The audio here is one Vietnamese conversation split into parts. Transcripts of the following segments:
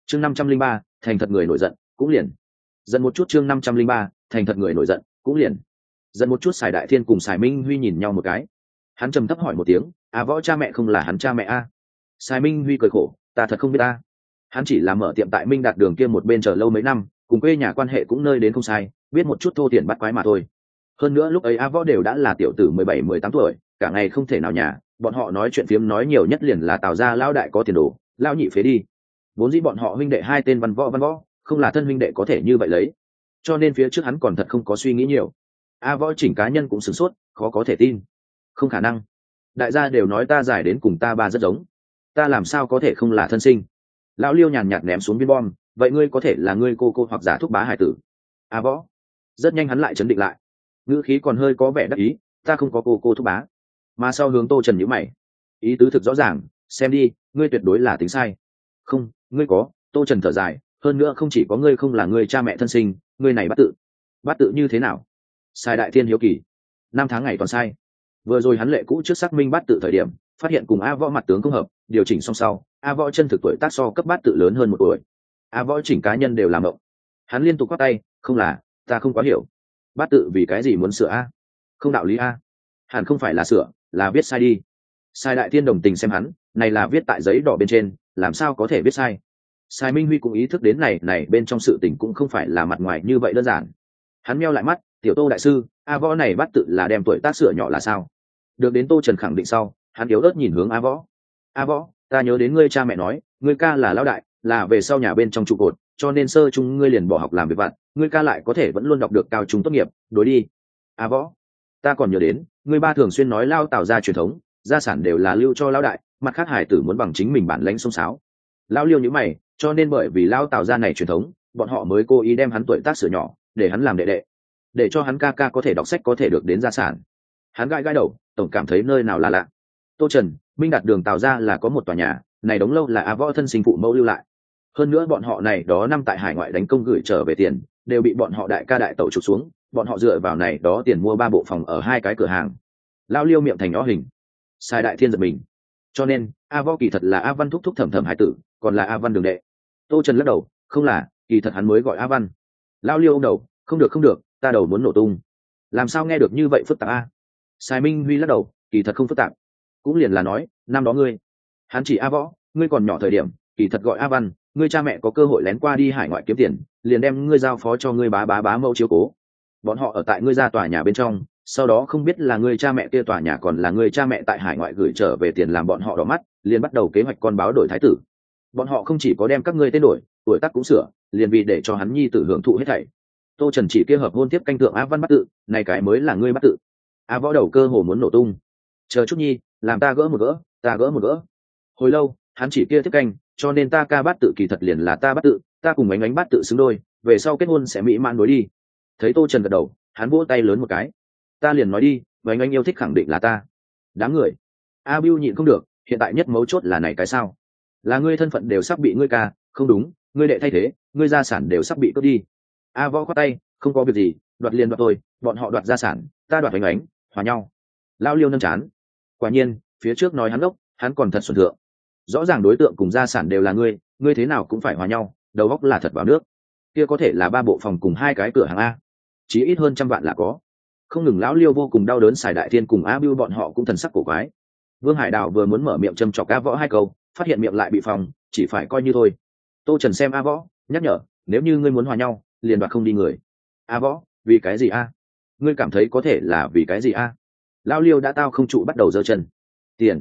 chương 503, thành thật người nổi giận cũng liền giận một chút. chương 503, thành thật người nổi giận cũng liền giận một chút. Sài Đại Thiên cùng Sài Minh Huy nhìn nhau một cái, hắn trầm thấp hỏi một tiếng, võ cha mẹ không là hắn cha mẹ Sài Minh Huy cười khổ, ta thật không biết hắn chỉ là mở tiệm tại Minh Đạt đường kia một bên chờ lâu mấy năm, cùng quê nhà quan hệ cũng nơi đến không sai, biết một chút thô tiền bắt quái mà thôi. Hơn nữa lúc ấy võ đều đã là tiểu tử 17-18 tuổi, cả ngày không thể nào nhà, bọn họ nói chuyện phiếm nói nhiều nhất liền là Tào gia lão đại có tiền đồ, lão nhị phế đi. Vốn dĩ bọn họ huynh đệ hai tên văn võ, không là thân huynh đệ có thể như vậy lấy, cho nên phía trước hắn còn thật không có suy nghĩ nhiều. Võ chỉnh cá nhân cũng sửng sốt, khó có thể tin. Không khả năng, đại gia đều nói ta giải đến cùng ta ba rất giống, ta làm sao có thể không là thân sinh. Lão Liêu nhàn nhạt ném xuống viên bom, vậy ngươi có thể là ngươi cô hoặc giả thúc bá hải tử. Võ rất nhanh hắn lại chấn định lại, ngữ khí còn hơi có vẻ đắc ý, ta không có cô thúc bá. Mà sau hướng Tô Trần nhíu mày, ý tứ thực rõ ràng, xem đi, ngươi tuyệt đối là tính sai. Không, ngươi có. Tô Trần thở dài, hơn nữa không chỉ có ngươi không là ngươi cha mẹ thân sinh, ngươi này bắt tự như thế nào? Sai Đại Thiên hiếu kỳ. 5 tháng ngày toàn sai. Vừa rồi hắn lệ cũ trước xác minh bát tự thời điểm, phát hiện cùng võ mặt tướng không hợp, điều chỉnh xong sau, võ chân thực tuổi tác so cấp bát tự lớn hơn 1 tuổi. Võ chỉnh cá nhân đều làm mộng. Hắn liên tục quát tay, không là, ta không quá hiểu. Bát tự vì cái gì muốn sửa không đạo lý hẳn không phải là sửa, là viết sai đi. Sai Đại Thiên đồng tình xem hắn, này là viết tại giấy đỏ bên trên, làm sao có thể viết sai. Sai Minh Huy cũng ý thức đến này bên trong sự tình cũng không phải là mặt ngoài như vậy đơn giản. Hắn meo lại mắt, tiểu Tô đại sư, võ này bắt tự là đem tuổi tác sửa nhỏ là sao? Được đến Tô Trần khẳng định sau, hắn yếu ớt nhìn hướng võ. Võ, ta nhớ đến ngươi cha mẹ nói, ngươi ca là lão đại, là về sau nhà bên trong trụ cột, cho nên sơ trung ngươi liền bỏ học làm việc vặt, ngươi ca lại có thể vẫn luôn đọc được cao trung tốt nghiệp, đối đi. Võ, ta còn nhớ đến, ngươi ba thường xuyên nói lao Tào gia truyền thống, gia sản đều là lưu cho lão đại, mặt khác hải tử muốn bằng chính mình bản lãnh xông xáo. Lão Liêu như mày, cho nên bởi vì lao Tào gia này truyền thống, bọn họ mới cố ý đem hắn tuổi tác sửa nhỏ, để hắn làm đệ đệ, để cho hắn ca có thể đọc sách, có thể được đến gia sản. Hắn gãi đầu, tổng cảm thấy nơi nào là lạ. Tô Trần, Minh Đạt đường Tào gia là có một tòa nhà, này đống lâu là võ thân sinh phụ mẫu lưu lại. Hơn nữa bọn họ này đó năm tại hải ngoại đánh công gửi trở về tiền, đều bị bọn họ đại ca đại tẩu trục xuống, bọn họ dựa vào này đó tiền mua 3 bộ phòng ở 2 cái cửa hàng. Lao Liêu miệng thành nhỏ hình. Sai Đại Thiên giật mình. Cho nên võ kỳ thật là Văn thúc thúc thẩm hải tử, còn là Văn đường đệ. Tô Trần lắc đầu, không là, kỳ thật hắn mới gọi Văn. Lao Liêu ông đầu, không được, ta đầu muốn nổ tung. Làm sao nghe được như vậy phức tạp Sai Minh Huy lắc đầu, kỳ thật không phức tạp. Cũng liền là nói, năm đó ngươi, hắn chỉ võ, ngươi còn nhỏ thời điểm, kỳ thật gọi Văn, ngươi cha mẹ có cơ hội lén qua đi hải ngoại kiếm tiền, liền đem ngươi giao phó cho ngươi bá mẫu chiếu cố. Bọn họ ở tại ngươi ra tòa nhà bên trong, sau đó không biết là ngươi cha mẹ kia tòa nhà còn là ngươi cha mẹ tại hải ngoại gửi trở về tiền làm bọn họ đỏ mắt, liền bắt đầu kế hoạch con báo đổi thái tử. Bọn họ không chỉ có đem các ngươi tên đổi, tuổi tác cũng sửa, liền vì để cho hắn nhi tử hưởng thụ hết thảy. Tô Trần chỉ kia hợp hôn tiếp canh tượng Văn bắt tự, này cái mới là ngươi bắt tự. Võ đầu cơ hồ muốn nổ tung. Chờ chút nhi, làm ta gỡ một gỡ. Hồi lâu, hắn chỉ kia tiếp canh, cho nên ta ca bắt tự kỳ thật liền là ta bắt tự, ta cùng ánh bắt tự xứng đôi, về sau kết hôn sẽ mỹ mãn đối đi. Thấy Tô Trần gật đầu, hắn vỗ tay lớn một cái, ta liền nói đi, anh yêu thích khẳng định là ta. Đám người Bưu nhịn không được, hiện tại nhất mấu chốt là này cái sao, là ngươi thân phận đều sắp bị ngươi ca, không đúng, ngươi đệ thay thế, ngươi gia sản đều sắp bị cướp đi. Võ khoát tay, không có việc gì, đoạt liền đoạt tôi, bọn họ đoạt gia sản, ta đoạt ánh, hòa nhau. Lao Liêu nâng chán, quả nhiên phía trước nói hắn đốc, hắn còn thật xuẩn thượng. Rõ ràng đối tượng cùng gia sản đều là ngươi thế nào cũng phải hòa nhau, đầu óc là thật vào nước. Kia có thể là 3 bộ phòng cùng 2 cái cửa hàng chí ít hơn 100 vạn là có. Không ngừng lão Liêu vô cùng đau đớn, Sài Đại Thiên cùng Bưu bọn họ cũng thần sắc cổ quái. Vương Hải Đào vừa muốn mở miệng châm chọc võ 2 câu, phát hiện miệng lại bị phòng, chỉ phải coi như thôi. Tô Trần xem võ, nhắc nhở, nếu như ngươi muốn hòa nhau, liền đoạt không đi người. Võ, vì cái gì ngươi cảm thấy có thể là vì cái gì Lão Liêu đã tao không trụ bắt đầu giơ chân. Tiền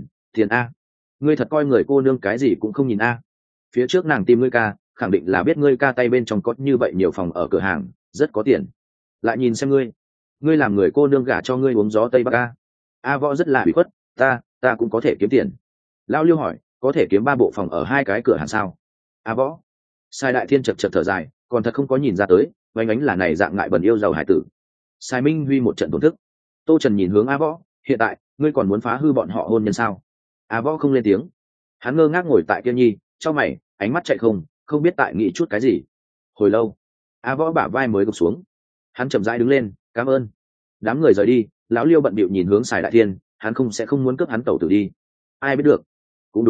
ngươi thật coi người cô nương cái gì cũng không nhìn phía trước nàng tìm ngươi ca, khẳng định là biết ngươi ca tay bên trong có như vậy nhiều phòng ở cửa hàng, rất có tiền. Lại nhìn xem ngươi làm người cô nương gả cho ngươi uống gió tây bắc Võ rất là bị khuất, ta cũng có thể kiếm tiền. Lão Liêu hỏi, có thể kiếm 3 bộ phòng ở 2 cái cửa hàng sao? Võ. Sai Đại Thiên chật thở dài, còn thật không có nhìn ra tới, vánh ánh là này dạng ngại bẩn yêu giàu hải tử. Sai Minh Huy một trận tổn thức. Tô Trần nhìn hướng Võ, hiện tại ngươi còn muốn phá hư bọn họ hôn nhân sao? Võ không lên tiếng, hắn ngơ ngác ngồi tại kia nhi, trong mày, ánh mắt chạy không biết tại nghĩ chút cái gì. Hồi lâu, Võ bả vai mới gục xuống, hắn chậm rãi đứng lên, cảm ơn. Đám người rời đi, lão Liêu bận bịu nhìn hướng Sài Đại Thiên, hắn không muốn cướp hắn tẩu tử đi. Ai biết được. Cũng đúng,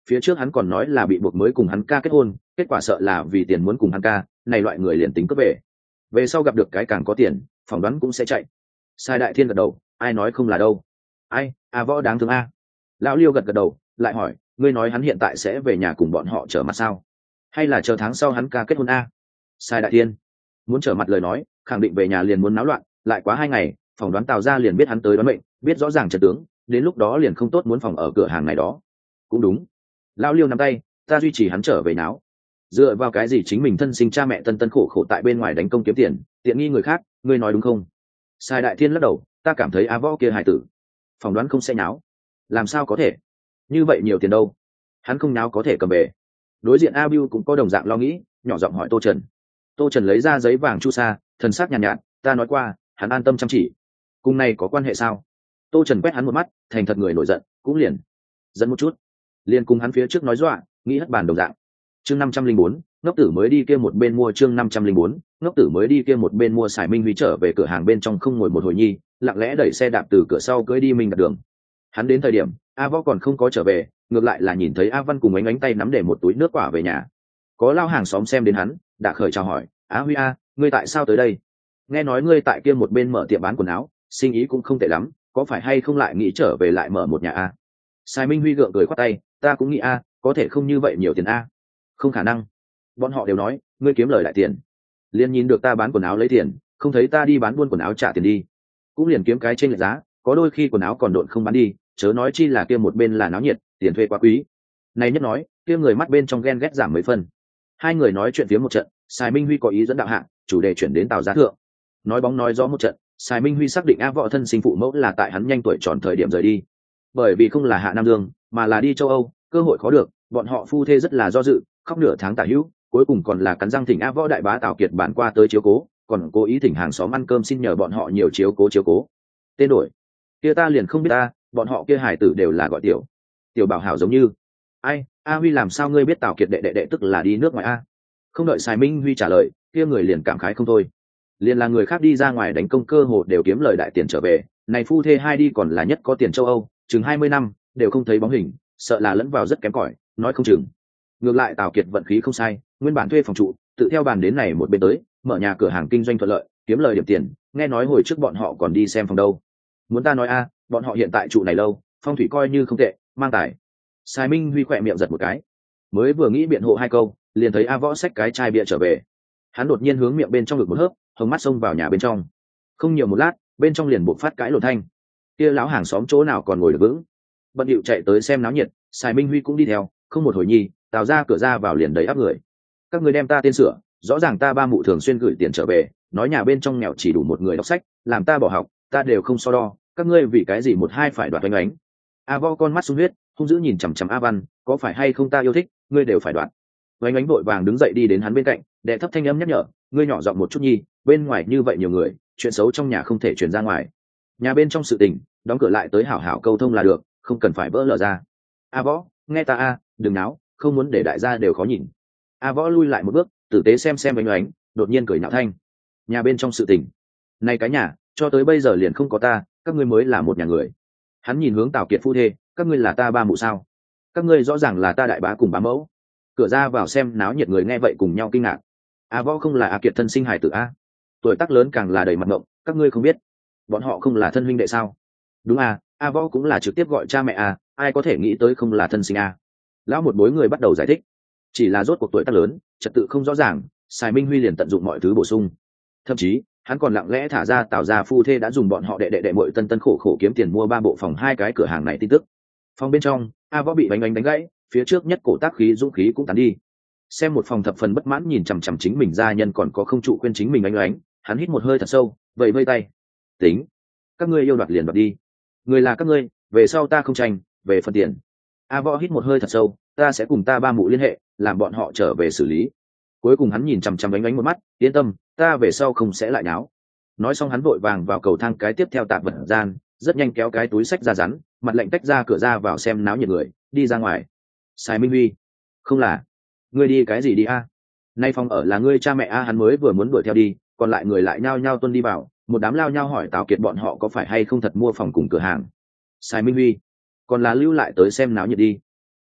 phía trước hắn còn nói là bị buộc mới cùng hắn ca kết hôn, kết quả sợ là vì tiền muốn cùng hắn ca, này loại người liền tính cướp về sau gặp được cái càng có tiền phỏng đoán cũng sẽ chạy. Sai Đại Thiên gật đầu, ai nói không là đâu. Ai, Võ đáng thương a. Lão Liêu gật gật đầu, lại hỏi, ngươi nói hắn hiện tại sẽ về nhà cùng bọn họ trở mặt sao, hay là chờ tháng sau hắn ca kết hôn a? Sai Đại Thiên muốn trở mặt lời nói, khẳng định về nhà liền muốn náo loạn, lại quá 2 ngày phỏng đoán Tào gia liền biết hắn tới đoán mệnh, biết rõ ràng trận tướng, đến lúc đó liền không tốt muốn phòng ở cửa hàng này đó. Cũng đúng. Lão Liêu nắm tay, ta duy trì hắn trở về náo. Dựa vào cái gì chính mình thân sinh cha mẹ tân tân khổ khổ tại bên ngoài đánh công kiếm tiền, tiện nghi người khác, ngươi nói đúng không? Sai Đại Thiên lắc đầu, ta cảm thấy Võ kia hài tử phỏng đoán không sẽ náo. Làm sao có thể? Như vậy nhiều tiền đâu, hắn không náo có thể cầm về. Đối diện A Bưu cũng có đồng dạng lo nghĩ, nhỏ giọng hỏi Tô Trần. Tô Trần lấy ra giấy vàng chu sa, thần sắc nhàn nhạt, ta nói qua hắn an tâm chăm chỉ. Cùng này có quan hệ sao? Tô Trần quét hắn một mắt, thành thật người nổi giận, cũng liền dẫn một chút, liền cùng hắn phía trước nói dọa, nghĩ hất bàn đồng dạng. Chương 504, ngốc tử mới đi kia một bên mua. Chương 504, ngốc tử mới đi kia một bên mua. Sải Minh Huy trở về cửa hàng bên trong không ngồi một hồi nhi, lặng lẽ đẩy xe đạp từ cửa sau cưỡi đi mình đặt đường. Hắn đến thời điểm Võ còn không có trở về, ngược lại là nhìn thấy A Văn cùng ánh tay nắm để một túi nước quả về nhà. Có lao hàng xóm xem đến hắn, đã khởi chào hỏi, Huy ngươi tại sao tới đây? Nghe nói ngươi tại kia một bên mở tiệm bán quần áo, sinh ý cũng không tệ lắm, có phải hay không lại nghĩ trở về lại mở một nhà a? Sài Minh Huy gượng cười khoát tay, ta cũng nghĩ có thể không như vậy nhiều tiền a. Không khả năng. Bọn họ đều nói ngươi kiếm lời đại tiền, liền nhìn được ta bán quần áo lấy tiền, không thấy ta đi bán buôn quần áo trả tiền đi, cũng liền kiếm cái trên lệch giá, có đôi khi quần áo còn độn không bán đi, chớ nói chi là kia một bên là náo nhiệt, tiền thuê quá quý. Này nhất nói, kia người mắt bên trong ghen ghét giảm mấy phân. Hai người nói chuyện phía một trận, Sài Minh Huy có ý dẫn đạo hạng, chủ đề chuyển đến Tào Gia Thượng. Nói bóng nói gió một trận, Sài Minh Huy xác định Võ thân sinh phụ mẫu là tại hắn nhanh tuổi tròn thời điểm rời đi, bởi vì không là hạ Nam Dương mà là đi châu Âu, cơ hội khó được, bọn họ phu thê rất là do dự, khóc nửa tháng tả hữu, cuối cùng còn là cắn răng thỉnh Võ đại bá Tào Kiệt bản qua tới chiếu cố, còn cố ý thỉnh hàng xóm ăn cơm xin nhờ bọn họ nhiều chiếu cố. Tên đổi kia ta liền không biết bọn họ kia hải tử đều là gọi tiểu bảo hảo giống như. Ai, Huy làm sao ngươi biết Tào Kiệt đệ tức là đi nước ngoài a? Không đợi Sài Minh Huy trả lời, kia người liền cảm khái không thôi. Liền là người khác đi ra ngoài đánh công cơ hồ đều kiếm lời đại tiền trở về, này phu thê hai đi còn là nhất có tiền châu Âu, chừng 20 năm đều không thấy bóng hình, sợ là lẫn vào rất kém cỏi, nói không chừng. Ngược lại Tào Kiệt vận khí không sai, nguyên bản thuê phòng trụ, tự theo bàn đến này một bên tới, mở nhà cửa hàng kinh doanh thuận lợi, kiếm lời điểm tiền, nghe nói hồi trước bọn họ còn đi xem phòng đâu. Muốn ta nói bọn họ hiện tại trụ này lâu, phong thủy coi như không tệ, mang tài. Sài Minh Huy khỏe miệng giật một cái, mới vừa nghĩ biện hộ 2 câu, liền thấy Võ xách cái chai bia trở về. Hắn đột nhiên hướng miệng bên trong ngực một hớp, hồng mắt xông vào nhà bên trong. Không nhiều một lát, bên trong liền bộc phát cãi lộn thanh. Kia lão hàng xóm chỗ nào còn ngồi được vững, bận điệu chạy tới xem náo nhiệt. Sài Minh Huy cũng đi theo, không một hồi nhi, Tào ra cửa ra vào liền đầy áp người. Các người đem ta tên sửa, rõ ràng ta ba mụ thường xuyên gửi tiền trở về, nói nhà bên trong nghèo chỉ đủ một người đọc sách, làm ta bỏ học, ta đều không so đo, các ngươi vì cái gì một hai phải đoạt oanh oánh. Võ con mắt sung huyết, hung dữ nhìn chằm chằm A Văn, có phải hay không ta yêu thích, ngươi đều phải đoạt. Oanh oánh vội vàng đứng dậy đi đến hắn bên cạnh, đệ thấp thanh âm nhắc nhở, ngươi nhỏ giọng một chút nhi, bên ngoài như vậy nhiều người, chuyện xấu trong nhà không thể truyền ra ngoài. Nhà bên trong sự tình, đóng cửa lại tới hảo hảo câu thông là được, không cần phải vỡ lở ra. Võ, nghe ta đừng náo, không muốn để đại gia đều khó nhìn. Võ lui lại một bước, tử tế xem oanh oánh, đột nhiên cười nhạo thanh. Nhà bên trong sự tình, này cái nhà, cho tới bây giờ liền không có ta, các ngươi mới là một nhà người. Hắn nhìn hướng Tào Kiệt phu thê, các ngươi là ta ba mụ sao? Các ngươi rõ ràng là ta đại bá cùng bá mẫu. Cửa ra vào xem náo nhiệt người nghe vậy cùng nhau kinh ngạc. Võ không là Kiệt thân sinh hài tử tuổi tác lớn càng là đầy mặt ngộng, các ngươi không biết bọn họ không là thân huynh đệ sao? Đúng Võ cũng là trực tiếp gọi cha mẹ ai có thể nghĩ tới không là thân sinh Lão một bối người bắt đầu giải thích, chỉ là rốt cuộc tuổi tác lớn, trật tự không rõ ràng, Sài Minh Huy liền tận dụng mọi thứ bổ sung. Thậm chí hắn còn lặng lẽ thả ra Tào gia phu thê đã dùng bọn họ đệ muội tân khổ kiếm tiền mua 3 bộ phòng 2 cái cửa hàng này tin tức. Phòng bên trong Võ bị bánh đánh gãy, phía trước nhất cổ tác khí dũng khí cũng tán đi. Xem một phòng thập phần bất mãn nhìn chằm chằm chính mình gia nhân còn có không trụ quên chính mình oánh, hắn hít một hơi thật sâu, vậy vây tay, tính, các ngươi yêu đoạt liền đoạt đi, người là các ngươi, về sau ta không tranh, về phần tiền. Võ hít một hơi thật sâu, ta sẽ cùng ta ba mụ liên hệ, làm bọn họ trở về xử lý. Cuối cùng hắn nhìn chằm chằm oánh một mắt, yên tâm, ta về sau không sẽ lại náo. Nói xong hắn vội vàng vào cầu thang cái tiếp theo tạp vật gian, rất nhanh kéo cái túi sách ra rắn, mặt lạnh tách ra cửa ra vào xem náo nhiệt người, đi ra ngoài. Sài Minh Huy, không là, ngươi đi cái gì đi nay phòng ở là ngươi cha mẹ hắn mới vừa muốn đuổi theo đi, còn lại người lại nhao nhao tuân đi vào, một đám lao nhau hỏi Tào Kiệt bọn họ có phải hay không thật mua phòng cùng cửa hàng. Sài Minh Huy, còn là lưu lại tới xem náo nhiệt đi.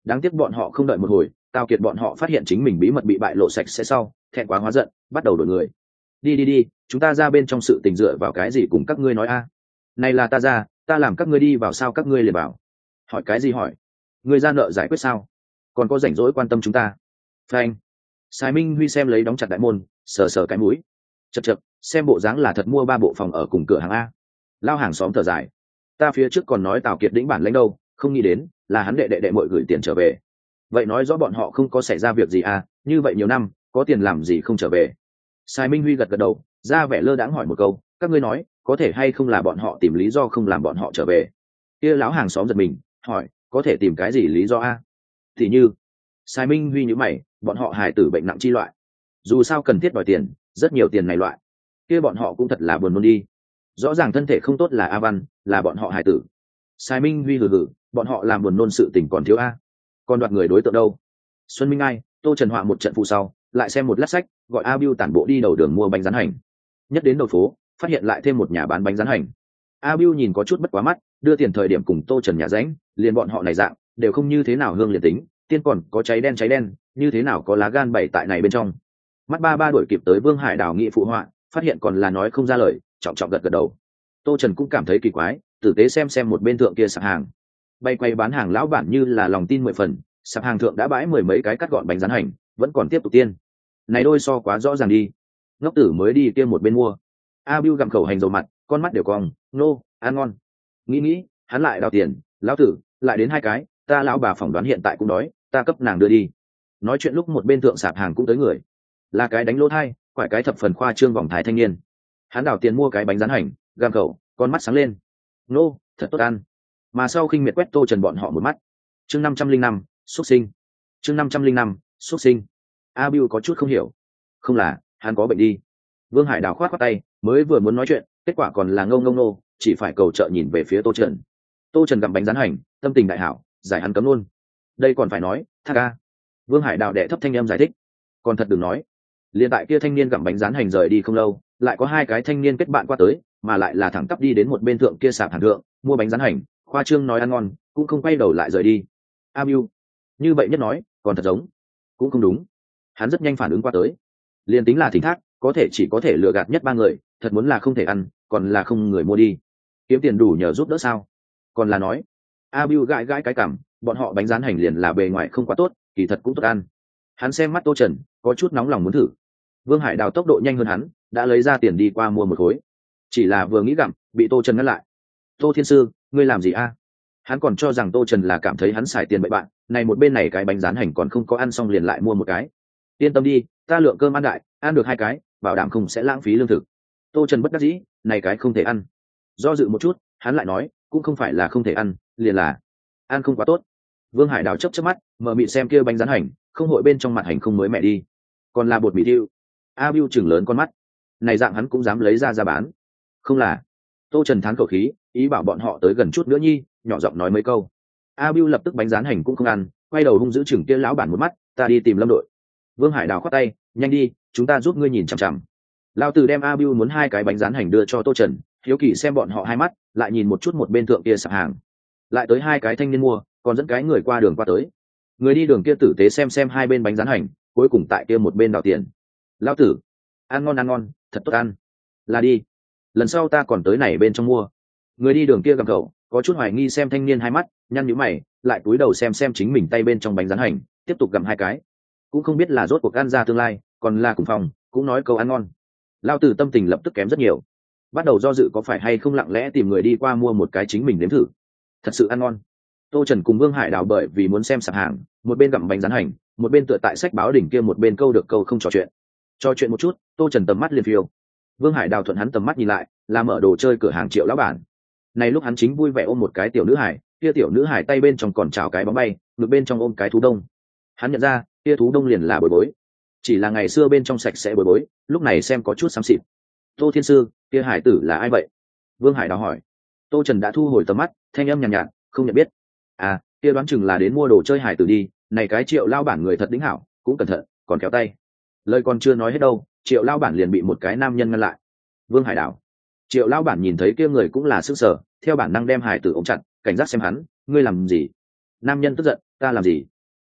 Đáng tiếc bọn họ không đợi một hồi, Tào Kiệt bọn họ phát hiện chính mình bí mật bị bại lộ sạch sẽ sau, thẹn quá hóa giận, bắt đầu đổi người. Đi, chúng ta ra bên trong sự tình dựa vào cái gì cùng các ngươi nói a? Này là ta ra, ta làm các ngươi đi vào sao các ngươi liền vào? Hỏi cái gì hỏi? Ngươi ra nợ giải quyết sao? Còn có rảnh rỗi quan tâm chúng ta? Phanh. Sài Minh Huy xem lấy đóng chặt đại môn, sờ sờ cái mũi. Chậc, xem bộ dáng là thật mua 3 bộ phòng ở cùng cửa hàng a. Lao hàng xóm thở dài. Ta phía trước còn nói Tào Kiệt đĩnh bản lãnh đâu, không nghĩ đến là hắn đệ muội gửi tiền trở về. Vậy nói rõ bọn họ không có xảy ra việc gì à, như vậy nhiều năm, có tiền làm gì không trở về? Sài Minh Huy gật đầu, ra vẻ lơ đãng hỏi một câu, các ngươi nói, có thể hay không là bọn họ tìm lý do không làm bọn họ trở về? Kia lão hàng xóm giật mình, hỏi, có thể tìm cái gì lý do a? Thì như, Sài Minh Huy nhíu mày, bọn họ hài tử bệnh nặng chi loại, dù sao cần thiết đòi tiền, rất nhiều tiền này loại. Kia bọn họ cũng thật là buồn nôn đi. Rõ ràng thân thể không tốt là A Văn, là bọn họ hài tử. Sài Minh Huy hừ hừ, bọn họ làm buồn nôn sự tình còn thiếu a. Còn đoạt người đối tượng đâu? Xuân Minh Ai, Tô Trần Họa một trận phụ sau, lại xem một lát sách, gọi A Bưu tản bộ đi đầu đường mua bánh rán hành. Nhất đến đầu phố, phát hiện lại thêm một nhà bán bánh rán hành. A Bưu nhìn có chút bất quá mắt, đưa tiền thời điểm cùng Tô Trần nhà ránh, liền bọn họ này dạng, đều không như thế nào hương liền tính, tiên còn có cháy đen, như thế nào có lá gan bày tại này bên trong. Mắt ba đuổi kịp tới Vương Hải Đào nghị phụ họa, phát hiện còn là nói không ra lời, trọng gật đầu. Tô Trần cũng cảm thấy kỳ quái, tử tế xem một bên thượng kia sạp hàng, bay quay bán hàng lão bản như là lòng tin 10 phần, sạp hàng thượng đã bãi 10 mấy cái cắt gọn bánh rán hành, vẫn còn tiếp tục tiên. Này đôi so quá rõ ràng đi. Ngốc tử mới đi kia một bên mua. A Bưu gặm khẩu hành dầu mặt, con mắt đều cong, nô, ăn ngon. Nghĩ, hắn lại đào tiền, lão tử, lại đến 2 cái, ta lão bà phỏng đoán hiện tại cũng đói, ta cấp nàng đưa đi. Nói chuyện lúc một bên thượng sạp hàng cũng tới người, là cái đánh lỗ thai, quải cái thập phần khoa trương vòng thái thanh niên. Hắn đào tiền mua cái bánh rán hành, gặm khẩu, con mắt sáng lên. Nô, thật tốt ăn. Mà sau khinh miệt quét Tô Trần bọn họ một mắt. Chương 505, xuất sinh. Chương 505, xuất sinh. A Bưu có chút không hiểu. Không là, hắn có bệnh đi. Vương Hải Đào khoát tay, mới vừa muốn nói chuyện, kết quả còn là ngông nô, chỉ phải cầu trợ nhìn về phía Tô Trần. Tô Trần gặm bánh rán hành, tâm tình đại hảo, giải hắn cấm luôn. Đây còn phải nói, tha ca. Vương Hải Đào đệ thấp thanh em giải thích. Còn thật đừng nói. Liên tại kia thanh niên gặm bánh rán hành rời đi không lâu, lại có 2 cái thanh niên kết bạn qua tới, mà lại là thẳng tắp đi đến một bên thượng kia sạp hàng thượng, mua bánh rán hành, khoa trương nói ăn ngon, cũng không quay đầu lại rời đi. A Bưu, như vậy nhất nói, còn thật giống, cũng không đúng. Hắn rất nhanh phản ứng qua tới, liền tính là thỉnh thác, có thể chỉ có thể lừa gạt nhất 3 người, thật muốn là không thể ăn, còn là không người mua đi, kiếm tiền đủ nhờ giúp đỡ sao? Còn là nói, A Bưu gãi cái cằm, bọn họ bánh rán hành liền là bề ngoài không quá tốt, kỳ thật cũng tốt ăn. Hắn xem mắt Tô Trần, có chút nóng lòng muốn thử. Vương Hải Đào tốc độ nhanh hơn hắn, đã lấy ra tiền đi qua mua một khối, chỉ là vừa nghĩ gặm, bị Tô Trần ngăn lại. Tô Thiên Sư, ngươi làm gì a? Hắn còn cho rằng Tô Trần là cảm thấy hắn xài tiền bậy bạn, này một bên này cái bánh rán hành còn không có ăn xong liền lại mua một cái. Yên tâm đi, ta lượng cơm ăn đại, ăn được 2 cái, bảo đảm không sẽ lãng phí lương thực. Tô Trần bất đắc dĩ, này cái không thể ăn. Do dự một chút, hắn lại nói, cũng không phải là không thể ăn, liền là ăn không quá tốt. Vương Hải Đào chớp mắt, mở mịt xem kia bánh rán hành, không hội bên trong mặt hành không mới mẹ đi, còn là bột mì thiêu. A Bưu chừng lớn con mắt, này dạng hắn cũng dám lấy ra bán. Không là. Tô Trần thán khẩu khí, ý bảo bọn họ tới gần chút nữa nhi, nhỏ giọng nói mấy câu. A Bưu lập tức bánh rán hành cũng không ăn, quay đầu hung dữ chừng kia lão bản một mắt, ta đi tìm Lâm đội. Vương Hải Đào khoát tay, nhanh đi, chúng ta giúp ngươi nhìn chằm chằm. Lão tử đem A Bưu muốn 2 cái bánh rán hành đưa cho Tô Trần, hiếu kỳ xem bọn họ 2 mắt, lại nhìn một chút một bên thượng kia sạp hàng, lại tới 2 cái thanh niên mua, còn dẫn cái người qua đường qua tới. Người đi đường kia tử tế xem 2 bên bánh rán hành, cuối cùng tại kia một bên đào tiền. Lão tử, ăn ngon, thật tốt ăn. Là đi, lần sau ta còn tới này bên trong mua. Người đi đường kia gầm cậu, có chút hoài nghi xem thanh niên 2 mắt, nhăn nhíu mày, lại cúi đầu xem chính mình tay bên trong bánh rán hành, tiếp tục gặm 2 cái. Cũng không biết là rốt cuộc ăn ra tương lai, còn là cùng phòng, cũng nói câu ăn ngon. Lão tử tâm tình lập tức kém rất nhiều, bắt đầu do dự có phải hay không lặng lẽ tìm người đi qua mua một cái chính mình nếm thử. Thật sự ăn ngon. Tô Trần cùng Vương Hải Đào bởi vì muốn xem sạp hàng, một bên gặm bánh rán hành, một bên tựa tại sách báo đỉnh kia một bên câu được câu không trò chuyện một chút, Tô Trần tầm mắt liền phiêu. Vương Hải Đào thuận hắn tầm mắt nhìn lại, là mở đồ chơi cửa hàng Triệu lão bản. Này lúc hắn chính vui vẻ ôm một cái tiểu nữ hải, kia tiểu nữ hải tay bên trong còn trào cái bóng bay, ngực bên trong ôm cái thú đông. Hắn nhận ra, kia thú đông liền là Bối Bối. Chỉ là ngày xưa bên trong sạch sẽ Bối Bối, lúc này xem có chút xám xịt. Tô Thiên Sư, kia hải tử là ai vậy? Vương Hải Đào hỏi. Tô Trần đã thu hồi tầm mắt, thanh âm nhàn nhạt, không nhận biết. À, kia đoán chừng là đến mua đồ chơi hải tử đi, này cái Triệu lão bản người thật đĩnh hảo, cũng cẩn thận, còn kéo tay. Lời còn chưa nói hết đâu, Triệu lão bản liền bị một cái nam nhân ngăn lại. Vương Hải Đào. Triệu lão bản nhìn thấy kia người cũng là sức sở, theo bản năng đem hải tử ôm chặt, cảnh giác xem hắn, ngươi làm gì? Nam nhân tức giận, ta làm gì?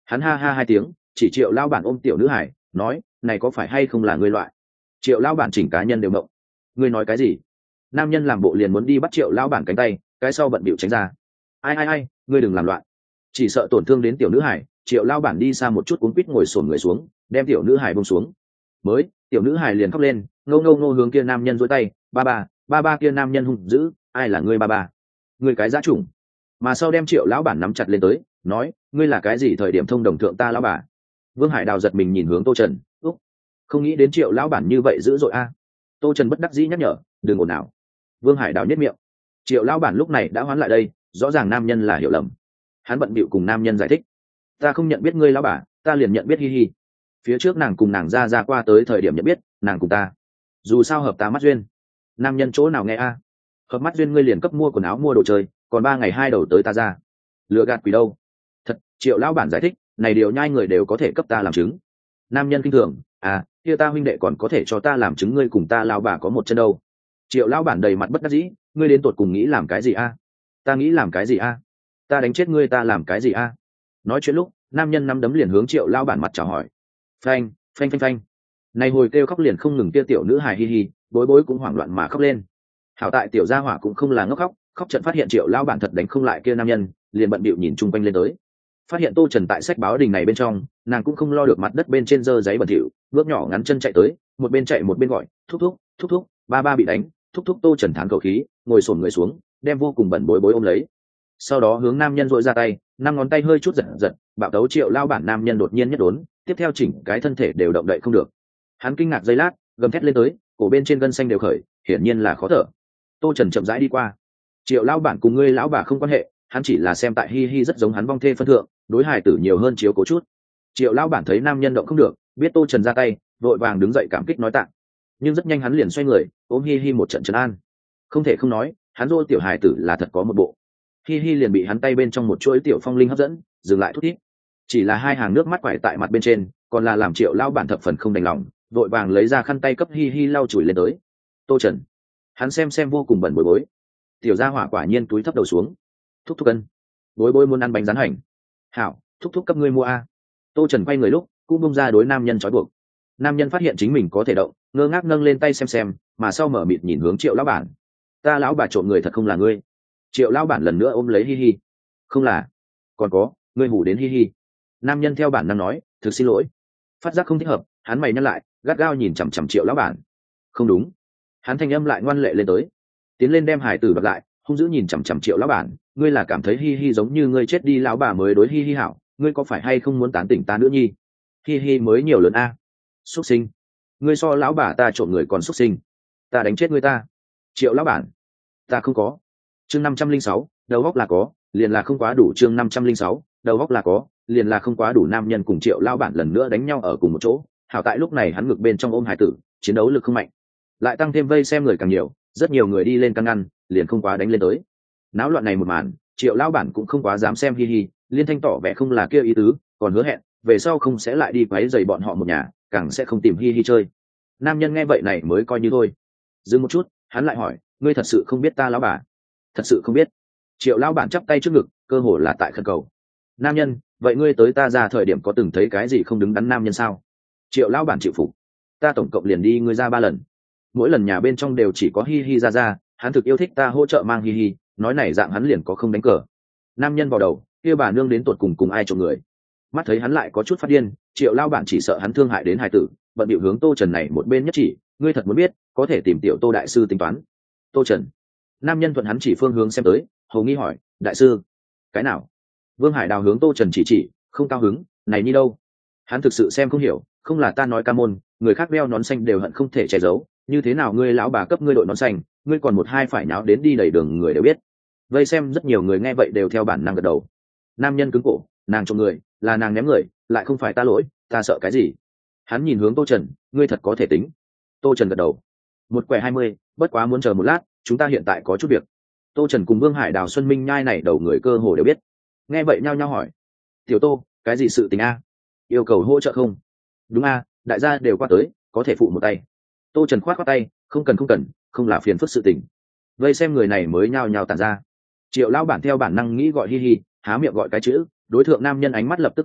Hắn ha ha hai tiếng, chỉ Triệu lao bản ôm tiểu nữ hải nói, này có phải hay không là ngươi loại? Triệu lao bản chỉnh cá nhân đều mộng. Ngươi nói cái gì? Nam nhân làm bộ liền muốn đi bắt Triệu lao bản cánh tay, cái sau bận bịu tránh ra. Ai, ngươi đừng làm loạn, chỉ sợ tổn thương đến tiểu nữ hải. Triệu lao bản đi xa một chút, cuống quýt ngồi xổm người xuống, đem tiểu nữ hải buông xuống. Mới tiểu nữ hải liền khóc lên, ngâu hướng kia nam nhân dối tay, ba ba kia nam nhân hung dữ, ai là ngươi ba? Ngươi cái dã chủng. Mà sau đem Triệu lão bản nắm chặt lên tới, nói, ngươi là cái gì thời điểm thông đồng thượng ta lão bà? Vương Hải Đào giật mình nhìn hướng Tô Trần, úc, không nghĩ đến Triệu lão bản như vậy dữ dội a. Tô Trần bất đắc dĩ nhắc nhở, đừng ồn nào. Vương Hải Đào nhếch miệng. Triệu lão bản lúc này đã hoán lại đây, rõ ràng nam nhân là hiểu lầm. Hắn bận bịu cùng nam nhân giải thích, ta không nhận biết ngươi lão bà, ta liền nhận biết Hi Hi. Phía trước nàng cùng nàng ra qua tới thời điểm nhận biết, nàng cùng ta dù sao hợp ta mắt duyên. Nam nhân chỗ nào nghe a? Hợp mắt duyên ngươi liền cấp mua quần áo mua đồ chơi, còn 3 ngày 2 đầu tới ta ra, lừa gạt quỷ đâu. Thật. Triệu lão bản giải thích, này điều nhai người đều có thể cấp ta làm chứng. Nam nhân kinh thường, à, kia ta huynh đệ còn có thể cho ta làm chứng ngươi cùng ta lão bà có một chân đâu. Triệu lão bản đầy mặt bất đắc dĩ, ngươi đến tột cùng nghĩ làm cái gì a? Ta nghĩ làm cái gì a? Ta đánh chết ngươi ta làm cái gì a? Nói chuyện lúc, nam nhân nắm đấm liền hướng Triệu lão bản mặt chào hỏi. Phanh. Này hồi kêu khóc liền không ngừng, kia tiểu nữ hài Hi Hi, bối cũng hoảng loạn mà khóc lên. Hảo tại tiểu gia hỏa cũng không là ngốc khóc trận phát hiện Triệu lão bản thật đánh không lại kia nam nhân, liền bận bịu nhìn chung quanh lên tới. Phát hiện Tô Trần tại sách báo đình này bên trong, nàng cũng không lo được mặt đất bên trên dơ giấy bẩn thỉu, bước nhỏ ngắn chân chạy tới, một bên chạy một bên gọi, thúc thúc, ba bị đánh. Thúc Tô Trần thán khẩu khí, ngồi xổm người xuống, đem vô cùng bẩn bối ôm lấy. Sau đó hướng nam nhân dội ra tay, 5 ngón tay hơi chút giật, bạo tấu Triệu lão bản. Nam nhân đột nhiên nhất đốn, tiếp theo chỉnh cái thân thể đều động đậy không được. Hắn kinh ngạc giây lát, gầm thét lên tới, cổ bên trên gân xanh đều khởi, hiển nhiên là khó thở. Tô Trần chậm rãi đi qua. Triệu lão bản cùng ngươi lão bà không quan hệ, hắn chỉ là xem tại Hi Hi rất giống hắn vong thê phân thượng, đối hài tử nhiều hơn chiếu cố chút. Triệu lão bản thấy nam nhân động không được, biết Tô Trần ra tay, vội vàng đứng dậy cảm kích nói tạ. Nhưng rất nhanh hắn liền xoay người, ôm Hi Hi một trận trấn an. Không thể không nói, hắn dô tiểu hài tử là thật có một bộ. Hi Hi liền bị hắn tay bên trong một chuỗi tiểu phong linh hấp dẫn, dừng lại thút thít. Chỉ là 2 hàng nước mắt quải tại mặt bên trên, còn là làm Triệu lão bản thập phần không đành lòng, vội vàng lấy ra khăn tay cấp Hi Hi lau chùi lên tới. Tô Trần, hắn xem vô cùng bẩn bối. Tiểu gia hỏa quả nhiên túi thấp đầu xuống. Thúc cân. Bối muốn ăn bánh rán hành. Hảo, thúc cấp ngươi mua a. Tô Trần quay người lúc cũng bung ra đối nam nhân trói buộc. Nam nhân phát hiện chính mình có thể động, ngơ ngác nâng lên tay xem, mà sau mở mịt nhìn hướng Triệu lão bản. Ta lão bà trộm người thật không là ngươi. Triệu lão bản lần nữa ôm lấy Hi Hi. Không là. Còn có, ngươi hù đến Hi Hi. Nam nhân theo bản năng nói, thực xin lỗi. Phát giác không thích hợp, hắn mày nhăn lại, gắt gao nhìn chằm chằm Triệu lão bản. Không đúng. Hắn thanh âm lại ngoan lệ lên tới, tiến lên đem hải tử bật lại, hung dữ nhìn chằm chằm Triệu lão bản, ngươi là cảm thấy Hi Hi giống như ngươi chết đi lão bà mới đối Hi Hi hảo, ngươi có phải hay không muốn tán tỉnh ta nữa nhi? Hi Hi mới nhiều lớn a. Xuất sinh, ngươi so lão bà ta trộm người còn xuất sinh, ta đánh chết ngươi ta. Triệu lão bản, ta không có. Chương 506, đầu óc là có, liền là không quá đủ. Chương 506, đầu óc là có, liền là không quá đủ. Nam nhân cùng Triệu lão bản lần nữa đánh nhau ở cùng một chỗ, hảo tại lúc này hắn ngực bên trong ôm hải tử, chiến đấu lực không mạnh, lại tăng thêm vây xem người càng nhiều, rất nhiều người đi lên căn ngăn, liền không quá đánh lên tới. Náo loạn này một màn, Triệu lão bản cũng không quá dám xem Hi Hi, liên thanh tỏ vẻ không là kia ý tứ, còn hứa hẹn về sau không sẽ lại đi quấy rầy bọn họ một nhà, càng sẽ không tìm Hi Hi chơi. Nam nhân nghe vậy này mới coi như thôi. Dừng một chút, hắn lại hỏi, ngươi thật sự không biết ta lão bà? Thật sự không biết. Triệu lão bản chắp tay trước ngực, cơ hồ là tại khẩn cầu. Nam nhân, vậy ngươi tới ta ra thời điểm có từng thấy cái gì không đứng đắn nam nhân sao? Triệu lão bản chịu phục. Ta tổng cộng liền đi ngươi ra 3 lần, mỗi lần nhà bên trong đều chỉ có Hi Hi ra, hắn thực yêu thích ta hỗ trợ mang Hi Hi, nói này dạng hắn liền có không đánh cờ. Nam nhân vào đầu, kia bà nương đến tột cùng ai trộm người. Mắt thấy hắn lại có chút phát điên, Triệu lão bản chỉ sợ hắn thương hại đến hài tử, bận bịu hướng Tô Trần này một bên nhất chỉ, ngươi thật muốn biết, có thể tìm tiểu Tô đại sư tính toán. Tô Trần. Nam nhân thuận hắn chỉ phương hướng xem tới, hầu nghi hỏi, đại sư, cái nào? Vương Hải Đào hướng Tô Trần chỉ, không cao hứng, này như đâu? Hắn thực sự xem không hiểu, không là ta nói ca môn, người khác đeo nón xanh đều hận không thể che giấu, như thế nào ngươi lão bà cấp ngươi đội nón xanh, ngươi còn 1-2 phải náo đến đi đầy đường người đều biết. Vây xem rất nhiều người nghe vậy đều theo bản năng gật đầu. Nam nhân cứng cổ, nàng trộm người, là nàng ném người, lại không phải ta lỗi, ta sợ cái gì? Hắn nhìn hướng Tô Trần, ngươi thật có thể tính. Tô Trần gật đầu. 1 = 20, bất quá muốn chờ một lát, chúng ta hiện tại có chút việc. Tô Trần cùng Vương Hải Đào Xuân Minh nhai này đầu người cơ hồ đều biết. Nghe vậy nhao nhao hỏi, tiểu Tô, cái gì sự tình a? Yêu cầu hỗ trợ không? Đúng a, đại gia đều qua tới, có thể phụ một tay. Tô Trần khoát tay, không cần, không là phiền phức sự tình. Vây xem người này mới nhao nhao tản ra. Triệu lão bản theo bản năng nghĩ gọi Hi Hi, há miệng gọi cái chữ, đối thượng nam nhân ánh mắt lập tức ngậm miệng,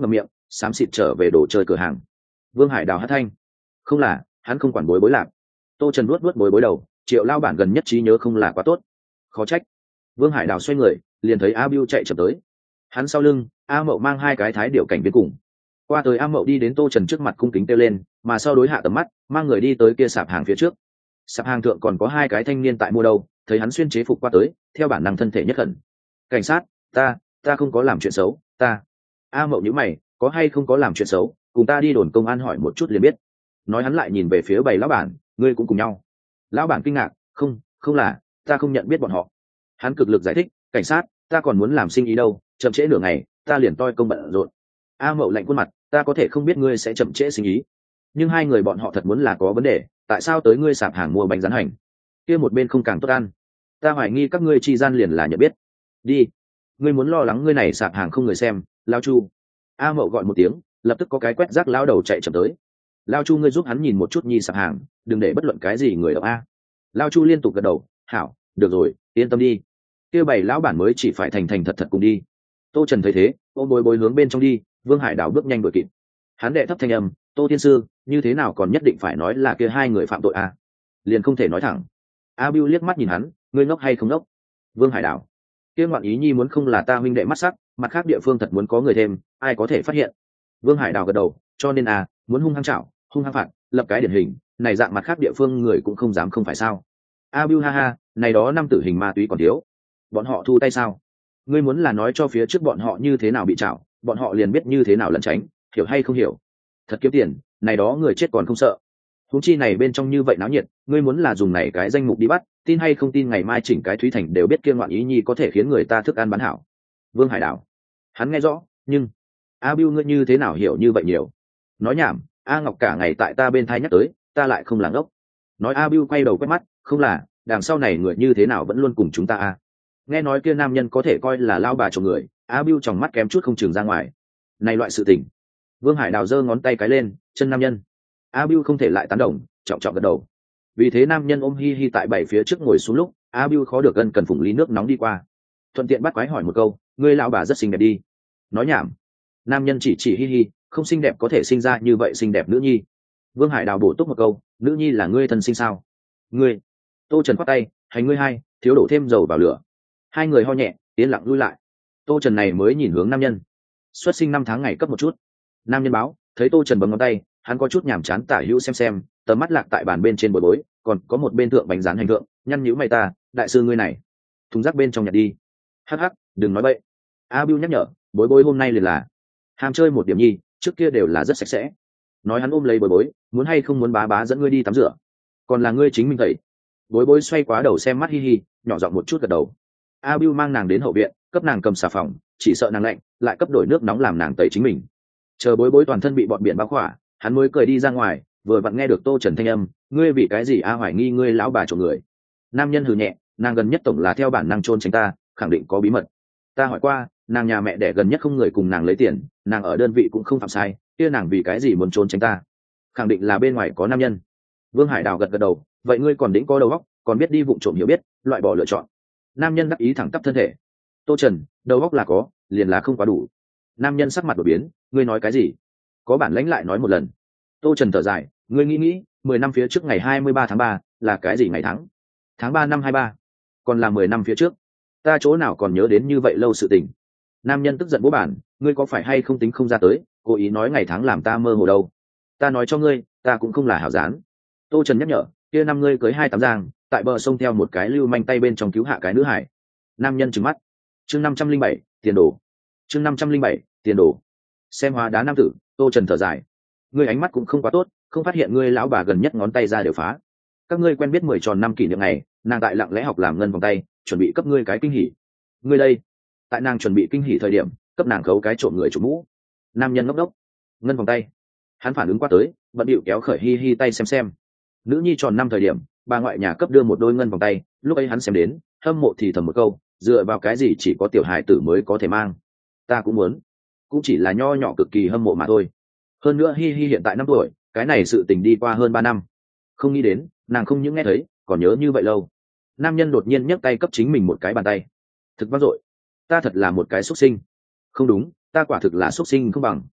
xám xịt trở về đồ chơi cửa hàng. Vương Hải Đào hát thanh. Không là, hắn không quản bối bối lạc. Tô Trần nuốt bối bối đầu, Triệu lao bản gần nhất trí nhớ không là quá tốt. Khó trách. Vương Hải Đào xoay người, liền thấy A Bưu chạy chậm tới. Hắn sau lưng, A Mậu mang hai cái thái điệu cảnh viên cùng. Qua tới A Mậu đi đến Tô Trần trước mặt cung kính kêu lên, mà sau đối hạ tầm mắt, mang người đi tới kia sạp hàng phía trước. Sạp hàng thượng còn có hai cái thanh niên tại mua đâu, thấy hắn xuyên chế phục qua tới, theo bản năng thân thể nhất khẩn. Cảnh sát, ta không có làm chuyện xấu, ta. A Mậu nhíu mày, có hay không có làm chuyện xấu, cùng ta đi đồn công an hỏi một chút liền biết. Nói hắn lại nhìn về phía bầy lão bản, ngươi cũng cùng nhau. Lão bản kinh ngạc, không là, ta không nhận biết bọn họ. Hắn cực lực giải thích, cảnh sát, ta còn muốn làm sinh ý đâu, chậm trễ nửa ngày, ta liền toi công bận rộn. A Mậu lạnh khuôn mặt, ta có thể không biết ngươi sẽ chậm trễ sinh ý, nhưng hai người bọn họ thật muốn là có vấn đề, tại sao tới ngươi sạp hàng mua bánh rán hành? Kia một bên không càng tốt ăn, ta hoài nghi các ngươi chi gian liền là nhận biết. Đi, ngươi muốn lo lắng ngươi này sạp hàng không người xem, Lao Chu. A Mậu gọi một tiếng, lập tức có cái quét rác lao đầu chạy chậm tới. Lao Chu, ngươi giúp hắn nhìn một chút nhi sạp hàng, đừng để bất luận cái gì người động a. Lao Chu liên tục gật đầu, hảo, được rồi, yên tâm đi. Kia bảy lão bản mới chỉ phải thành thành thật thật cùng đi. Tô Trần thấy thế, ôm bối hướng bên trong đi. Vương Hải Đào bước nhanh đuổi kịp. Hắn đệ thấp thanh âm, Tô Thiên Sư, như thế nào còn nhất định phải nói là kia hai người phạm tội a? Liền không thể nói thẳng. A Bưu liếc mắt nhìn hắn, ngươi ngốc hay không ngốc? Vương Hải Đào, kia ngoạn ý nhi muốn không là ta huynh đệ mắt sắc, mặt khác địa phương thật muốn có người thêm, ai có thể phát hiện? Vương Hải Đào gật đầu, cho nên muốn hung hăng chảo, hung hăng phạt, lập cái điển hình, này dạng mặt khác địa phương người cũng không dám không phải sao? A Bưu ha ha, này đó năm tử hình ma túy còn thiếu, bọn họ thu tay sao? Ngươi muốn là nói cho phía trước bọn họ như thế nào bị chảo, bọn họ liền biết như thế nào lẩn tránh, hiểu hay không hiểu? Thật kiếm tiền, này đó người chết còn không sợ. Huống chi này bên trong như vậy náo nhiệt, ngươi muốn là dùng này cái danh mục đi bắt, tin hay không tin ngày mai chỉnh cái Thúy Thành đều biết kia ngoạn ý nhi có thể khiến người ta thức ăn bán hảo. Vương Hải Đào, hắn nghe rõ, nhưng A Bưu ngươi như thế nào hiểu như vậy nhiều? Nói nhảm, A Ngọc cả ngày tại ta bên thai nhắc tới, ta lại không làng ốc. Nói A Bưu quay đầu quét mắt, không là, đằng sau này người như thế nào vẫn luôn cùng chúng ta a. Nghe nói kia nam nhân có thể coi là lao bà chồng người, A Bưu trong mắt kém chút không chừng ra ngoài. Này loại sự tình. Vương Hải Đào giơ ngón tay cái lên, chân nam nhân. A Bưu không thể lại tán đồng, trọng trọng gật đầu. Vì thế nam nhân ôm Hi Hi tại bảy phía trước ngồi xuống lúc, A Bưu khó được gần cần phụng ly nước nóng đi qua. Thuận tiện bắt quái hỏi một câu, ngươi lão bà rất xinh đẹp đi. Nói nhảm. Nam nhân chỉ Hi Hi, không xinh đẹp có thể sinh ra như vậy xinh đẹp nữ nhi. Vương Hải Đào bổ túc một câu, nữ nhi là ngươi thân sinh sao? Ngươi. Tô Trần khoát tay, hành ngươi hai, thiếu đổ thêm dầu vào lửa. Hai người ho nhẹ, yên lặng lui lại. Tô Trần này mới nhìn hướng nam nhân. Xuất sinh 5 tháng ngày cấp một chút. Nam nhân báo, thấy Tô Trần bấm ngón tay, hắn có chút nhàm chán tả hữu xem, tầm mắt lạc tại bàn bên trên bối, còn có một bên thượng bánh rán hành thượng, nhăn nhíu mày ta, đại sư ngươi này, thùng rác bên trong nhặt đi. Hắc hắc, đừng nói bậy. A Bưu nhắc nhở, bối hôm nay liền là ham chơi một điểm nhi, trước kia đều là rất sạch sẽ. Nói hắn ôm lấy bối, muốn hay không muốn bá dẫn ngươi đi tắm rửa, còn là ngươi chính mình tẩy. Bối xoay quá đầu xem mắt Hi Hi, nhỏ giọng một chút gật đầu. A Bưu mang nàng đến hậu viện, cấp nàng cầm xà phòng, chỉ sợ nàng lạnh, lại cấp đổi nước nóng làm nàng tẩy chính mình. Chờ bối toàn thân bị bọn biển bao khỏa, hắn mới cười đi ra ngoài, vừa vặn nghe được Tô Trần thanh âm, ngươi vì cái gì hoài nghi ngươi lão bà trộm người? Nam nhân hừ nhẹ, nàng gần nhất tổng là theo bản năng trôn tránh ta, khẳng định có bí mật. Ta hỏi qua, nàng nhà mẹ đẻ gần nhất không người cùng nàng lấy tiền, nàng ở đơn vị cũng không phạm sai, kia nàng vì cái gì muốn trốn tránh ta? Khẳng định là bên ngoài có nam nhân. Vương Hải Đào gật đầu, vậy ngươi còn đĩnh có đầu óc, còn biết đi vụng trộm hiểu biết, loại bỏ lựa chọn. Nam nhân đắc ý thẳng tắp thân thể. Tô Trần, đầu óc là có, liền là không quá đủ. Nam nhân sắc mặt đổi biến, ngươi nói cái gì? Có bản lãnh lại nói một lần. Tô Trần thở dài, ngươi nghĩ 10 năm phía trước ngày 23 tháng 3 là cái gì ngày tháng? Tháng 3 năm 23. Còn là 10 năm phía trước. Ta chỗ nào còn nhớ đến như vậy lâu sự tình. Nam nhân tức giận bố bản, ngươi có phải hay không tính không ra tới, cố ý nói ngày tháng làm ta mơ hồ đâu. Ta nói cho ngươi, ta cũng không là hảo gián. Tô Trần nhắc nhở, kia năm ngươi cưới 2 tắm giang, tại bờ sông theo một cái lưu manh tay bên trong cứu hạ cái nữ hải. Nam nhân trừng mắt. Chương 507, tiền đồ. Chương 507, tiền đồ. Xem hóa đá nam tử, Tô Trần thở dài. Ngươi ánh mắt cũng không quá tốt, không phát hiện ngươi lão bà gần nhất ngón tay ra đều phá. Các ngươi quen biết 10 tròn năm kỷ niệm ngày, nàng tại lặng lẽ học làm ngân vòng tay, chuẩn bị cấp ngươi cái kinh hỉ. Ngươi đây, tại nàng chuẩn bị kinh hỉ thời điểm, cấp nàng khấu cái trộm người trộm mũ. Nam nhân ngốc đốc. Ngân vòng tay. Hắn phản ứng qua tới, bận bịu kéo khởi Hi Hi tay xem. Nữ nhi tròn 5 thời điểm, bà ngoại nhà cấp đưa một đôi ngân vòng tay, lúc ấy hắn xem đến, hâm mộ thì thầm một câu, dựa vào cái gì chỉ có tiểu hài tử mới có thể mang. Ta cũng muốn, cũng chỉ là nho nhỏ cực kỳ hâm mộ mà thôi. Hơn nữa Hi Hi hiện tại 5 tuổi, cái này sự tình đi qua hơn 3 năm. Không nghĩ đến, nàng không những nghe thấy, còn nhớ như vậy lâu. Nam nhân đột nhiên nhấc tay cấp chính mình một cái bàn tay. Thực vang dội. Ta thật là một cái xuất sinh. Không đúng, ta quả thực là xuất sinh không bằng.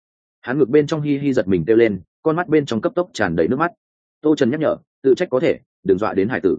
Hắn ngực bên trong hi hi giật mình kêu lên, con mắt bên trong cấp tốc tràn đầy nước mắt. Tô Trần nhắc nhở, tự trách có thể, đừng dọa đến hải tử.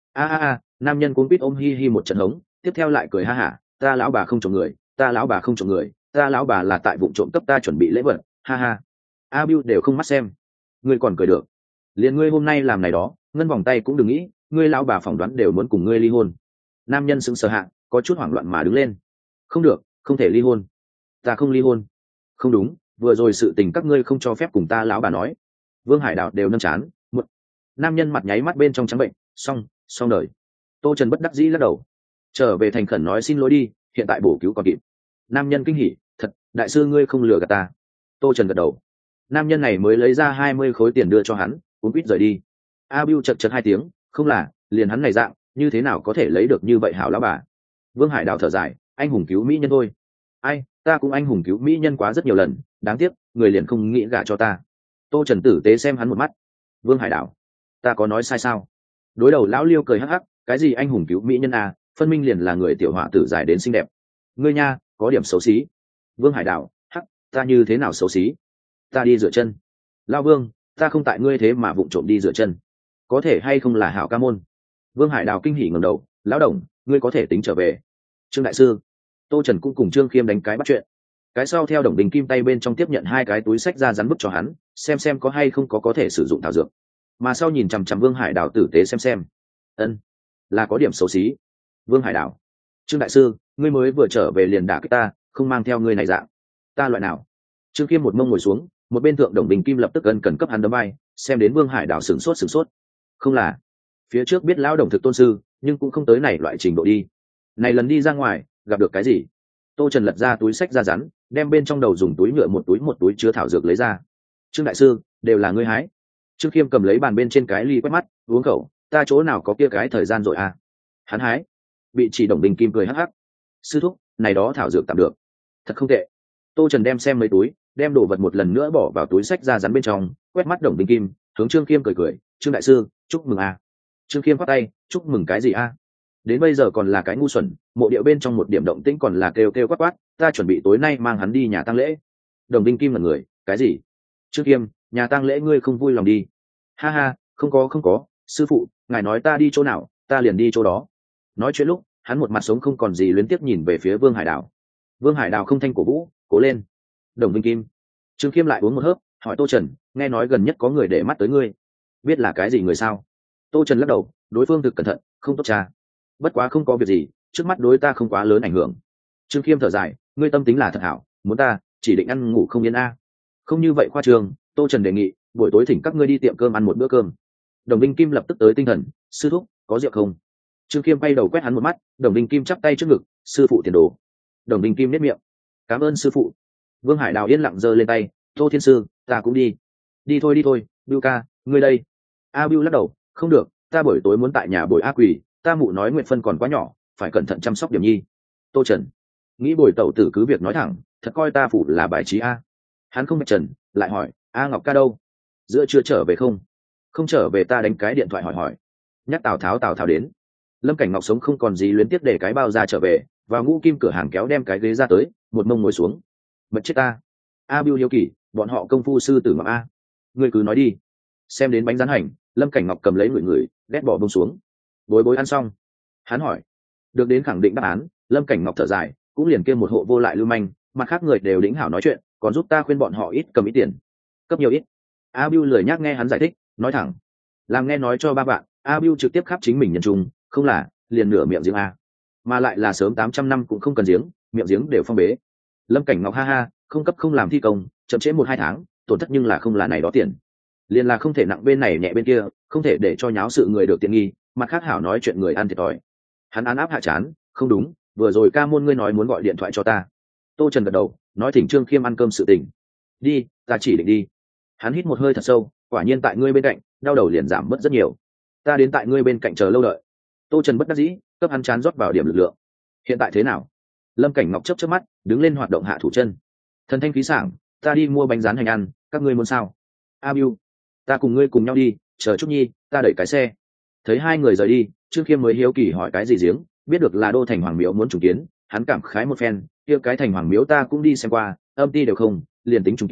A, nam nhân cuống quýt ôm hi hi một trận hống, tiếp theo lại cười ha hả, ta lão bà không trộm người, ta lão bà không trộm người, ta lão bà là tại vụ trộm cấp ta chuẩn bị lễ vật, ha ha. A Bưu đều không mắt xem, ngươi còn cười được. Liền ngươi hôm nay làm này đó, ngân vòng tay cũng đừng nghĩ, ngươi lão bà phỏng đoán đều muốn cùng ngươi ly hôn. Nam nhân sững sờ hạ, có chút hoảng loạn mà đứng lên. Không được, không thể ly hôn. Ta không ly hôn. Không đúng, vừa rồi sự tình các ngươi không cho phép cùng ta lão bà nói. Vương Hải Đạo đều nâng chán, một. Nam nhân mặt nháy mắt bên trong trắng bệnh, xong đời. Tô Trần bất đắc dĩ lắc đầu, trở về thành khẩn nói xin lỗi đi, hiện tại bổ cứu còn kịp. Nam nhân kinh hỉ, thật, đại sư ngươi không lừa gạt ta. Tô Trần gật đầu. Nam nhân này mới lấy ra 20 khối tiền đưa cho hắn, cuốn quýt rời đi. A Bưu chật hai tiếng, không là, liền hắn này dạng, như thế nào có thể lấy được như vậy hảo lão bà. Vương Hải Đạo thở dài, anh hùng cứu mỹ nhân thôi. Ai, ta cũng anh hùng cứu mỹ nhân quá rất nhiều lần, đáng tiếc người liền không nghĩ gả cho ta. Tô Trần tử tế xem hắn một mắt. Vương Hải Đạo, ta có nói sai sao? Đối đầu lão Liêu cười hắc hắc, cái gì anh hùng cứu mỹ nhân à, phân minh liền là người tiểu họa tử dài đến xinh đẹp. Ngươi nha, có điểm xấu xí. Vương Hải Đạo, hắc, ta như thế nào xấu xí? Ta đi rửa chân. Lão Vương, ta không tại ngươi thế mà vụng trộm đi rửa chân, có thể hay không là hảo ca môn. Vương Hải Đào kinh hỉ ngẩng đầu, lão đồng, ngươi có thể tính trở về. Trương đại sư. Tô Trần cũng cùng Trương Khiêm đánh cái bắt chuyện. Cái sau theo Đồng Đình Kim tay bên trong tiếp nhận 2 cái túi sách ra rắn bức cho hắn, xem có hay không có thể sử dụng thảo dược. Mà sau nhìn chằm chằm Vương Hải Đào tử tế xem. Ân, là có điểm xấu xí. Vương Hải Đào, Trương đại sư, ngươi mới vừa trở về liền đả kích ta, không mang theo ngươi này dạng. Ta loại nào? Trương Khiêm một mông ngồi xuống, một bên thượng Đồng Đình Kim lập tức ân cần cấp hắn đấm vai, xem đến Vương Hải Đào sửng sốt. Không là, phía trước biết lão đồng thực tôn sư, nhưng cũng không tới này loại trình độ đi. Này lần đi ra ngoài, gặp được cái gì? Tô Trần lật ra túi sách ra rắn, đem bên trong đầu dùng túi nhựa một túi chứa thảo dược lấy ra. Trương đại sư, đều là ngươi hái. Trương Khiêm cầm lấy bàn bên trên cái ly quét mắt, uống khẩu, ta chỗ nào có kia cái thời gian rồi à? Hắn hái. Bị chỉ Đồng Đình Kim cười hắc hắc. Sư thúc, này đó thảo dược tạm được. Thật không tệ. Tô Trần đem xem mấy túi, đem đồ vật một lần nữa bỏ vào túi sách ra rắn bên trong, quét mắt Đồng Đình Kim, hướng Trương Khiêm cười, Trương đại sư, chúc mừng à. Trương Khiêm khoát tay, chúc mừng cái gì à? Đến bây giờ còn là cái ngu xuẩn, mộ điệu bên trong một điểm động tĩnh còn là kêu quát quát, ta chuẩn bị tối nay mang hắn đi nhà tang lễ. Đồng Đình Kim là người, cái gì? Trương Khiêm, nhà tang lễ ngươi không vui lòng đi? Ha ha, không có, sư phụ, ngài nói ta đi chỗ nào, ta liền đi chỗ đó. Nói chuyện lúc, hắn một mặt sống không còn gì luyến tiếc nhìn về phía Vương Hải Đào. Vương Hải Đào không thanh cổ vũ, cố lên. Đồng Đình Kim. Trương Khiêm lại uống một hớp, hỏi Tô Trần, nghe nói gần nhất có người để mắt tới ngươi, biết là cái gì người sao? Tô Trần lắc đầu, đối phương thực cẩn thận, không tốt cha. Bất quá không có việc gì, trước mắt đối ta không quá lớn ảnh hưởng. Trương Khiêm thở dài, ngươi tâm tính là thật hảo, muốn ta chỉ định ăn ngủ không yên a. Không như vậy khoa trương. Tô Trần đề nghị, buổi tối thỉnh các ngươi đi tiệm cơm ăn một bữa cơm. Đồng Đình Kim lập tức tới tinh thần, sư thúc, có rượu không? Trương Khiêm quay đầu quét hắn một mắt, Đồng Đình Kim chắp tay trước ngực, sư phụ tiền đồ. Đồng Đình Kim nếp miệng, cảm ơn sư phụ. Vương Hải Đào yên lặng giơ lên tay, Tô thiên sư, ta cũng đi. Đi thôi, Bưu ca, ngươi đây. A Bưu lắc đầu, không được, ta buổi tối muốn tại nhà bồi A Quỳ, ta mụ nói Nguyệt Phân còn quá nhỏ, phải cẩn thận chăm sóc điểm nhi. Tô Trần nghĩ bồi tẩu tử cứ việc nói thẳng, thật coi ta phủ là bài trí a. Hắn không bạch trần, lại hỏi, A Ngọc ca đâu? Giữa chưa trở về không? Không trở về ta đánh cái điện thoại hỏi. Nhắc Tào Tháo đến. Lâm Cảnh Ngọc sống không còn gì luyến tiếc để cái bao ra trở về, vào Ngũ Kim cửa hàng kéo đem cái ghế ra tới, một mông ngồi xuống. Mật chết ta. A Bưu hiếu kỳ, bọn họ công phu sư tử mà a. Ngươi cứ nói đi. Xem đến bánh rán hành, Lâm Cảnh Ngọc cầm lấy người, ghét bỏ bông xuống. Bối ăn xong. Hắn hỏi. Được đến khẳng định đáp án, Lâm Cảnh Ngọc thở dài, cũng liền kêu một hộ vô lại lưu manh, mặt khác người đều đĩnh hảo nói chuyện, còn giúp ta khuyên bọn họ ít cầm ít tiền. Cấp nhiều ít. A Bưu lười nhác nghe hắn giải thích, nói thẳng. Làm nghe nói cho ba bạn, A Bưu trực tiếp khắp chính mình nhân trung, không là, liền nửa miệng giếng A. Mà lại là sớm 800 năm cũng không cần giếng, miệng giếng đều phong bế. Lâm Cảnh Ngọc ha ha, không cấp không làm thi công, chậm trễ 1-2 tháng, tổn thất nhưng là không là này đó tiền. Liền là không thể nặng bên này nhẹ bên kia, không thể để cho nháo sự người được tiện nghi, mặt khác hảo nói chuyện người ăn thiệt thòi. Hắn án áp hạ chán, không đúng, vừa rồi ca môn ngươi nói muốn gọi điện thoại cho ta. Tô Trần gật đầu, nói thỉnh Trương Khiêm ăn cơm sự tình. Đi, ta chỉ định đi. Hắn hít một hơi thật sâu, quả nhiên tại ngươi bên cạnh, đau đầu liền giảm mất rất nhiều. Ta đến tại ngươi bên cạnh chờ lâu đợi. Tô Trần bất đắc dĩ, cấp hắn chán rót vào điểm lực lượng. Hiện tại thế nào? Lâm Cảnh Ngọc chớp mắt, đứng lên hoạt động hạ thủ chân. Thần thanh khí sảng, ta đi mua bánh rán hành ăn, các ngươi muốn sao? A Bưu, ta cùng ngươi cùng nhau đi, chờ chút nhi, ta đẩy cái xe. Thấy hai người rời đi, Trương Khiêm mới hiếu kỳ hỏi cái gì giếng, biết được là đô thành hoàng miếu muốn trùng kiến, hắn cảm khái một phen, kia cái thành hoàng miếu ta cũng đi xem qua, âm ti đều không, liền tính trùng kiến,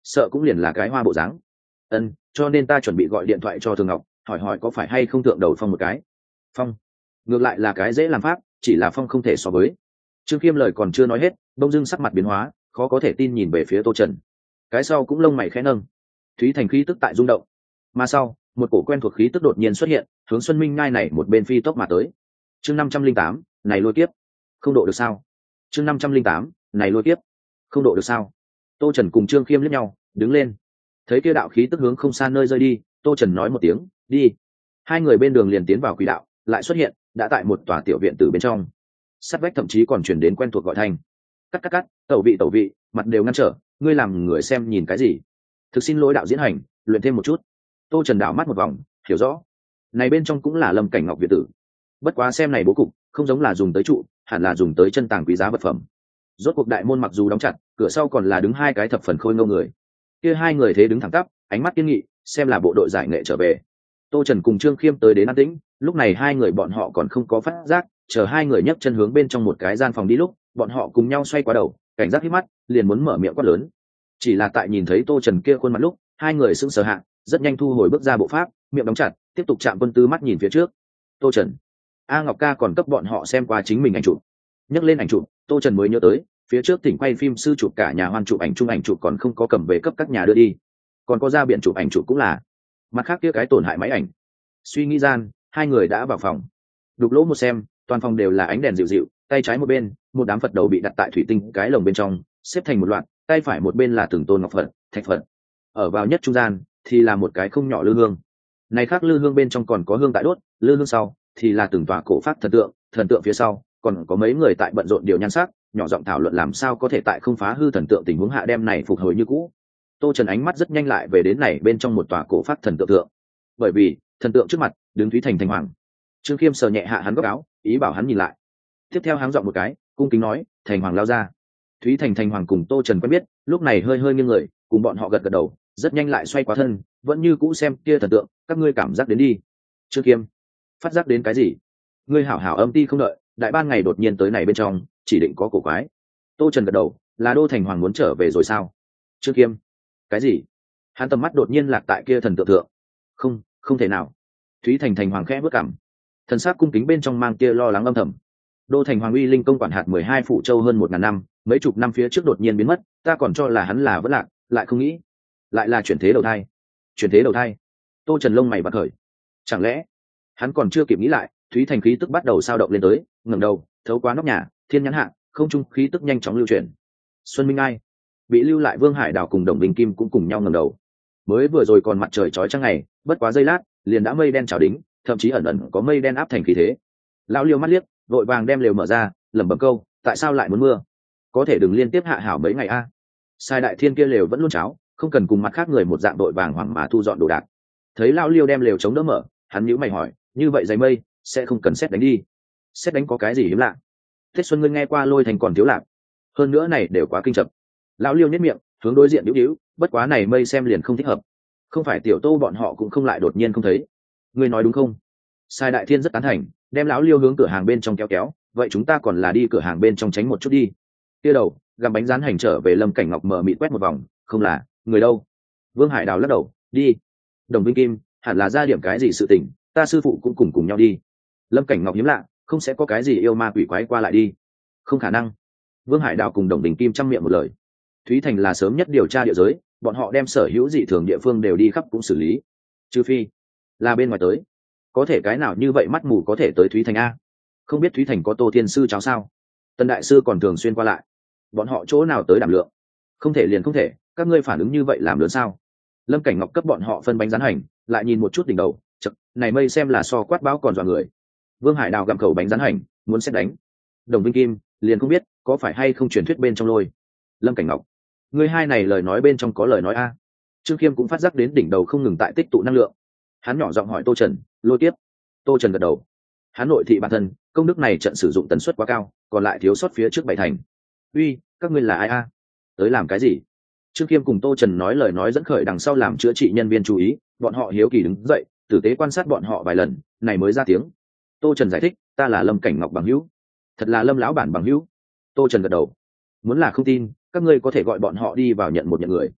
sợ cũng liền là cái hoa bộ dáng. Cho nên ta chuẩn bị gọi điện thoại cho Thường Ngọc, hỏi hỏi có phải hay không thượng đầu Phong một cái. Phong? Ngược lại là cái dễ làm pháp, chỉ là Phong không thể so với. Trương Khiêm lời còn chưa nói hết, đông dưng sắc mặt biến hóa, khó có thể tin nhìn về phía Tô Trần. Cái sau cũng lông mày khẽ nâng. Thúy Thành khí tức tại rung động, mà sau một cổ quen thuộc khí tức đột nhiên xuất hiện, hướng Xuân Minh ngai này một bên phi tốc mà tới. Chương 508, này lôi kiếp, không độ được sao? Chương 508, này lôi kiếp, không độ được sao? Tô Trần cùng Trương Khiêm liếc nhau, đứng lên. Thấy kia đạo khí tức hướng không xa nơi rơi đi, Tô Trần nói một tiếng, đi. Hai người bên đường liền tiến vào quỹ đạo, lại xuất hiện, đã tại một tòa tiểu viện tử bên trong. Sát vách thậm chí còn chuyển đến quen thuộc gọi thành. Cắt, tẩu vị, mặt đều ngăn trở, ngươi làm người xem nhìn cái gì? Thực xin lỗi đạo diễn hành, luyện thêm một chút. Tô Trần đảo mắt một vòng, hiểu rõ. Này bên trong cũng là Lâm Cảnh Ngọc viện tử. Bất quá xem này bố cục, không giống là dùng tới trụ, hẳn là dùng tới chân tàng quý giá vật phẩm. Rốt cuộc đại môn mặc dù đóng chặt, cửa sau còn là đứng hai cái thập phần khôi ngô người. Kia hai người thế đứng thẳng tắp, ánh mắt kiên nghị, xem là bộ đội giải nghệ trở về. Tô Trần cùng Trương Khiêm tới đến an tĩnh, lúc này hai người bọn họ còn không có phát giác, chờ hai người nhấc chân hướng bên trong một cái gian phòng đi lúc, bọn họ cùng nhau xoay qua đầu, cảnh giác hít mắt, liền muốn mở miệng quát lớn. Chỉ là tại nhìn thấy Tô Trần kia khuôn mặt lúc, hai người sững sờ hạ, rất nhanh thu hồi bước ra bộ pháp, miệng đóng chặt, tiếp tục chạm quân tư mắt nhìn phía trước. Tô Trần, A Ngọc ca còn cấp bọn họ xem qua chính mình ảnh chụp. Nhấc lên ảnh chụp, Tô Trần mới nhớ tới, phía trước tỉnh quay phim sư chụp cả nhà hoan chụp ảnh chung ảnh chụp còn không có cầm về cấp các nhà đưa đi, còn có ra biển chụp ảnh chụp cũng là. Mặt khác kia cái tổn hại máy ảnh. Suy nghĩ gian, hai người đã vào phòng. Đục lỗ một xem, toàn phòng đều là ánh đèn dịu dịu, tay trái một bên, một đám Phật đầu bị đặt tại thủy tinh cái lồng bên trong, xếp thành một loạt, tay phải một bên là từng tôn ngọc Phật, thạch Phật. Ở vào nhất trung gian thì là một cái không nhỏ lư hương. Này khác lư hương bên trong còn có hương tại đốt, lư hương sau thì là từng tòa cổ pháp thần tượng phía sau còn có mấy người tại bận rộn điều nhan sắc, nhỏ giọng thảo luận làm sao có thể tại không phá hư thần tượng tình huống hạ đem này phục hồi như cũ. Tô Trần ánh mắt rất nhanh lại về đến này bên trong một tòa cổ pháp thần tượng tượng, bởi vì thần tượng trước mặt đứng Thúy Thành Thành Hoàng. Trương Khiêm sờ nhẹ hạ hắn góc áo, ý bảo hắn nhìn lại. Tiếp theo hắn giọng một cái, cung kính nói, Thành Hoàng lao ra. Thúy Thành Thành Hoàng cùng Tô Trần quen biết, lúc này hơi hơi nghiêng người, cùng bọn họ gật gật đầu, rất nhanh lại xoay qua thân, vẫn như cũ xem kia thần tượng, các ngươi cảm giác đến đi. Trương Khiêm, phát giác đến cái gì? Ngươi hảo hảo âm ti không đợi, đại ban ngày đột nhiên tới này bên trong, chỉ định có cổ quái. Tô Trần gật đầu, là Đô Thành Hoàng muốn trở về rồi sao? Trương Khiêm, cái gì? Hắn tầm mắt đột nhiên lạc tại kia thần tượng thượng. Không thể nào. Thúy Thành Thành Hoàng khẽ bước cằm, thần sắc cung kính bên trong mang kia lo lắng âm thầm. Đô Thành Hoàng uy linh công quản hạt 12 phụ châu hơn 1000 năm, mấy chục năm phía trước đột nhiên biến mất, ta còn cho là hắn là vẫn lạc, lại không nghĩ, lại là chuyển thế đầu thai. Chuyển thế đầu thai? Tô Trần lông mày bật khởi. Chẳng lẽ hắn còn chưa kịp nghĩ lại, Thúy Thành khí tức bắt đầu sao động lên tới, ngẩng đầu, thấu qua nóc nhà, thiên nhãn hạ, không trung khí tức nhanh chóng lưu chuyển. Xuân Minh Ai, bị lưu lại Vương Hải Đảo cùng Đồng Bình Kim cũng cùng nhau ngẩng đầu. Mới vừa rồi còn mặt trời chói chang ngày, bất quá giây lát, liền đã mây đen trào đính, thậm chí ẩn ẩn có mây đen áp thành khí thế. Lão Liêu mắt liếc, vội vàng đem lều mở ra, lẩm bẩm câu, tại sao lại muốn mưa? Có thể đừng liên tiếp hạ hảo mấy ngày a. Sai Đại Thiên kia lều vẫn luôn cháo, không cần cùng mặt khác người một dạng đội vàng hoảng mà thu dọn đồ đạc. Thấy Lão Liêu đem lều chống đỡ mở, hắn nhíu mày hỏi, như vậy dày mây sẽ không cần xét đánh đi? Xét đánh có cái gì hiếm lạ? Tết Xuân ngươi nghe qua Lôi Thành còn thiếu lạc, hơn nữa này đều quá kinh chập. Lão Liêu nhếch miệng, hướng đối diện nhíu, bất quá này mây xem liền không thích hợp. Không phải Tiểu Tô bọn họ cũng không lại đột nhiên không thấy. Ngươi nói đúng không? Sai Đại Thiên rất tán thành, đem Lão Liêu hướng cửa hàng bên trong kéo, vậy chúng ta còn là đi cửa hàng bên trong tránh một chút đi. Kia đầu gặm bánh rán hành trở về Lâm Cảnh Ngọc mở mịt quét một vòng, không là người đâu. Vương Hải Đào lắc đầu, đi. Đồng Vinh Kim, hẳn là ra điểm cái gì sự tình, ta sư phụ cũng cùng nhau đi. Lâm Cảnh Ngọc hiếm lạ, không sẽ có cái gì yêu ma quỷ quái qua lại đi. Không khả năng. Vương Hải Đào cùng Đồng Bình Kim chăm miệng một lời. Thúy Thành là sớm nhất điều tra địa giới, bọn họ đem sở hữu dị thường địa phương đều đi khắp cũng xử lý. Trừ phi là bên ngoài tới, có thể cái nào như vậy mắt mù có thể tới Thúy Thành a? Không biết Thúy Thành có Tô Thiên sư cháu sao? Tân đại sư còn thường xuyên qua lại, bọn họ chỗ nào tới đảm lượng? Không thể liền không thể, các ngươi phản ứng như vậy làm lớn sao? Lâm Cảnh Ngọc cấp bọn họ phân bánh rán hành, lại nhìn một chút đỉnh đầu, chật, này mây xem là so quát bão còn dọa người. Vương Hải Đào gặm khẩu bánh rán hành, muốn xét đánh. Đồng Vinh Kim liền không biết có phải hay không truyền thuyết bên trong Lôi. Lâm Cảnh Ngọc, ngươi hai này lời nói bên trong có lời nói a. Trương Khiêm cũng phát giác đến đỉnh đầu không ngừng tại tích tụ năng lượng. Hắn nhỏ giọng hỏi Tô Trần, Lôi tiếp. Tô Trần gật đầu. Hắn nội thị bản thân, công đức này trận sử dụng tần suất quá cao, còn lại thiếu sót phía trước 7 thành. Uy, các ngươi là ai a? Tới làm cái gì? Trương Khiêm cùng Tô Trần nói lời nói dẫn khởi đằng sau làm chữa trị nhân viên chú ý, bọn họ hiếu kỳ đứng dậy, tử tế quan sát bọn họ vài lần, này mới ra tiếng. Tô Trần giải thích, ta là Lâm Cảnh Ngọc bằng hữu. Thật là Lâm lão bản bằng hữu. Tô Trần gật đầu. Muốn là không tin, các ngươi có thể gọi bọn họ đi vào nhận một nhận người.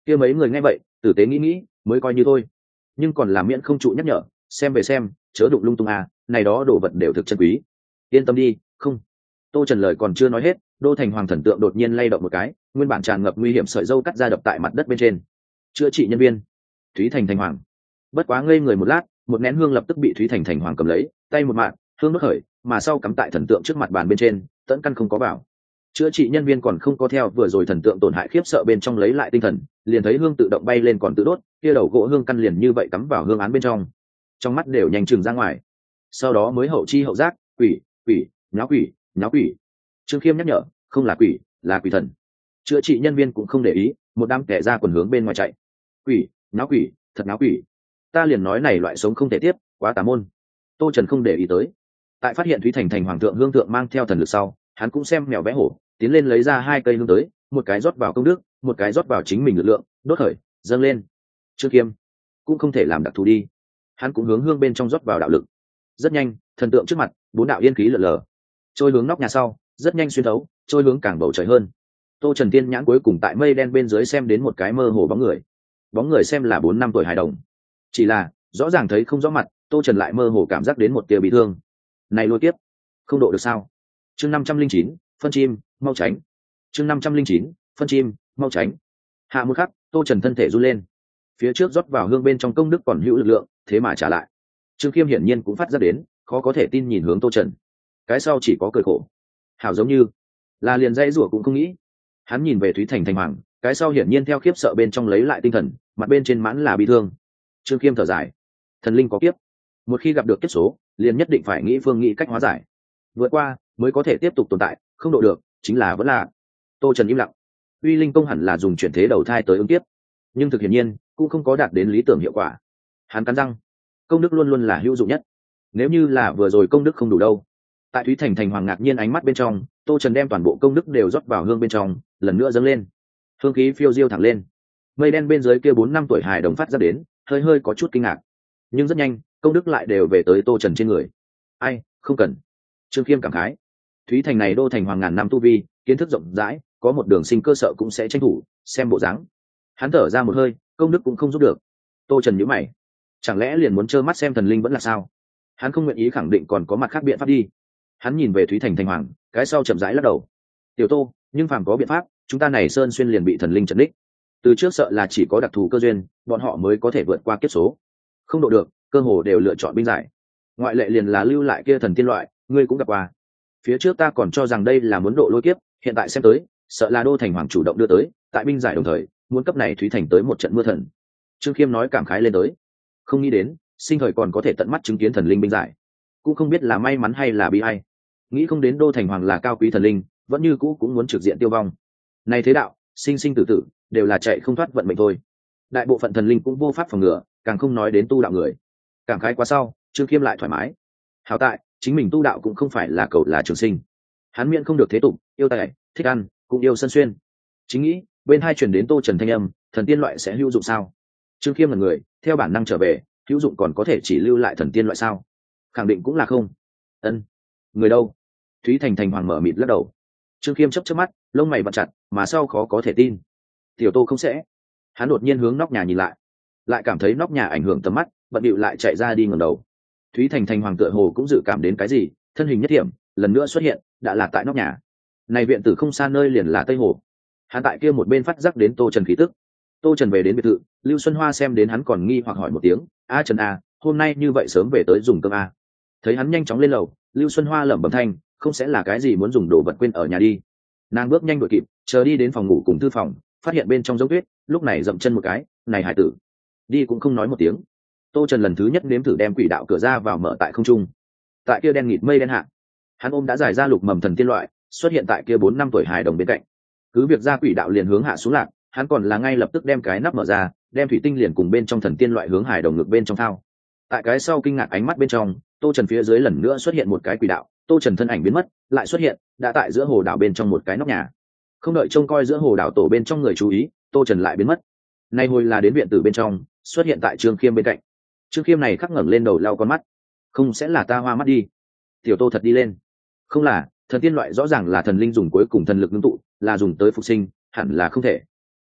Kia mấy người nghe vậy tử tế nghĩ mới coi như thôi, nhưng còn là miễn không trụ nhắc nhở, xem về xem chớ đụng lung tung à, này đó đồ vật đều thực chân quý. Yên tâm đi, không. Tô Trần lời còn chưa nói hết, đô thành hoàng thần tượng đột nhiên lay động một cái, nguyên bản tràn ngập nguy hiểm sợi dâu cắt ra đập tại mặt đất bên trên. Chữa trị nhân viên. Thúy Thành Thành Hoàng. Bất quá ngây người một lát, một nén hương lập tức bị Thúy Thành Thành Hoàng cầm lấy, tay một mạng, hương đốt khởi, mà sau cắm tại thần tượng trước mặt bàn bên trên, tận căn không có vào. Chữa trị nhân viên còn không có theo vừa rồi thần tượng tổn hại khiếp sợ bên trong lấy lại tinh thần, liền thấy hương tự động bay lên còn tự đốt, kia đầu gỗ hương căn liền như vậy cắm vào hương án bên trong, trong mắt đều nhanh chừng ra ngoài. Sau đó mới hậu chi hậu giác, quỷ, quỷ, nháo quỷ, nháo quỷ. Trương Khiêm nhắc nhở, không là quỷ, là quỷ thần. Chữa trị nhân viên cũng không để ý, một đám kẻ ra quần hướng bên ngoài chạy. Quỷ, nháo quỷ, thật nháo quỷ. Ta liền nói này loại sống không thể tiếp, quá tà môn. Tô Trần không để ý tới. Tại phát hiện Thúy Thành Thành hoàng thượng hương thượng mang theo thần lực sau, hắn cũng xem mèo vẽ hổ, tiến lên lấy ra 2 cây hương tới, một cái rót vào công đức, một cái rót vào chính mình lực lượng, đốt khởi, dâng lên. Trương Khiêm cũng không thể làm đặc thù đi, hắn cũng hướng hương bên trong rót vào đạo lực. Rất nhanh, thần tượng trước mặt 4 đạo yên khí lờ lờ, trôi hướng nóc nhà sau, rất nhanh xuyên thấu, trôi hướng càng bầu trời hơn. Tô Trần tiên nhãn cuối cùng tại mây đen bên dưới xem đến một cái mơ hồ bóng người xem là 4 năm tuổi hài đồng, chỉ là rõ ràng thấy không rõ mặt. Tô Trần lại mơ hồ cảm giác đến một tia bị thương. Này lôi tiếp không độ được sao? Chương 509, phân chim, mau tránh. Chương 509, phân chim, mau tránh. Hạ một khắc, Tô Trần thân thể run lên. Phía trước rót vào hương bên trong công đức còn hữu lực lượng, thế mà trả lại. Trương Khiêm hiển nhiên cũng phát ra đến, khó có thể tin nhìn hướng Tô Trần. Cái sau chỉ có cười khổ. Hảo giống như là liền dây rủa cũng không nghĩ. Hắn nhìn về Thúy Thành Thành Hoàng, cái sau hiển nhiên theo khiếp sợ bên trong lấy lại tinh thần, mặt bên trên mãn là bi thương. Trương Khiêm thở dài, thần linh có kiếp, một khi gặp được kiếp số, liền nhất định phải nghĩ phương nghĩ cách hóa giải, vượt qua mới có thể tiếp tục tồn tại, không độ được chính là vẫn là. Tô Trần im lặng. Uy linh công hẳn là dùng chuyển thế đầu thai tới ứng tiếp, nhưng thực hiển nhiên cũng không có đạt đến lý tưởng hiệu quả. Hắn cắn răng, công đức luôn luôn là hữu dụng nhất, nếu như là vừa rồi công đức không đủ đâu. Tại Thúy Thành Thành Hoàng ngạc nhiên ánh mắt bên trong, Tô Trần đem toàn bộ công đức đều rót vào hương bên trong, lần nữa dâng lên. Hương khí phiêu diêu thẳng lên, mây đen bên dưới kia 4 năm tuổi hài đồng phát ra đến, hơi hơi có chút kinh ngạc, nhưng rất nhanh công đức lại đều về tới Tô Trần trên người. Ai, không cần. Trương Khiêm cảm khái, Thúy Thành này đô thành hoàng ngàn năm tu vi, kiến thức rộng rãi, có một đường sinh cơ sợ cũng sẽ tranh thủ, xem bộ dáng. Hắn thở ra một hơi, công đức cũng không giúp được. Tô Trần nhíu mày, chẳng lẽ liền muốn trơ mắt xem thần linh vẫn là sao? Hắn không nguyện ý khẳng định còn có mặt khác biện pháp đi. Hắn nhìn về Thúy Thành Thành Hoàng, cái sau chậm rãi lắc đầu. Tiểu Tô, nhưng phàm có biện pháp, chúng ta này sơn xuyên liền bị thần linh trấn đích. Từ trước sợ là chỉ có đặc thù cơ duyên, bọn họ mới có thể vượt qua kiếp số. Không độ được, cơ hồ đều lựa chọn binh giải. Ngoại lệ liền là lưu lại kia thần tiên loại, ngươi cũng gặp qua. Phía trước ta còn cho rằng đây là muốn độ lôi kiếp, hiện tại xem tới, sợ là đô thành hoàng chủ động đưa tới, tại binh giải đồng thời, muốn cấp này Thúy Thành tới một trận mưa thần. Trương Khiêm nói cảm khái lên tới, không nghĩ đến, sinh thời còn có thể tận mắt chứng kiến thần linh binh giải, cũng không biết là may mắn hay là bi ai. Nghĩ không đến đô thành hoàng là cao quý thần linh, vẫn như cũ cũng muốn trực diện tiêu vong. Này thế đạo, sinh sinh tử tử, đều là chạy không thoát vận mệnh thôi. Đại bộ phận thần linh cũng vô pháp phòng ngừa, càng không nói đến tu đạo người. Cảm khái quá sau, Trương Khiêm lại thoải mái. Hảo tại, chính mình tu đạo cũng không phải là cầu là trường sinh. Hắn miễn không được thế tục, yêu tài, thích ăn, cũng yêu sân xuyên. Chính nghĩ, bên hai chuyển đến Tô Trần thanh âm, thần tiên loại sẽ hữu dụng sao? Trương Khiêm là người, theo bản năng trở về, hữu dụng còn có thể chỉ lưu lại thần tiên loại sao? Khẳng định cũng là không. Ân, người đâu? Thúy Thành Thành Hoàng mở mịt lắc đầu. Trương Khiêm chớp chớp mắt, lông mày vặn chặt, mà sau khó có thể tin. Tiểu Tô không sẽ. Hắn đột nhiên hướng nóc nhà nhìn lại cảm thấy nóc nhà ảnh hưởng tầm mắt, bận bịu lại chạy ra đi ngẩng đầu. Thúy Thành Thành Hoàng tựa hồ cũng dự cảm đến cái gì, thân hình nhất điểm, lần nữa xuất hiện, đã là tại nóc nhà. Này viện tử không xa nơi liền là Tây Hồ. Hắn tại kia một bên phát giác đến Tô Trần khí tức. Tô Trần về đến biệt thự, Lưu Xuân Hoa xem đến hắn còn nghi hoặc hỏi một tiếng, "A Trần a, hôm nay như vậy sớm về tới dùng cơm a?" Thấy hắn nhanh chóng lên lầu, Lưu Xuân Hoa lẩm bẩm thanh, không sẽ là cái gì muốn dùng đồ vật quên ở nhà đi. Nàng bước nhanh đuổi kịp, chờ đi đến phòng ngủ cùng thư phòng, phát hiện bên trong giống tuyết, lúc này dậm chân một cái, "Này hải tử." Đi cũng không nói một tiếng. Tô Trần lần thứ nhất nếm thử đem quỷ đạo cửa ra vào mở tại không trung. Tại kia đen nghịt mây đen hạ, hắn ôm đã giải ra lục mầm thần tiên loại, xuất hiện tại kia 4 năm tuổi hài đồng bên cạnh. Cứ việc ra quỷ đạo liền hướng hạ xuống lạc, hắn còn là ngay lập tức đem cái nắp mở ra, đem thủy tinh liền cùng bên trong thần tiên loại hướng hài đồng ngực bên trong thao. Tại cái sau kinh ngạc ánh mắt bên trong, Tô Trần phía dưới lần nữa xuất hiện một cái quỷ đạo, Tô Trần thân ảnh biến mất, lại xuất hiện, đã tại giữa hồ đảo bên trong một cái nóc nhà. Không đợi trông coi giữa hồ đảo tổ bên trong người chú ý, Tô Trần lại biến mất. Nay hồi là đến viện tử bên trong, xuất hiện tại Trương Khiêm bên cạnh. Trương Khiêm này khắc ngẩng lên đầu lau con mắt, không sẽ là ta hoa mắt đi. Tiểu Tô thật đi lên. Không là, thần tiên loại rõ ràng là thần linh dùng cuối cùng thần lực ngưng tụ, là dùng tới phục sinh, hẳn là không thể.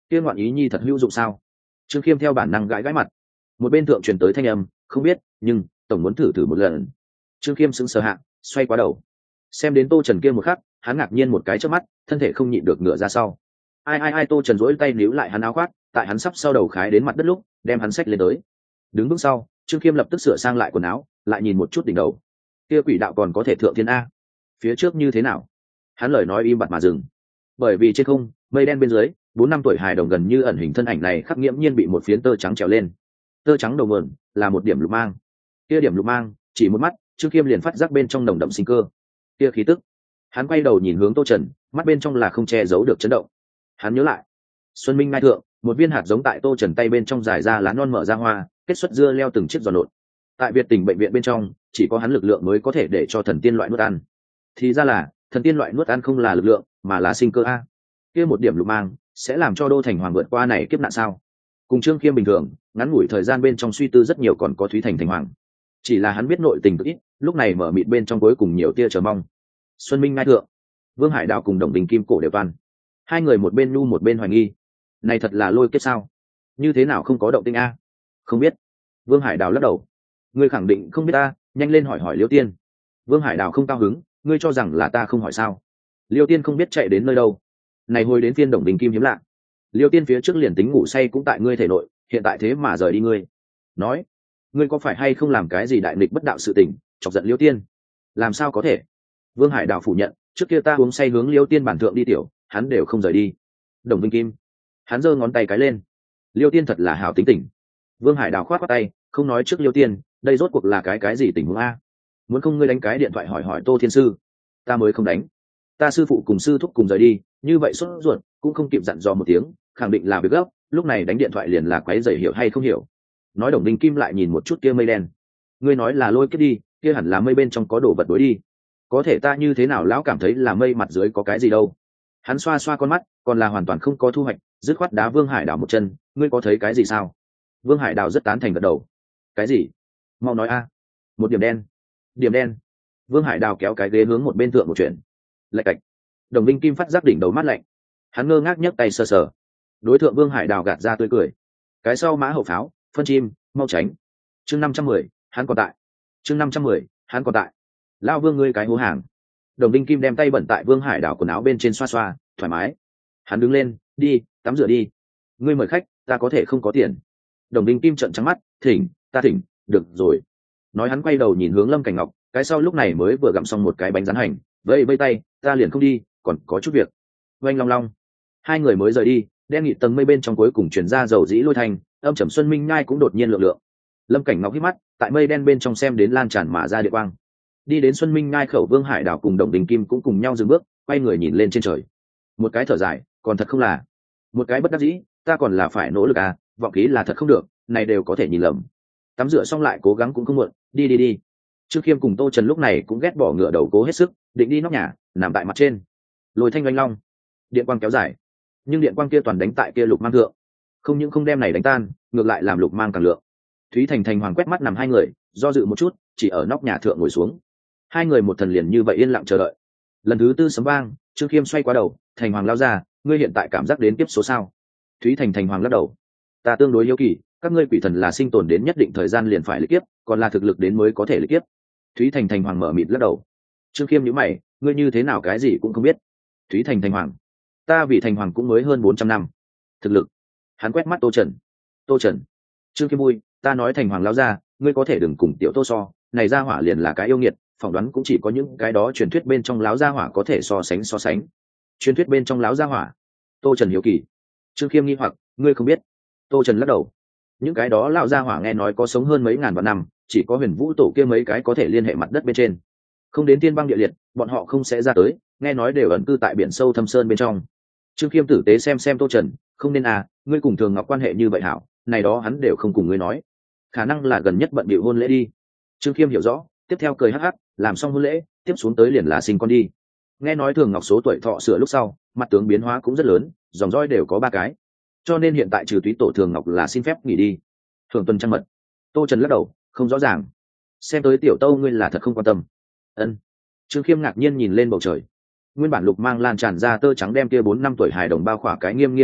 kia ngoạn ý nhi thật hữu dụng sao? Trương Khiêm theo bản năng gãi gãi mặt. Một bên thượng truyền tới thanh âm, không biết, nhưng tổng muốn thử một lần. Trương Khiêm sững sờ hạ, xoay qua đầu, xem đến Tô Trần kia một khắc, hắn ngạc nhiên một cái chớp mắt, thân thể không nhịn được ngửa ra sau. Ai, Tô Trần duỗi tay níu lại hắn áo khoác, tại hắn sắp sau đầu khái đến mặt đất lúc, đem hắn xách lên tới. Đứng bước sau, Trương Khiêm lập tức sửa sang lại quần áo, lại nhìn một chút đỉnh đầu. Kia quỷ đạo còn có thể thượng thiên a. Phía trước như thế nào? Hắn lời nói im bặt mà dừng. Bởi vì trên không, mây đen bên dưới, 4-5 tuổi hài đồng gần như ẩn hình thân ảnh này khắc nghiễm nhiên bị một phiến tơ trắng trèo lên. Tơ trắng đầu nguồn là một điểm lục mang. Kia điểm lục mang, chỉ một mắt, Trương Khiêm liền phát giác bên trong nồng đậm sinh cơ. Kia khí tức. Hắn quay đầu nhìn hướng Tô Trần, mắt bên trong là không che giấu được chấn động. Hắn nhớ lại, xuân minh ngai thượng, một viên hạt giống tại Tô Trần tay bên trong dài ra lá non mở ra hoa, kết xuất dưa leo từng chiếc giòn nộn. Tại Việt Tỉnh bệnh viện bên trong, chỉ có hắn lực lượng mới có thể để cho thần tiên loại nuốt ăn. Thì ra là, thần tiên loại nuốt ăn không là lực lượng, mà là sinh cơ a. Kia một điểm lục mang, sẽ làm cho Đô Thành Hoàng vượt qua này kiếp nạn sao? Cùng Trương Khiêm bình thường, ngắn ngủi thời gian bên trong suy tư rất nhiều còn có Thúy Thành Thành Hoàng. Chỉ là hắn biết nội tình cực ít, lúc này mở mịt bên trong cuối cùng nhiều tia chờ mong. Xuân minh ngai thượng, Vương Hải Đào cùng Đồng Đình Kim cổ đều toàn. Hai người một bên nhu một bên hoài nghi. Này thật là lôi kiếp sao? Như thế nào không có động tĩnh a? Không biết. Vương Hải Đào lắc đầu. Ngươi khẳng định không biết ta, nhanh lên hỏi Liêu Tiên. Vương Hải Đào không cao hứng, ngươi cho rằng là ta không hỏi sao? Liêu Tiên không biết chạy đến nơi đâu. Này hồi đến phiên Đồng Đình Kim hiếm lạ. Liêu Tiên phía trước liền tính ngủ say cũng tại ngươi thể nội, hiện tại thế mà rời đi ngươi. Nói, ngươi có phải hay không làm cái gì đại nghịch bất đạo sự tình, chọc giận Liêu Tiên? Làm sao có thể? Vương Hải Đào phủ nhận, trước kia ta uống say hướng Liêu Tiên bản thượng đi tiểu, hắn đều không rời đi. Đồng Vinh Kim, hắn giơ ngón tay cái lên. Liêu Tiên thật là hảo tính tình. Vương Hải Đào khoát tay, không nói trước Liêu Tiên, đây rốt cuộc là cái gì tình huống a? Muốn không ngươi đánh cái điện thoại hỏi Tô Thiên Sư? Ta mới không đánh. Ta sư phụ cùng sư thúc cùng rời đi, như vậy sốt ruột cũng không kịp dặn dò một tiếng, khẳng định là việc gấp, lúc này đánh điện thoại liền là quấy rầy hiểu hay không hiểu. Nói Đồng Vinh Kim lại nhìn một chút kia mây đen. Ngươi nói là lôi kiếp đi, kia hẳn là mây bên trong có đồ vật đối đi. Có thể ta như thế nào lão cảm thấy là mây mặt dưới có cái gì đâu. Hắn xoa xoa con mắt, còn là hoàn toàn không có thu hoạch, dứt khoát đá Vương Hải Đào một chân, ngươi có thấy cái gì sao? Vương Hải Đào rất tán thành gật đầu. Cái gì? Mau nói a. Một điểm đen. Điểm đen. Vương Hải Đào kéo cái ghế hướng một bên thượng một chuyện. Lạch cạch. Đồng Vinh Kim phát giác đỉnh đầu mát lạnh. Hắn ngơ ngác nhấc tay sờ sờ. Đối tượng Vương Hải Đào gạt ra tươi cười. Cái sau mã hậu pháo, phân chim, mau tránh. Chương 510, hắn còn tại. Chương 510, hắn còn tại. Lao Vương ngươi cái hố hàng. Đồng Vinh Kim đem tay bẩn tại Vương Hải Đào quần áo bên trên xoa xoa, thoải mái. Hắn đứng lên, đi, tắm rửa đi. Ngươi mời khách, ta có thể không có tiền. Đồng Vinh Kim trợn trắng mắt, thỉnh, ta thỉnh, được rồi. Nói hắn quay đầu nhìn hướng Lâm Cảnh Ngọc, cái sau lúc này mới vừa gặm xong một cái bánh rán hành, vây tay, ta liền không đi, còn có chút việc. Oanh long long. Hai người mới rời đi, đen nghịt tầng mây bên trong cuối cùng truyền ra dầu dĩ lôi thanh, âm trầm xuân minh nhai cũng đột nhiên lượng lượng. Lâm Cảnh Ngọc hít mắt, tại mây đen bên trong xem đến lan tràn mà ra địa quang. Đi đến xuân minh nhai khẩu, Vương Hải Đào cùng Đồng Đình Kim cũng cùng nhau dừng bước, quay người nhìn lên trên trời. Một cái thở dài, còn thật không là. Một cái bất đắc dĩ, ta còn là phải nỗ lực à, vọng khí là thật không được, này đều có thể nhìn lầm. Tắm rửa xong lại cố gắng cũng không muộn, đi. Trương Khiêm cùng Tô Trần lúc này cũng ghét bỏ ngựa đầu cố hết sức, định đi nóc nhà, nằm tại mặt trên. Lôi thanh oanh long, điện quang kéo dài, nhưng điện quang kia toàn đánh tại kia lục mang thượng, không những không đem này đánh tan, ngược lại làm lục mang càng lượng. Thúy Thành Thành Hoàng quét mắt nằm hai người, do dự một chút, chỉ ở nóc nhà thượng ngồi xuống. Hai người một thần liền như vậy yên lặng chờ đợi. Lần thứ tư sấm vang, Trương Khiêm xoay qua đầu, Thành Hoàng lao ra, ngươi hiện tại cảm giác đến kiếp số sao? Thúy Thành Thành Hoàng lắc đầu, ta tương đối hiếu kỳ, các ngươi quỷ thần là sinh tồn đến nhất định thời gian liền phải lịch kiếp, còn là thực lực đến mới có thể lịch kiếp. Thúy Thành Thành Hoàng mở mịt lắc đầu. Trương Khiêm nhíu mày, ngươi như thế nào cái gì cũng không biết. Thúy Thành Thành Hoàng, ta vì Thành Hoàng cũng mới hơn 400 năm. Thực lực. Hắn quét mắt Tô Trần. Trương Khiêm vui, ta nói Thành Hoàng lao ra, ngươi có thể đừng cùng tiểu Tô so, này ra hỏa liền là cái yêu nghiệt, phỏng đoán cũng chỉ có những cái đó truyền thuyết bên trong láo gia hỏa có thể so sánh. Truyền thuyết bên trong láo gia hỏa. Tô Trần hiếu kỳ. Trương Khiêm nghi hoặc, ngươi không biết. Tô Trần lắc đầu. Những cái đó lão gia hỏa nghe nói có sống hơn mấy ngàn vạn năm, chỉ có Huyền Vũ tổ kia mấy cái có thể liên hệ mặt đất bên trên, không đến thiên băng địa liệt, bọn họ không sẽ ra tới, nghe nói đều ẩn cư tại biển sâu thâm sơn bên trong. Trương Khiêm tử tế xem Tô Trần, không nên à, ngươi cùng Thường Ngọc quan hệ như vậy hảo, này đó hắn đều không cùng ngươi nói, khả năng là gần nhất bận bịu hôn lễ đi. Trương Khiêm hiểu rõ, tiếp theo cười hắc hắc, làm xong hôn lễ, tiếp xuống tới liền là sinh con đi. Nghe nói Thường Ngọc số tuổi thọ sửa lúc sau, mặt tướng biến hóa cũng rất lớn, dòng dõi đều có 3 cái, cho nên hiện tại trừ túy tổ Thường Ngọc là xin phép nghỉ đi. Thường tuần trăng mật. Tô Trần lắc đầu, không rõ ràng. Xem tới tiểu Tâu ngươi là thật không quan tâm. Ân. Trương Khiêm ngạc nhiên nhìn lên bầu trời. Nguyên bản lục mang lan tràn ra tơ trắng đem kia 4-5 tuổi hài đồng bao khỏa cái nghiêm thực thực,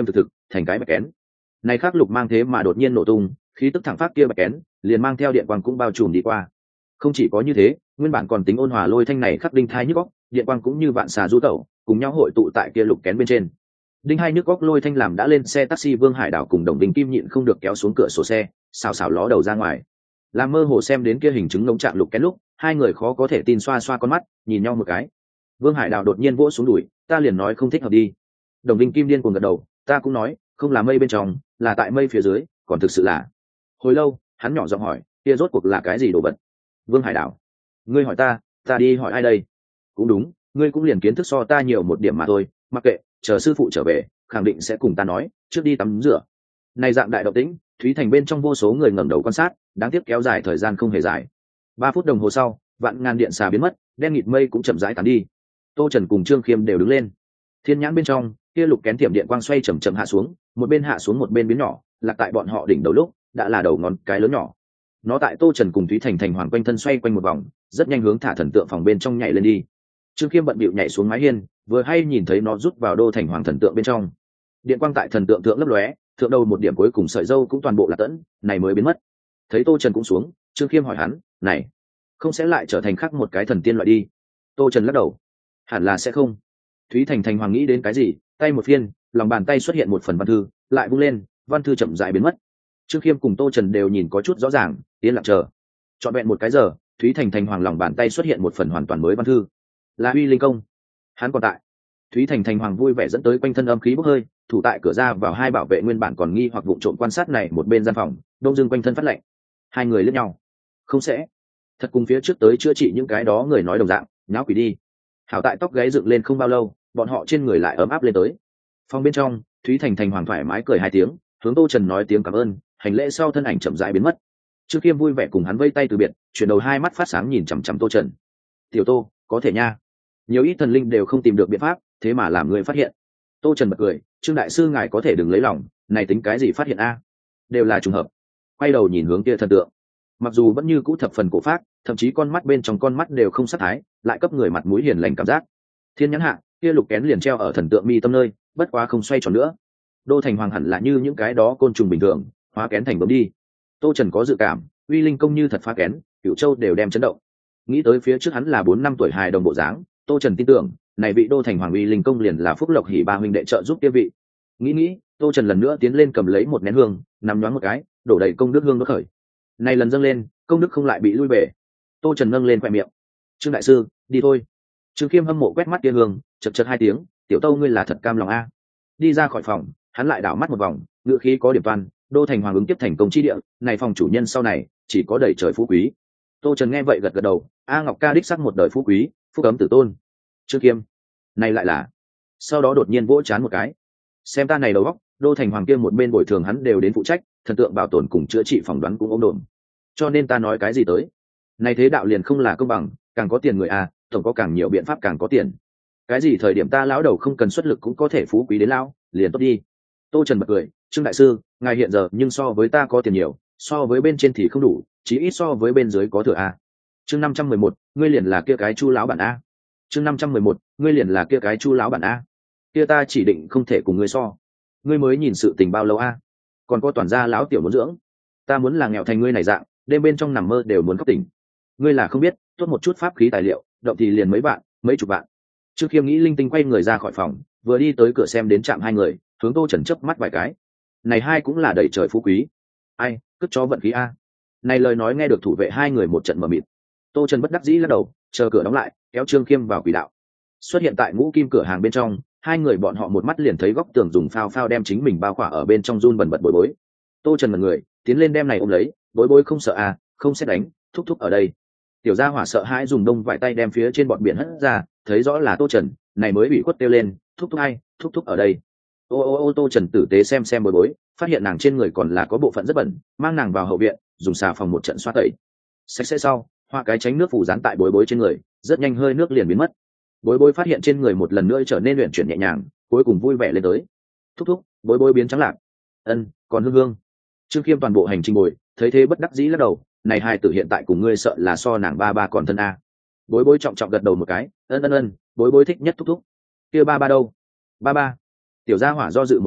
thành cái bạch kén. Này khắc lục mang thế mà đột nhiên nổ tung, khí tức thẳng phát kia bạch kén liền mang theo điện quang cũng bao trùm đi qua. Không chỉ có như thế, nguyên bản còn tính ôn hòa lôi thanh này khắc đinh thai nhức óc, điện quang cũng như vạn xà du tẩu, cùng nhau hội tụ tại kia lục kén bên trên. Đinh hai nhức óc lôi thanh làm đã lên xe taxi Vương Hải Đảo cùng Đồng Đình Kim nhịn không được kéo xuống cửa sổ xe, xào xào ló đầu ra ngoài. Làm mơ hồ xem đến kia hình chứng ngỗng trạng lục kén lúc, hai người khó có thể tin xoa xoa con mắt, nhìn nhau một cái. Vương Hải Đảo đột nhiên vỗ xuống đùi, ta liền nói không thích hợp đi. Đồng Đình Kim điên cuồng gật đầu, ta cũng nói, không là mây bên trong, là tại mây phía dưới, còn thực sự là. Hồi lâu, hắn nhỏ giọng hỏi, kia rốt cuộc là cái gì đồ vật? Vương Hải Đảo, ngươi hỏi ta đi hỏi ai đây? Cũng đúng, ngươi cũng liền kiến thức so ta nhiều một điểm mà thôi, mặc kệ, chờ sư phụ trở về, khẳng định sẽ cùng ta nói, trước đi tắm rửa. Này dạng đại động tĩnh, Thúy Thành bên trong vô số người ngẩng đầu quan sát, đáng tiếc kéo dài thời gian không hề dài. 3 phút đồng hồ sau, vạn ngàn điện xà biến mất, đen nghịt mây cũng chậm rãi tán đi. Tô Trần cùng Trương Khiêm đều đứng lên. Thiên nhãn bên trong, kia lục kén tiệm điện quang xoay chậm chậm hạ xuống, một bên hạ xuống một bên biến nhỏ, lạc tại bọn họ đỉnh đầu lúc, đã là đầu ngón cái lớn nhỏ. Nó tại Tô Trần cùng Thúy Thành thành hoàng quanh thân xoay quanh một vòng, rất nhanh hướng thả thần tượng phòng bên trong nhảy lên đi. Trương Khiêm bận bịu nhảy xuống mái hiên, vừa hay nhìn thấy nó rút vào đô thành hoàng thần tượng bên trong. Điện quang tại thần tượng thượng lấp lóe, thượng đầu một điểm cuối cùng sợi dâu cũng toàn bộ là tẫn, này mới biến mất. Thấy Tô Trần cũng xuống, Trương Khiêm hỏi hắn, này, không sẽ lại trở thành khác một cái thần tiên loại đi? Tô Trần lắc đầu, hẳn là sẽ không. Thúy Thành thành hoàng nghĩ đến cái gì, tay một phiên, lòng bàn tay xuất hiện một phần văn thư, lại vung lên, văn thư chậm rãi biến mất. Trương Khiêm cùng Tô Trần đều nhìn có chút rõ ràng, yên lặng chờ. Trọn vẹn một cái giờ, Thúy Thành thành hoàng lòng bàn tay xuất hiện một phần hoàn toàn mới văn thư, là Uy Linh Công. Hắn còn tại. Thúy Thành thành hoàng vui vẻ dẫn tới quanh thân âm khí bốc hơi, thủ tại cửa ra vào hai bảo vệ nguyên bản còn nghi hoặc vụ trộm quan sát này một bên gian phòng, đông dưng quanh thân phát lệnh. Hai người liếc nhau, không sẽ thật cùng phía trước tới chữa trị những cái đó người nói đồng dạng, nháo quỷ đi. Hảo tại tóc gáy dựng lên không bao lâu, bọn họ trên người lại ấm áp lên tới. Phòng bên trong, Thúy Thành thành hoàng thoải mái cười 2 tiếng, hướng Tô Trần nói tiếng cảm ơn, hành lễ sau thân ảnh chậm rãi biến mất. Trương Khiêm vui vẻ cùng hắn vây tay từ biệt, chuyển đầu hai mắt phát sáng nhìn chằm chằm Tô Trần. Tiểu Tô, có thể nha. Nhiều ít thần linh đều không tìm được biện pháp, thế mà làm người phát hiện. Tô Trần bật cười, Trương đại sư ngài có thể đừng lấy lòng, này tính cái gì phát hiện a? Đều là trùng hợp. Quay đầu nhìn hướng kia thần tượng, mặc dù vẫn như cũ thập phần cổ phác, thậm chí con mắt bên trong con mắt đều không sát thái, lại cấp người mặt mũi hiền lành cảm giác. Thiên nhãn hạ, kia lục kén liền treo ở thần tượng mi tâm nơi, bất quá không xoay tròn nữa. Đô thành hoàng hẳn là như những cái đó côn trùng bình thường, hóa kén thành bướm đi. Tô Trần có dự cảm, Uy Linh Công như thật phá kén, Cửu Châu đều đem chấn động. Nghĩ tới phía trước hắn là 4 năm tuổi hài đồng bộ dáng, Tô Trần tin tưởng, này vị Đô thành hoàng Uy Linh Công liền là phúc lộc hỉ ba huynh đệ trợ giúp kia vị. Nghĩ, Tô Trần lần nữa tiến lên cầm lấy một nén hương, nằm nhoáng một cái, đổ đầy công đức hương đốt khởi. Này lần dâng lên, công đức không lại bị lui bể. Tô Trần nâng lên khóe miệng. Trương đại sư, đi thôi. Trương Khiêm hâm mộ quét mắt kia hương, chật 2 tiếng, tiểu Tâu ngươi là thật cam lòng a. Đi ra khỏi phòng, hắn lại đảo mắt một vòng, ngựa khí có điểm toan, Đô thành hoàng ứng tiếp thành công chi địa, này phòng chủ nhân sau này chỉ có đầy trời phú quý. Tô Trần nghe vậy gật gật đầu, a Ngọc ca đích sắc một đời phú quý, phúc cấm tử tôn. Trương Khiêm, này lại là. Sau đó đột nhiên vỗ chán một cái, xem ta này đầu óc, Đô thành hoàng kia một bên bồi thường hắn đều đến phụ trách, thần tượng bảo tồn cùng chữa trị phỏng đoán cũng ôm đồn. Cho nên ta nói cái gì tới, này thế đạo liền không là công bằng, càng có tiền người à, tổng có càng nhiều biện pháp càng có tiền. Cái gì thời điểm ta lão đầu không cần xuất lực cũng có thể phú quý đến lão, liền tốt đi. Tô Trần bật cười, Trương đại sư, ngài hiện giờ nhưng so với ta có tiền nhiều, so với bên trên thì không đủ, chí ít so với bên dưới có thừa a. Chương 511, ngươi liền là kia cái Chu lão bản a. Chương 511, ngươi liền là kia cái Chu lão bản a. Kia ta chỉ định không thể cùng ngươi so. Ngươi mới nhìn sự tình bao lâu a? Còn có toàn gia lão tiểu muốn dưỡng. Ta muốn là nghèo thành ngươi này dạng, đêm bên trong nằm mơ đều muốn khóc tỉnh. Ngươi là không biết, tốt một chút pháp khí tài liệu, động thì liền mấy vạn, mấy chục vạn. Trương Khiêm nghĩ linh tinh quay người ra khỏi phòng, vừa đi tới cửa xem đến chạm hai người, hướng Tô Trần chớp mắt vài cái. Này hai cũng là đầy trời phú quý. Ai, cất cho vận khí a. Này lời nói nghe được thủ vệ hai người một trận mờ mịt. Tô Trần bất đắc dĩ lắc đầu, chờ cửa đóng lại, kéo Trương Khiêm vào quỷ đạo. Xuất hiện tại Ngũ Kim cửa hàng bên trong, hai người bọn họ một mắt liền thấy góc tường dùng phao phao đem chính mình bao khỏa ở bên trong run bần bật bối bối. Tô Trần mật người, tiến lên đem này ôm lấy, bối bối không sợ à, không xét đánh, thúc thúc ở đây. Tiểu gia hỏa sợ hãi dùng đông vải tay đem phía trên bọn biển hất ra, thấy rõ là Tô Trần, này mới bị khuất kêu lên, thúc thúc hay, thúc thúc ở đây. Ô Tô Trần tử tế xem bối bối, phát hiện nàng trên người còn là có bộ phận rất bẩn, mang nàng vào hậu viện, dùng xà phòng một trận xoa tẩy. Sạch sẽ sau, hoa cái tránh nước phủ dán tại bối bối trên người, rất nhanh hơi nước liền biến mất. Bối bối phát hiện trên người một lần nữa trở nên luyện chuyển nhẹ nhàng, cuối cùng vui vẻ lên tới. Thúc thúc, bối bối biến trắng lạc. Còn hương hương. Trương Khiêm toàn bộ hành trình bồi, thấy thế bất đắc dĩ lắc đầu, này hai tử hiện tại cùng ngươi sợ là so nàng ba còn thân a. Bối bối trọng trọng gật đầu một cái, bối bối thích nhất thúc thúc. Kia ba đâu? Ba. Tiểu gia hỏa do dự một chút,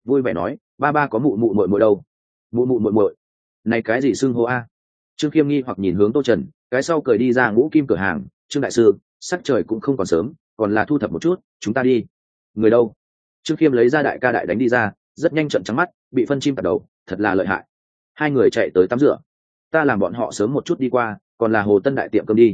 vui vẻ nói ba ba có mụ mụ muội muội đâu. Mụ mụ muội muội này cái gì xưng hô a? Trương Khiêm nghi hoặc nhìn hướng Tô Trần, cái sau cười đi ra Ngũ Kim cửa hàng. Trương đại sư, sắc trời cũng không còn sớm, còn là thu thập một chút, chúng ta đi. Người đâu? Trương Khiêm lấy ra đại ca đại đánh đi ra, rất nhanh trợn trắng mắt, bị phân chim tạt đầu, thật là lợi hại. Hai người chạy tới tắm rửa, ta làm bọn họ sớm một chút đi qua, còn là Hồ Tân đại tiệm cơm đi.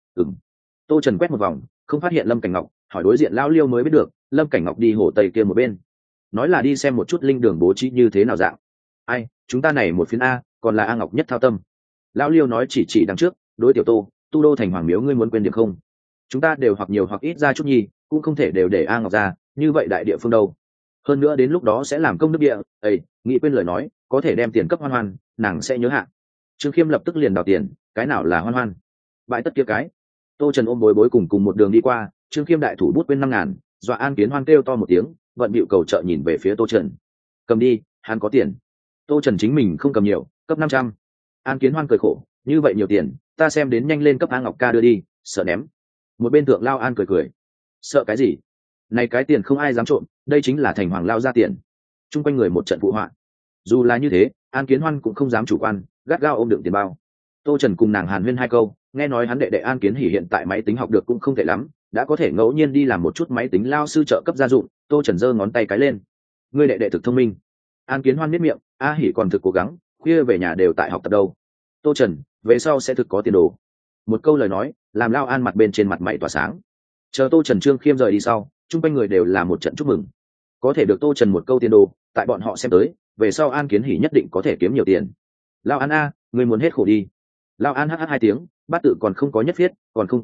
Tô Trần quét một vòng, không phát hiện Lâm Cảnh Ngọc, hỏi đối diện lão Liêu mới biết được, Lâm Cảnh Ngọc đi hồ tây kia một bên, nói là đi xem một chút linh đường bố trí như thế nào dạng. Ai, chúng ta này một phiến a, còn là A Ngọc nhất thao tâm. Lão Liêu nói chỉ đằng trước, đối tiểu Tô, tu đô thành hoàng miếu ngươi muốn quên điểm không? Chúng ta đều hoặc nhiều hoặc ít ra chút nhi, cũng không thể đều để A Ngọc ra, như vậy đại địa phương đâu. Hơn nữa đến lúc đó sẽ làm công đức địa, nghĩ quên lời nói, có thể đem tiền cấp Hoan Hoan, nàng sẽ nhớ hạ. Trương Khiêm lập tức liền đào tiền, cái nào là Hoan Hoan? Bãi tất kia cái. Tô Trần ôm bối bối cùng một đường đi qua, Trương Khiêm đại thủ bút quên 5.000, dọa An Kiến Hoan kêu to một tiếng, vận bịu cầu trợ nhìn về phía Tô Trần. Cầm đi, hắn có tiền. Tô Trần chính mình không cầm nhiều, cấp 500. An Kiến Hoan cười khổ, như vậy nhiều tiền, ta xem đến nhanh lên cấp A Ngọc ca đưa đi, sợ ném. Một bên Thượng Lao An cười, sợ cái gì? Này cái tiền không ai dám trộm, đây chính là thành hoàng lao ra tiền. Trung quanh người một trận phụ họa. Dù là như thế, An Kiến Hoan cũng không dám chủ quan, gắt gao ôm đựng tiền bao. Tô Trần cùng nàng hàn huyên 2 câu, nghe nói hắn đệ đệ An Kiến Hỉ hiện tại máy tính học được cũng không tệ lắm, đã có thể ngẫu nhiên đi làm một chút máy tính lao sư trợ cấp gia dụng. Tô Trần giơ ngón tay cái lên, ngươi đệ đệ thực thông minh. An Kiến Hoan biết miệng, A Hỉ còn thực cố gắng, khuya về nhà đều tại học tập đâu. Tô Trần, về sau sẽ thực có tiền đồ. Một câu lời nói, làm Lao An mặt bên trên mặt mày tỏa sáng. Chờ Tô Trần Trương Khiêm rời đi sau, chung quanh người đều là một trận chúc mừng. Có thể được Tô Trần một câu tiền đồ, tại bọn họ xem tới, về sau An Kiến Hỉ nhất định có thể kiếm nhiều tiền. Lao An a, ngươi muốn hết khổ đi. Lao An hh 2 tiếng, bát tự còn không có nhất viết,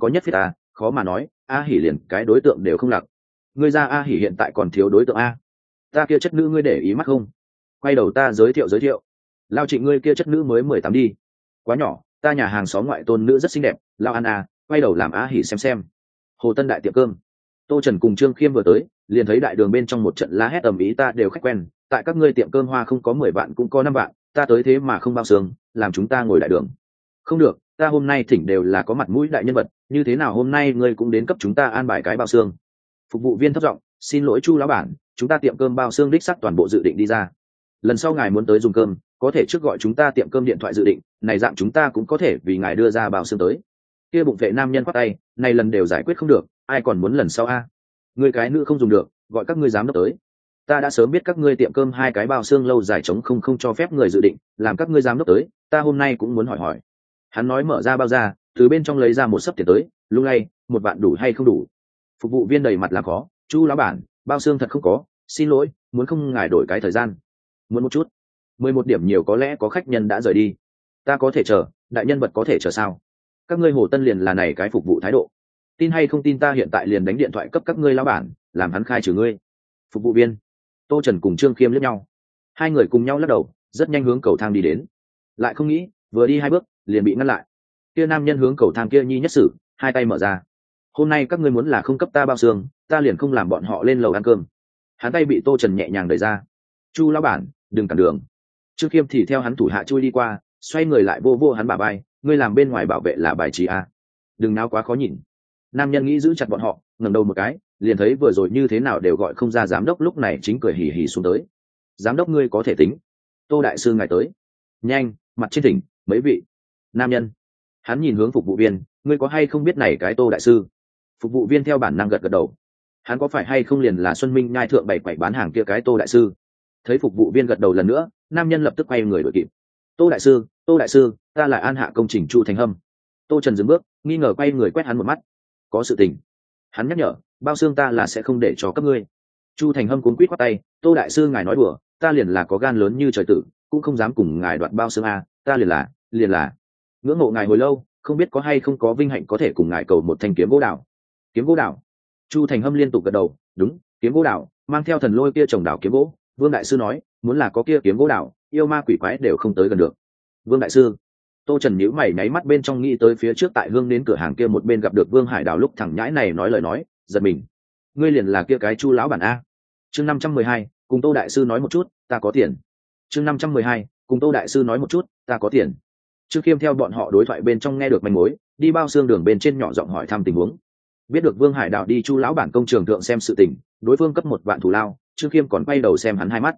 à, khó mà nói, A Hỉ liền cái đối tượng đều không lặc. Ngươi ra A Hỉ hiện tại còn thiếu đối tượng a. Ta kia chất nữ ngươi để ý mắt không? Quay đầu ta giới thiệu. Lao Trịnh ngươi kia chất nữ mới 18 đi. Quá nhỏ, ta nhà hàng xóm ngoại tôn nữ rất xinh đẹp. Lao An a, quay đầu làm A Hỉ xem. Hồ Tân đại tiệm cơm. Tô Trần cùng Trương Khiêm vừa tới, liền thấy đại đường bên trong một trận la hét ầm ĩ, ta đều khách quen, tại các ngươi tiệm cơm hoa không có 10 vạn cũng có 5 vạn, ta tới thế mà không bao sương, làm chúng ta ngồi đại đường. Không được, ta hôm nay thỉnh đều là có mặt mũi đại nhân vật, như thế nào hôm nay ngươi cũng đến cấp chúng ta an bài cái bao xương. Phục vụ viên thấp giọng, xin lỗi Chu lão bản, chúng ta tiệm cơm bao xương đích xác toàn bộ dự định đi ra. Lần sau ngài muốn tới dùng cơm, có thể trước gọi chúng ta tiệm cơm điện thoại dự định, này dạng chúng ta cũng có thể vì ngài đưa ra bao xương tới. Kia bụng vệ nam nhân quát tay, này lần đều giải quyết không được, ai còn muốn lần sau a? Ngươi cái nữ không dùng được, gọi các ngươi giám đốc tới. Ta đã sớm biết các ngươi tiệm cơm 2 cái bao xương lâu dài trống không cho phép người dự định, làm các ngươi giám đốc tới, ta hôm nay cũng muốn hỏi. Hắn nói mở ra bao ra, từ bên trong lấy ra một sấp tiền tới, lung lay, 1 vạn đủ hay không đủ? Phục vụ viên đầy mặt làm khó, Chu lão bản, bao xương thật không có, xin lỗi, muốn không ngài đổi cái thời gian. Muốn một chút. 11 điểm nhiều có lẽ có khách nhân đã rời đi. Ta có thể chờ, đại nhân vật có thể chờ sao? Các ngươi Hồ Tân liền là này cái phục vụ thái độ. Tin hay không tin ta hiện tại liền đánh điện thoại cấp các ngươi lão bản, làm hắn khai trừ ngươi. Phục vụ viên. Tô Trần cùng Trương Khiêm liếc nhau. Hai người cùng nhau lắc đầu, rất nhanh hướng cầu thang đi đến. Lại không nghĩ, vừa đi 2 bước, liền bị ngăn lại. Kia nam nhân hướng cầu thang kia nhi nhất sử, 2 tay mở ra. Hôm nay các ngươi muốn là không cấp ta bao xương, ta liền không làm bọn họ lên lầu ăn cơm. Hắn tay bị Tô Trần nhẹ nhàng đẩy ra. Chu lão bản, đừng cản đường. Trương Khiêm thì theo hắn thủ hạ chui đi qua, xoay người lại vô hắn bả vai, ngươi làm bên ngoài bảo vệ là bài trí à? Đừng náo quá khó nhìn. Nam nhân nghĩ giữ chặt bọn họ, ngẩng đầu một cái, liền thấy vừa rồi như thế nào đều gọi không ra giám đốc, lúc này chính cười hì hì xuống tới. Giám đốc ngươi có thể tính. Tô đại sư ngài tới. Nhanh, mặt trên thỉnh, mấy vị. Nam nhân. Hắn nhìn hướng phục vụ viên, ngươi có hay không biết này cái Tô đại sư? Phục vụ viên theo bản năng gật đầu. Hắn có phải hay không liền là Xuân Minh nhai thượng 7 quầy bán hàng kia cái Tô đại sư? Thấy phục vụ viên gật đầu lần nữa, nam nhân lập tức quay người đuổi kịp. Tô đại sư, ta là An Hạ công trình Chu Thành Hâm. Tô Trần dừng bước, nghi ngờ quay người quét hắn một mắt. Có sự tình. Hắn nhắc nhở, bao xương ta là sẽ không để cho các ngươi. Chu Thành Hâm cuống quýt quát tay, Tô đại sư ngài nói đùa, ta liền là có gan lớn như trời tử, cũng không dám cùng ngài đoạt bao xương a, ta liền là ngưỡng mộ ngài hồi lâu, không biết có hay không có vinh hạnh có thể cùng ngài cầu một thanh kiếm gỗ đào. Kiếm gỗ đào. Chu Thành Hâm liên tục gật đầu, đúng, kiếm gỗ đào, mang theo thần lôi kia trồng đào kiếm gỗ. Vương đại sư nói, muốn là có kia kiếm gỗ đào, yêu ma quỷ quái đều không tới gần được. Vương đại sư. Tô Trần nhíu mày nháy mắt bên trong nghĩ tới phía trước tại hương đến cửa hàng kia một bên gặp được Vương Hải Đào lúc thằng nhãi này nói lời nói, giật mình. Ngươi liền là kia cái Chu lão bản a. Chương 512, cùng Tô đại sư nói một chút, ta có tiền. Chương 512, cùng Tô đại sư nói một chút, ta có tiền. Trương Khiêm theo bọn họ đối thoại bên trong nghe được manh mối, đi bao xương đường bên trên nhỏ giọng hỏi thăm tình huống. Biết được Vương Hải Đào đi Chu lão bản công trường thượng xem sự tình, đối phương cấp 1 vạn thù lao, Trương Khiêm còn quay đầu xem hắn 2 mắt.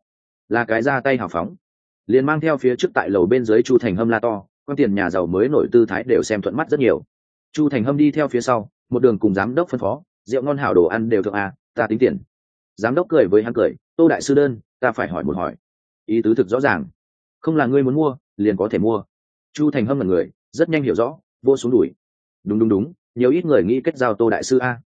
là cái ra tay hào phóng, liền mang theo phía trước tại lầu bên dưới Chu Thành Hâm la to, quan tiền nhà giàu mới nổi tư thái đều xem thuận mắt rất nhiều. Chu Thành Hâm đi theo phía sau, một đường cùng giám đốc phân phó, rượu ngon hảo đồ ăn đều thượng à, ta tính tiền. Giám đốc cười với hắn cười, Tô đại sư đơn, ta phải hỏi một hỏi. Ý tứ thực rõ ràng, không là ngươi muốn mua, liền có thể mua. Chu Thành Hâm là người, rất nhanh hiểu rõ, vô xuống đuổi. Đúng, nhiều ít người nghĩ kết giao Tô đại sư a.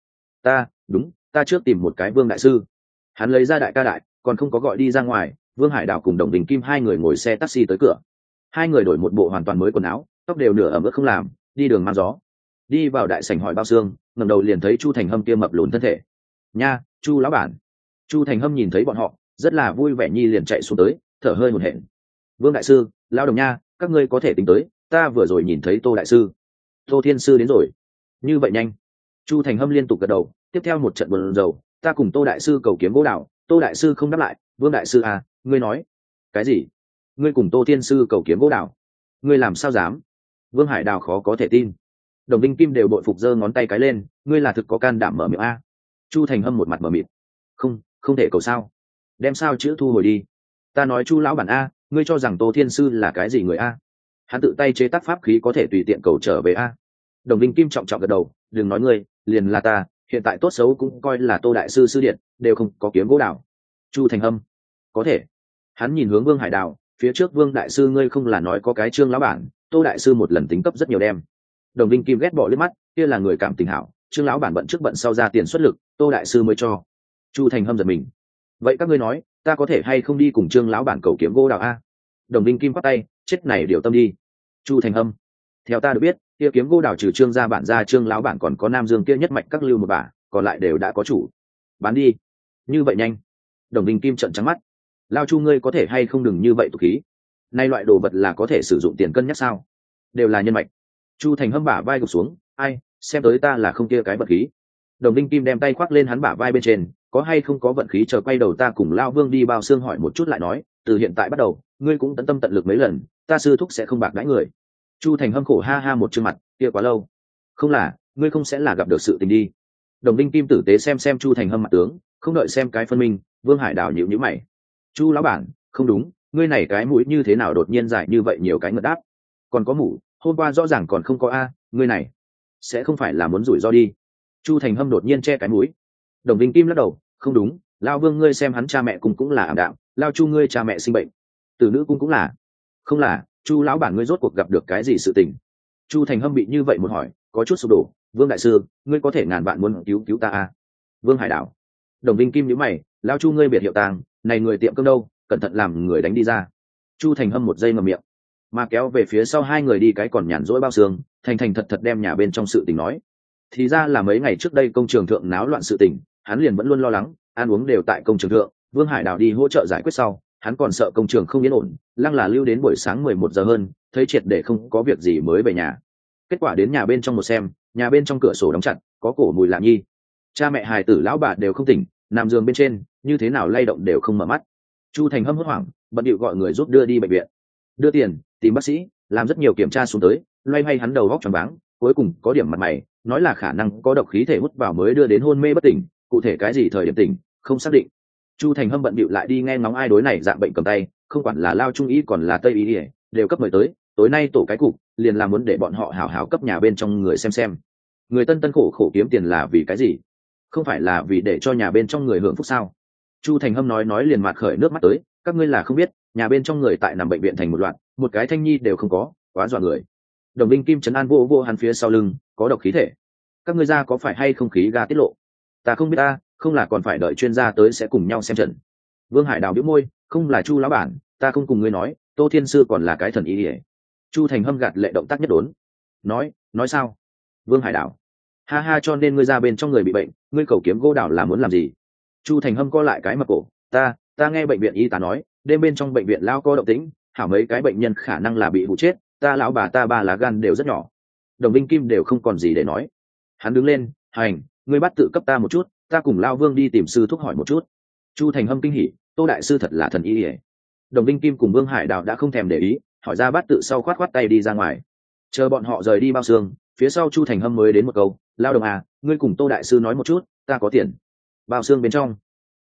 Ta trước tìm một cái Vương đại sư. Hắn lấy ra đại ca đại, còn không có gọi đi ra ngoài, Vương Hải Đào cùng Đồng Đình Kim hai người ngồi xe taxi tới cửa. Hai người đổi một bộ hoàn toàn mới quần áo, tóc đều nửa ẩm ướt không làm, đi đường mang gió. Đi vào đại sảnh hỏi bao xương, ngẩng đầu liền thấy Chu Thành Hâm kia mập lùn thân thể. Nha, Chu lão bản. Chu Thành Hâm nhìn thấy bọn họ, rất là vui vẻ nhi liền chạy xuống tới, thở hơi hổn hển. Vương đại sư, lao đồng nha, các ngươi có thể tính tới, ta vừa rồi nhìn thấy Tô đại sư. Tô thiên sư đến rồi. Như vậy nhanh. Chu Thành Hâm liên tục gật đầu, tiếp theo một trận buồn rầu, ta cùng Tô đại sư cầu kiếm gỗ đào, Tô đại sư không đáp lại, Vương đại sư à, ngươi nói cái gì? Ngươi cùng Tô thiên sư cầu kiếm gỗ đào? Ngươi làm sao dám? Vương Hải Đào khó có thể tin. Đồng Vinh Kim đều bội phục giơ ngón tay cái lên, ngươi là thực có can đảm mở miệng a. Chu Thành Hâm một mặt mở miệng. Không thể cầu sao? Đem sao chữ thu hồi đi. Ta nói Chu lão bản a, ngươi cho rằng Tô thiên sư là cái gì người a? Hắn tự tay chế tác pháp khí có thể tùy tiện cầu trở về a. Đồng Vinh Kim trọng trọng gật đầu, đừng nói ngươi, liền là ta, hiện tại tốt xấu cũng coi là Tô đại sư sư điện, đều không có kiếm gỗ đào. Chu Thành Hâm, có thể. Hắn nhìn hướng Vương Hải Đào, phía trước Vương đại sư ngươi không là nói có cái Trương lão bản, Tô đại sư một lần tính cấp rất nhiều đem. Đồng Vinh Kim ghét bỏ liếc mắt, kia là người cảm tình hảo, Trương lão bản bận trước bận sau ra tiền xuất lực, Tô đại sư mới cho. Chu Thành Hâm giật mình. Vậy các ngươi nói, ta có thể hay không đi cùng Trương lão bản cầu kiếm gỗ đào a? Đồng Vinh Kim quát tay, chết này điều tâm đi. Chu Thành Hâm, theo ta được biết, kia kiếm gỗ đào trừ Trương gia bản ra, Trương lão bản còn có Nam Dương kia nhất mạch các lưu một bả, còn lại đều đã có chủ. Bán đi. Như vậy nhanh. Đồng Vinh Kim trợn trắng mắt. Lao Chu ngươi có thể hay không đừng như vậy tục khí. Nay loại đồ vật là có thể sử dụng tiền cân nhắc sao? Đều là nhân mạch. Chu Thành Hâm bả vai gục xuống, ai, xem tới ta là không kia cái vật khí. Đồng Vinh Kim đem tay khoác lên hắn bả vai bên trên, có hay không có vận khí, chờ quay đầu ta cùng Lao Vương đi bao xương hỏi một chút lại nói, từ hiện tại bắt đầu, ngươi cũng tận tâm tận lực mấy lần, ta sư thúc sẽ không bạc đãi người. Chu Thành Hâm khổ ha ha một chương mặt, kia quá lâu. Không là, ngươi không sẽ là gặp được sự tình đi. Đồng Vinh Kim tử tế xem Chu Thành Hâm mặt tướng, không đợi xem cái phân minh, Vương Hải Đào nhíu mày. Chu lão bản, không đúng, ngươi này cái mũi như thế nào đột nhiên dài như vậy nhiều cái ngợt đáp. Còn có mủ, hôm qua rõ ràng còn không có a, ngươi này sẽ không phải là muốn rủi ro đi. Chu Thành Hâm đột nhiên che cái mũi. Đồng Vinh Kim lắc đầu, không đúng, Lao Vương ngươi xem hắn cha mẹ cũng là ảm đạm, Lao Chu ngươi cha mẹ sinh bệnh, tử nữ cũng là. Không là, Chu lão bản ngươi rốt cuộc gặp được cái gì sự tình? Chu Thành Hâm bị như vậy một hỏi, có chút sụp đổ. Vương đại sư, ngươi có thể ngàn vạn muốn cứu ta a. Vương Hải Đảo. Đồng Vinh Kim nhíu mày, Lao Chu ngươi biệt hiệu tàng, này người tiệm cơm đâu, cẩn thận làm người đánh đi ra. Chu Thành Hâm một giây ngậm miệng, mà kéo về phía sau hai người đi cái còn nhàn rỗi bao xương, thành thật đem nhà bên trong sự tình nói. Thì ra là mấy ngày trước đây công trường thượng náo loạn sự tình, hắn liền vẫn luôn lo lắng, ăn uống đều tại công trường thượng. Vương Hải Đào đi hỗ trợ giải quyết sau, hắn còn sợ công trường không yên ổn, lăng là lưu đến buổi sáng 11 giờ hơn, thấy triệt để không có việc gì mới về nhà. Kết quả đến nhà bên trong một xem, nhà bên trong cửa sổ đóng chặt, có cổ mùi lạ nhi. Cha mẹ hài tử lão bà đều không tỉnh, nằm giường bên trên, như thế nào lay động đều không mở mắt. Chu Thành Hâm hốt hoảng, bận điệu gọi người giúp đưa đi bệnh viện, đưa tiền, tìm bác sĩ, làm rất nhiều kiểm tra xuống tới, loay hoay hắn đầu góc tròn váng, cuối cùng có điểm mặt mày, nói là khả năng có độc khí thể hút vào mới đưa đến hôn mê bất tỉnh, cụ thể cái gì thời điểm tỉnh không xác định. Chu Thành Hâm bận bịu lại đi nghe ngóng ai đối này dạng bệnh cầm tay, không quản là Lao Trung y còn là Tây y, đều cấp mời tới. Tối nay tổ cái cục liền là muốn để bọn họ hảo hảo cấp nhà bên trong người xem. Người tân khổ kiếm tiền là vì cái gì? Không phải là vì để cho nhà bên trong người hưởng phúc sao? Chu Thành Hâm nói liền mặt khởi nước mắt tới, các ngươi là không biết, nhà bên trong người tại nằm bệnh viện thành một loạt, một cái thanh nhi đều không có, quá dọa người. Đồng Vinh Kim trấn an vô hắn phía sau lưng, có độc khí thể. Các ngươi ra có phải hay không khí ga tiết lộ? Ta không biết ta, không là còn phải đợi chuyên gia tới sẽ cùng nhau xem trận. Vương Hải Đào bĩu môi, không là Chu lão bản, ta không cùng ngươi nói, Tô Thiên sư còn là cái thần y. Chu Thành Hâm gạt lệ động tác nhất đốn. Nói sao? Vương Hải Đào, ha cho nên ngươi ra bên trong người bị bệnh, ngươi cầu kiếm gỗ đào là muốn làm gì? Chu Thành Hâm co lại cái mặt cổ, ta nghe bệnh viện y tá nói, đêm bên trong bệnh viện lao có động tĩnh, hảo mấy cái bệnh nhân khả năng là bị hụ chết, ta lão bà ta ba lá gan đều rất nhỏ. Đồng Vinh Kim đều không còn gì để nói. Hắn đứng lên, hành, ngươi bắt tự cấp ta một chút, ta cùng Lao Vương đi tìm sư thúc hỏi một chút. Chu Thành Hâm kinh hỉ, Tô đại sư thật là thần y. Đồng Vinh Kim cùng Vương Hải Đào đã không thèm để ý, hỏi ra bắt tự sau khoát tay đi ra ngoài. Chờ bọn họ rời đi bao xương, phía sau Chu Thành Hâm mới đến một câu, Lao đồng à, ngươi cùng Tô đại sư nói một chút, ta có tiền. Bao xương bên trong,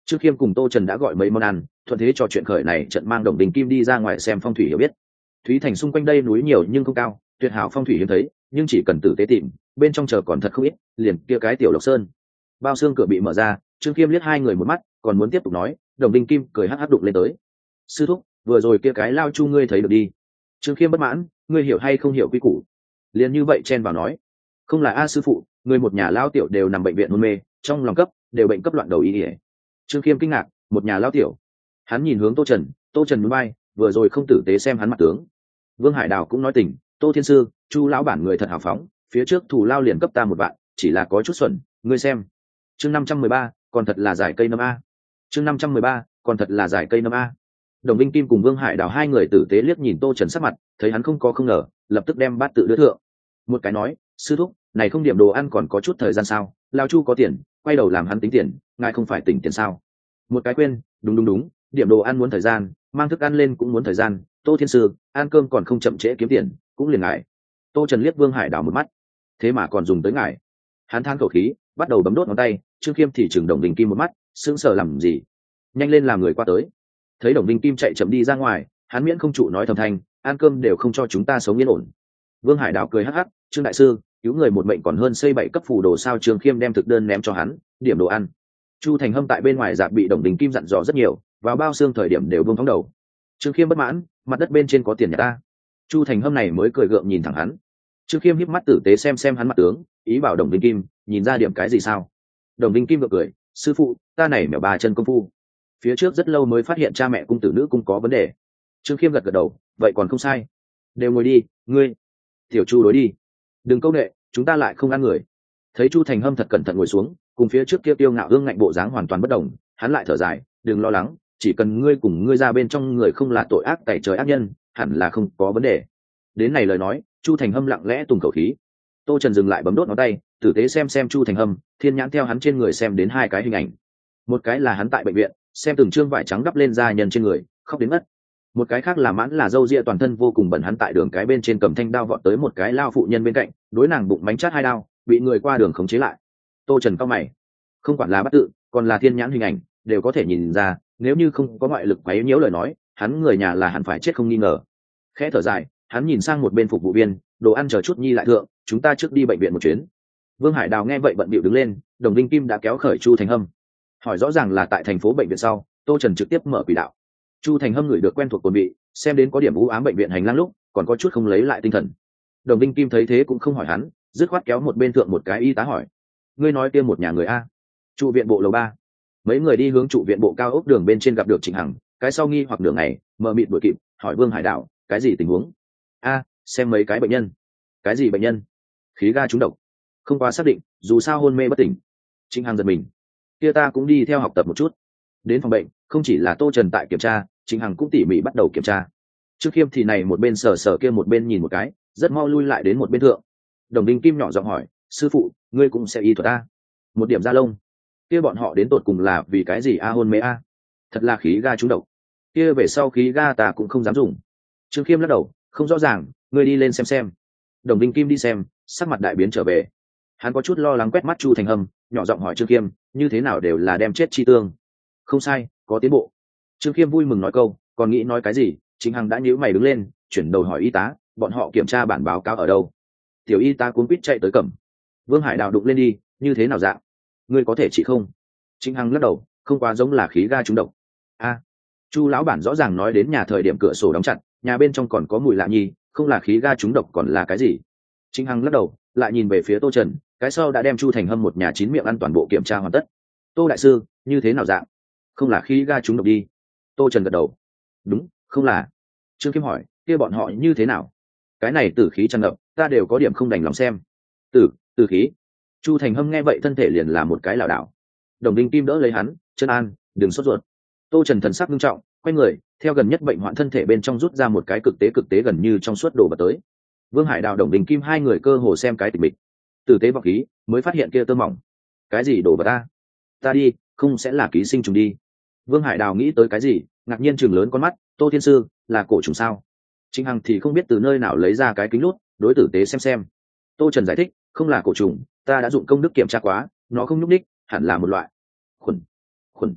Trương Khiêm cùng Tô Trần đã gọi mấy món ăn, thuận thế trò chuyện khởi này trận mang Đồng Đình Kim đi ra ngoài xem phong thủy hiểu biết. Thúy Thành xung quanh đây núi nhiều nhưng không cao, tuyệt hảo phong thủy hiếm thấy, nhưng chỉ cần tử tế tìm, bên trong chờ còn thật không ít, liền kia cái tiểu Lộc Sơn. Bao xương cửa bị mở ra, Trương Khiêm liếc hai người một mắt, còn muốn tiếp tục nói, Đồng Đình Kim cười hắc hắc đụng lên tới. Sư thúc, vừa rồi kia cái lao chu ngươi thấy được đi. Trương Khiêm bất mãn, ngươi hiểu hay không hiểu quy củ? Liền như vậy chen vào nói, không là a sư phụ, người một nhà lao tiểu đều nằm bệnh viện hôn mê, trong lòng cấp đều bệnh cấp loạn đầu ý ỉa. Trương Khiêm kinh ngạc, một nhà lao tiểu. Hắn nhìn hướng Tô Trần núi bay, vừa rồi không tử tế xem hắn mặt tướng. Vương Hải Đào cũng nói tình, Tô Thiên Sư, Chu lão bản người thật hào phóng, phía trước thủ lao liền cấp ta một vạn, chỉ là có chút xuẩn, ngươi xem. Chương 513, còn thật là giải cây nấm a. Chương 513, còn thật là giải cây nấm a. Đồng Vinh Kim cùng Vương Hải Đào hai người tử tế liếc nhìn Tô Trần sắc mặt, thấy hắn không có không ngờ, lập tức đem bát tự đứa thượng. Một cái nói, sư thúc, này không điểm đồ ăn còn có chút thời gian sao? Lao Chu có tiền, quay đầu làm hắn tính tiền, ngài không phải tỉnh tiền sao? Một cái quên, đúng, điểm đồ ăn muốn thời gian, mang thức ăn lên cũng muốn thời gian. Tô Thiên Sư, ăn cơm còn không chậm trễ kiếm tiền, cũng liền ngài. Tô Trần liếc Vương Hải Đào một mắt, thế mà còn dùng tới ngài. Hắn than khẩu khí, bắt đầu bấm đốt ngón tay. Trương Khiêm thì chừng Đồng Vinh Kim một mắt, sững sờ làm gì? Nhanh lên làm người qua tới. Thấy Đồng Vinh Kim chạy chậm đi ra ngoài, hắn miễn không trụ nói thầm thanh, ăn cơm đều không cho chúng ta sống yên ổn. Vương Hải Đào cười hắc hắc, Trương đại sư, cứu người một mệnh còn hơn xây 7 cấp phù đồ sao? Trương Khiêm đem thực đơn ném cho hắn, điểm đồ ăn. Chu Thành Hâm tại bên ngoài dạp bị Đồng Vinh Kim dặn dò rất nhiều, vào bao xương thời điểm đều buông phóng đầu. Trương Khiêm bất mãn, mặt đất bên trên có tiền nhà ta. Chu Thành Hâm này mới cười gượng nhìn thẳng hắn. Trương Khiêm híp mắt tử tế xem hắn mặt tướng, ý bảo Đồng Vinh Kim nhìn ra điểm cái gì sao? Đồng Vinh Kim gượng cười, sư phụ, ta này mèo bà chân công phu. Phía trước rất lâu mới phát hiện cha mẹ cung tử nữ cung có vấn đề. Trương Khiêm gật đầu, vậy còn không sai. Đều ngồi đi, ngươi. Tiểu Chu đối đi. Đừng câu nệ, chúng ta lại không ăn người. Thấy Chu Thành Hâm thật cẩn thận ngồi xuống, cùng phía trước kia tiêu ngạo ương ngạnh bộ dáng hoàn toàn bất đồng, hắn lại thở dài, đừng lo lắng, chỉ cần ngươi cùng ngươi ra bên trong người không là tội ác tày trời ác nhân, hẳn là không có vấn đề. Đến này lời nói, Chu Thành Hâm lặng lẽ tùng khẩu khí. Tô Trần dừng lại bấm đốt ngón tay, tử tế xem Chu Thành Hâm, thiên nhãn theo hắn trên người xem đến hai cái hình ảnh. Một cái là hắn tại bệnh viện, xem từng trương vải trắng đắp lên da nhân trên người, khóc đến ngất. Một cái khác là mãn là râu ria toàn thân vô cùng bẩn, hắn tại đường cái bên trên cầm thanh đao vọt tới một cái lao phụ nhân bên cạnh, đối nàng bụng mánh chát hai đao, bị người qua đường khống chế lại. Tô Trần cau mày, không quản là bắt tự, còn là thiên nhãn hình ảnh, đều có thể nhìn ra, nếu như không có ngoại lực quấy nhiễu lời nói, hắn người nhà là hẳn phải chết không nghi ngờ. Khẽ thở dài, hắn nhìn sang một bên phục vụ viên, đồ ăn chờ chút nhi lại thượng, chúng ta trước đi bệnh viện một chuyến. Vương Hải Đào nghe vậy bận bịu đứng lên, Đồng Vinh Kim đã kéo khởi Chu Thành Hâm. Hỏi rõ ràng là tại thành phố bệnh viện sau, Tô Trần trực tiếp mở quỷ đạo. Chu Thành Hâm ngửi được quen thuộc cồn vị, xem đến có điểm u ám bệnh viện hành lang lúc, còn có chút không lấy lại tinh thần. Đồng Vinh Kim thấy thế cũng không hỏi hắn, dứt khoát kéo một bên thượng một cái y tá hỏi, ngươi nói kia một nhà người a? Trụ viện bộ lầu 3. Mấy người đi hướng trụ viện bộ cao ốc đường bên trên gặp được Trịnh Hằng, cái sau nghi hoặc đường này, mờ mịt đuổi kịp, hỏi Vương Hải Đào, cái gì tình huống? A, xem mấy cái bệnh nhân. Cái gì bệnh nhân? Khí ga trúng độc. Không quá xác định, dù sao hôn mê bất tỉnh. Trịnh Hằng giật mình. Kia ta cũng đi theo học tập một chút. Đến phòng bệnh, không chỉ là Tô Trần tại kiểm tra, Trịnh Hằng cũng tỉ mỉ bắt đầu kiểm tra. Trước Khiêm thì này một bên sờ kia một bên nhìn một cái, rất mau lui lại đến một bên thượng. Đồng Đinh Kim nhỏ giọng hỏi, sư phụ, ngươi cũng sẽ y thuật a? Một điểm da lông. Kia bọn họ đến tột cùng là vì cái gì a? Hôn mê a? Thật là khí ga trúng độc. Kia về sau khí ga ta cũng không dám dùng. Trương Khiêm lắc đầu, không rõ ràng, ngươi đi lên xem. Đồng Đinh Kim đi xem, sắc mặt đại biến trở về. Hắn có chút lo lắng quét mắt Chu Thành Hâm, nhỏ giọng hỏi Trương Khiêm, như thế nào đều là đem chết chi tương. Không sai, có tiến bộ. Trương Khiêm vui mừng nói câu, còn nghĩ nói cái gì, Chính Hằng đã nhíu mày đứng lên, chuyển đầu hỏi y tá, bọn họ kiểm tra bản báo cáo ở đâu? Tiểu y tá cuống quýt chạy tới cầm. Vương Hải Đào đụng lên đi, như thế nào dạng? Ngươi có thể trị không? Chính Hằng lắc đầu, không quá giống là khí ga trúng độc. A, Chu lão bản rõ ràng nói đến nhà thời điểm cửa sổ đóng chặt, nhà bên trong còn có mùi lạ nhi, không là khí ga trúng độc còn là cái gì? Chính Hằng lắc đầu, lại nhìn về phía Tô Trần, cái sau đã đem Chu Thành Hâm một nhà chín miệng ăn toàn bộ kiểm tra hoàn tất. Tô đại sư, như thế nào dạng? Không là khí ga trúng độc đi. Tô Trần gật đầu, đúng, không là. Trương Kim hỏi, kia bọn họ như thế nào? Cái này tử khí tràn ngập, ta đều có điểm không đành lòng xem. Tử khí. Chu Thành Hâm nghe vậy thân thể liền là một cái lảo đảo. Đồng Đinh Kim đỡ lấy hắn, chân an, đừng sốt ruột. Tô Trần thần sắc nghiêm trọng, quay người, theo gần nhất bệnh hoạn thân thể bên trong rút ra một cái cực tế gần như trong suốt đồ vật tới. Vương Hải Đào, Đồng Đinh Kim hai người cơ hồ xem cái tịch mịch. Tử tế vào khí, mới phát hiện kia tơ mỏng. Cái gì đồ vật ta? Ta đi, không sẽ là ký sinh trùng đi. Vương Hải Đào nghĩ tới cái gì, ngạc nhiên chừng lớn con mắt, Tô Thiên Sư, là cổ trùng sao? Chính Hằng thì không biết từ nơi nào lấy ra cái kính lút, đối tử tế xem. Tô Trần giải thích, không là cổ trùng, ta đã dụng công đức kiểm tra quá, nó không nhúc ních, hẳn là một loại khuẩn.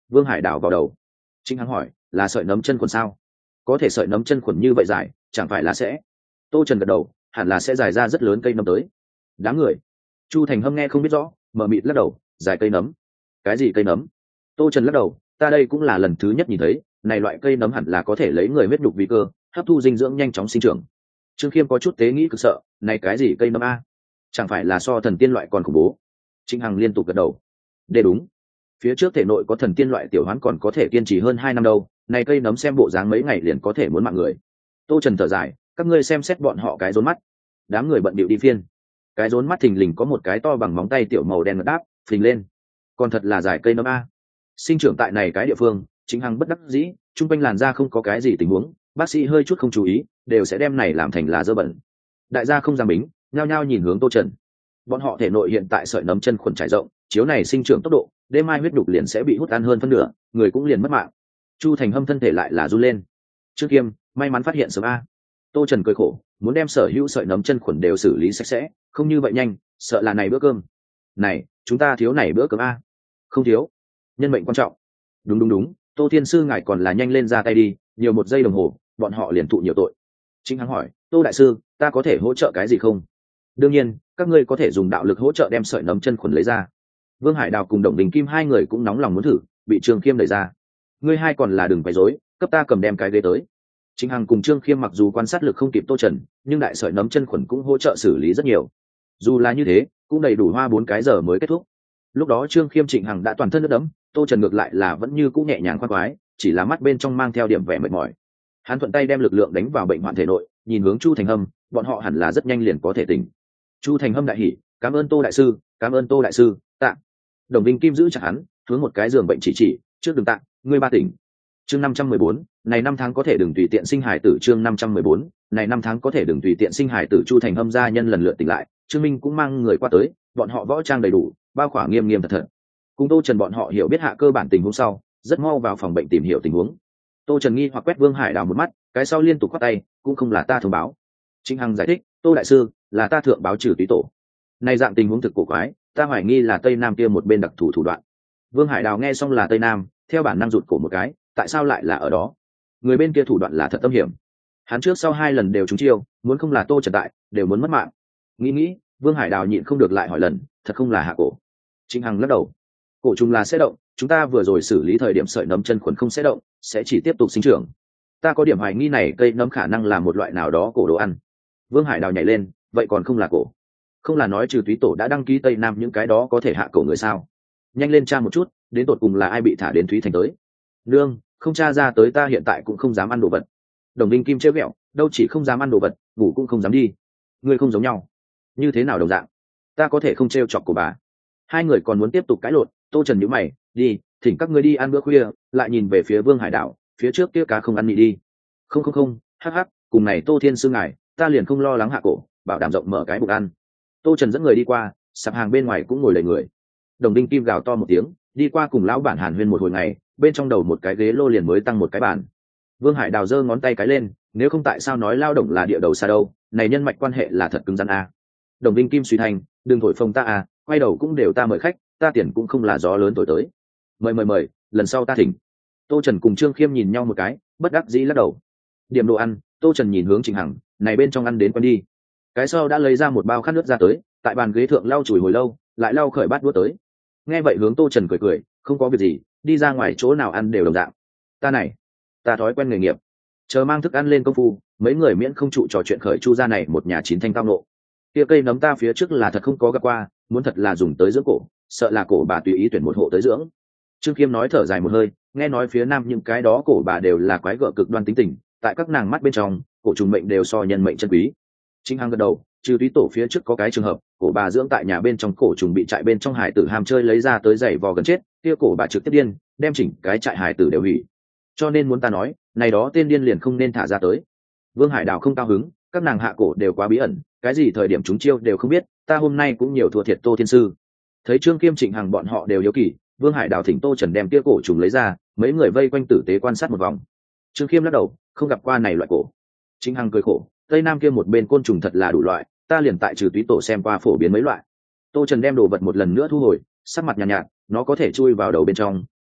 Vương Hải đảo vào đầu. Trịnh Hằng hỏi, là sợi nấm chân khuẩn sao? Có thể sợi nấm chân khuẩn như vậy dài, chẳng phải là sẽ? Tô Trần gật đầu, hẳn là sẽ dài ra rất lớn cây nấm tới. Đám người. Chu Thành Hâm nghe không biết rõ, mở mịt lắc đầu, dài cây nấm. Cái gì cây nấm? Tô Trần lắc đầu, ta đây cũng là lần thứ nhất nhìn thấy, này loại cây nấm hẳn là có thể lấy người huyết nhục vì cơ, hấp thu dinh dưỡng nhanh chóng sinh trưởng. Trương Khiêm có chút tế nghĩ cực sợ, này cái gì cây nấm a? Chẳng phải là so thần tiên loại còn khủng bố? Trịnh Hằng liên tục gật đầu. Để đúng. Phía trước thể nội có thần tiên loại tiểu hoán còn có thể kiên trì hơn 2 năm đâu, này cây nấm xem bộ dáng mấy ngày liền có thể muốn mạng người. Tô Trần thở dài, các ngươi xem xét bọn họ cái rốn mắt. Đám người bận bịu đi phiên. Cái rốn mắt thình lình có một cái to bằng móng tay tiểu màu đen ngất đáp, phình lên. Còn thật là dài cây nấm a. Sinh trưởng tại này cái địa phương, Trịnh Hằng bất đắc dĩ, trung quanh làn da không có cái gì tình huống, bác sĩ hơi chút không chú ý, đều sẽ đem này làm thành là dơ bẩn. Đại gia không dám bính, nhao nhao nhìn hướng Tô Trần. Bọn họ thể nội hiện tại sợi nấm chân khuẩn trải rộng, chiếu này sinh trưởng tốc độ, đêm mai huyết đục liền sẽ bị hút ăn hơn phân nửa, người cũng liền mất mạng. Chu Thành Hâm thân thể lại là run lên. Trương Kiêm, may mắn phát hiện sớm a. Tô Trần cười khổ, muốn đem sở hữu sợi nấm chân khuẩn đều xử lý sạch sẽ, không như vậy nhanh, sợ là này bữa cơm. Này, chúng ta thiếu này bữa cơm a. Không thiếu, nhân mệnh quan trọng. Đúng, Tô Thiên sư ngài còn là nhanh lên ra tay đi, nhiều 1 giây đồng hồ, bọn họ liền thụ nhiều tội. Chính hắn hỏi, Tô đại sư, ta có thể hỗ trợ cái gì không? Đương nhiên, các ngươi có thể dùng đạo lực hỗ trợ đem sợi nấm chân khuẩn lấy ra. Vương Hải Đào cùng Đồng Đình Kim hai người cũng nóng lòng muốn thử, bị Trương Khiêm đẩy ra. Ngươi hai còn là đừng quấy rối, cấp ta cầm đem cái ghế tới. Chính Hằng cùng Trương Khiêm mặc dù quan sát lực không kịp Tô Trần, nhưng đại sợi nấm chân khuẩn cũng hỗ trợ xử lý rất nhiều. Dù là như thế, cũng đầy đủ hoa 4 cái giờ mới kết thúc. Lúc đó Trương Khiêm Trịnh Hằng đã toàn thân nước đẫm, Tô Trần ngược lại là vẫn như cũ nhẹ nhàng khoan khoái, chỉ là mắt bên trong mang theo điểm vẻ mệt mỏi. Hắn thuận tay đem lực lượng đánh vào bệnh hoạn thể nội, nhìn hướng Chu Thành Hâm, bọn họ hẳn là rất nhanh liền có thể tỉnh. Chu Thành Hâm đại hỉ, cảm ơn Tô đại sư, cảm ơn Tô đại sư, tạ. Đồng Vinh Kim giữ chặt hắn, hướng một cái giường bệnh chỉ, trước đừng tạ, ngươi ba tỉnh. Chương 514, này 5 tháng có thể đừng tùy tiện sinh hài tử. Chương 514, này 5 tháng có thể đừng tùy tiện sinh hài tử. Chu Thành Hâm gia nhân lần lượt tỉnh lại, Trương Minh cũng mang người qua tới, bọn họ võ trang đầy đủ, bao khỏa nghiêm nghiêm thật. Cùng Tô Trần bọn họ hiểu biết hạ cơ bản tình huống sau, rất mau vào phòng bệnh tìm hiểu tình huống. Tô Trần nghi hoặc quét Vương Hải Đào một mắt, cái sau liên tục quát tay, cũng không là ta thông báo. Trịnh Hằng giải thích, Tô đại sư, là ta thượng báo trừ túy tổ. Này dạng tình huống thực cổ quái, ta hoài nghi là Tây Nam kia một bên đặc thù thủ đoạn. Vương Hải Đào nghe xong là Tây Nam, theo bản năng rụt cổ một cái, tại sao lại là ở đó? Người bên kia thủ đoạn là thật tâm hiểm. Hắn trước sau 2 lần đều trúng chiêu, muốn không là Tô Trần tại, đều muốn mất mạng. Nghĩ, Vương Hải Đào nhịn không được lại hỏi lần, thật không là hạ cổ. Trịnh Hằng lắc đầu. Cổ trùng là sẽ động, chúng ta vừa rồi xử lý thời điểm sợi nấm chân khuẩn không sẽ động, sẽ chỉ tiếp tục sinh trưởng. Ta có điểm hoài nghi này cây nấm khả năng là một loại nào đó cổ đồ ăn. Vương Hải Đào nhảy lên, vậy còn không là cổ? Không là nói trừ túy tổ đã đăng ký Tây Nam những cái đó có thể hạ cổ người sao? Nhanh lên tra một chút, đến tột cùng là ai bị thả đến Thúy Thành tới. Nương, không tra ra tới ta hiện tại cũng không dám ăn đồ vật. Đồng Vinh Kim trêu ghẹo, đâu chỉ không dám ăn đồ vật, ngủ cũng không dám đi. Ngươi không giống nhau. Như thế nào đồng dạng? Ta có thể không trêu chọc của bà. Hai người còn muốn tiếp tục cãi lộn, Tô Trần nhíu mày, đi, thỉnh các ngươi đi ăn bữa khuya, lại nhìn về phía Vương Hải Đảo, phía trước kia cá không ăn mì đi. Không, hắc, cùng này Tô Thiên sư ngài, ta liền không lo lắng hạ cổ, bảo đảm rộng mở cái bụng ăn. Tô Trần dẫn người đi qua, sạp hàng bên ngoài cũng ngồi đầy người. Đồng Đinh Kim gào to một tiếng, đi qua cùng lão bản Hàn Huyên một hồi ngày, bên trong đầu một cái ghế lô liền mới tăng một cái bàn. Vương Hải Đào giơ ngón tay cái lên, nếu không tại sao nói lao động là địa đầu xa đâu, này nhân mạch quan hệ là thật cứng rắn a. Đồng Đinh Kim suy thành, đừng thổi phồng ta à, quay đầu cũng đều ta mời khách, ta tiền cũng không là gió lớn thổi tới. Mời, lần sau ta thỉnh. Tô Trần cùng Trương Khiêm nhìn nhau một cái, bất đắc dĩ lắc đầu. Điểm đồ ăn, Tô Trần nhìn hướng Trịnh Hằng, này bên trong ăn đến quen đi. Cái sau đã lấy ra một bao khát nước ra tới, tại bàn ghế thượng lau chùi hồi lâu, lại lau khởi bát đũa tới. Nghe vậy hướng Tô Trần cười, không có việc gì, đi ra ngoài chỗ nào ăn đều đồng dạng. Ta thói quen nghề nghiệp. Chờ mang thức ăn lên công phu, mấy người miễn không trụ trò chuyện khởi Chu gia này một nhà chín thanh tao nộ. Kia cây nấm ta phía trước là thật không có gặp qua, muốn thật là dùng tới dưỡng cổ, sợ là cổ bà tùy ý tuyển một hộ tới dưỡng. Trương Khiêm nói thở dài một hơi, nghe nói phía nam những cái đó cổ bà đều là quái gở cực đoan tính tình, tại các nàng mắt bên trong, cổ trùng mệnh đều so nhân mệnh chân quý. Chính Hằng gật đầu, trừ túy tổ phía trước có cái trường hợp, cổ bà dưỡng tại nhà bên trong cổ trùng bị trại bên trong hải tử ham chơi lấy ra tới giày vò gần chết, kia cổ bà trực tiếp điên, đem chỉnh cái trại hải tử đều hủy. Cho nên muốn ta nói, này đó tên điên liền không nên thả ra tới. Vương Hải Đào không cao hứng, các nàng hạ cổ đều quá bí ẩn, cái gì thời điểm chúng chiêu đều không biết, ta hôm nay cũng nhiều thua thiệt Tô Thiên sư. Thấy Trương Kiêm Trịnh Hằng bọn họ đều hiếu kỳ, Vương Hải Đào thỉnh Tô Trần đem kia cổ trùng lấy ra, mấy người vây quanh tử tế quan sát một vòng. Trương Kiêm lắc đầu, không gặp qua này loại cổ. Trịnh Hằng cười khổ, Tây Nam kia một bên côn trùng thật là đủ loại, ta liền tại trừ túy tổ xem qua phổ biến mấy loại. Tô Trần đem đồ vật một lần nữa thu hồi, sắc mặt nhàn nhạt, nó có thể chui vào đầu bên trong,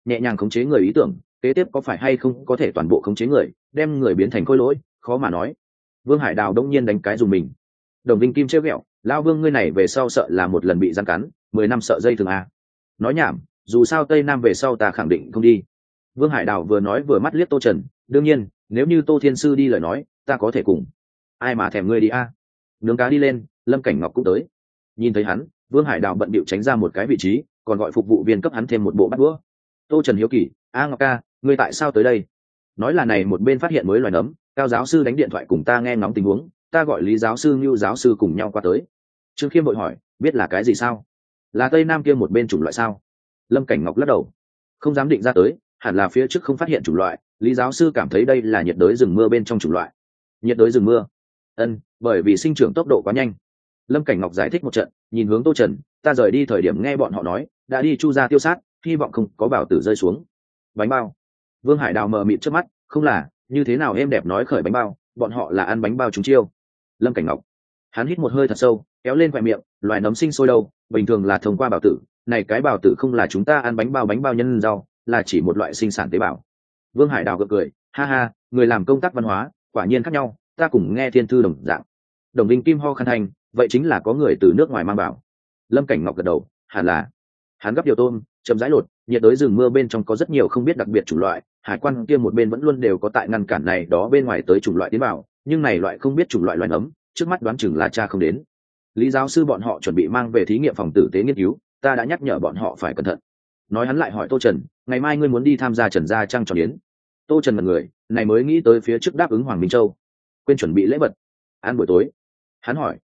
nhẹ nhàng khống chế người ý tưởng kế tiếp có phải hay không có thể toàn bộ khống chế người đem người biến thành khối lỗi khó mà nói. Vương Hải Đào đông nhiên đánh cái dùng mình. Đồng Vinh Kim trêu ghẹo, lao Vương ngươi này về sau sợ là một lần bị giam cắn 10 năm sợ dây thường à. Nói nhảm, dù sao Tây Nam về sau ta khẳng định không đi. Vương Hải Đào vừa nói vừa mắt liếc Tô Trần, đương nhiên nếu như Tô Thiên Sư đi lời nói ta có thể cùng. Ai mà thèm ngươi đi a. Nướng cá đi lên, Lâm Cảnh Ngọc cũng tới. Nhìn thấy hắn, Vương Hải Đào bận bịu tránh ra một cái vị trí, còn gọi phục vụ viên cấp hắn thêm một bộ bát đũa. Tô Trần hiếu kỳ, a Ngọc ca, ngươi tại sao tới đây? Nói là này một bên phát hiện mới loài nấm, Cao giáo sư đánh điện thoại cùng ta nghe ngóng tình huống, ta gọi Lý giáo sư, Ngưu giáo sư cùng nhau qua tới. Trương Khiêm vội hỏi, biết là cái gì sao? Là Tây Nam kia một bên chủng loại sao? Lâm Cảnh Ngọc lắc đầu, không dám định ra tới, hẳn là phía trước không phát hiện chủng loại. Lý giáo sư cảm thấy đây là nhiệt đới rừng mưa bên trong chủng loại. Nhiệt đới rừng mưa? Bởi vì sinh trưởng tốc độ quá nhanh. Lâm Cảnh Ngọc giải thích một trận, nhìn hướng Tô Trần, ta rời đi thời điểm nghe bọn họ nói đã đi chu ra tiêu sát, hy vọng không có bảo tử rơi xuống. Bánh bao? Vương Hải Đào mờ mịt trước mắt, không là, như thế nào em đẹp nói khởi bánh bao, bọn họ là ăn bánh bao trúng chiêu. Lâm Cảnh Ngọc, hắn hít một hơi thật sâu, kéo lên khóe miệng, loài nấm sinh sôi đâu, bình thường là thông qua bảo tử, này cái bảo tử không là chúng ta ăn bánh bao nhân rau, là chỉ một loại sinh sản tế bào. Vương Hải Đào gật cười, ha ha, người làm công tác văn hóa quả nhiên khác nhau, ta cùng nghe thiên thư đồng dạng. Đồng Vinh Kim ho khăn thành, vậy chính là có người từ nước ngoài mang bảo. Lâm Cảnh Ngọc gật đầu, hẳn là. Hắn gấp điều tôm chậm rãi lột, nhiệt đới rừng mưa bên trong có rất nhiều không biết đặc biệt chủng loại, hải quan kia một bên vẫn luôn đều có tại ngăn cản này đó bên ngoài tới chủng loại tiến vào, nhưng này loại không biết chủng loại loài nấm trước mắt đoán chừng là cha không đến. Lý giáo sư bọn họ chuẩn bị mang về thí nghiệm phòng tử tế nghiên cứu, ta đã nhắc nhở bọn họ phải cẩn thận. Nói hắn lại hỏi Tô Trần, ngày mai ngươi muốn đi tham gia Trần gia trăng tròn yến? Tô Trần mật người này mới nghĩ tới phía trước đáp ứng Hoàng Minh Châu, quên chuẩn bị lễ vật ăn buổi tối. Hắn hỏi,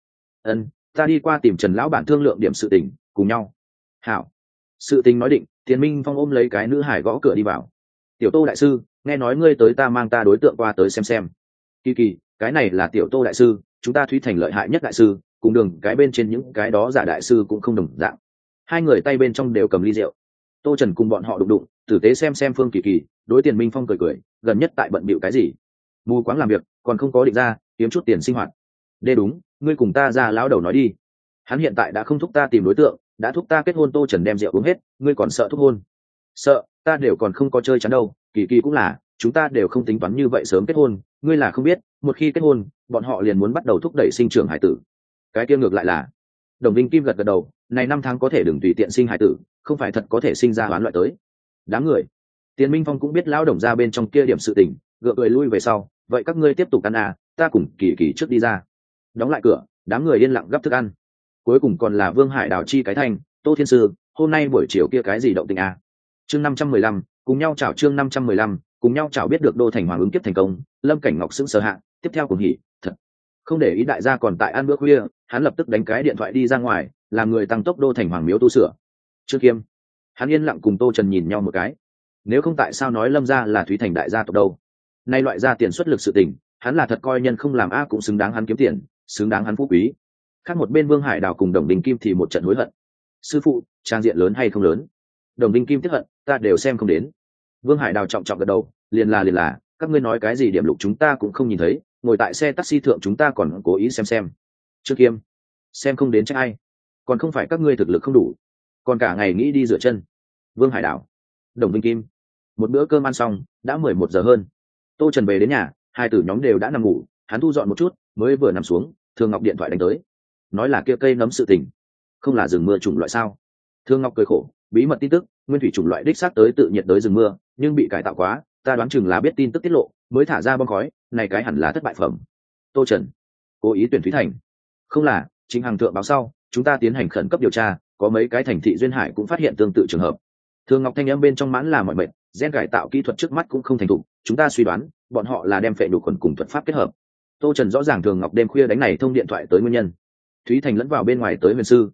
ta đi qua tìm Trần lão bản thương lượng điểm sự tình, cùng nhau. Hảo. Sự tình nói định, Tiền Minh Phong ôm lấy cái nữ hải gõ cửa đi vào. Tiểu Tô đại sư, nghe nói ngươi tới, ta mang ta đối tượng qua tới xem. Kỳ kỳ, cái này là Tiểu Tô đại sư, chúng ta Thúy Thành lợi hại nhất đại sư, cùng đường cái bên trên những cái đó giả đại sư cũng không đồng dạng. Hai người tay bên trong đều cầm ly rượu. Tô Trần cùng bọn họ đụng, tử tế xem Phương Kỳ Kỳ, đối Tiền Minh Phong cười, gần nhất tại bận bịu cái gì? Mù quáng làm việc, còn không có định ra, kiếm chút tiền sinh hoạt. Đê đúng, ngươi cùng ta ra lão đầu nói đi. Hắn hiện tại đã không thúc ta tìm đối tượng, đã thúc ta kết hôn. Tô Trần đem rượu uống hết, ngươi còn sợ thúc hôn? Sợ, ta đều còn không có chơi chắn đâu, Kỳ Kỳ cũng là, chúng ta đều không tính toán như vậy sớm kết hôn, ngươi là không biết, một khi kết hôn, bọn họ liền muốn bắt đầu thúc đẩy sinh trưởng hải tử. Cái kia ngược lại là, Đồng Vinh Kim gật đầu, này 5 tháng có thể đừng tùy tiện sinh hải tử, không phải thật có thể sinh ra hoán loại tới. Đám người, Tiền Minh Phong cũng biết lão Đồng ra bên trong kia điểm sự tình, gượng cười lui về sau, vậy các ngươi tiếp tục ăn à, ta cùng Kỳ Kỳ trước đi ra. Đóng lại cửa, đám người yên lặng gấp thức ăn. Cuối cùng còn là Vương Hải Đào chi cái thanh, Tô Thiên Sư, hôm nay buổi chiều kia cái gì động tình à? Chương 515, cùng nhau chào. Chương 515, cùng nhau chào. Biết được Đô Thành Hoàng ứng kiếp thành công, Lâm Cảnh Ngọc sững sờ hạ, tiếp theo cùng hỉ, thật. Không để ý đại gia còn tại ăn bữa khuya, hắn lập tức đánh cái điện thoại đi ra ngoài, làm người tăng tốc Đô Thành Hoàng miếu tu sửa. Trương Kiêm, hắn yên lặng cùng Tô Trần nhìn nhau một cái. Nếu không tại sao nói Lâm gia là Thúy Thành đại gia tộc đâu? Nay loại gia tiền xuất lực sự tình, hắn là thật coi nhân không làm a cũng xứng đáng hắn kiếm tiền, xứng đáng hắn phú quý. Khác một bên Vương Hải Đào cùng Đồng Đình Kim thì một trận hối hận. Sư phụ, trang diện lớn hay không lớn? Đồng Đình Kim tiếc hận, ta đều xem không đến. Vương Hải Đào trọng trọng gật đầu, liền là, các ngươi nói cái gì điểm lục chúng ta cũng không nhìn thấy, ngồi tại xe taxi thượng chúng ta còn cố ý xem. Trương Kiêm, xem không đến chắc ai? Còn không phải các ngươi thực lực không đủ, còn cả ngày nghĩ đi rửa chân. Vương Hải Đào, Đồng Vinh Kim, một bữa cơm ăn xong, đã 11 giờ hơn. Tô Trần về đến nhà, hai tử nhóm đều đã nằm ngủ, hắn thu dọn một chút, mới vừa nằm xuống, Thương Ngọc điện thoại đánh tới, nói là kia cây nấm sự tình, không là rừng mưa chủng loại sao? Thương Ngọc cười khổ, bí mật tin tức, nguyên thủy chủng loại đích xác tới tự nhiệt đới rừng mưa, nhưng bị cải tạo quá, ta đoán chừng là biết tin tức tiết lộ, mới thả ra bom khói, này cái hẳn là thất bại phẩm. Tô Trần, cố ý tuyển Thúy Thành? Không là, chính hàng thượng báo sau, chúng ta tiến hành khẩn cấp điều tra, có mấy cái thành thị duyên hải cũng phát hiện tương tự trường hợp. Thương Ngọc thanh âm bên trong mãn là mọi mệnh, gen cải tạo kỹ thuật trước mắt cũng không thành thục, chúng ta suy đoán, bọn họ là đem phệ đủ khuẩn cùng thuật pháp kết hợp. Tô Trần rõ ràng Thường Ngọc đêm khuya đánh này thông điện thoại tới nguyên nhân. Thúy Thành lẫn vào bên ngoài tới Huyền Sư.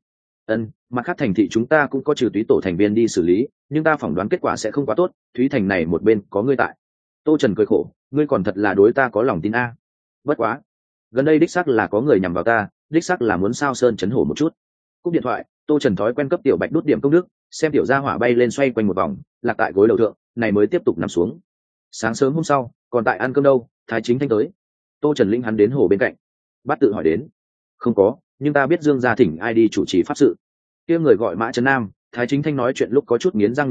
Mặt khác thành thị chúng ta cũng có trừ Túy tổ thành viên đi xử lý, nhưng ta phỏng đoán kết quả sẽ không quá tốt, Thúy Thành này một bên có ngươi tại. Tô Trần cười khổ, ngươi còn thật là đối ta có lòng tin a. Bất quá, gần đây đích xác là có người nhằm vào ta, đích xác là muốn sao sơn chấn hổ một chút. Cúp điện thoại, Tô Trần thói quen cấp tiểu Bạch đút điểm công đức, xem tiểu gia hỏa bay lên xoay quanh một vòng, lạc tại gối đầu thượng, này mới tiếp tục nằm xuống. Sáng sớm hôm sau, còn tại ăn cơm đâu, Thái Chính Thanh tới. Tô Trần linh hắn đến hồ bên cạnh. Bát tự hỏi đến. Không có, nhưng ta biết Dương gia thỉnh ai đi chủ trì pháp sự. Kia người gọi Mã Trấn Nam. Thái Chính Thanh nói chuyện lúc có chút nghiến răng nghiến lợi,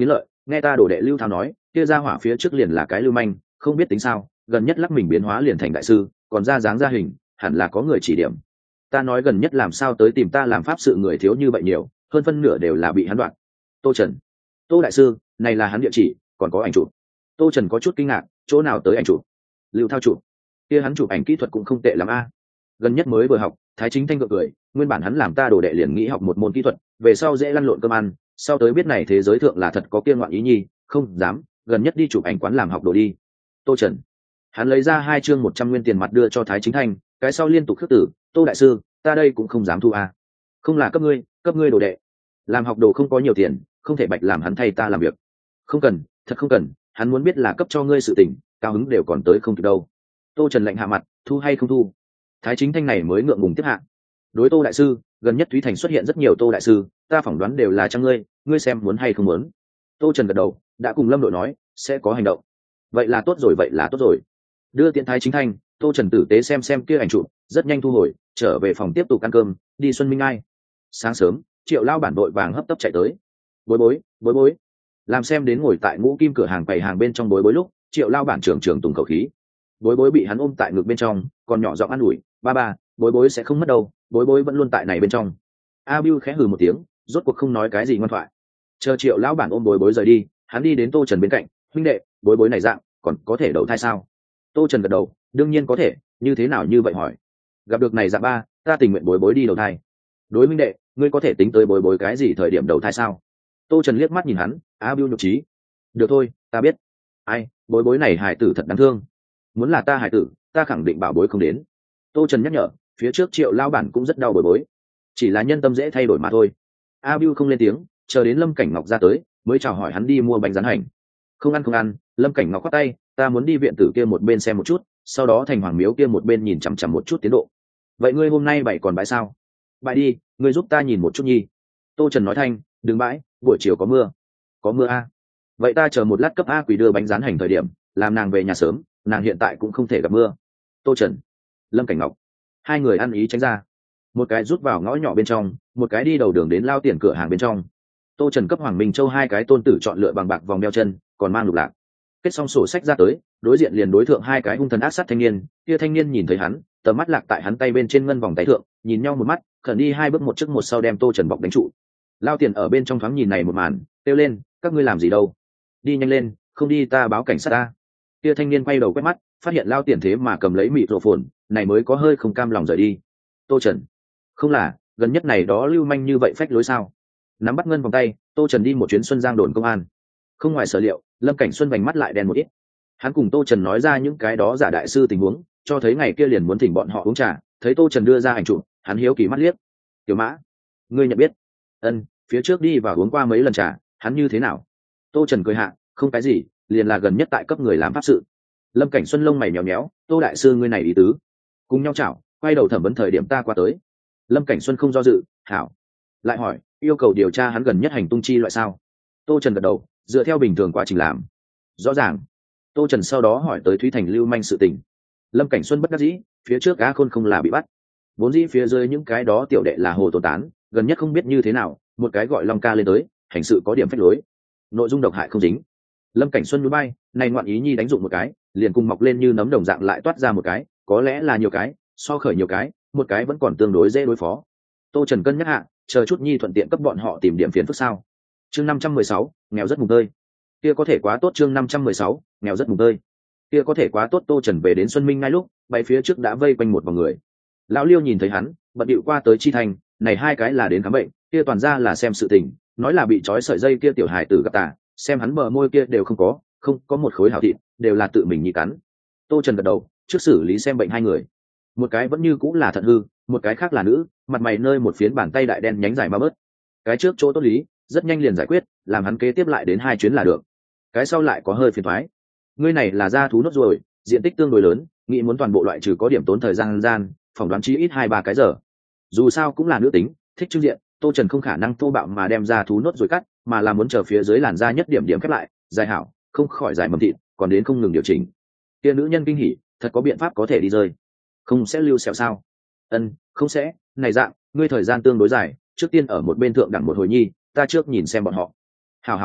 nghe ta đổ đệ Lưu Thao nói, kia ra hỏa phía trước liền là cái lưu manh, không biết tính sao, gần nhất lắc mình biến hóa liền thành đại sư, còn ra dáng ra hình, hẳn là có người chỉ điểm. Ta nói gần nhất làm sao tới tìm ta làm pháp sự người thiếu như vậy nhiều, hơn phân nửa đều là bị hắn đoạn. Tô Trần, Tô đại sư, này là hắn địa chỉ, còn có ảnh chụp. Tô Trần có chút kinh ngạc, chỗ nào tới ảnh chụp? Lưu Thao chụp. Kia hắn chụp ảnh kỹ thuật cũng không tệ lắm a. Gần nhất mới vừa học, Thái Chính Thanh gượng cười, nguyên bản hắn làm ta đồ đệ liền nghĩ học một môn kỹ thuật, về sau dễ lăn lộn cơm ăn, sau tới biết này thế giới thượng là thật có kia ngoạn ý nhi, không dám, gần nhất đi chụp ảnh quán làm học đồ đi. Tô Trần, hắn lấy ra 2 chương 100 nguyên tiền mặt đưa cho Thái Chính Thanh, cái sau liên tục khước tử, Tô đại sư, ta đây cũng không dám thu a. Không là cấp ngươi đồ đệ, làm học đồ không có nhiều tiền, không thể bạch làm hắn thay ta làm việc. Không cần, thật không cần, hắn muốn biết là cấp cho ngươi sự tình, cao hứng đều còn tới không kịp đâu. Tô Trần lạnh hạ mặt, thu hay không thu? Thái Chính Thanh này mới ngượng ngùng tiếp hạ. Đối Tô đại sư, gần nhất Thúy Thành xuất hiện rất nhiều Tô đại sư, ta phỏng đoán đều là cho ngươi xem muốn hay không muốn. Tô Trần gật đầu, đã cùng Lâm đội nói sẽ có hành động. Vậy là tốt rồi. Đưa tiễn Thái Chính Thanh, Tô Trần tử tế xem kia ảnh chụp, rất nhanh thu hồi, trở về phòng tiếp tục ăn cơm, đi Xuân Minh Ai. Sáng sớm, Triệu lao bản đội vàng hấp tấp chạy tới. Bối bối. Làm xem đến ngồi tại Ngũ Kim cửa hàng quầy hàng bên trong bối lúc, Triệu lao bản trưởng tùng khẩu khí. Bối bị hắn ôm tại ngực bên trong, còn nhỏ giọng an ủi, ba, bối sẽ không mất đâu, bối vẫn luôn tại này bên trong. A Bưu khẽ hừ một tiếng, rốt cuộc không nói cái gì ngoan thoại. Chờ Triệu lão bản ôm bối rời đi, hắn đi đến Tô Trần bên cạnh, huynh đệ, bối này dạng, còn có thể đậu thai sao? Tô Trần gật đầu, đương nhiên có thể, như thế nào như vậy hỏi. Gặp được này dạng ba, ta tình nguyện bối đi đầu thai. Đối huynh đệ, ngươi có thể tính tới bối cái gì thời điểm đầu thai sao? Tô Trần liếc mắt nhìn hắn, A Bưu nhục trí. Được thôi, ta biết. Ai, bối này hài tử thật đáng thương. Muốn là ta hài tử, ta khẳng định bảo bối không đến. Tô Trần nhắc nhở, phía trước Triệu lao bản cũng rất đau bối, chỉ là nhân tâm dễ thay đổi mà thôi. A Bưu không lên tiếng, chờ đến Lâm Cảnh Ngọc ra tới, mới chào hỏi hắn đi mua bánh rán hành. Không ăn. Lâm Cảnh Ngọc khoát tay, ta muốn đi viện tử kia một bên xem một chút, sau đó thành hoàng miếu kia một bên nhìn chằm chằm một chút tiến độ. Vậy ngươi hôm nay bày còn bãi sao? Bãi đi, ngươi giúp ta nhìn một chút nhi. Tô Trần nói thanh, đừng bãi, buổi chiều có mưa. Có mưa a? Vậy ta chờ một lát cấp A Quỷ đưa bánh rán hành thời điểm, làm nàng về nhà sớm, nàng hiện tại cũng không thể gặp mưa. Tô Trần, Lâm Cảnh Ngọc, hai người ăn ý tránh ra. Một cái rút vào ngõ nhỏ bên trong, một cái đi đầu đường đến lao tiền cửa hàng bên trong. Tô Trần cấp Hoàng Minh Châu 2 cái tôn tử chọn lựa bằng bạc vòng đeo chân, còn mang lục lạc. Kết xong sổ sách ra tới, đối diện liền đối thượng 2 cái hung thần ác sát thanh niên, kia thanh niên nhìn thấy hắn, tầm mắt lạc tại hắn tay bên trên ngân vòng tay thượng, nhìn nhau một mắt, khẩn đi 2 bước một trước một sau đem Tô Trần bọc đánh trụ. Lao tiền ở bên trong thoáng nhìn này một màn, kêu lên, các ngươi làm gì đâu? Đi nhanh lên, không đi ta báo cảnh sát ta. Kia thanh niên quay đầu quét mắt, phát hiện Lao tiền thế mà cầm lấy mịt rổ phồn, này mới có hơi không cam lòng rời đi. Tô Trần, không là, gần nhất này đó lưu manh như vậy phách lối sao? Nắm bắt ngân vòng tay, Tô Trần đi một chuyến Xuân Giang đồn công an. Không ngoài sở liệu, Lâm Cảnh Xuân vành mắt lại đen một ít. Hắn cùng Tô Trần nói ra những cái đó giả đại sư tình huống, cho thấy ngày kia liền muốn thỉnh bọn họ uống trà, thấy Tô Trần đưa ra ảnh chụp, hắn hiếu kỳ mắt liếc. Tiểu Mã, ngươi nhận biết? Ân, phía trước đi và uống qua mấy lần trà, hắn như thế nào? Tô Trần cười hạ, không cái gì, liền là gần nhất tại cấp người làm pháp sự. Lâm Cảnh Xuân lông mày nhéo nhéo, Tô đại sư ngươi này ý tứ. Cùng nhau chảo, quay đầu thẩm vấn thời điểm ta qua tới. Lâm Cảnh Xuân không do dự, hảo. Lại hỏi, yêu cầu điều tra hắn gần nhất hành tung chi loại sao? Tô Trần gật đầu, dựa theo bình thường quá trình làm. Rõ ràng. Tô Trần sau đó hỏi tới Thúy Thành lưu manh sự tình. Lâm Cảnh Xuân bất đắc dĩ, phía trước Á Khôn không là bị bắt, vốn dĩ phía dưới những cái đó tiểu đệ là hồ tồn tán, gần nhất không biết như thế nào, một cái gọi Long Ca lên tới, hành sự có điểm phách lối, nội dung độc hại không dính. Lâm Cảnh Xuân núi bay, này ngoạn ý nhi đánh dụng một cái, liền cùng mọc lên như nấm đồng dạng lại toát ra một cái, có lẽ là nhiều cái, so khởi nhiều cái, một cái vẫn còn tương đối dễ đối phó. Tô Trần cân nhắc hạ, chờ chút nhi thuận tiện cấp bọn họ tìm điểm phiền phức sao. Chương 516, nghèo rất mùng tơi. Kia có thể quá tốt. Chương 516, nghèo rất mùng tơi. Kia có thể quá tốt. Tô Trần về đến Xuân Minh ngay lúc, bay phía trước đã vây quanh một vòng người. Lão Liêu nhìn thấy hắn, bận điệu qua tới chi thành, này 2 cái là đến khám bệnh, kia toàn ra là xem sự tình, nói là bị trói sợi dây kia tiểu hài tử gặp tà, xem hắn bờ môi kia đều không có một khối hảo thịt, đều là tự mình nhị cắn. Tô Trần gật đầu, trước xử lý xem bệnh 2 người. Một cái vẫn như cũng là thận hư, một cái khác là nữ, mặt mày nơi một phiến bàn tay đại đen nhánh dài ma bớt. Cái trước chỗ tốt lý, rất nhanh liền giải quyết, làm hắn kế tiếp lại đến 2 chuyến là được. Cái sau lại có hơi phiền toái. Ngươi này là da thú nốt rồi, diện tích tương đối lớn, nghĩ muốn toàn bộ loại trừ có điểm tốn thời gian, phỏng đoán chí ít 2-3 cái giờ. Dù sao cũng là nữ tính, thích trưng diện, Tô Trần không khả năng thô bạo mà đem da thú nốt rồi cắt, mà là muốn chờ phía dưới làn da nhất điểm khép lại, dài hảo, không khỏi dài mầm thịt, còn đến không ngừng điều chỉnh. Kia nữ nhân kinh hỉ, thật có biện pháp có thể đi rơi. Không sẽ lưu sẹo sao? Ân, không sẽ, này dạng, ngươi thời gian tương đối dài, trước tiên ở một bên thượng đẳng một hồi nhi, ta trước nhìn xem bọn họ. Hảo,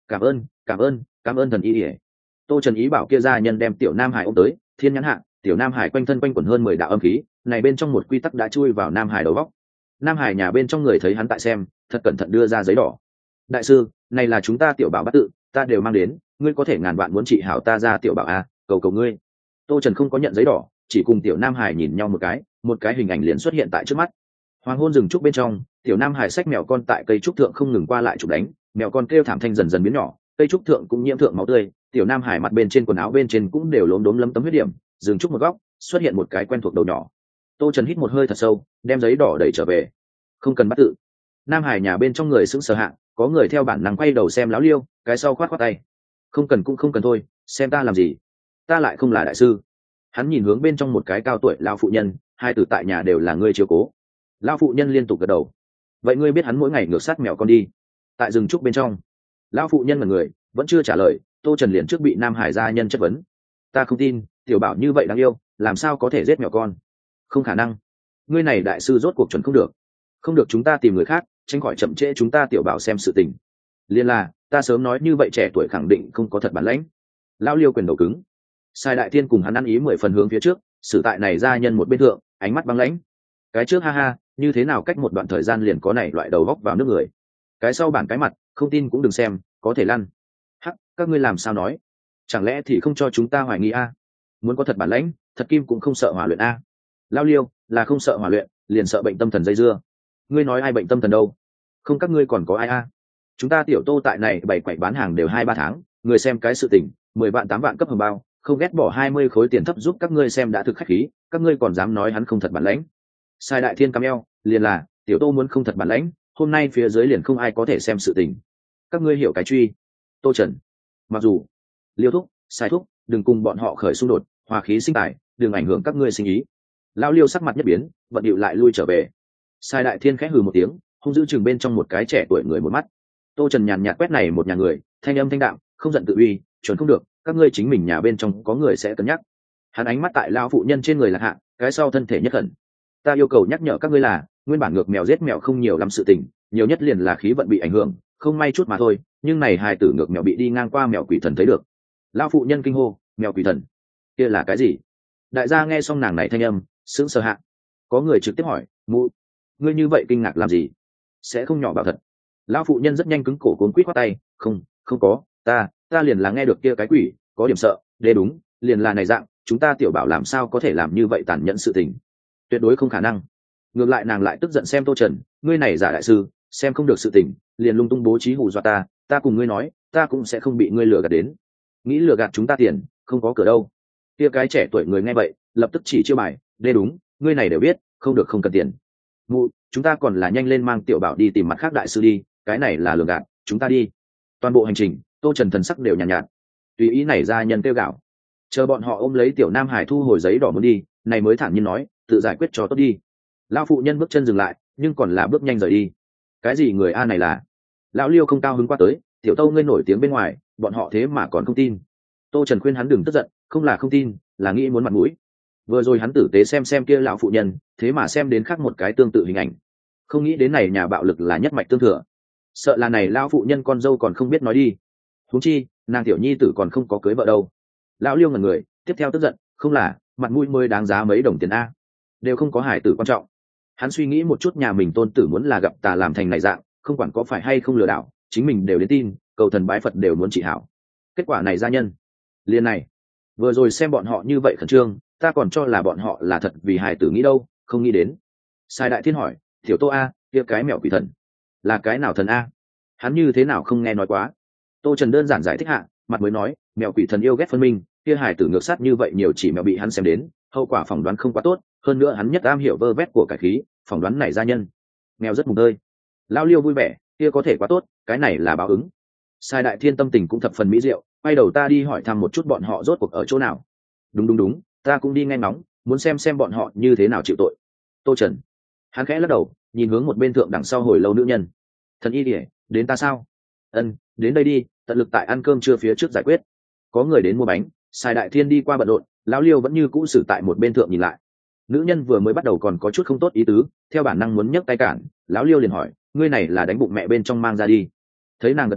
cảm ơn thần y ỉa. Tô Trần ý bảo kia gia nhân đem tiểu nam hải ôm tới, thiên nhãn hạ, tiểu nam hải quanh thân quanh quẩn hơn 10 đạo âm khí, này bên trong một quy tắc đã chui vào nam hải đầu góc. Nam hải nhà bên trong người thấy hắn tại xem, thật cẩn thận đưa ra giấy đỏ. Đại sư, này là chúng ta tiểu bảo bát tự, ta đều mang đến, ngươi có thể ngàn vạn muốn trị hảo ta ra tiểu bảo a, cầu cầu ngươi. Tô Trần không có nhận giấy đỏ, chỉ cùng tiểu nam hải nhìn nhau một cái hình ảnh liền xuất hiện tại trước mắt. Hoàng hôn rừng trúc bên trong, tiểu nam hải xách mèo con tại cây trúc thượng không ngừng qua lại chụp đánh, mèo con kêu thảm thanh dần dần biến nhỏ, cây trúc thượng cũng nhiễm thượng máu tươi, tiểu nam hải mặt bên trên quần áo bên trên cũng đều lốm đốm lấm tấm huyết điểm, rừng trúc một góc xuất hiện một cái quen thuộc đầu nhỏ. Tô Trần hít một hơi thật sâu, đem giấy đỏ đẩy trở về. Không cần bắt tự. Nam hải nhà bên trong người sững sờ hạ, có người theo bản năng quay đầu xem Lão Liêu, cái sau khoát khoát tay. Không cần cũng không cần thôi, xem ta làm gì? Ta lại không là đại sư. Hắn nhìn hướng bên trong một cái cao tuổi lão phụ nhân, hai tử tại nhà đều là ngươi chiếu cố. Lão phụ nhân liên tục gật đầu. Vậy ngươi biết hắn mỗi ngày ngược sát mèo con đi? Tại rừng trúc bên trong. Lão phụ nhân là người, vẫn chưa trả lời. Tô Trần liền trước bị Nam Hải gia nhân chất vấn. Ta không tin, tiểu bảo như vậy đáng yêu, làm sao có thể giết mèo con? Không khả năng. Ngươi này đại sư rốt cuộc chuẩn không được. Không được, chúng ta tìm người khác, tránh khỏi chậm trễ chúng ta tiểu bảo xem sự tình. Liên là, ta sớm nói như vậy trẻ tuổi khẳng định không có thật bản lãnh. Lão Liêu quyền đầu cứng. Sai Đại Thiên cùng hắn ăn ý 10 phần hướng phía trước, sử tại này gia nhân một bên thượng, ánh mắt băng lãnh. Cái trước ha ha, như thế nào cách một đoạn thời gian liền có này loại đầu góc vào nước người. Cái sau bản cái mặt, không tin cũng đừng xem, có thể lăn. Hắc, các ngươi làm sao nói? Chẳng lẽ thì không cho chúng ta hoài nghi a? Muốn có thật bản lãnh, thật kim cũng không sợ hỏa luyện a. Lão Liêu, là không sợ hỏa luyện, liền sợ bệnh tâm thần dây dưa. Ngươi nói ai bệnh tâm thần đâu? Không, các ngươi còn có ai a? Chúng ta tiểu Tô tại này bày quậy bán hàng đều 2-3 tháng, người xem cái sự tình, 10 vạn 8 vạn cấp hồng bao, không ghét bỏ 20 khối tiền thấp giúp các ngươi xem đã thực khách khí, các ngươi còn dám nói hắn không thật bản lãnh. Sai Đại Thiên cam eo, liền là, tiểu Tô muốn không thật bản lãnh, hôm nay phía dưới liền không ai có thể xem sự tình. Các ngươi hiểu cái truy. Tô Trần. Mặc dù, Liêu thúc, Sai thúc, đừng cùng bọn họ khởi xung đột, hòa khí sinh tài, đừng ảnh hưởng các ngươi sinh ý. Lão Liêu sắc mặt nhất biến, vận điệu lại lui trở về. Sai Đại Thiên khẽ hừ một tiếng, hung dữ chừng bên trong một cái trẻ tuổi người một mắt. Tô Trần nhàn nhạt quét này một nhà người, thanh âm thanh đạm, không giận tự uy, chuẩn không được, các ngươi chính mình nhà bên trong có người sẽ cân nhắc. Hắn ánh mắt tại lão phụ nhân trên người là hạ, cái sau thân thể nhất khẩn. Ta yêu cầu nhắc nhở các ngươi là, nguyên bản ngược mèo giết mèo không nhiều lắm sự tình, nhiều nhất liền là khí vận bị ảnh hưởng, không may chút mà thôi, nhưng này hài tử ngược mèo bị đi ngang qua mèo quỷ thần thấy được. Lão phụ nhân kinh hô, mèo quỷ thần? Kia là cái gì? Đại gia nghe xong nàng này thanh âm, sững sờ hạ. Có người trực tiếp hỏi, mụ, ngươi như vậy kinh ngạc làm gì? Sẽ không nhỏ bảo thật. Lão phụ nhân rất nhanh cứng cổ cuốn quýt khoát tay, không có, ta liền là nghe được kia cái quỷ, có điểm sợ, đê đúng, liền là này dạng, chúng ta tiểu bảo làm sao có thể làm như vậy tàn nhẫn sự tình. Tuyệt đối không khả năng. Ngược lại nàng lại tức giận xem Tô Trần, ngươi này giả đại sư, xem không được sự tình, liền lung tung bố trí hù dọa ta cùng ngươi nói, ta cũng sẽ không bị ngươi lừa gạt đến. Nghĩ lừa gạt chúng ta tiền, không có cửa đâu. Kia cái trẻ tuổi người nghe vậy, lập tức chỉ chiêu bài, đê đúng, ngươi này đều biết, không được không cần tiền. Mụ, chúng ta còn là nhanh lên mang tiểu bảo đi tìm mặt khác đại sư đi, cái này là lừa gạt, chúng ta đi. Toàn bộ hành trình, Tô Trần thần sắc đều nhàn nhạt, tùy ý này ra nhân kêu gạo. Chờ bọn họ ôm lấy tiểu Nam Hải thu hồi giấy đỏ muốn đi, này mới thản nhiên nói, tự giải quyết cho tốt đi. Lão phụ nhân bước chân dừng lại, nhưng còn là bước nhanh rời đi. Cái gì người a này là? Lão Liêu không cao hứng qua tới, tiểu Tâu ngươi nổi tiếng bên ngoài, bọn họ thế mà còn không tin. Tô Trần khuyên hắn đừng tức giận, không là không tin, là nghĩ muốn mặt mũi. Vừa rồi hắn tử tế xem kia lão phụ nhân, thế mà xem đến khác một cái tương tự hình ảnh. Không nghĩ đến này nhà bạo lực là nhất mạch tương thừa. Sợ là này lão phụ nhân con dâu còn không biết nói đi. Huống chi, nàng tiểu nhi tử còn không có cưới vợ đâu. Lão Liêu ngẩn người, tiếp theo tức giận, không là, mặt mũi mới đáng giá mấy đồng tiền a, đều không có hải tử quan trọng. Hắn suy nghĩ một chút, nhà mình tôn tử muốn là gặp tà làm thành này dạng, không quản có phải hay không lừa đảo, chính mình đều đến tin, cầu thần bái Phật đều muốn trị hảo. Kết quả này gia nhân liên này, vừa rồi xem bọn họ như vậy khẩn trương, ta còn cho là bọn họ là thật vì hài tử nghĩ đâu, không nghĩ đến. Sai Đại Thiên hỏi, tiểu Tô a, kia cái mèo quỷ thần là cái nào thần a? Hắn như thế nào không nghe nói quá. Tô Trần đơn giản giải thích hạ, mặt mới nói, mèo quỷ thần yêu ghét phân minh, kia hài tử ngược sát như vậy nhiều chỉ mèo bị hắn xem đến, hậu quả phỏng đoán không quá tốt, hơn nữa hắn nhất am hiểu vơ vét của cải khí, phỏng đoán này gia nhân mèo rất mùng tơi. Lao Liêu vui vẻ, kia có thể quá tốt, cái này là báo ứng. Sai Đại Thiên tâm tình cũng thập phần mỹ diệu, quay đầu ta đi hỏi thăm một chút bọn họ rốt cuộc ở chỗ nào. Đúng, ta cũng đi nghe ngóng, muốn xem bọn họ như thế nào chịu tội. Tô Trần, hắn khẽ lắc đầu, nhìn hướng một bên thượng đằng sau hồi lâu nữ nhân. Thần y điể, đến ta sao? Ân, đến đây đi, tận lực tại ăn cơm trưa phía trước giải quyết. Có người đến mua bánh, Sai Đại Thiên đi qua bận rộn, Lão Liêu vẫn như cũ xử tại một bên thượng nhìn lại. Nữ nhân vừa mới bắt đầu còn có chút không tốt ý tứ, theo bản năng muốn nhấc tay cản, Lão Liêu liền hỏi, ngươi này là đánh bụng mẹ bên trong mang ra đi. Thấy nàng gật đầu,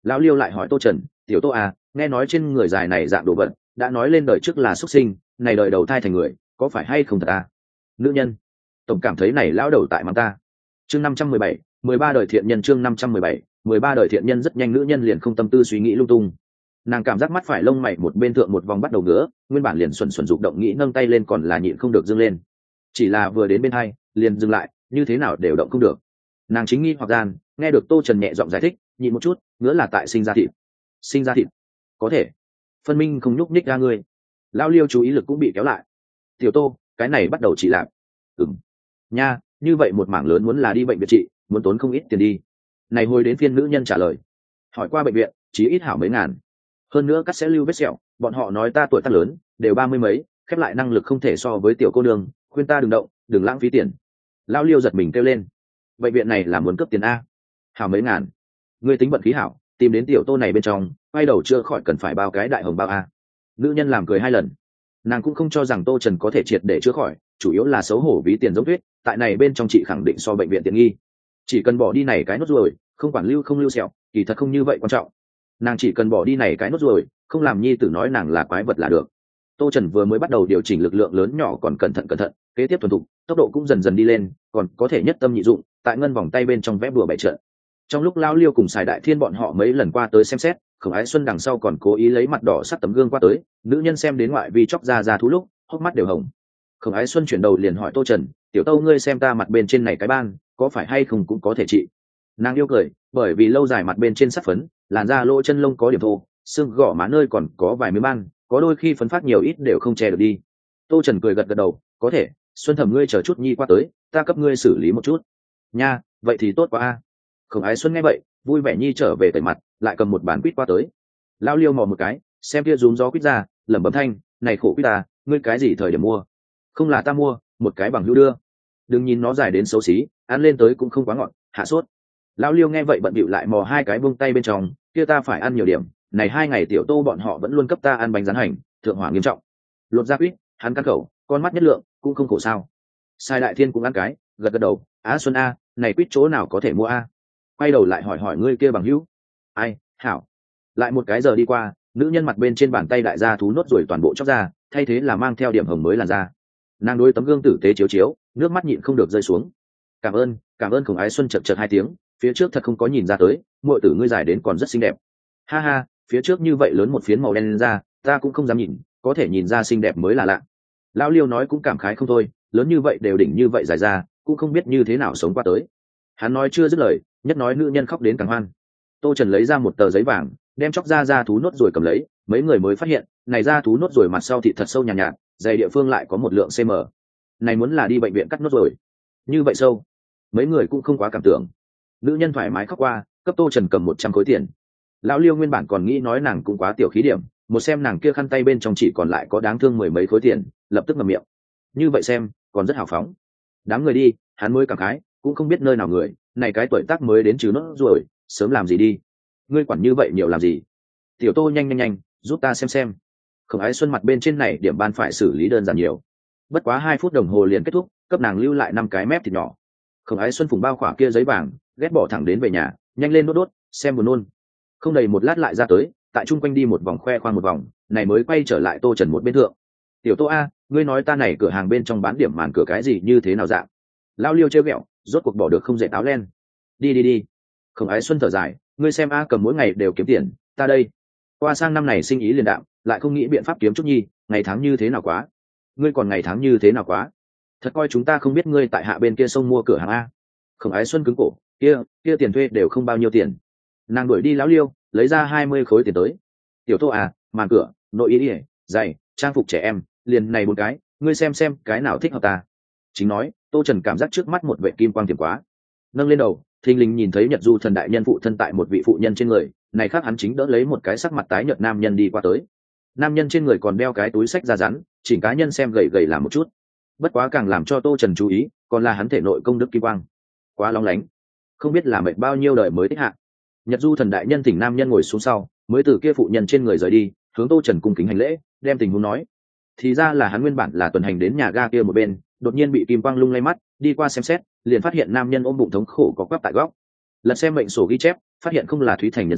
Lão Liêu lại hỏi Tô Trần, tiểu Tô à, nghe nói trên người dài này dạng đồ vật đã nói lên đời trước là xuất sinh, này đời đầu thai thành người, có phải hay không thật à? Nữ nhân, tổng cảm thấy này lão đầu tại mắng ta. Chương 517, 13 đời thiện nhân. Chương 517, 13 đời thiện nhân. Rất nhanh nữ nhân liền không tâm tư suy nghĩ lung tung. Nàng cảm giác mắt phải lông mày một bên thượng một vòng bắt đầu ngứa, nguyên bản liền xuẩn xuẩn dục động nghĩ nâng tay lên còn là nhịn không được dâng lên. Chỉ là vừa đến bên hai, liền dừng lại, như thế nào đều động không được. Nàng chính nghi hoặc gian, nghe được Tô Trần nhẹ giọng giải thích, nhịn một chút, ngứa là tại sinh ra thịt. Sinh ra thịt? Có thể. Phân minh không nhúc nhích ra ngươi. Lão Liêu chú ý lực cũng bị kéo lại. Tiểu Tô, cái này bắt đầu trị lạc. Nha, như vậy một mảng lớn muốn là đi bệnh viện trị, muốn tốn không ít tiền đi. Này hồi đến phiên nữ nhân trả lời. Hỏi qua bệnh viện, chí ít hảo mấy ngàn. Hơn nữa cắt sẽ lưu vết sẹo, bọn họ nói ta tuổi tác lớn, đều 30 mấy, khép lại năng lực không thể so với tiểu cô nương, khuyên ta đừng động, đừng lãng phí tiền. Lão Liêu giật mình kêu lên. Bệnh viện này là muốn cấp tiền a? Hảo mấy ngàn. Ngươi tính vận khí hảo, tìm đến tiểu Tô này bên trong, quay đầu chưa khỏi cần phải bao cái đại hồng bao a. Nữ nhân làm cười 2 lần. Nàng cũng không cho rằng Tô Trần có thể triệt để chữa khỏi, chủ yếu là xấu hổ ví tiền giống tuyết, tại này bên trong chị khẳng định so bệnh viện tiện nghi. Chỉ cần bỏ đi này cái nốt ruồi, không quản lưu không lưu sẹo, kỳ thật không như vậy quan trọng. Nàng chỉ cần bỏ đi này cái nốt ruồi, không làm nhi tử nói nàng là quái vật là được. Tô Trần vừa mới bắt đầu điều chỉnh lực lượng lớn nhỏ còn cẩn thận, kế tiếp thuần thục, tốc độ cũng dần dần đi lên, còn có thể nhất tâm nhị dụng, tại ngân vòng tay bên trong vẽ bùa bảy trận. Trong lúc Lao Liêu cùng Sài Đại Thiên bọn họ mấy lần qua tới xem xét, Khổng Ái Xuân đằng sau còn cố ý lấy mặt đỏ sắt tấm gương qua tới, nữ nhân xem đến ngoại vi chóc ra thú lúc, hốc mắt đều hồng. Khổng Ái Xuân chuyển đầu liền hỏi Tô Trần, tiểu Tâu ngươi xem ta mặt bên trên này cái ban, có phải hay không cũng có thể trị. Nàng yêu cười, bởi vì lâu dài mặt bên trên sắc phấn, làn da lỗ chân lông có điểm thô, xương gò má nơi còn có vài miếng ban, có đôi khi phấn phát nhiều ít đều không che được đi. Tô Trần cười gật gật đầu, có thể, Xuân Thẩm ngươi chờ chút nhi qua tới, ta cấp ngươi xử lý một chút. Nha, vậy thì tốt quá a. Khổng Ái Xuân nghe vậy, vui vẻ nhi trở về tẩy mặt, lại cầm một bàn quýt qua tới. Lao Liêu mò một cái, xem kia rúm gió quýt ra, lẩm bẩm thanh, này khổ quýt ta, ngươi cái gì thời điểm mua? Không là ta mua, một cái bằng hữu đưa. Đừng nhìn nó dài đến xấu xí, ăn lên tới cũng không quá ngọt, hạ sốt. Lao Liêu nghe vậy bận bịu lại mò 2 cái buông tay bên trong, kia ta phải ăn nhiều điểm, này 2 ngày tiểu Tô bọn họ vẫn luôn cấp ta ăn bánh rán hành, thượng hỏa nghiêm trọng. Lột ra quýt, hắn cắn khẩu, con mắt nhất lượng, cũng không khổ sao. Sai Đại Thiên cũng ăn cái, gật gật đầu, á Xuân a, này quýt chỗ nào có thể mua a? Quay đầu lại hỏi ngươi kia bằng hữu. Ai, hảo. Lại một cái giờ đi qua, nữ nhân mặt bên trên bàn tay đại gia thú nốt rồi toàn bộ chóc ra, thay thế là mang theo điểm hồng mới làn da. Nàng đối tấm gương tử tế chiếu chiếu, nước mắt nhịn không được rơi xuống. Cảm ơn Khổng Ái Xuân chật 2 tiếng, phía trước thật không có nhìn ra tới, muội tử ngươi dài đến còn rất xinh đẹp. Ha ha, phía trước như vậy lớn một phiến màu đen lên ra, ta cũng không dám nhìn, có thể nhìn ra xinh đẹp mới là lạ. Lão Liêu nói cũng cảm khái không thôi, lớn như vậy đều đỉnh như vậy dài ra, cũng không biết như thế nào sống qua tới. Hắn nói chưa dứt lời, nhất nói nữ nhân khóc đến càng hoan. Tô Trần lấy ra một tờ giấy vàng, đem chóc ra thú nốt rồi cầm lấy, mấy người mới phát hiện, này ra thú nốt rồi mặt sau thịt thật sâu nhàn nhạt, dày địa phương lại có một lượng cm. Này muốn là đi bệnh viện cắt nốt rồi. Như vậy sâu, mấy người cũng không quá cảm tưởng. Nữ nhân thoải mái khóc qua, cấp Tô Trần cầm 100 khối tiền. Lão Liêu nguyên bản còn nghĩ nói nàng cũng quá tiểu khí điểm, một xem nàng kia khăn tay bên trong chỉ còn lại có đáng thương 10 mấy khối tiền, lập tức ngậm miệng. Như vậy xem, còn rất hào phóng. Đám người đi, hắn mới cảm khái, cũng không biết nơi nào người, này cái tuổi tác mới đến trừ nốt rồi, sớm làm gì đi. Ngươi quản như vậy nhiều làm gì? Tiểu Tô nhanh, giúp ta xem. Khổng Ái Xuân mặt bên trên này điểm ban phải xử lý đơn giản nhiều. Bất quá 2 phút đồng hồ liền kết thúc, cấp nàng lưu lại 5 cái mép thịt nhỏ. Khổng Ái Xuân phùng bao khỏa kia giấy vàng, ghét bỏ thẳng đến về nhà, nhanh lên đốt, xem buồn nôn. Không đầy một lát lại ra tới, tại chung quanh đi một vòng khoe khoang một vòng, này mới quay trở lại Tô Trần một bên thượng. Tiểu Tô a, ngươi nói ta này cửa hàng bên trong bán điểm màn cửa cái gì như thế nào dạng? Lao Liêu trêu ghẹo, rốt cuộc bỏ được không dễ táo len. Đi. Khổng Ái Xuân thở dài, ngươi xem a cầm mỗi ngày đều kiếm tiền, ta đây. Qua sang năm này sinh ý liền đạm, lại không nghĩ biện pháp kiếm chút nhi, ngày tháng như thế nào quá. Ngươi còn ngày tháng như thế nào quá. Thật coi chúng ta không biết ngươi tại hạ bên kia sông mua cửa hàng a. Khổng Ái Xuân cứng cổ, kia tiền thuê đều không bao nhiêu tiền. Nàng đuổi đi Lão Liêu, lấy ra 20 khối tiền tới. Tiểu Tô à, màn cửa, nội y ỉa, giày, trang phục trẻ em, liền này 4 cái, ngươi xem cái nào thích hợp ta. Chính nói, Tô Trần cảm giác trước mắt một vệ kim quang tiềm quá, nâng lên đầu, thình lình nhìn thấy Nhật Du Thần đại nhân phụ thân tại một vị phụ nhân trên người, này khác hắn chính đỡ lấy một cái sắc mặt tái nhợt nam nhân đi qua tới. Nam nhân trên người còn đeo cái túi sách da rắn, chỉnh cá nhân xem gầy gầy làm một chút. Bất quá càng làm cho Tô Trần chú ý, còn là hắn thể nội công đức kim quang, quá lóng lánh, không biết là mệt bao nhiêu đời mới thích hạ. Nhật Du Thần đại nhân thỉnh nam nhân ngồi xuống sau, mới từ kia phụ nhân trên người rời đi, hướng Tô Trần cung kính hành lễ, đem tình huống nói. Thì ra là hắn nguyên bản là tuần hành đến nhà ga kia một bên, đột nhiên bị kim quang lung lay mắt, đi qua xem xét, liền phát hiện nam nhân ôm bụng thống khổ có quắp tại góc. Lật xem mệnh sổ ghi chép, phát hiện không là Thúy Thành nhân sĩ,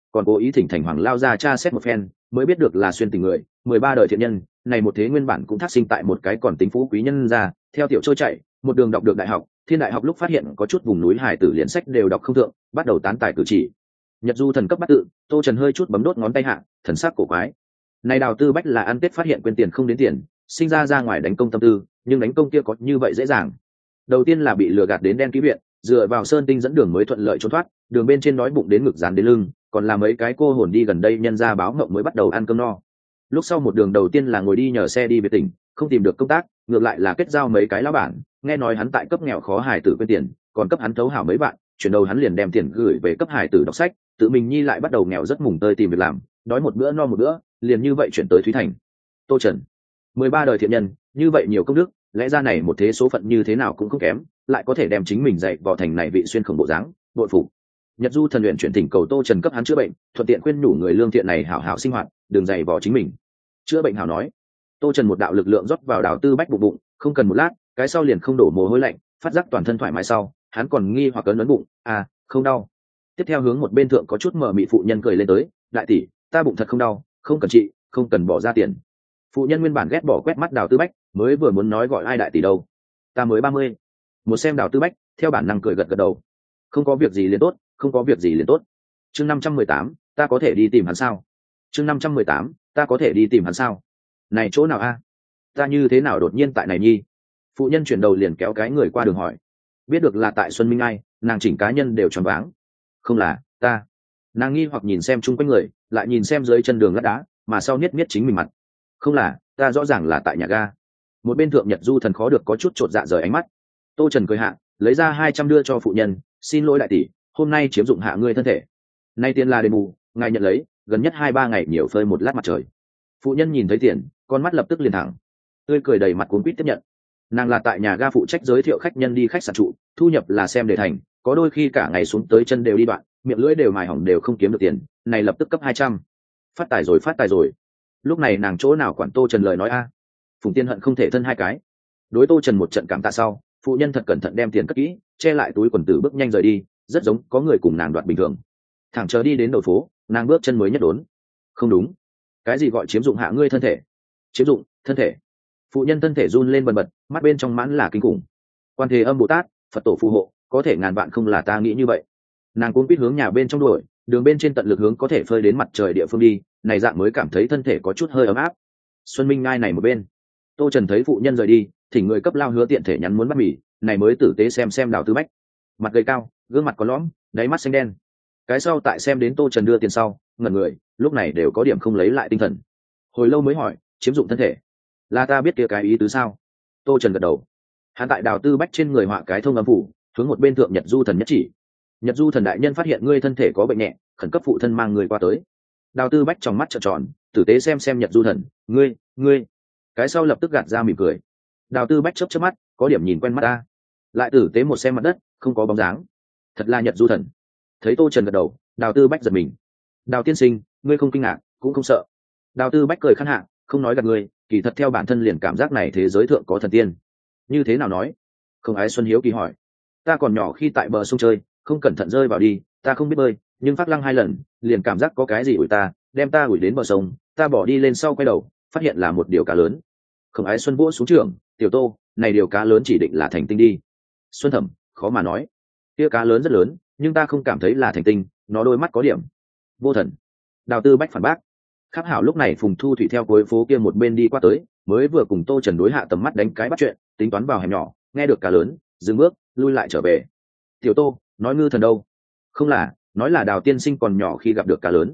còn cố ý thỉnh thành hoàng lao ra tra xét một phen mới biết được là xuyên tình người 13 đời thiện nhân này một thế nguyên bản cũng thác sinh tại một cái còn tính phú quý nhân ra theo tiểu trôi chạy một đường đọc được đại học thiên đại học lúc phát hiện có chút vùng núi hải tử liền sách đều đọc không thượng bắt đầu tán tài cử chỉ nhật du thần cấp bắt tự tô trần hơi chút bấm đốt ngón tay hạ thần sắc cổ quái này đào tư bách là ăn tết phát hiện quên tiền không đến tiền sinh ra ngoài đánh công tâm tư nhưng đánh công kia có như vậy dễ dàng đầu tiên là bị lừa gạt đến đen ký viện dựa vào sơn tinh dẫn đường mới thuận lợi trốn thoát đường bên trên đói bụng đến ngực dán đến lưng còn là mấy cái cô hồn đi gần đây nhân ra báo ngộng mới bắt đầu ăn cơm no lúc sau một đường đầu tiên là ngồi đi nhờ xe đi về tỉnh không tìm được công tác ngược lại là kết giao mấy cái lão bản nghe nói hắn tại cấp nghèo khó hài tử quên tiền còn cấp hắn thấu hảo mấy bạn chuyển đầu hắn liền đem tiền gửi về cấp hài tử đọc sách tự mình nhi lại bắt đầu nghèo rất mùng tơi tìm việc làm đói một bữa no một bữa liền như vậy chuyển tới Thúy Thành. Tô Trần 13 đời thiện nhân như vậy nhiều công đức lẽ ra này một thế số phận như thế nào cũng không kém lại có thể đem chính mình dạy vào thành này vị xuyên khổng bộ dáng bội phục. Nhật du thần luyện chuyển thỉnh cầu Tô Trần cấp hắn chữa bệnh thuận tiện khuyên nhủ người lương thiện này hảo hảo sinh hoạt đừng dạy vò chính mình chữa bệnh hảo nói. Tô Trần một đạo lực lượng rót vào đào tư bách bụng không cần một lát cái sau liền không đổ mồ hôi lạnh phát giác toàn thân thoải mái sau hắn còn nghi hoặc cấn ấn bụng không đau. Tiếp theo hướng một bên thượng có chút mờ mị phụ nhân cười lên tới đại tỷ ta bụng thật không đau không cần trị không cần bỏ ra tiền. Phụ nhân nguyên bản ghét bỏ quét mắt đào tư bách mới vừa muốn nói gọi ai đại tỷ đâu ta mới 30. Một xem đào tư bách theo bản năng cười gật gật đầu không có việc gì liền tốt không có việc gì liền tốt. Chương 518 ta có thể đi tìm hắn sao? Chương 518 ta có thể đi tìm hắn sao? Này chỗ nào a? Ta như thế nào đột nhiên tại này nhi? Phụ nhân chuyển đầu liền kéo cái người qua đường hỏi biết được là tại Xuân Minh Ai nàng chỉnh cá nhân đều tròn váng không là ta. Nàng nghi hoặc nhìn xem chung quanh người lại nhìn xem dưới chân đường lát đá mà sau niết chính mình mặt không là ta rõ ràng là tại nhà ga. Một bên thượng Nhật du thần khó được có chút chột dạ rời ánh mắt. Tô Trần cười hạ lấy ra 200 đưa cho phụ nhân xin lỗi đại tỷ hôm nay chiếm dụng hạ ngươi thân thể nay tiền là đền bù ngài nhận lấy gần nhất 2-3 ngày nhiều phơi một lát mặt trời. Phụ nhân nhìn thấy tiền con mắt lập tức liền thẳng tươi cười đầy mặt cuốn quýt tiếp nhận. Nàng là tại nhà ga phụ trách giới thiệu khách nhân đi khách sạn trụ thu nhập là xem để thành có đôi khi cả ngày xuống tới chân đều đi đoạn miệng lưỡi đều mài hỏng đều không kiếm được tiền này lập tức cấp 200. Phát tài rồi. Lúc này nàng chỗ nào quản Tô Trần lời nói Phùng Tiên Hận không thể thân hai cái đối Tô Trần một trận cảm tạ sau phụ nhân thật cẩn thận đem tiền cất kỹ che lại túi quần tử bước nhanh rời đi rất giống có người cùng nàng đoạt bình thường. Thẳng chờ đi đến đầu phố nàng bước chân mới nhất đốn không đúng cái gì gọi chiếm dụng hạ ngươi thân thể chiếm dụng thân thể. Phụ nhân thân thể run lên bần bật mắt bên trong mãn là kinh khủng quan thế âm Bồ Tát Phật tổ phù hộ có thể ngàn vạn không là ta nghĩ như vậy. Nàng cuốn quýt hướng nhà bên trong đuổi đường bên trên tận lực hướng có thể phơi đến mặt trời địa phương đi này dạng mới cảm thấy thân thể có chút hơi ấm áp. Xuân Minh Ngai này một bên Tô Trần thấy phụ nhân rời đi thỉnh người cấp lao hứa tiện thể nhắn muốn bắt mì này mới tử tế xem đào tư bách mặt gầy cao gương mặt có lõm đáy mắt xanh đen cái sau tại xem đến Tô Trần đưa tiền sau ngẩn người lúc này đều có điểm không lấy lại tinh thần hồi lâu mới hỏi chiếm dụng thân thể là ta biết kia cái ý tứ sao? Tô Trần gật đầu hắn tại đào tư bách trên người họa cái thông âm phủ hướng một bên thượng Nhật du thần nhất chỉ Nhật du thần đại nhân phát hiện ngươi thân thể có bệnh nhẹ khẩn cấp phụ thân mang người qua tới. Đào tư bách trong mắt trợn tròn tử tế xem Nhật du thần ngươi cái sau lập tức gạt ra mỉm cười. Đào tư bách chớp mắt có điểm nhìn quen mắt ta lại tử tế một xem mặt đất không có bóng dáng thật là Nhật du thần. Thấy Tô Trần gật đầu đào tư bách giật mình đào tiên sinh ngươi không kinh ngạc cũng không sợ. Đào tư bách cười khăn hạ không nói gạt ngươi kỳ thật theo bản thân liền cảm giác này thế giới thượng có thần tiên. Như thế nào nói? Không ái Xuân hiếu kỳ hỏi. Ta còn nhỏ khi tại bờ sông chơi không cẩn thận rơi vào đi ta không biết bơi nhưng phát lăng 2 lần liền cảm giác có cái gì ủi ta đem ta ủi đến bờ sông ta bỏ đi lên sau quay đầu phát hiện là một điều cá lớn. Không ái Xuân vỗ xuống trường tiểu Tô này điều cá lớn chỉ định là thành tinh đi. Xuân thẩm khó mà nói kia cá lớn rất lớn nhưng ta không cảm thấy là thành tinh nó đôi mắt có điểm vô thần. Đào tư bách phản bác. Khắc hảo lúc này Phùng Thu Thủy theo cuối phố kia một bên đi qua tới mới vừa cùng Tô Trần đối hạ tầm mắt đánh cái bắt chuyện tính toán vào hẻm nhỏ nghe được cá lớn dừng bước lui lại trở về. Tiểu Tô nói ngư thần đâu? Không là nói là đào tiên sinh còn nhỏ khi gặp được cá lớn.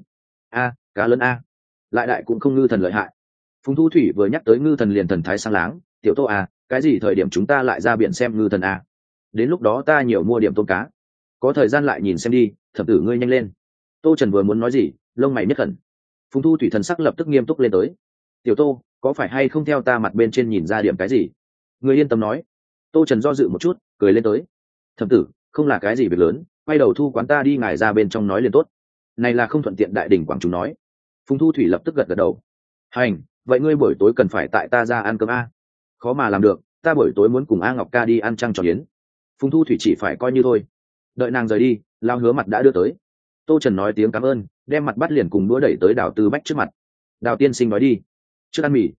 Cá lớn lại đại cũng không ngư thần lợi hại. Phùng Thu Thủy vừa nhắc tới ngư thần liền thần thái sang láng tiểu Tô cái gì thời điểm chúng ta lại ra biển xem ngư thần đến lúc đó ta nhiều mua điểm tôm cá có thời gian lại nhìn xem đi thập tử ngươi nhanh lên. Tô Trần vừa muốn nói gì lông mày nhất khẩn. Phùng Thu Thủy thần sắc lập tức nghiêm túc lên tới tiểu Tô có phải hay không theo ta mặt bên trên nhìn ra điểm cái gì? Người yên tâm nói. Tô Trần do dự một chút cười lên tới thập tử không là cái gì việc lớn quay đầu thu quán ta đi ngài ra bên trong nói liền tốt. Này là không thuận tiện đại đỉnh quảng chúng nói. Phùng Thu Thủy lập tức gật đầu hành vậy ngươi buổi tối cần phải tại ta ra ăn cơm khó mà làm được ta buổi tối muốn cùng Ngọc ca đi ăn trăng trò yến. Phùng Thu Thủy chỉ phải coi như thôi. Đợi nàng rời đi lao hứa mặt đã đưa tới. Tô Trần nói tiếng cảm ơn đem mặt bắt liền cùng đũa đẩy tới Đào Tư Bách trước mặt. Đào tiên sinh nói đi, trước ăn mì.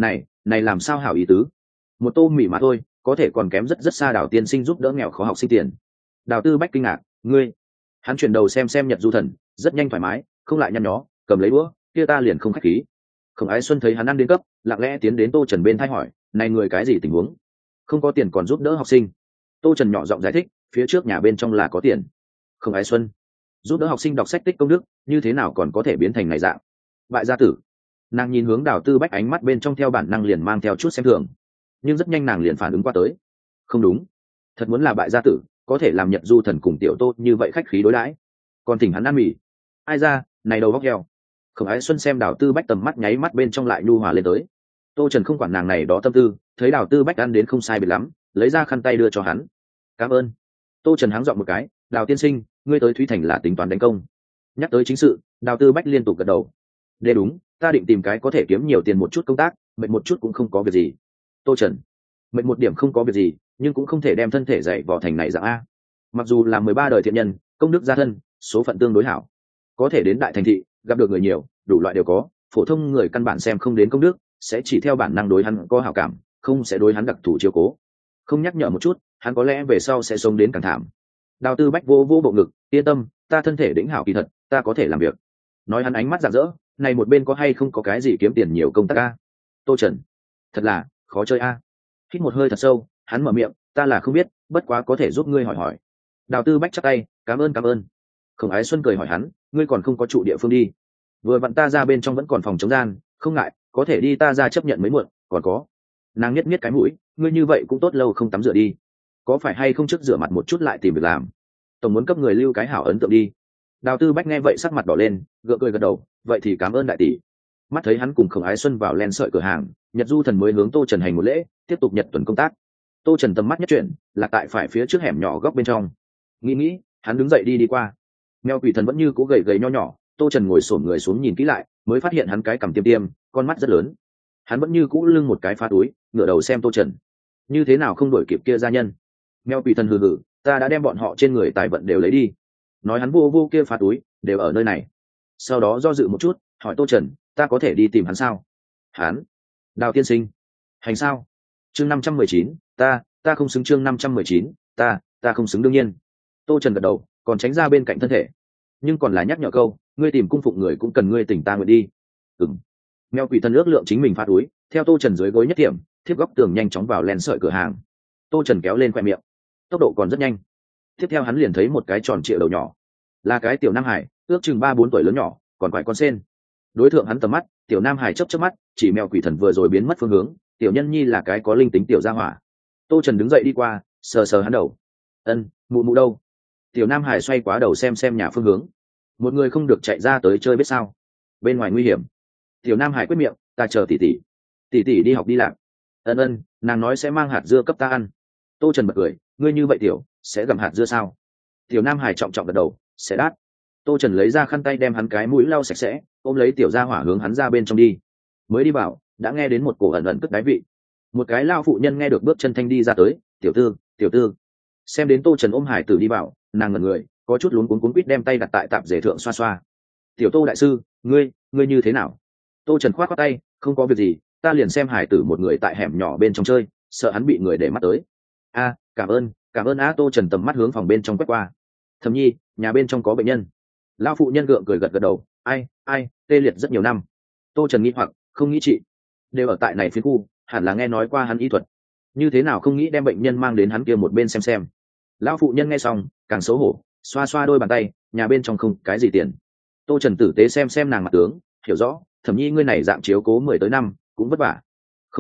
Này làm sao hảo ý tứ, một tô mì mà thôi, có thể còn kém rất rất xa. Đào tiên sinh giúp đỡ nghèo khó học sinh tiền. Đào Tư Bách kinh ngạc, ngươi. Hắn chuyển đầu xem Nhật Du Thần, rất nhanh thoải mái, không lại nhăn nhó, cầm lấy đũa, kia ta liền không khách khí. Khổng Ái Xuân thấy hắn ăn đến cấp, lặng lẽ tiến đến Tô Trần bên thay hỏi, này người cái gì tình huống, không có tiền còn giúp đỡ học sinh. Tô Trần nhỏ giọng giải thích, phía trước nhà bên trong là có tiền. Khổng Ái Xuân, giúp đỡ học sinh đọc sách tích công đức, như thế nào còn có thể biến thành này dạng bại gia tử. Nàng nhìn hướng Đào Tư Bách, ánh mắt bên trong theo bản năng liền mang theo chút xem thường, nhưng rất nhanh nàng liền phản ứng qua tới, không đúng, thật muốn là bại gia tử, có thể làm Nhật Du Thần cùng Tiểu Tô như vậy khách khí đối đãi, còn thỉnh hắn ăn mì, ai ra, này đầu góc heo. Khổng Ái Xuân xem Đào Tư Bách tầm mắt nháy mắt bên trong lại nhu hòa lên tới. Tô Trần không quản nàng này đó tâm tư, thấy Đào Tư Bách ăn đến không sai biệt lắm, lấy ra khăn tay đưa cho hắn. Cảm ơn. Tô Trần háng dọn một cái, Đào tiên sinh, ngươi tới Thúy Thành là tính toán đánh công? Nhắc tới chính sự, Đào Tư Bách liên tục gật đầu. Để đúng, ta định tìm cái có thể kiếm nhiều tiền một chút công tác, mệt một chút cũng không có việc gì. Tô Trần, mệt một điểm không có việc gì, nhưng cũng không thể đem thân thể dạy vò thành này dạng a. Mặc dù là 13 đời thiện nhân, công đức gia thân, số phận tương đối hảo, có thể đến đại thành thị, gặp được người nhiều, đủ loại đều có, phổ thông người căn bản xem không đến công đức, sẽ chỉ theo bản năng đối hắn có hảo cảm, không sẽ đối hắn đặc thù chiếu cố. Không nhắc nhở một chút, hắn có lẽ về sau sẽ sống đến càng thảm. Đào Tư Bách vô bộ ngực, yên tâm, ta thân thể đĩnh hảo kỳ thật, ta có thể làm việc. Nói hắn ánh mắt rạng rỡ, này một bên có hay không có cái gì kiếm tiền nhiều công tác a? Tô Trần, thật là khó chơi a. Hít một hơi thật sâu, hắn mở miệng, ta là không biết, bất quá có thể giúp ngươi hỏi hỏi. Đào Tư Bách chắp tay, cảm ơn. Khổng Ái Xuân cười hỏi hắn, ngươi còn không có trụ địa phương đi? Vừa vặn ta ra bên trong vẫn còn phòng chống gian, không ngại, có thể đi ta ra chấp nhận mới muộn. Còn có, nàng nhất cái mũi, ngươi như vậy cũng tốt lâu không tắm rửa đi, có phải hay không trước rửa mặt một chút lại tìm việc làm, tổng muốn cấp người lưu cái hảo ấn tượng đi. Đào Tư Bách nghe vậy sắc mặt đỏ lên, gượng cười gật đầu, vậy thì cảm ơn đại tỷ. Mắt thấy hắn cùng Khổng Ái Xuân vào len sợi cửa hàng, Nhật Du Thần mới hướng Tô Trần hành một lễ, tiếp tục nhật tuần công tác. Tô Trần tầm mắt nhất chuyển, là tại phải phía trước hẻm nhỏ góc bên trong. Nghĩ, hắn đứng dậy đi qua. Mèo Quỷ Thần vẫn như cũ gầy nho nhỏ, Tô Trần ngồi xổm người xuống nhìn kỹ lại, mới phát hiện hắn cái cằm tiêm, con mắt rất lớn. Hắn vẫn như cũ lưng một cái phá túi, ngửa đầu xem Tô Trần. Như thế nào không đổi kịp kia gia nhân? Mèo Quỷ Thần hừ hừ, ta đã đem bọn họ trên người tài vận đều lấy đi. Nói hắn vô kia phá túi, đều ở nơi này. Sau đó do dự một chút, hỏi Tô Trần, ta có thể đi tìm hắn sao? Hắn? Đào tiên sinh. Hành sao? Chương 519, ta không xứng. Chương 519, ta không xứng. Đương nhiên. Tô Trần gật đầu, còn tránh ra bên cạnh thân thể, nhưng còn là nhắc nhở câu, ngươi tìm cung phụng người cũng cần ngươi tỉnh ta nguyện đi. Ừm. Mèo Quỷ Thần ước lượng chính mình phá túi, theo Tô Trần dưới gối nhất điểm, thiếp góc tường nhanh chóng vào len sợi cửa hàng. Tô Trần kéo lên khoe miệng, tốc độ còn rất nhanh. Tiếp theo hắn liền thấy một cái tròn trịa đầu nhỏ, là cái tiểu Nam Hải, ước chừng 3-4 tuổi lớn nhỏ, còn quải con sen. Đối thượng hắn tầm mắt, tiểu Nam Hải chớp mắt, chỉ Mèo Quỷ Thần vừa rồi biến mất phương hướng, tiểu nhân nhi là cái có linh tính tiểu gia hỏa. Tô Trần đứng dậy đi qua, sờ hắn đầu. Ân, mụ đâu? Tiểu Nam Hải xoay quá đầu xem nhà phương hướng. Một người không được chạy ra tới chơi biết sao? Bên ngoài nguy hiểm. Tiểu Nam Hải quyết miệng, ta chờ tỷ tỷ đi học đi lạc. Ân, nàng nói sẽ mang hạt dưa cấp ta ăn. Tô Trần bật cười, ngươi như vậy tiểu, sẽ gặm hạt dưa sao? Tiểu Nam Hải trọng gật đầu, sẽ đát. Tô Trần lấy ra khăn tay đem hắn cái mũi lau sạch sẽ, ôm lấy tiểu gia hỏa hướng hắn ra bên trong đi. Mới đi vào, đã nghe đến một cổ ẩn cất đáy vị. Một cái lao phụ nhân nghe được bước chân thanh đi ra tới, tiểu tư. Xem đến Tô Trần ôm hải tử đi vào, nàng ngẩn người, có chút luống cuống quýt đem tay đặt tại tạp dề thượng xoa. Tiểu Tô đại sư, ngươi như thế nào? Tô Trần khoát tay, không có việc gì, ta liền xem hải tử một người tại hẻm nhỏ bên trong chơi, sợ hắn bị người để mắt tới. A, cảm ơn á. Tô Trần tầm mắt hướng phòng bên trong quét qua. Thẩm nhi, nhà bên trong có bệnh nhân. Lão phụ nhân gượng cười gật đầu, ai, tê liệt rất nhiều năm. Tô Trần nghĩ hoặc, không nghĩ trị, đều ở tại này phiến khu, hẳn là nghe nói qua hắn y thuật, như thế nào không nghĩ đem bệnh nhân mang đến hắn kia một bên xem. Lão phụ nhân nghe xong, càng xấu hổ, xoa đôi bàn tay, nhà bên trong không cái gì tiền. Tô Trần tử tế xem nàng mặt tướng, hiểu rõ, Thẩm nhi ngươi này dạng chiếu cố 10 tới năm, cũng vất vả.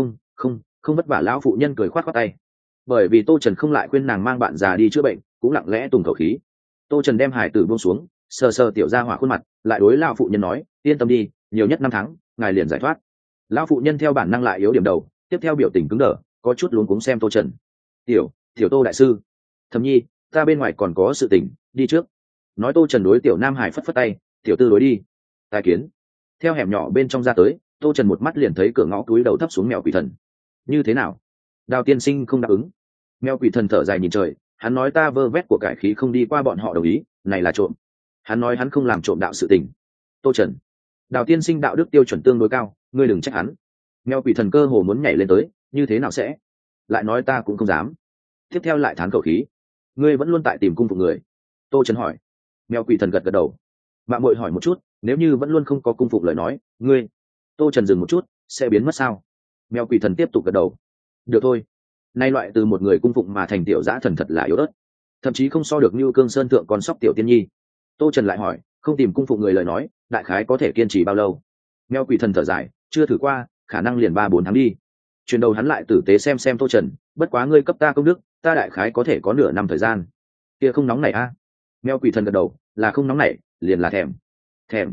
Không vất vả. Lão phụ nhân cười khoát tay. Bởi vì Tô Trần không lại khuyên nàng mang bạn già đi chữa bệnh, cũng lặng lẽ tùng khẩu khí. Tô Trần đem hải tử buông xuống, sờ tiểu gia hỏa khuôn mặt, lại đối lão phụ nhân nói, yên tâm đi, nhiều nhất 5 tháng, ngài liền giải thoát. Lão phụ nhân theo bản năng lại yếu điểm đầu, tiếp theo biểu tình cứng đờ, có chút luống cuống xem Tô Trần. Tiểu Tô đại sư, Thẩm nhi, ta bên ngoài còn có sự tình, đi trước. Nói Tô Trần đối tiểu Nam Hải phất tay, tiểu tư đối đi. Tài kiến. Theo hẻm nhỏ bên trong ra tới, Tô Trần một mắt liền thấy cửa ngõ túi đầu thấp xuống Mèo Quỷ Thần. Như thế nào? Đào tiên sinh không đáp ứng. Mèo Quỷ Thần thở dài nhìn trời, hắn nói ta vơ vét của cải khí không đi qua bọn họ đồng ý, này là trộm. Hắn nói hắn không làm trộm đạo sự tình, Tô Trần, Đào tiên sinh đạo đức tiêu chuẩn tương đối cao, ngươi đừng trách hắn. Mèo quỷ thần cơ hồ muốn nhảy lên tới, như thế nào sẽ? Lại nói ta cũng không dám. Tiếp theo lại thán khẩu khí, ngươi vẫn luôn tại tìm cung phục người. Tô Trần hỏi. Mèo quỷ thần gật gật đầu. Mạng muội hỏi một chút, nếu như vẫn luôn không có cung phục lời nói, ngươi. Tô Trần dừng một chút, sẽ biến mất sao? Mèo quỷ thần tiếp tục gật đầu. Được thôi. Nay loại từ một người cung phụng mà thành tiểu dã thần thật là yếu ớt, thậm chí không so được như cương sơn thượng con sóc tiểu tiên nhi. Tô Trần lại hỏi, không tìm cung phụng người lời nói, đại khái có thể kiên trì bao lâu? Mèo quỷ thần thở dài, chưa thử qua, khả năng liền 3-4 tháng đi. Chuyển đầu hắn lại tử tế xem Tô Trần, bất quá ngươi cấp ta công đức, ta đại khái có thể có nửa năm thời gian. Kia không nóng này a? Mèo quỷ thần gật đầu, là không nóng này, liền là thèm. Thèm?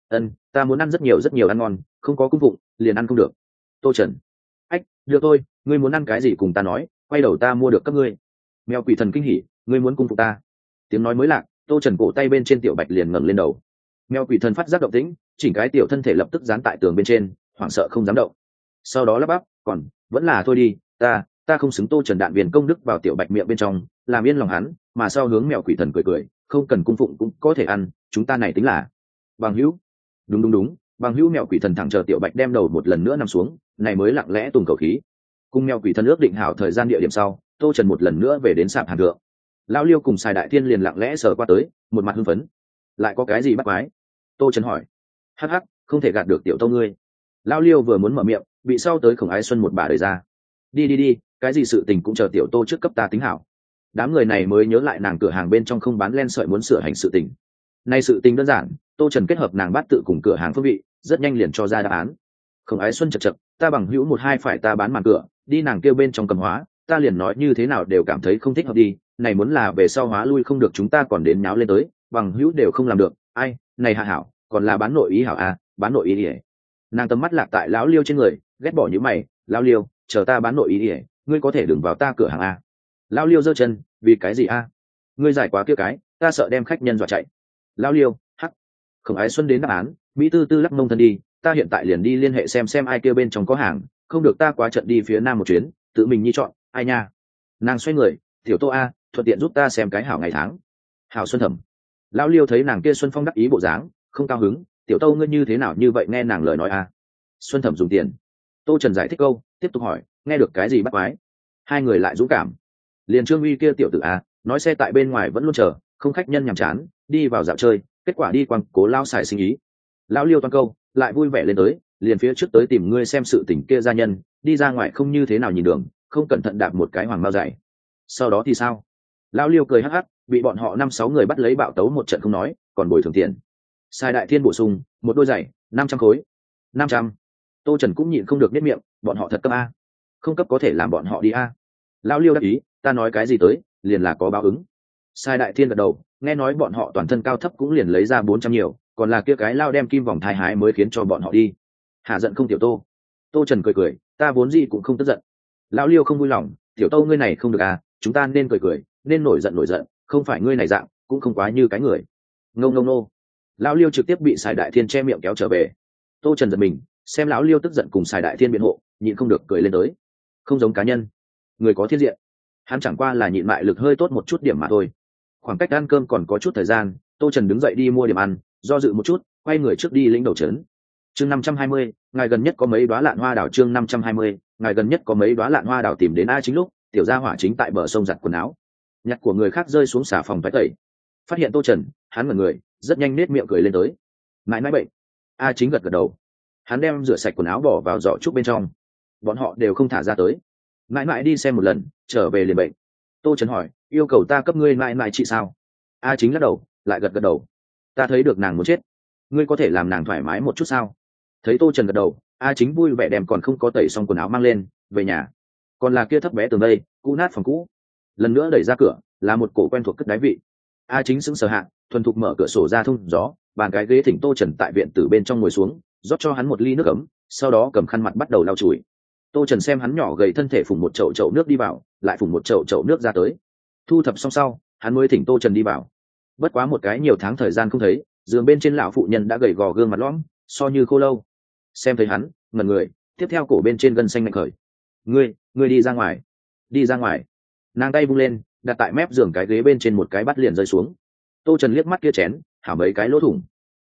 Ta muốn ăn rất nhiều ăn ngon, không có cung phụng, liền ăn không được. Tô Trần, ách, được thôi, ngươi muốn ăn cái gì cùng ta nói, quay đầu ta mua được các ngươi. Mèo quỷ thần kinh hỉ, ngươi muốn cung phục ta? Tiếng nói mới lạc, Tô Trần cổ tay bên trên tiểu bạch liền ngẩng lên đầu. Mèo quỷ thần phát giác động tĩnh, chỉnh cái tiểu thân thể lập tức dán tại tường bên trên, hoảng sợ không dám động. Sau đó lắp bắp, còn vẫn là thôi đi, ta không xứng. Tô Trần đạn viền công đức vào tiểu bạch miệng bên trong, làm yên lòng hắn, mà sau hướng mèo quỷ thần cười, không cần cung phụng cũng có thể ăn, chúng ta này tính là bằng hữu. Đúng, bằng hữu. Mèo quỷ thần thẳng chờ tiểu bạch đem đầu một lần nữa nằm xuống, này mới lặng lẽ tùng khẩu khí. Cùng mèo quỷ thần ước định hảo thời gian địa điểm sau, Tô Trần một lần nữa về đến sạp hàng thượng. Lão Liêu cùng Sài Đại Thiên liền lặng lẽ sờ qua tới, một mặt hưng phấn. Lại có cái gì bắt quái? Tô Trần hỏi. Hắc, không thể gạt được tiểu Tô ngươi. Lão Liêu vừa muốn mở miệng, bị sau tới Khổng Ái Xuân một bà đẩy ra. Đi, cái gì sự tình cũng chờ tiểu Tô trước cấp ta tính hảo. Đám người này mới nhớ lại nàng cửa hàng bên trong không bán len sợi muốn sửa hành sự tình. Nay sự tình đơn giản, Tô Trần kết hợp nàng bát tự cùng cửa hàng phương vị, rất nhanh liền cho ra đáp án. Khổng Ái Xuân chật, ta bằng hữu 1-2 phải ta bán màn cửa, đi nàng kêu bên trong cầm hóa, ta liền nói như thế nào đều cảm thấy không thích hợp đi, này muốn là về sau hóa lui không được chúng ta còn đến nháo lên tới, bằng hữu đều không làm được, ai, này hạ hảo, còn là bán nội ý hảo à, bán nội ý ỉa. Nàng tầm mắt lạc tại lão Liêu trên người, ghét bỏ như mày, lão Liêu, chờ ta bán nội ý ỉa, ngươi có thể đừng vào ta cửa hàng à. Lão Liêu giơ chân, vì cái gì à? Ngươi giải quá kia cái, ta sợ đem khách nhân dọa chạy. Lão Liêu, hắc. Khổng Ái Xuân đến đáp án, Mỹ tư tư lắc mông thân đi, ta hiện tại liền đi liên hệ xem ai kêu bên trong có hàng, không được ta quá trận đi phía nam một chuyến, tự mình nhi chọn, ai nha. Nàng xoay người, tiểu Tô a, thuận tiện giúp ta xem cái hảo ngày tháng. Hảo Xuân Thẩm. Lão Liêu thấy nàng kia Xuân Phong đắc ý bộ dáng, không cao hứng, tiểu Tô ngươi như thế nào như vậy nghe nàng lời nói a? Xuân Thẩm dùng tiền. Tô Trần giải thích câu, tiếp tục hỏi, nghe được cái gì bắt quái? Hai người lại dũng cảm. Liền Trương Uy kia tiểu tử a, nói xe tại bên ngoài vẫn luôn chờ, không khách nhân nhàm chán, đi vào dạo chơi, kết quả đi quăng cố lao xài sinh ý. Lão Liêu toàn câu, lại vui vẻ lên tới, liền phía trước tới tìm ngươi xem sự tình kia gia nhân, đi ra ngoài không như thế nào nhìn đường, không cẩn thận đạp một cái hoàng mao dày. Sau đó thì sao? Lão Liêu cười hắc hắc, bị bọn họ 5-6 người bắt lấy bạo tấu một trận không nói, còn bồi thường tiền. Sai Đại Thiên bổ sung, một đôi giày, 500 khối. 500. Tô Trần cũng nhịn không được biết miệng, bọn họ thật cấp a. Không cấp có thể làm bọn họ đi a. Lão Liêu đáp ý, ta nói cái gì tới, liền là có báo ứng. Sai Đại Thiên gật đầu, nghe nói bọn họ toàn thân cao thấp cũng liền lấy ra 400 nhiều, còn là kia cái lao đem kim vòng thai hái mới khiến cho bọn họ đi. Hạ giận không tiểu Tô. Tô Trần cười, ta vốn gì cũng không tức giận. Lão Liêu không vui lòng, tiểu Tô ngươi này không được à, chúng ta nên cười, nên nổi giận, không phải ngươi này dạng, cũng không quá như cái người. Ngông nô. Lão Liêu trực tiếp bị Sài Đại Thiên che miệng kéo trở về. Tô Trần giật mình, xem lão Liêu tức giận cùng Sài Đại Thiên biện hộ, nhịn không được cười lên tới. Không giống cá nhân, người có thiên diện. Hắn chẳng qua là nhịn mại lực hơi tốt một chút điểm mà thôi. Khoảng cách ăn cơm còn có chút thời gian, Tô Trần đứng dậy đi mua điểm ăn, do dự một chút, quay người trước đi lĩnh đầu trấn. Chương 520, ngài gần nhất có mấy đóa lạn hoa đảo. Chương 520, ngài gần nhất có mấy đóa lạn hoa đảo. Tìm đến A Chính lúc tiểu gia hỏa chính tại bờ sông giặt quần áo, nhặt của người khác rơi xuống xà phòng vải tẩy. Phát hiện Tô Trần, hắn ngẩn người, rất nhanh nết miệng cười lên tới. Mãi bệnh. A Chính gật đầu. Hắn đem rửa sạch quần áo bỏ vào giỏ trúc bên trong. Bọn họ đều không thả ra tới. Mãi đi xem một lần, trở về liền bệnh. Tô Trần hỏi, yêu cầu ta cấp ngươi mãi trị sao? A Chính lắc đầu, lại gật đầu. Ta thấy được nàng muốn chết, ngươi có thể làm nàng thoải mái một chút sao? Thấy Tô Trần gật đầu, A Chính vui vẻ đem còn không có tẩy xong quần áo mang lên về nhà. Còn là kia thấp bé tường đây, cũ nát phòng cũ. Lần nữa đẩy ra cửa, là một cổ quen thuộc cất đáy vị. A Chính sững sờ hạ, thuần thục mở cửa sổ ra thông gió, bàn cái ghế thỉnh Tô Trần tại viện từ bên trong ngồi xuống, rót cho hắn một ly nước ấm, sau đó cầm khăn mặt bắt đầu lau chùi. Tô Trần xem hắn nhỏ gầy thân thể phùng một chậu nước đi vào, lại phùng một chậu nước ra tới. Thu thập xong sau, hắn mới thỉnh Tô Trần đi vào. Bất quá một cái nhiều tháng thời gian không thấy, giường bên trên lão phụ nhân đã gầy gò gương mặt lõm, so như khô lâu. Xem thấy hắn, ngẩn người, tiếp theo cổ bên trên gân xanh mạnh khởi. Ngươi đi ra ngoài. Đi ra ngoài. Nàng tay vung lên, đặt tại mép giường cái ghế bên trên một cái bắt liền rơi xuống. Tô Trần liếc mắt kia chén, hảo mấy cái lỗ thủng.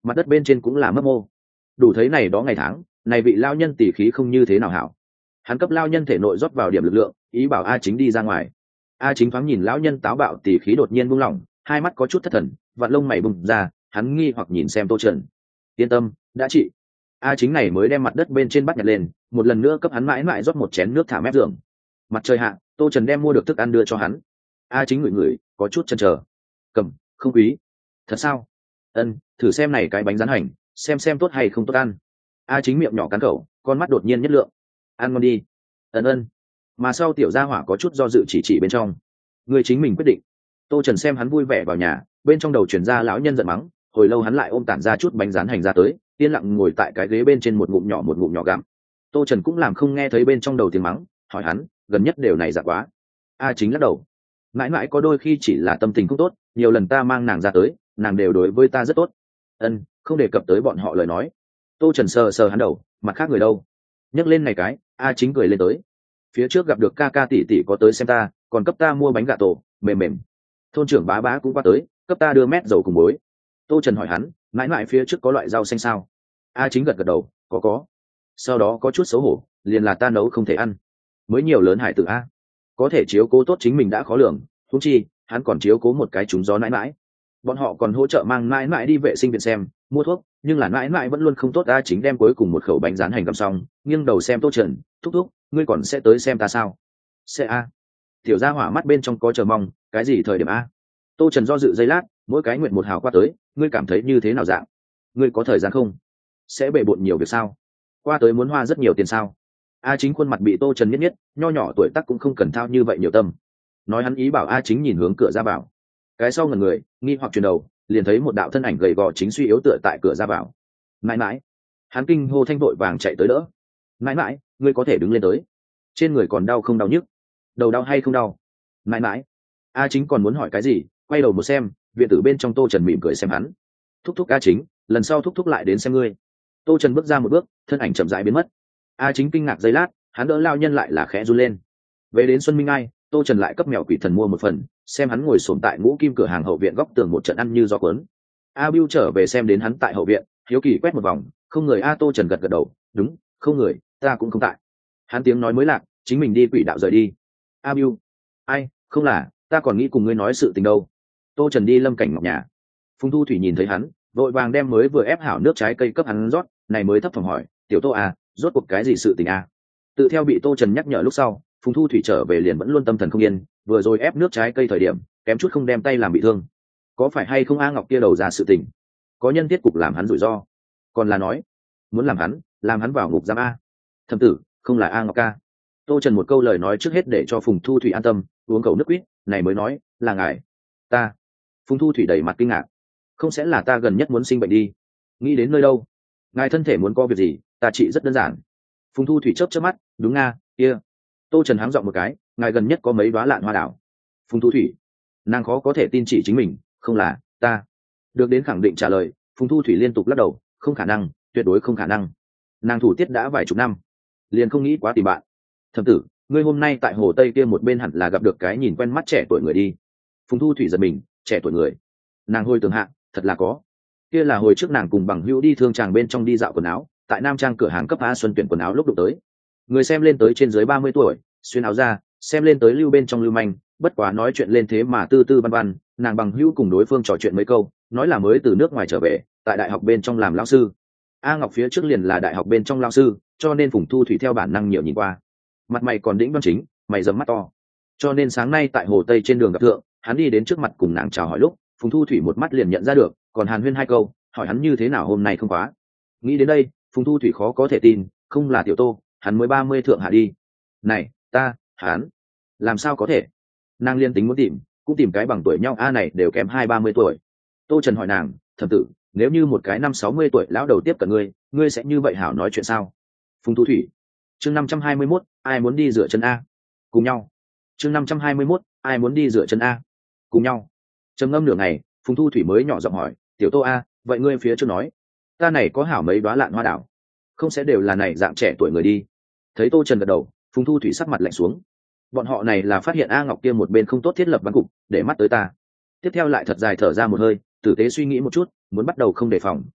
mặt đất bên trên cũng là mấp mô. Đủ thấy này đó ngày tháng, này vị lao nhân tỷ khí không như thế nào hảo. Hắn cấp lao nhân thể nội rót vào điểm lực lượng, ý bảo A Chính đi ra ngoài. A Chính thoáng nhìn lão nhân táo bạo tỷ khí đột nhiên buông lỏng, hai mắt có chút thất thần, vặn lông mày bùng ra, hắn nghi hoặc nhìn xem Tô Trần. Yên tâm, đã trị. A Chính này mới đem mặt đất bên trên bắt nhặt lên, một lần nữa cấp hắn mãi mãi rót một chén nước thả mép giường. Mặt trời hạ, Tô Trần đem mua được thức ăn đưa cho hắn. A Chính ngửi ngửi, có chút chần chờ. Cầm, không quý. Thật sao? Ân, thử xem này cái bánh rán hành, xem tốt hay không tốt ăn. A Chính miệng nhỏ cắn khẩu, con mắt đột nhiên nhất lượng. Ăn ngon đi. Ân. Mà sau tiểu gia hỏa có chút do dự chỉ bên trong. Người chính mình quyết định. Tô Trần xem hắn vui vẻ vào nhà, bên trong đầu chuyển ra lão nhân giận mắng, hồi lâu hắn lại ôm tản ra chút bánh rán hành ra tới, yên lặng ngồi tại cái ghế bên trên một ngụm nhỏ gặm. Tô Trần cũng làm không nghe thấy bên trong đầu tiếng mắng, hỏi hắn, gần nhất đều này dạ quá. A Chính lắc đầu. Mãi mãi có đôi khi chỉ là tâm tình không tốt, nhiều lần ta mang nàng ra tới, nàng đều đối với ta rất tốt. Ân, không đề cập tới bọn họ lời nói. Tô Trần sờ hắn đầu, mặt khác người đâu? Nhắc lên này cái, A Chính cười lên tới. Phía trước gặp được ca ca tỷ tỷ có tới xem ta, còn cấp ta mua bánh gà tổ, mềm. Thôn trưởng bá cũng qua tới, cấp ta đưa mét dầu cùng muối. Tô Trần hỏi hắn, mãi mãi phía trước có loại rau xanh sao? A Chính gật đầu, có. Sau đó có chút xấu hổ, liền là ta nấu không thể ăn. Mới nhiều lớn hải tử A, có thể chiếu cố tốt chính mình đã khó lường, huống chi hắn còn chiếu cố một cái trúng gió mãi mãi. Bọn họ còn hỗ trợ mang mãi mãi đi vệ sinh viện xem, mua thuốc, nhưng là mãi mãi vẫn luôn không tốt. A Chính đem cuối cùng một khẩu bánh rán hành cầm xong, nghiêng đầu xem Tô Trần, thúc, ngươi còn sẽ tới xem ta sao? Sẽ A. Tiểu gia hỏa mắt bên trong có chờ mong, cái gì thời điểm A? Tô Trần do dự giây lát, mỗi cái nguyện một hào qua tới, ngươi cảm thấy như thế nào dạng? Ngươi có thời gian không? Sẽ bề bộn nhiều việc sao? Qua tới muốn hoa rất nhiều tiền sao? A Chính khuôn mặt bị Tô Trần nhất, nho nhỏ tuổi tác cũng không cần thao như vậy nhiều tâm. Nói hắn ý bảo A Chính nhìn hướng cửa ra vào. Cái sau ngần người, nghi hoặc chuyển đầu, liền thấy một đạo thân ảnh gầy gò chính suy yếu tựa tại cửa ra vào. Mãi, hắn kinh hô thanh vội vàng chạy tới đỡ. Mãi, ngươi có thể đứng lên tới. Trên người còn đau không đau nhức? Đầu đau hay không đau? Mãi. A Chính còn muốn hỏi cái gì, quay đầu một xem, viện tử bên trong Tô Trần mỉm cười xem hắn. Thúc A Chính, lần sau thúc lại đến xem ngươi. Tô Trần bước ra một bước, thân ảnh chậm rãi biến mất. A Chính kinh ngạc giây lát, hắn đỡ lao nhân lại là khẽ run lên. Về đến Xuân Minh Ai, Tô Trần lại cấp mèo quỷ thần mua một phần, xem hắn ngồi xổm tại ngũ kim cửa hàng hậu viện góc tường một trận ăn như gió cuốn. A Bưu trở về xem đến hắn tại hậu viện, hiếu kỳ quét một vòng, không người. A Tô Trần gật đầu, đúng, không người, ta cũng không tại. Hắn tiếng nói mới lạc, chính mình đi quỷ đạo rời đi. A Bưu, ai, không là, ta còn nghĩ cùng ngươi nói sự tình đâu. Tô Trần đi lâm cảnh ngọc nhà. Phùng Thu Thủy nhìn thấy hắn, vội vàng đem mới vừa ép hảo nước trái cây cấp hắn rót, này mới thấp thỏm hỏi, tiểu Tô à, rốt cuộc cái gì sự tình à? Tự theo bị Tô Trần nhắc nhở lúc sau, Phùng Thu Thủy trở về liền vẫn luôn tâm thần không yên, vừa rồi ép nước trái cây thời điểm, kém chút không đem tay làm bị thương. Có phải hay không A Ngọc kia đầu ra sự tình? Có nhân tiết cục làm hắn rủi ro, còn là nói muốn làm hắn vào ngục giam A. Thẩm tử, không là A Ngọc ca. Tô Trần một câu lời nói trước hết để cho Phùng Thu Thủy an tâm, uống khẩu nước quýt, này mới nói, là ngài. Ta. Phùng Thu Thủy đầy mặt kinh ngạc. Không sẽ là ta gần nhất muốn sinh bệnh đi? Nghĩ đến nơi đâu? Ngài thân thể muốn có việc gì, ta trị rất đơn giản. Phùng Thu Thủy chớp mắt, đúng nga, kia. Tô Trần háng giọng một cái, ngài gần nhất có mấy đóa lạn hoa đảo. Phùng Thu Thủy, nàng khó có thể tin chỉ chính mình, không là ta. Được đến khẳng định trả lời, Phùng Thu Thủy liên tục lắc đầu, không khả năng, tuyệt đối không khả năng. Nàng thủ tiết đã vài chục năm, liền không nghĩ quá tìm bạn. Thẩm tử, ngươi hôm nay tại hồ Tây kia một bên hẳn là gặp được cái nhìn quen mắt trẻ tuổi người đi. Phùng Thu Thủy giật mình, trẻ tuổi người. Nàng hồi tưởng hạ, thật là có. Kia là hồi trước nàng cùng bằng hữu đi thương tràng bên trong đi dạo quần áo, tại Nam Trang cửa hàng cấp A Xuân tuyển quần áo lúc đụng tới. Người xem lên tới trên dưới 30 tuổi, xuyên áo ra, xem lên tới lưu bên trong lưu manh, bất quá nói chuyện lên thế mà tư tư văn văn, nàng bằng hữu cùng đối phương trò chuyện mấy câu, nói là mới từ nước ngoài trở về, tại đại học bên trong làm lão sư. A Ngọc phía trước liền là đại học bên trong lão sư, cho nên Phùng Thu Thủy theo bản năng nhiều nhìn qua. Mặt mày còn đĩnh đoan chính, mày rậm mắt to. Cho nên sáng nay tại hồ Tây trên đường gặp thượng, hắn đi đến trước mặt cùng nàng chào hỏi lúc, Phùng Thu Thủy một mắt liền nhận ra được, còn hàn huyên hai câu, hỏi hắn như thế nào hôm nay không quá. Nghĩ đến đây, Phùng Thu Thủy khó có thể tin, không là tiểu Tô, hắn mới 30 thượng hạ đi. Này, hắn, làm sao có thể? Nàng liên tính muốn tìm, cũng tìm cái bằng tuổi nhau A này đều kém 20-30 tuổi. Tô Trần hỏi nàng, thẩm tử, nếu như một cái 50-60 tuổi lão đầu tiếp cận ngươi sẽ như vậy hảo nói chuyện sao? Phùng Thu Thủy, chương 521, ai muốn đi rửa chân A? Cùng nhau. Chương 521, ai muốn đi rửa chân A? Cùng nhau. Trầm ngâm nửa ngày, Phùng Thu Thủy mới nhỏ giọng hỏi, tiểu Tô A, vậy ngươi phía trước nói, ta này có hảo mấy đóa lạn hoa đảo, không sẽ đều là này dạng trẻ tuổi người đi? Thấy Tô Trần gật đầu, Phùng Thu Thủy sắc mặt lạnh xuống. Bọn họ này là phát hiện A Ngọc kia một bên không tốt thiết lập bắn cục, để mắt tới ta. Tiếp theo lại thật dài thở ra một hơi, tử tế suy nghĩ một chút, muốn bắt đầu không đề phòng,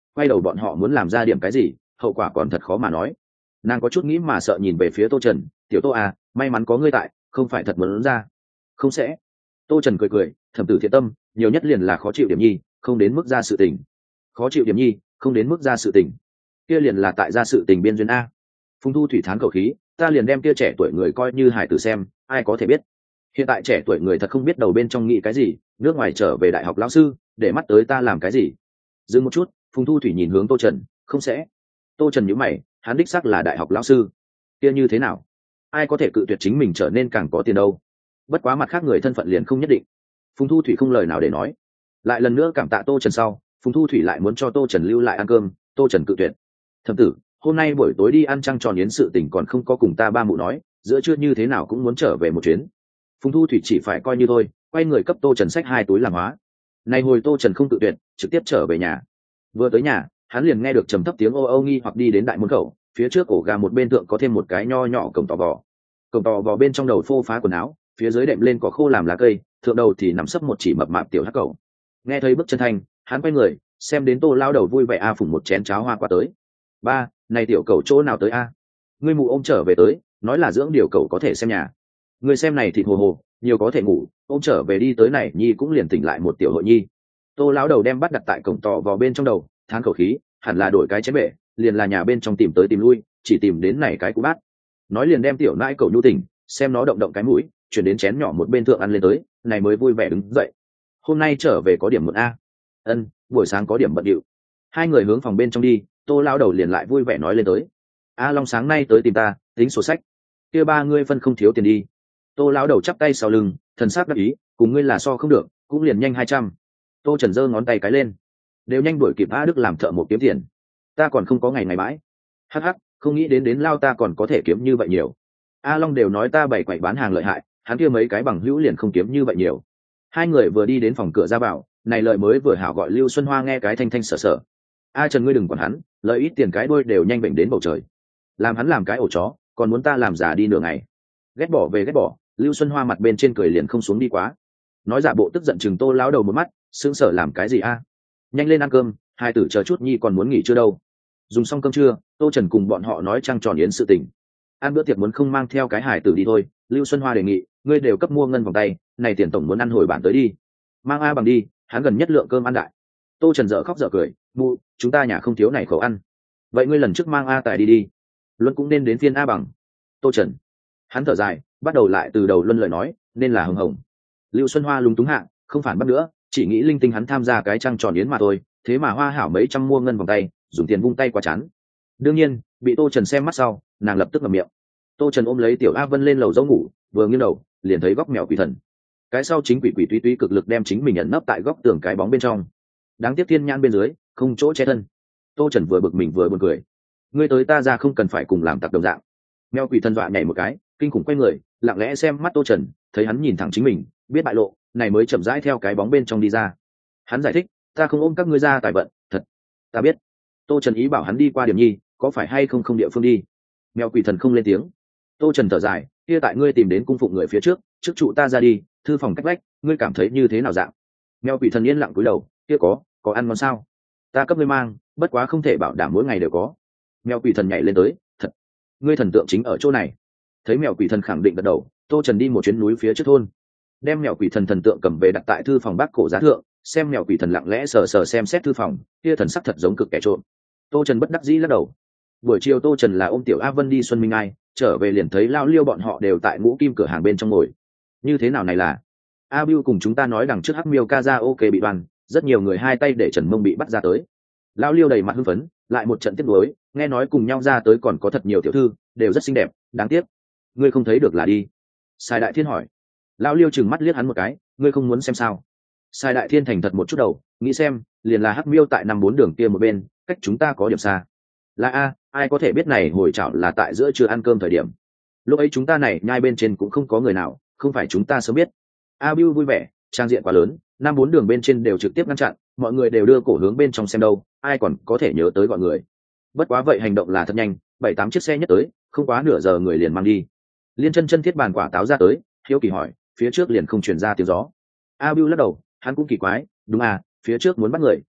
quay đầu bọn họ muốn làm ra điểm cái gì hậu quả còn thật khó mà nói. Nàng có chút nghĩ mà sợ nhìn về phía Tô Trần. Tiểu Tô à, may mắn có ngươi tại, không phải thật muốn ra. Không sẽ. Tô Trần cười cười, thẩm tử thiện tâm nhiều nhất liền là khó chịu điểm nhi, không đến mức ra sự tình. Khó chịu điểm nhi, không đến mức ra sự tình, kia liền là tại ra sự tình biên duyên a. Phùng Thu Thủy thán khẩu khí, ta liền đem kia trẻ tuổi người coi như hải tử xem, ai có thể biết. Hiện tại trẻ tuổi người thật không biết đầu bên trong nghĩ cái gì, nước ngoài trở về đại học lão sư, để mắt tới ta làm cái gì. Dừng một chút, Phùng Thu Thủy nhìn hướng Tô Trần, không sẽ. Tô Trần nhíu mày, hắn đích xác là đại học lão sư, kia như thế nào? Ai có thể cự tuyệt chính mình trở nên càng có tiền đâu? Bất quá mặt khác người thân phận liền không nhất định. Phùng Thu Thủy không lời nào để nói. Lại lần nữa cảm tạ Tô Trần sau, Phùng Thu Thủy lại muốn cho Tô Trần lưu lại ăn cơm, Tô Trần cự tuyệt. Thẩm tử, hôm nay buổi tối đi ăn trăng tròn yến sự tình còn không có cùng ta ba mụ nói, giữa trưa như thế nào cũng muốn trở về một chuyến. Phùng Thu Thủy chỉ phải coi như thôi, quay người cấp Tô Trần xách 2 túi làm hóa. Này hồi Tô Trần không tự tuyệt, trực tiếp trở về nhà. Vừa tới nhà, hắn liền nghe được trầm thấp tiếng ô ô nghi hoặc đi đến đại môn khẩu, phía trước ổ gà một bên tượng có thêm một cái nho nhỏ cổng tò vò. Cổng tò vò bên trong đầu phô phá quần áo, phía dưới đệm lên có khô làm lá cây, thượng đầu thì nằm sấp một chỉ mập mạp tiểu hắc cẩu. Nghe thấy bước chân thanh, hắn quay người, xem đến Tô lao đầu vui vẻ phủng một chén cháo hoa qua tới. Ba, này tiểu cẩu chỗ nào tới a? Ngươi mụ ôm trở về tới, nói là dưỡng điều cẩu có thể xem nhà. Ngươi xem này thịt hồ hồ, nhiều có thể ngủ, ôm trở về đi tới này nhi cũng liền tỉnh lại một tiểu hội nhi. Tô lão đầu đem bắt đặt tại cổng tò vò bên trong đầu, thán khẩu khí, hẳn là đổi cái chén bể, liền là nhà bên trong tìm tới tìm lui, chỉ tìm đến này cái cú bát. Nói liền đem tiểu nãi cẩu nhu tỉnh, xem nó động động cái mũi, chuyển đến chén nhỏ một bên thượng ăn lên tới, này mới vui vẻ đứng dậy. Hôm nay trở về có điểm muộn a. Ân, buổi sáng có điểm bận điệu. Hai người hướng phòng bên trong đi, Tô lao đầu liền lại vui vẻ nói lên tới. A Long sáng nay tới tìm ta, tính sổ sách. Kia ba ngươi phân không thiếu tiền đi. Tô lao đầu chắp tay sau lưng, thần sắc đắc ý, cùng ngươi là so không được, cũng liền nhanh 200. Tô Trần giơ ngón tay cái lên. Đều nhanh đuổi kịp A Đức làm thợ một kiếm tiền. Ta còn không có ngày ngày bãi. Hắc hắc, không nghĩ đến lao ta còn có thể kiếm như vậy nhiều. A Long đều nói ta bày quậy bán hàng lợi hại, hắn kia mấy cái bằng hữu liền không kiếm như vậy nhiều. Hai người vừa đi đến phòng cửa ra vào, này lợi mới vừa hảo gọi Lưu Xuân Hoa nghe cái thanh thanh sở sở. A Trần ngươi đừng quản hắn, lợi ít tiền cái đuôi đều nhanh bệnh đến bầu trời. Làm hắn làm cái ổ chó, còn muốn ta làm giả đi nửa ngày. Ghét bỏ về ghét bỏ, Lưu Xuân Hoa mặt bên trên cười liền không xuống đi quá. Nói giả bộ tức giận chừng Tô lão đầu một mắt, sững sờ làm cái gì a? Nhanh lên ăn cơm, hai tử chờ chút nhi còn muốn nghỉ chưa đâu. Dùng xong cơm trưa, Tô Trần cùng bọn họ nói trăng tròn yến sự tình. Ăn bữa tiệc muốn không mang theo cái hải tử đi thôi, Lưu Xuân Hoa đề nghị, ngươi đều cấp mua ngân vòng tay, này tiền tổng muốn ăn hồi bản tới đi. Mang A Bằng đi, hắn gần nhất lượng cơm ăn đại. Tô Trần dở khóc dở cười, mụ, chúng ta nhà không thiếu này khẩu ăn. Vậy ngươi lần trước mang A Tài đi đi. Luân cũng nên đến phiên A Bằng. Tô Trần. Hắn thở dài, bắt đầu lại từ đầu Luân lời nói, nên là hồng hồng. Lưu Xuân Hoa lúng túng hạ, không phản bắt nữa, chỉ nghĩ linh tinh hắn tham gia cái trăng tròn yến mà thôi, thế mà hoa hảo mấy trăm mua ngân vòng tay, dùng tiền vung tay qua chán. Đương nhiên, bị Tô Trần xem mắt sau, nàng lập tức ngậm miệng. Tô Trần ôm lấy tiểu A Vân lên lầu dấu ngủ, vừa nghiêng đầu, liền thấy góc mèo quỷ thần. Cái sau chính quỷ quỷ túy túy cực lực đem chính mình ẩn nấp tại góc tường cái bóng bên trong. Đáng tiếc thiên nhãn bên dưới, không chỗ che thân. Tô Trần vừa bực mình vừa buồn cười. Ngươi tới ta ra không cần phải cùng làm tặc đồng dạng. Mèo quỷ thần dọa nhảy một cái, kinh khủng quay người, lặng lẽ xem mắt Tô Trần, thấy hắn nhìn thẳng chính mình, biết bại lộ, này mới chậm rãi theo cái bóng bên trong đi ra. Hắn giải thích, ta không ôm các ngươi ra tài vận, thật. Ta biết. Tô Trần ý bảo hắn đi qua điểm nhi, có phải hay không địa phương đi. Mèo quỷ thần không lên tiếng. Tô Trần thở dài, kia tại ngươi tìm đến cung phụng người phía trước, trước trụ ta ra đi, thư phòng cách vách, ngươi cảm thấy như thế nào dạng? Mèo quỷ thần yên lặng cúi đầu, kia có ăn ngon sao? Ta cấp ngươi mang, bất quá không thể bảo đảm mỗi ngày đều có. Mèo quỷ thần nhảy lên tới, thật. Ngươi thần tượng chính ở chỗ này. Thấy mèo quỷ thần khẳng định gật đầu, Tô Trần đi một chuyến núi phía trước thôn, đem mèo quỷ thần thần tượng cầm về đặt tại thư phòng bác cổ giá thượng, xem mèo quỷ thần lặng lẽ sờ sờ xem xét thư phòng, kia thần sắc thật giống cực kẻ trộm. Tô Trần bất đắc dĩ lắc đầu. Buổi chiều Tô Trần là ôm tiểu A Vân đi Xuân Minh Ai, trở về liền thấy Lao Liêu bọn họ đều tại Ngũ Kim cửa hàng bên trong ngồi. Như thế nào này là? A Bưu cùng chúng ta nói đằng trước Hắc Miêu ca ra ok bị đoàn, rất nhiều người hai tay để Trần Mông bị bắt ra tới. Lao Liêu đầy mặt hưng phấn, lại một trận tiếc nuối, nghe nói cùng nhau ra tới còn có thật nhiều tiểu thư, đều rất xinh đẹp, đáng tiếc. Ngươi không thấy được là đi. Sai Đại Thiên hỏi. Lao Liêu chừng mắt liếc hắn một cái, ngươi không muốn xem sao? Sai Đại Thiên thành thật một chút đầu, nghĩ xem, liền là Hắc Miêu tại 5-4 đường kia một bên, cách chúng ta có điểm xa. Là a, ai có thể biết này hồi chảo là tại giữa trưa ăn cơm thời điểm. Lúc ấy chúng ta này nhai bên trên cũng không có người nào, không phải chúng ta sớm biết. A Bưu vui vẻ, trang diện quá lớn, 5-4 đường bên trên đều trực tiếp ngăn chặn, mọi người đều đưa cổ hướng bên trong xem đâu, ai còn có thể nhớ tới gọi người. Bất quá vậy hành động là thật nhanh, 7-8 chiếc xe nhất tới, không quá nửa giờ người liền mang đi. Liên Chân Chân thiết bàn quả táo ra tới, hiếu kỳ hỏi, phía trước liền không truyền ra tiếng gió. A Bưu lắc đầu, hắn cũng kỳ quái, đúng à, phía trước muốn bắt người,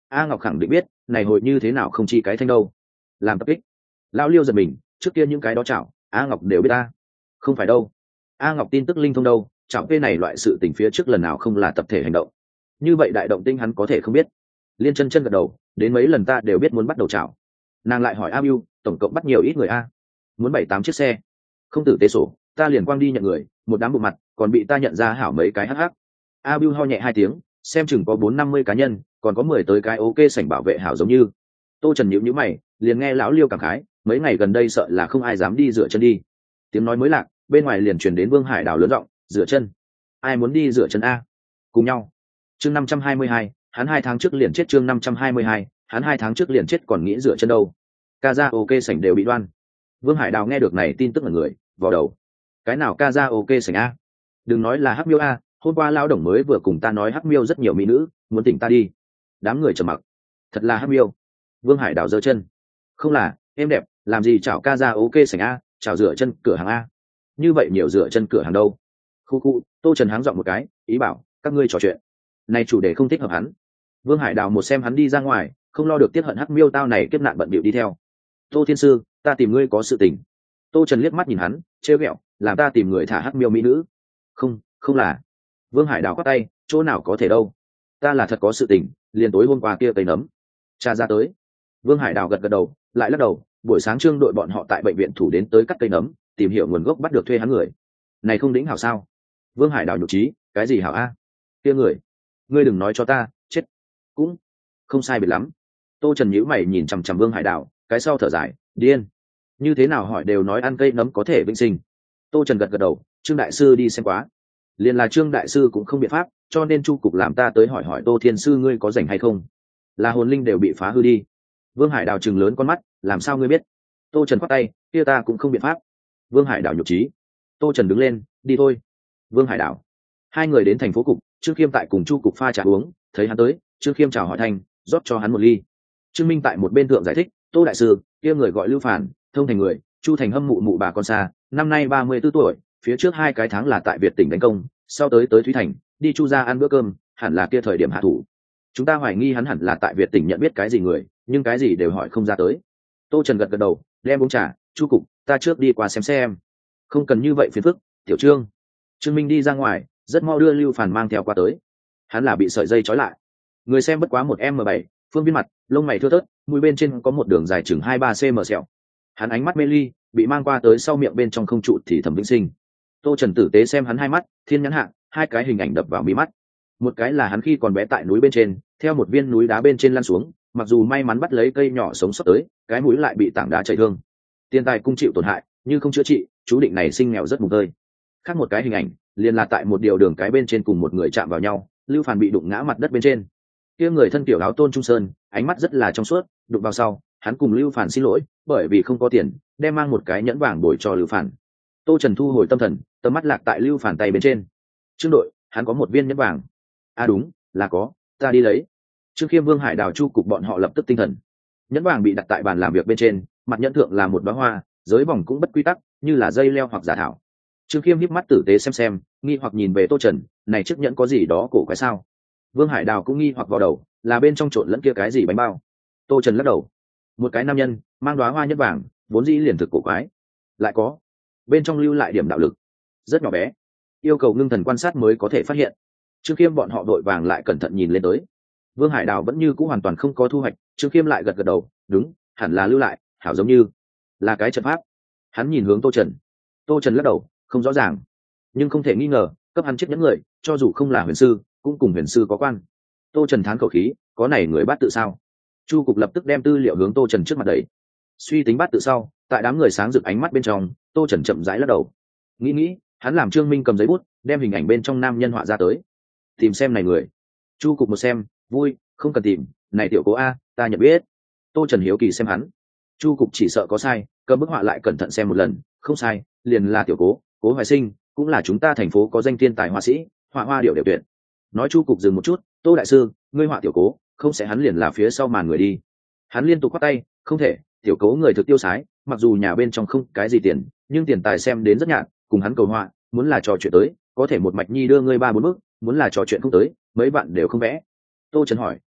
A Ngọc khẳng định biết này hồi như thế nào không chi cái thanh đâu. Làm tập kích. Lão Liêu giật mình, trước kia những cái đó chảo A Ngọc đều biết ta. Không phải đâu. A Ngọc tin tức linh thông đâu, chảo p này loại sự tình phía trước lần nào không là tập thể hành động. Như vậy đại động tinh hắn có thể không biết. Liên chân chân gật đầu, đến mấy lần ta đều biết muốn bắt đầu chảo. Nàng lại hỏi A Bưu, tổng cộng bắt nhiều ít người a? Muốn 7-8 chiếc xe. Không tử tế sổ, ta liền quang đi nhận người, một đám bộ mặt, còn bị ta nhận ra hảo mấy cái hắc. A Bưu ho nhẹ 2 tiếng, xem chừng có 4-50 cá nhân, còn có 10 tới cái ok sảnh bảo vệ hảo giống như. Tô Trần nhíu nhíu mày, liền nghe lão Liêu cảm khái, mấy ngày gần đây sợ là không ai dám đi rửa chân đi. Tiếng nói mới lạc, bên ngoài liền truyền đến Vương Hải Đào lớn giọng, rửa chân. Ai muốn đi rửa chân a? Cùng nhau. Chương 522, hắn 2 tháng trước liền chết. Chương 522, hắn 2 tháng trước liền chết còn nghĩ rửa chân đâu. Ca ra ok sảnh đều bị đoan. Vương Hải Đào nghe được này tin tức là người vào đầu. Cái nào ca ra ok sảnh a? Đừng nói là Hắc Miêu a, hôm qua lão đồng mới vừa cùng ta nói Hắc Miêu rất nhiều mỹ nữ, muốn tỉnh ta đi. Đám người trầm mặc. Thật là Hắc Miêu. Vương Hải Đào giơ chân. Không là, em đẹp, làm gì chào ca ra ok sảnh a, chào rửa chân cửa hàng a. Như vậy nhiều rửa chân cửa hàng đâu? Khu khu, Tô Trần háng giọng một cái, ý bảo các ngươi trò chuyện. Này chủ đề không thích hợp hắn. Vương Hải Đào một xem hắn đi ra ngoài, không lo được tiết hận Hắc Miêu tao này kiếp nạn bận bịu đi theo. Tô Thiên Sư, ta tìm ngươi có sự tình. Tô Trần liếc mắt nhìn hắn, trêu ghẹo, làm ta tìm người thả Hắc Miêu mỹ nữ. Không, không là. Vương Hải Đào quát tay, chỗ nào có thể đâu. Ta là thật có sự tình, liền tối hôm qua kia cây nấm. Cha ra tới. Vương Hải Đào gật gật đầu, lại lắc đầu, buổi sáng trương đội bọn họ tại bệnh viện thủ đến tới cắt cây nấm, tìm hiểu nguồn gốc bắt được thuê hắn người. Này không đĩnh hảo sao? Vương Hải Đào nhục trí, cái gì hảo a? Kia người, ngươi đừng nói cho ta, chết. Cũng không sai biệt lắm. Tô Trần nhíu mày nhìn chằm chằm Vương Hải Đào, cái sau thở dài, điên. Như thế nào hỏi đều nói ăn cây nấm có thể vĩnh sinh. Tô Trần gật gật đầu, Trương đại sư đi xem quá. Liền là Trương đại sư cũng không biện pháp, cho nên Chu cục làm ta tới hỏi hỏi Tô Thiên sư ngươi có rảnh hay không? Là hồn linh đều bị phá hư đi. Vương Hải Đào trừng lớn con mắt, làm sao ngươi biết? Tô Trần khoát tay, kia ta cũng không biện pháp. Vương Hải Đào nhục trí. Tô Trần đứng lên, đi thôi. Vương Hải Đào. Hai người đến thành phố cục, Trương Khiêm tại cùng Chu cục pha trà uống, thấy hắn tới, Trương Khiêm chào hỏi thanh, rót cho hắn một ly. Trương Minh tại một bên thượng giải thích, Tô đại sư, kia người gọi Lưu Phản, thông thành người, Chu thành hâm mụ mụ bà con xa, năm nay 34 tuổi, phía trước 2 cái tháng là tại Việt tỉnh đánh công, sau tới Thúy Thành, đi Chu ra ăn bữa cơm, hẳn là kia thời điểm hạ thủ. Chúng ta hoài nghi hắn hẳn là tại Việt tỉnh nhận biết cái gì người, nhưng cái gì đều hỏi không ra tới. Tô Trần gật gật đầu, đem uống trà, Chu cục, ta trước đi qua xem. Không cần như vậy phiền phức, tiểu Trương. Trương Minh đi ra ngoài, rất mau đưa Lưu Phản mang theo qua tới. Hắn là bị sợi dây trói lại. Người xem bất quá 1m7, phương biên mặt, lông mày thưa thớt, mũi bên trên có một đường dài chừng 2-3 cm sẹo. Hắn ánh mắt mê ly, bị mang qua tới sau miệng bên trong không trụ thì thẩm vĩnh sinh. Tô Trần tử tế xem hắn hai mắt, thiên nhãn hạ, 2 cái hình ảnh đập vào mí mắt. Một cái là hắn khi còn bé tại núi bên trên, theo một viên núi đá bên trên lăn xuống, mặc dù may mắn bắt lấy cây nhỏ sống sót tới, cái mũi lại bị tảng đá chảy thương. Tiền tài cung chịu tổn hại, như không chữa trị, chú định này sinh nghèo rất mù tơi. Khác một cái hình ảnh, liền là tại một điều đường cái bên trên cùng một người chạm vào nhau, Lưu Phản bị đụng ngã mặt đất bên trên. Kia người thân kiểu áo tôn trung sơn, ánh mắt rất là trong suốt, đụng vào sau, hắn cùng Lưu Phản xin lỗi, bởi vì không có tiền, đem mang một cái nhẫn vàng đổi cho Lưu Phản. Tô Trần thu hồi tâm thần, tầm mắt lạc tại Lưu Phản tay bên trên. Trương đội, hắn có một viên nhẫn vàng. À đúng, là có, ta đi lấy. Trương Khiêm, Vương Hải Đào, Chu cục bọn họ lập tức tinh thần. Nhẫn vàng bị đặt tại bàn làm việc bên trên, mặt nhẫn thượng là một đóa hoa, giới vòng cũng bất quy tắc, như là dây leo hoặc giả thảo. Trương Khiêm híp mắt tử tế xem, nghi hoặc nhìn về Tô Trần, này chiếc nhẫn có gì đó cổ quái sao? Vương Hải Đào cũng nghi hoặc vào đầu, là bên trong trộn lẫn kia cái gì bánh bao? Tô Trần lắc đầu. Một cái nam nhân mang đóa hoa nhẫn vàng, vốn dĩ liền thực cổ quái. Lại có, bên trong lưu lại điểm đạo lực, rất nhỏ bé, yêu cầu ngưng thần quan sát mới có thể phát hiện. Trương Khiêm bọn họ đội vàng lại cẩn thận nhìn lên tới. Vương Hải Đào vẫn như cũ hoàn toàn không có thu hoạch, Trương Khiêm lại gật gật đầu, đúng, hẳn là lưu lại, hảo giống như là cái trận pháp. Hắn nhìn hướng Tô Trần. Tô Trần lắc đầu, không rõ ràng, nhưng không thể nghi ngờ, cấp hắn chiếc nhẫn người, cho dù không là huyền sư, cũng cùng huyền sư có quan. Tô Trần thán khẩu khí, có này người bát tự sao? Chu cục lập tức đem tư liệu hướng Tô Trần trước mặt đẩy. Suy tính bát tự sau, tại đám người sáng rực ánh mắt bên trong, Tô Trần chậm rãi lắc đầu. Nghĩ, hắn làm Trương Minh cầm giấy bút, đem hình ảnh bên trong nam nhân họa ra tới. Tìm xem này người. Chu cục một xem, vui, không cần tìm, này tiểu cố a, ta nhận biết. Tô Trần hiếu kỳ xem hắn. Chu cục chỉ sợ có sai, cầm bức họa lại cẩn thận xem một lần, không sai, liền là tiểu Cố Hoài Sinh, cũng là chúng ta thành phố có danh thiên tài họa sĩ, họa hoa điệu đều tuyệt. Nói Chu cục dừng một chút, Tô đại sư, ngươi họa tiểu Cố, không sẽ hắn liền là phía sau màn người đi? Hắn liên tục quát tay, không thể, tiểu Cố người thực tiêu sái, mặc dù nhà bên trong không cái gì tiền, nhưng tiền tài xem đến rất nhạt, cùng hắn cầu họa, muốn là trò chuyện tới, có thể một mạch nhi đưa ngươi 3-4 bước, muốn là trò chuyện không tới, mấy bạn đều không vẽ. Tô Trần hỏi,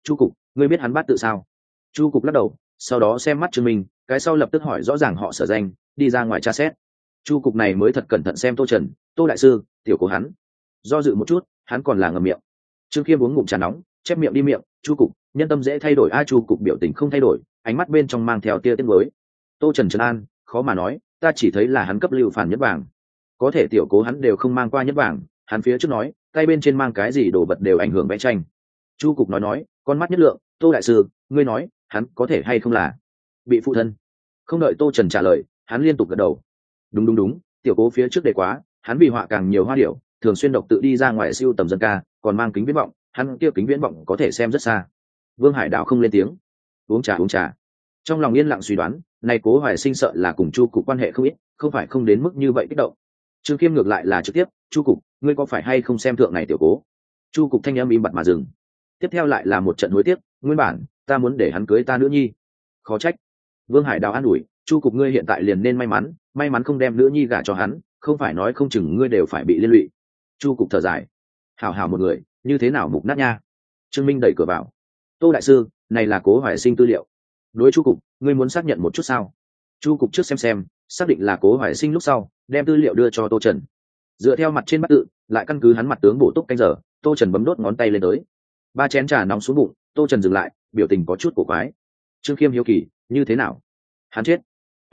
chu cục, ngươi biết hắn bát tự sao? Chu cục lắc đầu, sau đó xem mắt Trương Minh, cái sau lập tức hỏi rõ ràng họ sở danh, đi ra ngoài tra xét. Chu cục này mới thật cẩn thận xem Tô Trần, Tô đại sư, tiểu của hắn. Do dự một chút, hắn còn là ngậm miệng. Trương Khiêm uống ngụm trà nóng, chép miệng đi miệng, chu cục, nhân tâm dễ thay đổi a. Chu cục biểu tình không thay đổi, ánh mắt bên trong mang theo tia tiếc nuối. Tô Trần trấn an, khó mà nói, ta chỉ thấy là hắn cấp Lưu Phản nhất vàng, có thể tiểu cố hắn đều không mang qua nhất vàng. Hắn phía trước nói, tay bên trên mang cái gì đồ vật đều ảnh hưởng vẽ tranh. Chu cục nói, con mắt nhất lượng, Tô đại sư, ngươi nói, hắn có thể hay không là bị phụ thân? Không đợi Tô Trần trả lời, hắn liên tục gật đầu. Đúng, tiểu cố phía trước đề quá, hắn vì họa càng nhiều hoa điệu, thường xuyên độc tự đi ra ngoài siêu tầm dân ca, còn mang kính viễn vọng, hắn kia kính viễn vọng có thể xem rất xa. Vương Hải Đạo không lên tiếng. Uống trà. Trong lòng yên lặng suy đoán, này Cố Hoài Sinh sợ là cùng Chu cục quan hệ không ít, không phải không đến mức như vậy kích động. Trương Kiêm ngược lại là trực tiếp, Chu cục, ngươi có phải hay không xem thượng này tiểu cố? Chu cục thanh âm im bặt mà dừng. Tiếp theo lại là một trận hối tiếc, nguyên bản ta muốn để hắn cưới ta nữ nhi. Khó trách. Vương Hải Đào an ủi, Chu cục ngươi hiện tại liền nên may mắn không đem nữ nhi gả cho hắn, không phải nói không chừng ngươi đều phải bị liên lụy. Chu cục thở dài, hảo một người, như thế nào mục nát nha. Trương Minh đẩy cửa vào. Tô đại sư, này là Cố Hoài Sinh tư liệu. Đối Chu cục, ngươi muốn xác nhận một chút sao? Chu cục trước xem, xác định là Cố Hoài Sinh lúc sau, đem tư liệu đưa cho Tô Trần. Dựa theo mặt trên bát tự, lại căn cứ hắn mặt tướng bổ túc canh giờ, Tô Trần bấm đốt ngón tay lên tới. 3 chén trà nóng xuống bụng, Tô Trần dừng lại, biểu tình có chút cổ quái. Trương Khiêm hiếu kỳ, như thế nào? Hắn chết?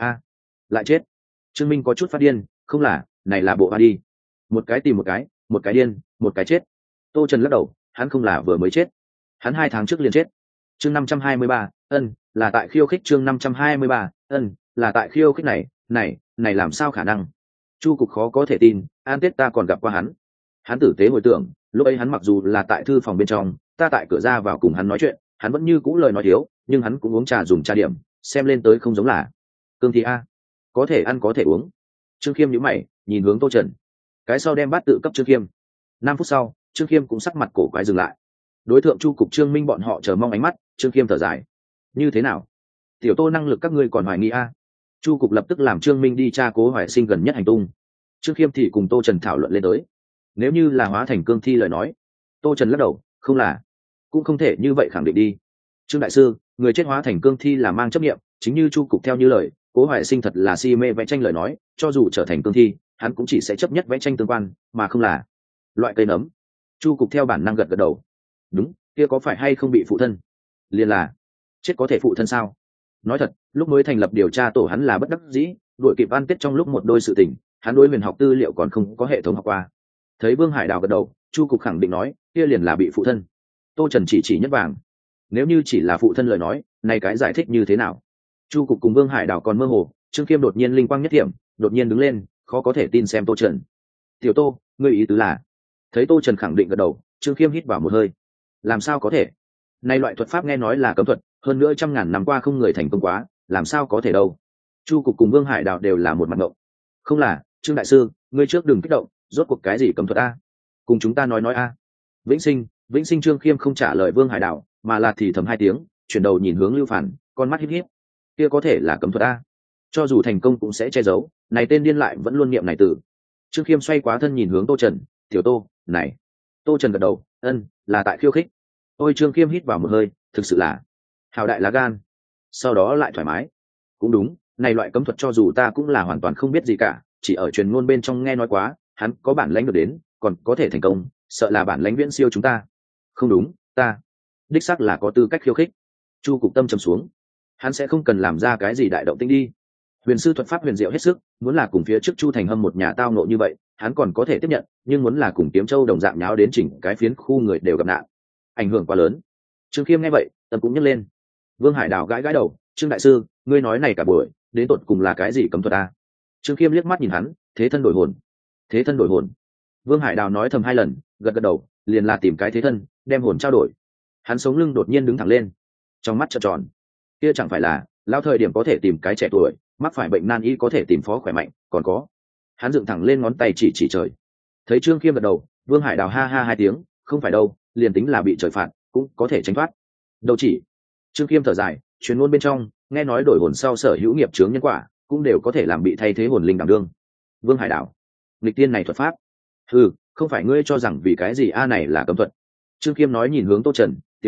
Lại chết. Trương Minh có chút phát điên, không là, này là bộ ba đi. Một cái tìm một cái điên, một cái chết. Tô Trần lắc đầu, hắn không là vừa mới chết. Hắn 2 tháng trước liền chết. Chương 523, là tại khiêu khích. Chương 523, là tại khiêu khích này làm sao khả năng? Chu cục khó có thể tin, an tết ta còn gặp qua hắn. Hắn tử tế hồi tưởng, lúc ấy hắn mặc dù là tại thư phòng bên trong, ta tại cửa ra vào cùng hắn nói chuyện, hắn vẫn như cũ lời nói thiếu, nhưng hắn cũng uống trà dùng trà điểm, xem lên tới không giống là cương thi a. Có thể ăn có thể uống. Trương Khiêm nhíu mày, nhìn hướng Tô Trần. Cái sau đem bát tự cấp Trương Khiêm. 5 phút sau, Trương Khiêm cũng sắc mặt cổ quái dừng lại. Đối tượng Chu cục Trương Minh bọn họ chờ mong ánh mắt, Trương Khiêm thở dài. Như thế nào? Tiểu Tô năng lực các ngươi còn hoài nghi a? Chu cục lập tức làm Trương Minh đi tra Cố Hoài Sinh gần nhất hành tung. Trương Khiêm thì cùng Tô Trần thảo luận lên tới. Nếu như là hóa thành cương thi lời nói, Tô Trần lắc đầu, không là, cũng không thể như vậy khẳng định đi. Trương đại sư, người chết hóa thành cương thi là mang chấp nghiệm, chính như Chu cục theo như lời, Cố Hoài Sinh thật là si mê vẽ tranh lời nói, cho dù trở thành cương thi, hắn cũng chỉ sẽ chấp nhất vẽ tranh tương quan, mà không là loại cây nấm. Chu cục theo bản năng gật đầu. Đúng, kia có phải hay không bị phụ thân? Liền là chết có thể phụ thân sao? Nói thật, lúc mới thành lập điều tra tổ hắn là bất đắc dĩ, đuổi kịp ăn tết trong lúc một đôi sự tình, hắn đối huyền học tư liệu còn không có hệ thống học qua. Thấy Vương Hải Đào gật đầu, Chu cục khẳng định nói, kia liền là bị phụ thân. Tô Trần chỉ nhất vàng. Nếu như chỉ là phụ thân lời nói, này cái giải thích như thế nào? Chu cục cùng Vương Hải Đào còn mơ hồ. Trương Khiêm đột nhiên linh quang nhất điểm, đột nhiên đứng lên, khó có thể tin xem Tô Trần. Tiểu Tô, ngươi ý tứ là? Thấy Tô Trần khẳng định gật đầu, Trương Khiêm hít vào một hơi. Làm sao có thể? Này loại thuật pháp nghe nói là cấm thuật, hơn nữa 100.000 năm qua không người thành công quá, làm sao có thể đâu? Chu cục cùng Vương Hải Đào đều là một mặt ngộng. Không là, Trương đại sư, ngươi trước đừng kích động, rốt cuộc cái gì cấm thuật a? Cùng chúng ta nói a. Vĩnh Sinh. Trương Khiêm không trả lời Vương Hải Đào, mà là thì thầm 2 tiếng, chuyển đầu nhìn hướng Lưu Phản, con mắt híp híp. Kia có thể là cấm thuật a? Cho dù thành công cũng sẽ che giấu, này tên điên lại vẫn luôn niệm này từ. Trương Khiêm xoay quá thân nhìn hướng Tô Trần, tiểu Tô, này. Tô Trần gật đầu, là tại khiêu khích. Ôi, Trương Khiêm hít vào một hơi, thực sự là hào đại lá gan. Sau đó lại thoải mái. Cũng đúng, này loại cấm thuật cho dù ta cũng là hoàn toàn không biết gì cả, chỉ ở truyền ngôn bên trong nghe nói quá, hắn có bản lãnh được đến, còn có thể thành công, sợ là bản lãnh viễn siêu chúng ta. Không đúng, ta đích xác là có tư cách khiêu khích. Chu cục tâm trầm xuống. Hắn sẽ không cần làm ra cái gì đại động tĩnh đi. Huyền sư thuật pháp huyền diệu hết sức, muốn là cùng phía trước Chu Thành Hâm một nhà tao nộ như vậy, hắn còn có thể tiếp nhận, nhưng muốn là cùng Kiếm Châu đồng dạng nháo đến chỉnh cái phiến khu người đều gặp nạn, ảnh hưởng quá lớn. Trương Khiêm nghe vậy, tâm cũng nhấc lên. Vương Hải Đào gãi đầu, Trương đại sư, ngươi nói này cả buổi, đến tột cùng là cái gì cấm thuật a? Trương Khiêm liếc mắt nhìn hắn, thế thân đổi hồn. Vương Hải Đào nói thầm 2 lần, gật đầu, liền là tìm cái thế thân, đem hồn trao đổi. Hắn sống lưng đột nhiên đứng thẳng lên, trong mắt trợn tròn. Kia chẳng phải là lão thời điểm có thể tìm cái trẻ tuổi, mắc phải bệnh nan y có thể tìm phó khỏe mạnh, còn có. Hắn dựng thẳng lên ngón tay chỉ trời. Thấy Trương Khiêm gật đầu, Vương Hải Đào ha 2 tiếng, không phải đâu, liền tính là bị trời phạt, cũng có thể tránh thoát. Đâu chỉ. Trương Khiêm thở dài, truyền ngôn bên trong, nghe nói đổi hồn sau sở hữu nghiệp chướng nhân quả, cũng đều có thể làm bị thay thế hồn linh đảm đương. Vương Hải Đào, nghịch tiên này thuật pháp. Không phải ngươi cho rằng vì cái gì a này là cấm thuật. Trương Khiêm nói nhìn hướng Tô Trần, tiểu Tô,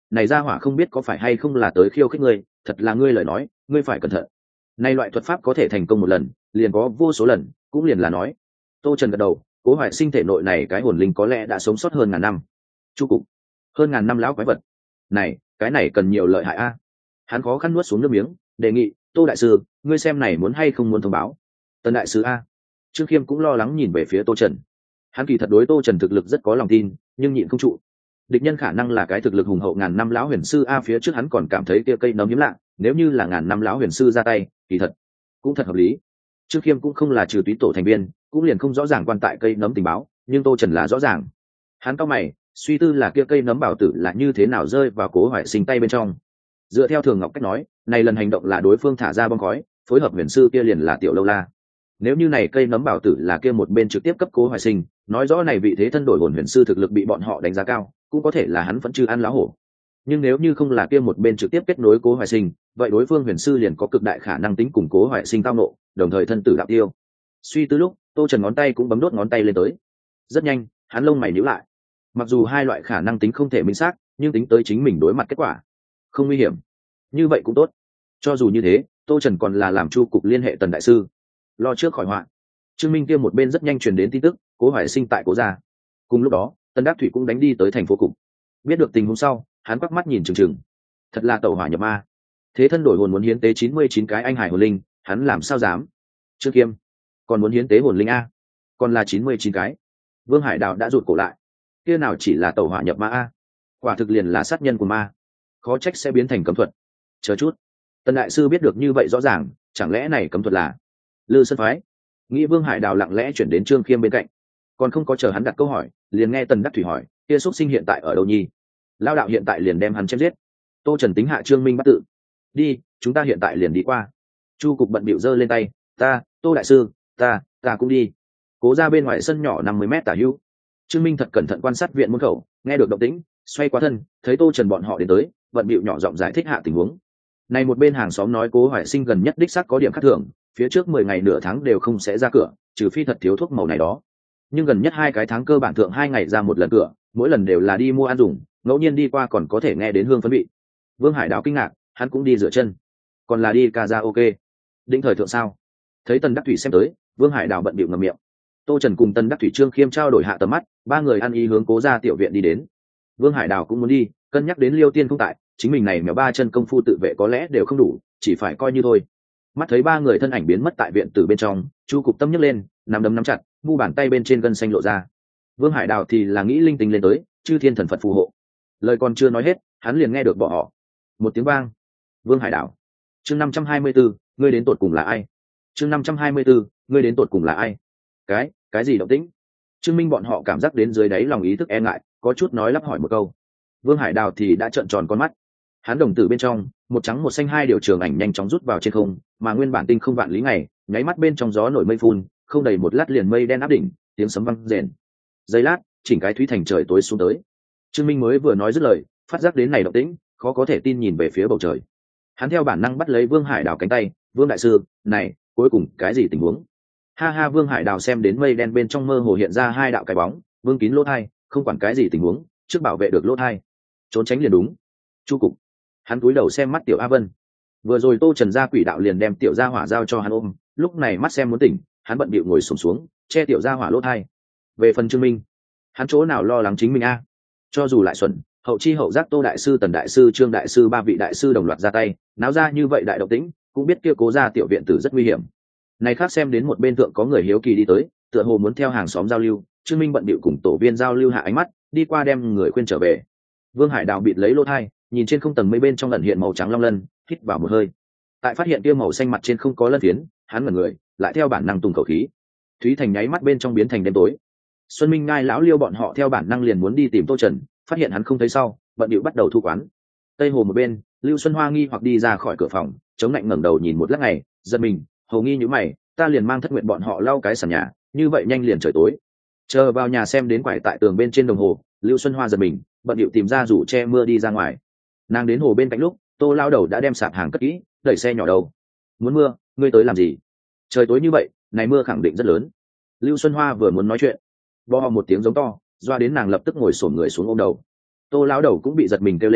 này ra hỏa không biết có phải hay không là tới khiêu khích ngươi, thật là ngươi lời nói ngươi phải cẩn thận. Này loại thuật pháp có thể thành công một lần liền có vô số lần, cũng liền là nói. Tô Trần gật đầu, Cố Hoài Sinh thể nội này cái hồn linh có lẽ đã sống sót hơn ngàn năm. Chu cục, hơn ngàn năm lão quái vật này, cái này cần nhiều lợi hại a. Hắn khó khăn nuốt xuống nước miếng, đề nghị, Tô đại sư, ngươi xem này muốn hay không muốn thông báo. Tần đại sư a. Trương Khiêm cũng lo lắng nhìn về phía Tô Trần. Hắn kỳ thật đối Tô Trần thực lực rất có lòng tin, nhưng nhịn không trụ. Địch nhân khả năng là cái thực lực hùng hậu ngàn năm lão huyền sư a, phía trước hắn còn cảm thấy kia cây nấm hiếm lạ, nếu như là ngàn năm lão huyền sư ra tay, kỳ thật cũng thật hợp lý. Trương Khiêm cũng không là trừ túy tổ thành viên, cũng liền không rõ ràng quan tại cây nấm tình báo, nhưng Tô Trần là rõ ràng. Hắn cau mày, suy tư là kia cây nấm bảo tử là như thế nào rơi vào Cố Hoài Sinh tay bên trong. Dựa theo Thường Ngọc cách nói, này lần hành động là đối phương thả ra bom khói, phối hợp huyền sư kia liền là Tiểu Lâu La. Nếu như này cây nấm bảo tử là kia một bên trực tiếp cấp Cố Hoài Sinh, nói rõ này vị thế thân đổi hồn huyền sư thực lực bị bọn họ đánh giá cao, cũng có thể là hắn vẫn chưa ăn lá hổ. Nhưng nếu như không là kia một bên trực tiếp kết nối Cố Hoài Sinh, vậy đối phương huyền sư liền có cực đại khả năng tính cùng Cố Hoài Sinh tao nộ, đồng thời thân tử đạo tiêu. Suy tư lúc, Tô Trần ngón tay cũng bấm đốt ngón tay lên tới. Rất nhanh, hắn lông mày nhíu lại. Mặc dù hai loại khả năng tính không thể minh xác, nhưng tính tới chính mình đối mặt kết quả không nguy hiểm, như vậy cũng tốt. Cho dù như thế, Tô Trần còn là làm chu cục liên hệ Tần đại sư, lo trước khỏi họa. Trương Minh kia một bên rất nhanh truyền đến tin tức, Cố Hoài Sinh tại Cố gia. Cùng lúc đó, Tần Đắc Thủy cũng đánh đi tới thành phố cục. Biết được tình huống sau, hắn quắc mắt nhìn chừng chừng. Thật là tẩu hỏa nhập ma. Thế thân đổi hồn muốn hiến tế 99 cái anh hải hồn linh, hắn làm sao dám? Trương Kiêm, còn muốn hiến tế hồn linh a? Còn là 99 cái. Vương Hải Đào đã rụt cổ lại. Kia nào chỉ là tẩu hỏa nhập ma a, quả thực liền là sát nhân của ma, khó trách sẽ biến thành cấm thuật. Chờ chút, Tần đại sư biết được như vậy rõ ràng, chẳng lẽ này cấm thuật là Lư Sơn phái? Nghĩ Vương Hải Đào lặng lẽ chuyển đến Trương Khiêm bên cạnh, còn không có chờ hắn đặt câu hỏi, liền nghe Tần Đắc Thủy hỏi, kia xuất sinh hiện tại ở đâu nhi? Lao đạo hiện tại liền đem hắn chém giết. Tô Trần tính hạ Trương Minh bắt tự. Đi, chúng ta hiện tại liền đi qua. Chu cục bận bịu giơ lên tay, ta, Tô đại sư, ta cũng đi. Cố ra bên ngoài sân nhỏ 50 mét tả hữu. Trương Minh thật cẩn thận quan sát viện môn khẩu, nghe được động tĩnh, xoay qua thân, thấy Tô Trần bọn họ đến tới, bận bịu nhỏ giọng giải thích hạ tình huống. Này một bên hàng xóm nói Cố Hoài Sinh gần nhất đích xác có điểm khác thường, phía trước 10 ngày nửa tháng đều không sẽ ra cửa, trừ phi thật thiếu thuốc màu này đó. Nhưng gần nhất 2 cái tháng cơ bản thượng 2 ngày ra một lần cửa, mỗi lần đều là đi mua ăn dùng, ngẫu nhiên đi qua còn có thể nghe đến hương phấn vị. Vương Hải Đào kinh ngạc, hắn cũng đi rửa chân, còn là đi karaoke. Định thời thượng sao? Thấy Tần Đắc Thủy xem tới, Vương Hải Đào bận bịu ngậm miệng. Tô Trần cùng Tần Đắc Thủy Trương Khiêm trao đổi hạ tầm mắt, ba người ăn ý hướng Cố gia tiểu viện đi đến. Vương Hải Đào cũng muốn đi, cân nhắc đến Liêu Tiên không tại, chính mình này mèo ba chân công phu tự vệ có lẽ đều không đủ, chỉ phải coi như thôi. Mắt thấy ba người thân ảnh biến mất tại viện từ bên trong, Chu cục tâm nhấc lên, nắm đấm nắm chặt, mu bàn tay bên trên gân xanh lộ ra. Vương Hải Đào thì là nghĩ linh tinh lên tới, chư thiên thần Phật phù hộ. Lời còn chưa nói hết, hắn liền nghe được bỏ họ một tiếng vang. Vương Hải Đào, chương 524, ngươi đến tột cùng là ai? Chương 524, ngươi đến tột cùng là ai? Cái gì động tĩnh? Trương Minh bọn họ cảm giác đến dưới đáy lòng ý thức e ngại, có chút nói lắp hỏi một câu. Vương Hải Đào thì đã trợn tròn con mắt. Hắn đồng tử bên trong, một trắng một xanh hai điều trường ảnh nhanh chóng rút vào trên không, mà nguyên bản tinh không vạn lý ngày, nháy mắt bên trong gió nổi mây phun, không đầy một lát liền mây đen áp đỉnh, tiếng sấm vang rền. Giây lát, chỉnh cái thúy thành trời tối xuống tới. Trương Minh mới vừa nói dứt lời, phát giác đến này động tĩnh, khó có thể tin nhìn về phía bầu trời. Hắn theo bản năng bắt lấy Vương Hải Đào cánh tay, Vương đại sư, này, cuối cùng cái gì tình huống? Ha ha, Vương Hải Đào xem đến mây đen bên trong mơ hồ hiện ra hai đạo cái bóng, Vương kín lỗ thai, không quản cái gì tình huống, trước bảo vệ được lỗ thai, trốn tránh liền đúng. Chu cục, hắn cúi đầu xem mắt Tiểu A Vân. Vừa rồi Tô Trần gia quỷ đạo liền đem Tiểu Gia Hỏa giao cho hắn ôm, lúc này mắt xem muốn tỉnh, hắn bận bịu ngồi xổm xuống, che Tiểu Gia Hỏa lỗ thai. Về phần Trương Minh, hắn chỗ nào lo lắng chính mình a? Cho dù lại xuẩn, hậu chi hậu giác Tô đại sư, Tần đại sư, Trương đại sư ba vị đại sư đồng loạt ra tay, náo ra như vậy đại động tĩnh, cũng biết kia Cố gia tiểu viện tử rất nguy hiểm. Này khác xem đến một bên thượng có người hiếu kỳ đi tới, tựa hồ muốn theo hàng xóm giao lưu, Trương Minh bận bịu cùng tổ viên giao lưu hạ ánh mắt, đi qua đem người khuyên trở về. Vương Hải Đào bịt lấy lỗ thai, nhìn trên không tầng mây bên trong ẩn hiện màu trắng long lân, hít vào một hơi. Tại phát hiện kia màu xanh mặt trên không có lân phiến, hắn ngẩn người, lại theo bản năng tùng khẩu khí. Thúy thành nháy mắt bên trong biến thành đêm tối. Xuân Minh Ngai lão Liêu bọn họ theo bản năng liền muốn đi tìm Tô Trần, phát hiện hắn không thấy sau, bận bịu bắt đầu thu quán. Tây hồ một bên, Lưu Xuân Hoa nghi hoặc đi ra khỏi cửa phòng, chống lạnh ngẩng đầu nhìn một lát ngày, giật mình, hầu nghi như mày, ta liền mang Thất Nguyện bọn họ lau cái sàn nhà, như vậy nhanh liền trời tối. Chờ vào nhà xem đến quải tại tường bên trên đồng hồ, Lưu Xuân Hoa giật mình, bận điệu tìm ra rủ che mưa đi ra ngoài. Nàng đến hồ bên cạnh lúc, Tô lao đầu đã đem sạp hàng cất kỹ, đẩy xe nhỏ đầu. Muốn mưa, ngươi tới làm gì? Trời tối như vậy, này mưa khẳng định rất lớn. Lưu Xuân Hoa vừa muốn nói chuyện, bò một tiếng giống to, doa đến nàng lập tức ngồi xổm người xuống ôm đầu. Tô lao đầu cũng bị giật mình kêu lên,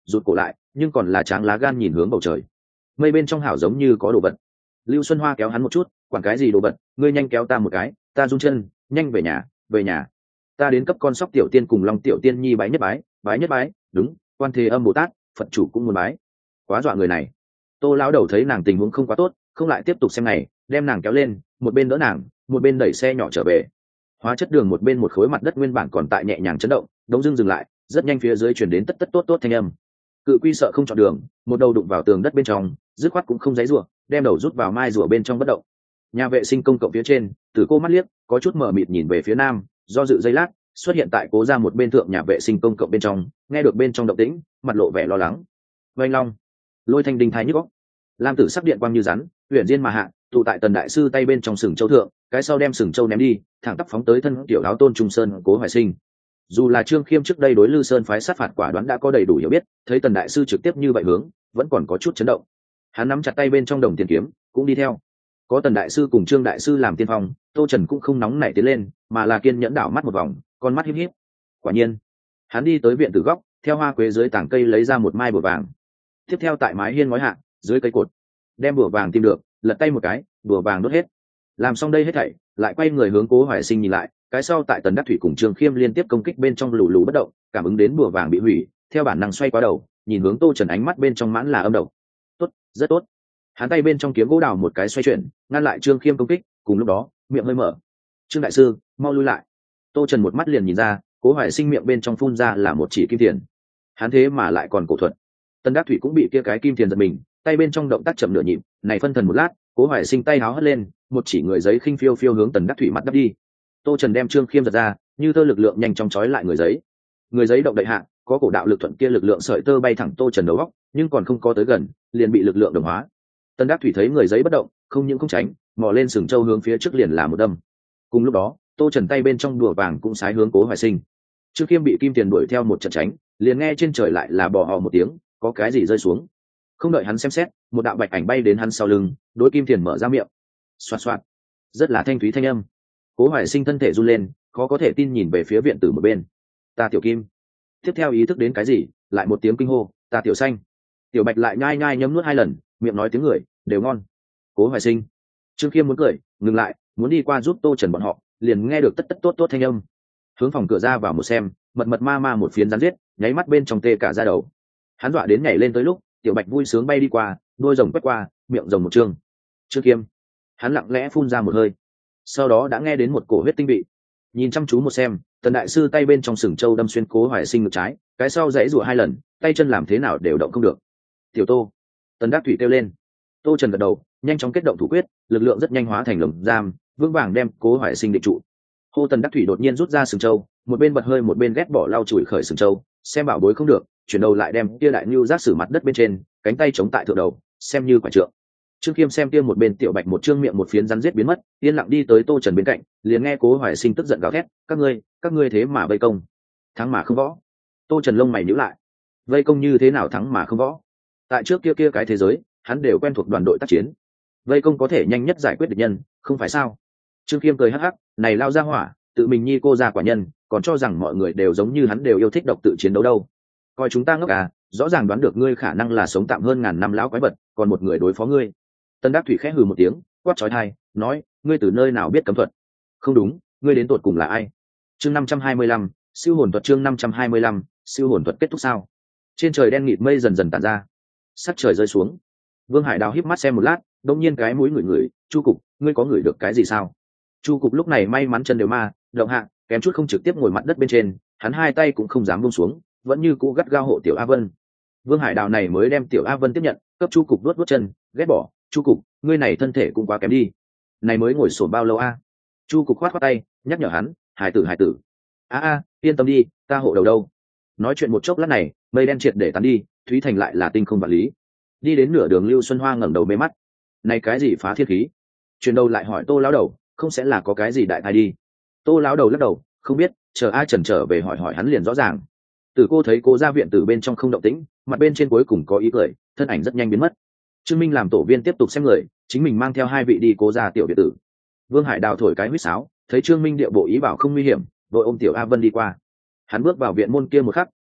rụt cổ lại nhưng còn là tráng lá gan nhìn hướng bầu trời. Mây bên trong hảo giống như có đồ vật. Lưu Xuân Hoa kéo hắn một chút, quản cái gì đồ vật, ngươi nhanh kéo ta một cái, ta run chân, nhanh về nhà, về nhà. Ta đến cấp con sóc tiểu tiên cùng Long tiểu tiên nhi bái nhất bái, bái nhất bái, đúng, Quan Thế Âm Bồ Tát, Phật chủ cũng muốn bái. Quá dọa người này. Tô lão đầu thấy nàng tình huống không quá tốt, không lại tiếp tục xem này, đem nàng kéo lên, một bên đỡ nàng, một bên đẩy xe nhỏ trở về. Hóa chất đường một bên một khối mặt đất nguyên bản còn tại nhẹ nhàng chấn động, đống dưng dừng lại, rất nhanh phía dưới chuyển đến tất tất tốt tốt thanh âm. Cự quy sợ không chọn đường, một đầu đụng vào tường đất bên trong, dứt khoát cũng không giãy giụa, đem đầu rút vào mai rùa bên trong bất động. Nhà vệ sinh công cộng phía trên, Tử Cô mắt liếc, có chút mờ mịt nhìn về phía nam, do dự giây lát, xuất hiện tại Cố ra một bên thượng nhà vệ sinh công cộng bên trong, nghe được bên trong động tĩnh, mặt lộ vẻ lo lắng. Vành Long, lôi thanh đình thái nhức óc. Lam tử sắc điện quang như rắn, huyền diên mà hạ, tụ tại Tần đại sư tay bên trong sừng châu thượng, cái sau đem sừng châu ném đi, thẳng tắp phóng tới thân tiểu áo tôn trung sơn Cố Hoài Sinh. Dù là Trương Khiêm trước đây đối Lư Sơn phái sát phạt quả đoán đã có đầy đủ hiểu biết, thấy Tần đại sư trực tiếp như vậy hướng, vẫn còn có chút chấn động. Hắn nắm chặt tay bên trong đồng tiền kiếm, cũng đi theo. Có Tần đại sư cùng Trương đại sư làm tiên phong, Tô Trần cũng không nóng nảy tiến lên, mà là kiên nhẫn đảo mắt một vòng, con mắt híp híp. Quả nhiên, hắn đi tới viện tử góc, theo hoa quế dưới tảng cây lấy ra một mai bùa vàng. Tiếp theo tại mái hiên ngói hạ, dưới cây cột, đem bùa vàng tìm được, lật tay một cái, bùa vàng đốt hết. Làm xong đây hết thảy, lại quay người hướng Cố Hoài Sinh nhìn lại, cái sau tại Tần Đắc Thủy cùng Trương Khiêm liên tiếp công kích bên trong lù lù bất động, cảm ứng đến bùa vàng bị hủy, theo bản năng xoay qua đầu, nhìn hướng Tô Trần, ánh mắt bên trong mãn là âm độc. Tốt, rất tốt. Hắn tay bên trong kiếm gỗ đào một cái xoay chuyển, ngăn lại Trương Khiêm công kích, cùng lúc đó, miệng hơi mở. Trương đại sư, mau lui lại. Tô Trần một mắt liền nhìn ra, Cố Hoài Sinh miệng bên trong phun ra là một chỉ kim tiền. Hắn thế mà lại còn cổ thuật. Tần Đắc Thủy cũng bị kia cái kim tiền giật mình, tay bên trong động tác chậm nửa nhịp, này phân thần một lát, Cố Hoài Sinh tay háo hất lên, một chỉ người giấy khinh phiêu phiêu hướng Tần Đắc Thủy mặt đắp đi. Tô Trần đem Trương Khiêm giật ra, như tơ lực lượng nhanh chóng trói lại người giấy. Người giấy động đậy hạ, có cổ đạo lực thuận kia lực lượng sợi tơ bay thẳng Tô Trần đầu góc, nhưng còn không có tới gần, liền bị lực lượng đồng hóa. Tần Đắc Thủy thấy người giấy bất động, không những không tránh, mò lên sừng châu hướng phía trước liền là một đâm. Cùng lúc đó, Tô Trần tay bên trong đùa vàng cũng sái hướng Cố Hoài Sinh. Trương Khiêm bị kim tiền đuổi theo một trận tránh, liền nghe trên trời lại là bò hò một tiếng, có cái gì rơi xuống. Không đợi hắn xem xét, một đạo bạch ảnh bay đến hắn sau lưng, đối kim tiền mở ra miệng. Xoạt xoạt, rất là thanh thúy thanh âm. Cố Hoài Sinh thân thể run lên, khó có thể tin nhìn về phía viện tử một bên. Ta tiểu kim. Tiếp theo ý thức đến cái gì, lại một tiếng kinh hô, ta tiểu xanh. Tiểu bạch lại nhai nhai nhấm nuốt hai lần, miệng nói tiếng người, đều ngon. Cố Hoài Sinh. Trương Khiêm muốn cười, ngừng lại, muốn đi qua giúp Tô Trần bọn họ, liền nghe được tất tất tốt tốt thanh âm. Hướng phòng cửa ra vào một xem, mật mật ma ma một phiến rắn giết, nháy mắt bên trong tê cả da đầu. Hắn dọa đến nhảy lên tới lúc, tiểu bạch vui sướng bay đi qua, đôi rồng quét qua, miệng rồng một trương. Trương Khiêm. Hắn lặng lẽ phun ra một hơi, sau đó đã nghe đến một cổ huyết tinh vị. Nhìn chăm chú một xem, Tần đại sư tay bên trong sừng châu đâm xuyên Cố Hoài Sinh ngực trái, cái sau giãy giụa hai lần, tay chân làm thế nào đều động không được. Tiểu Tô. Tần Đắc Thủy kêu lên. Tô Trần gật đầu, nhanh chóng kết động thủ quyết, lực lượng rất nhanh hóa thành lồng giam, vững vàng đem Cố Hoài Sinh định trụ. Hô Tần Đắc Thủy đột nhiên rút ra sừng châu, một bên bật hơi một bên ghét bỏ lau chùi khởi sừng châu, xem bảo bối không được, chuyển đầu lại đem kia đại nhu giác sử mặt đất bên trên, cánh tay chống tại thượng đầu, xem như quả trượng. Trương Khiêm xem kia một bên tiểu bạch một trương miệng một phiến rắn giết biến mất, yên lặng đi tới Tô Trần bên cạnh, liền nghe Cố Hoài Sinh tức giận gào thét, các ngươi thế mà vây công, thắng mà không võ. Tô Trần lông mày nhíu lại, vây công như thế nào thắng mà không võ? Tại trước kia cái thế giới, hắn đều quen thuộc đoàn đội tác chiến, vây công có thể nhanh nhất giải quyết địch nhân, không phải sao? Trương Khiêm cười hắc hắc, này lao ra hỏa, tự mình nhi cô ra quả nhân, còn cho rằng mọi người đều giống như hắn đều yêu thích độc tự chiến đấu đâu. Coi chúng ta ngốc à, rõ ràng đoán được ngươi khả năng là sống tạm hơn ngàn năm lão quái vật, còn một người đối phó ngươi. Tân Đắc Thủy khẽ hừ một tiếng, quát chói tai, nói, ngươi từ nơi nào biết cấm thuật? Không đúng, ngươi đến tột cùng là ai? Chương 525, siêu hồn thuật. Chương 525, siêu hồn thuật kết thúc sao? Trên trời đen nghịt mây dần dần tản ra, sắc trời rơi xuống. Vương Hải Đào híp mắt xem một lát, đột nhiên cái mũi ngửi, Chu Cục, ngươi có ngửi được cái gì sao? Chu Cục lúc này may mắn chân đều ma, động hạ, kém chút không trực tiếp ngồi mặt đất bên trên, hắn hai tay cũng không dám buông xuống, vẫn như cũ gắt gao hộ tiểu A Vân. Vương Hải Đào này mới đem tiểu A Vân tiếp nhận, cấp Chu Cục vuốt chân, ghét bỏ, Chu Cục, ngươi này thân thể cũng quá kém đi, này mới ngồi sổn bao lâu a? Chu Cục khoát tay, nhắc nhở hắn, hải tử, yên tâm đi, ta hộ đầu đâu. Nói chuyện một chốc lát này, mây đen triệt để tán đi, Thúy Thành lại là tinh không vật lý. Đi đến nửa đường, Lưu Xuân Hoa ngẩng đầu mê mắt, này cái gì phá thiên khí? Chuyển đầu lại hỏi Tô lão đầu, không sẽ là có cái gì đại thai đi? Tô lão đầu lắc đầu, không biết, chờ A Trần trở về hỏi hắn liền rõ ràng. Tử Cô thấy Cố ra viện từ bên trong không động tĩnh, mặt bên trên cuối cùng có ý cười, thân ảnh rất nhanh biến mất. Trương Minh làm tổ viên tiếp tục xem người, chính mình mang theo hai vị đi Cố ra tiểu biệt tử. Vương Hải Đào thổi cái huýt sáo, thấy Trương Minh điệu bộ ý bảo không nguy hiểm, vội ôm tiểu A Vân đi qua. Hắn bước vào viện môn kia một khắc,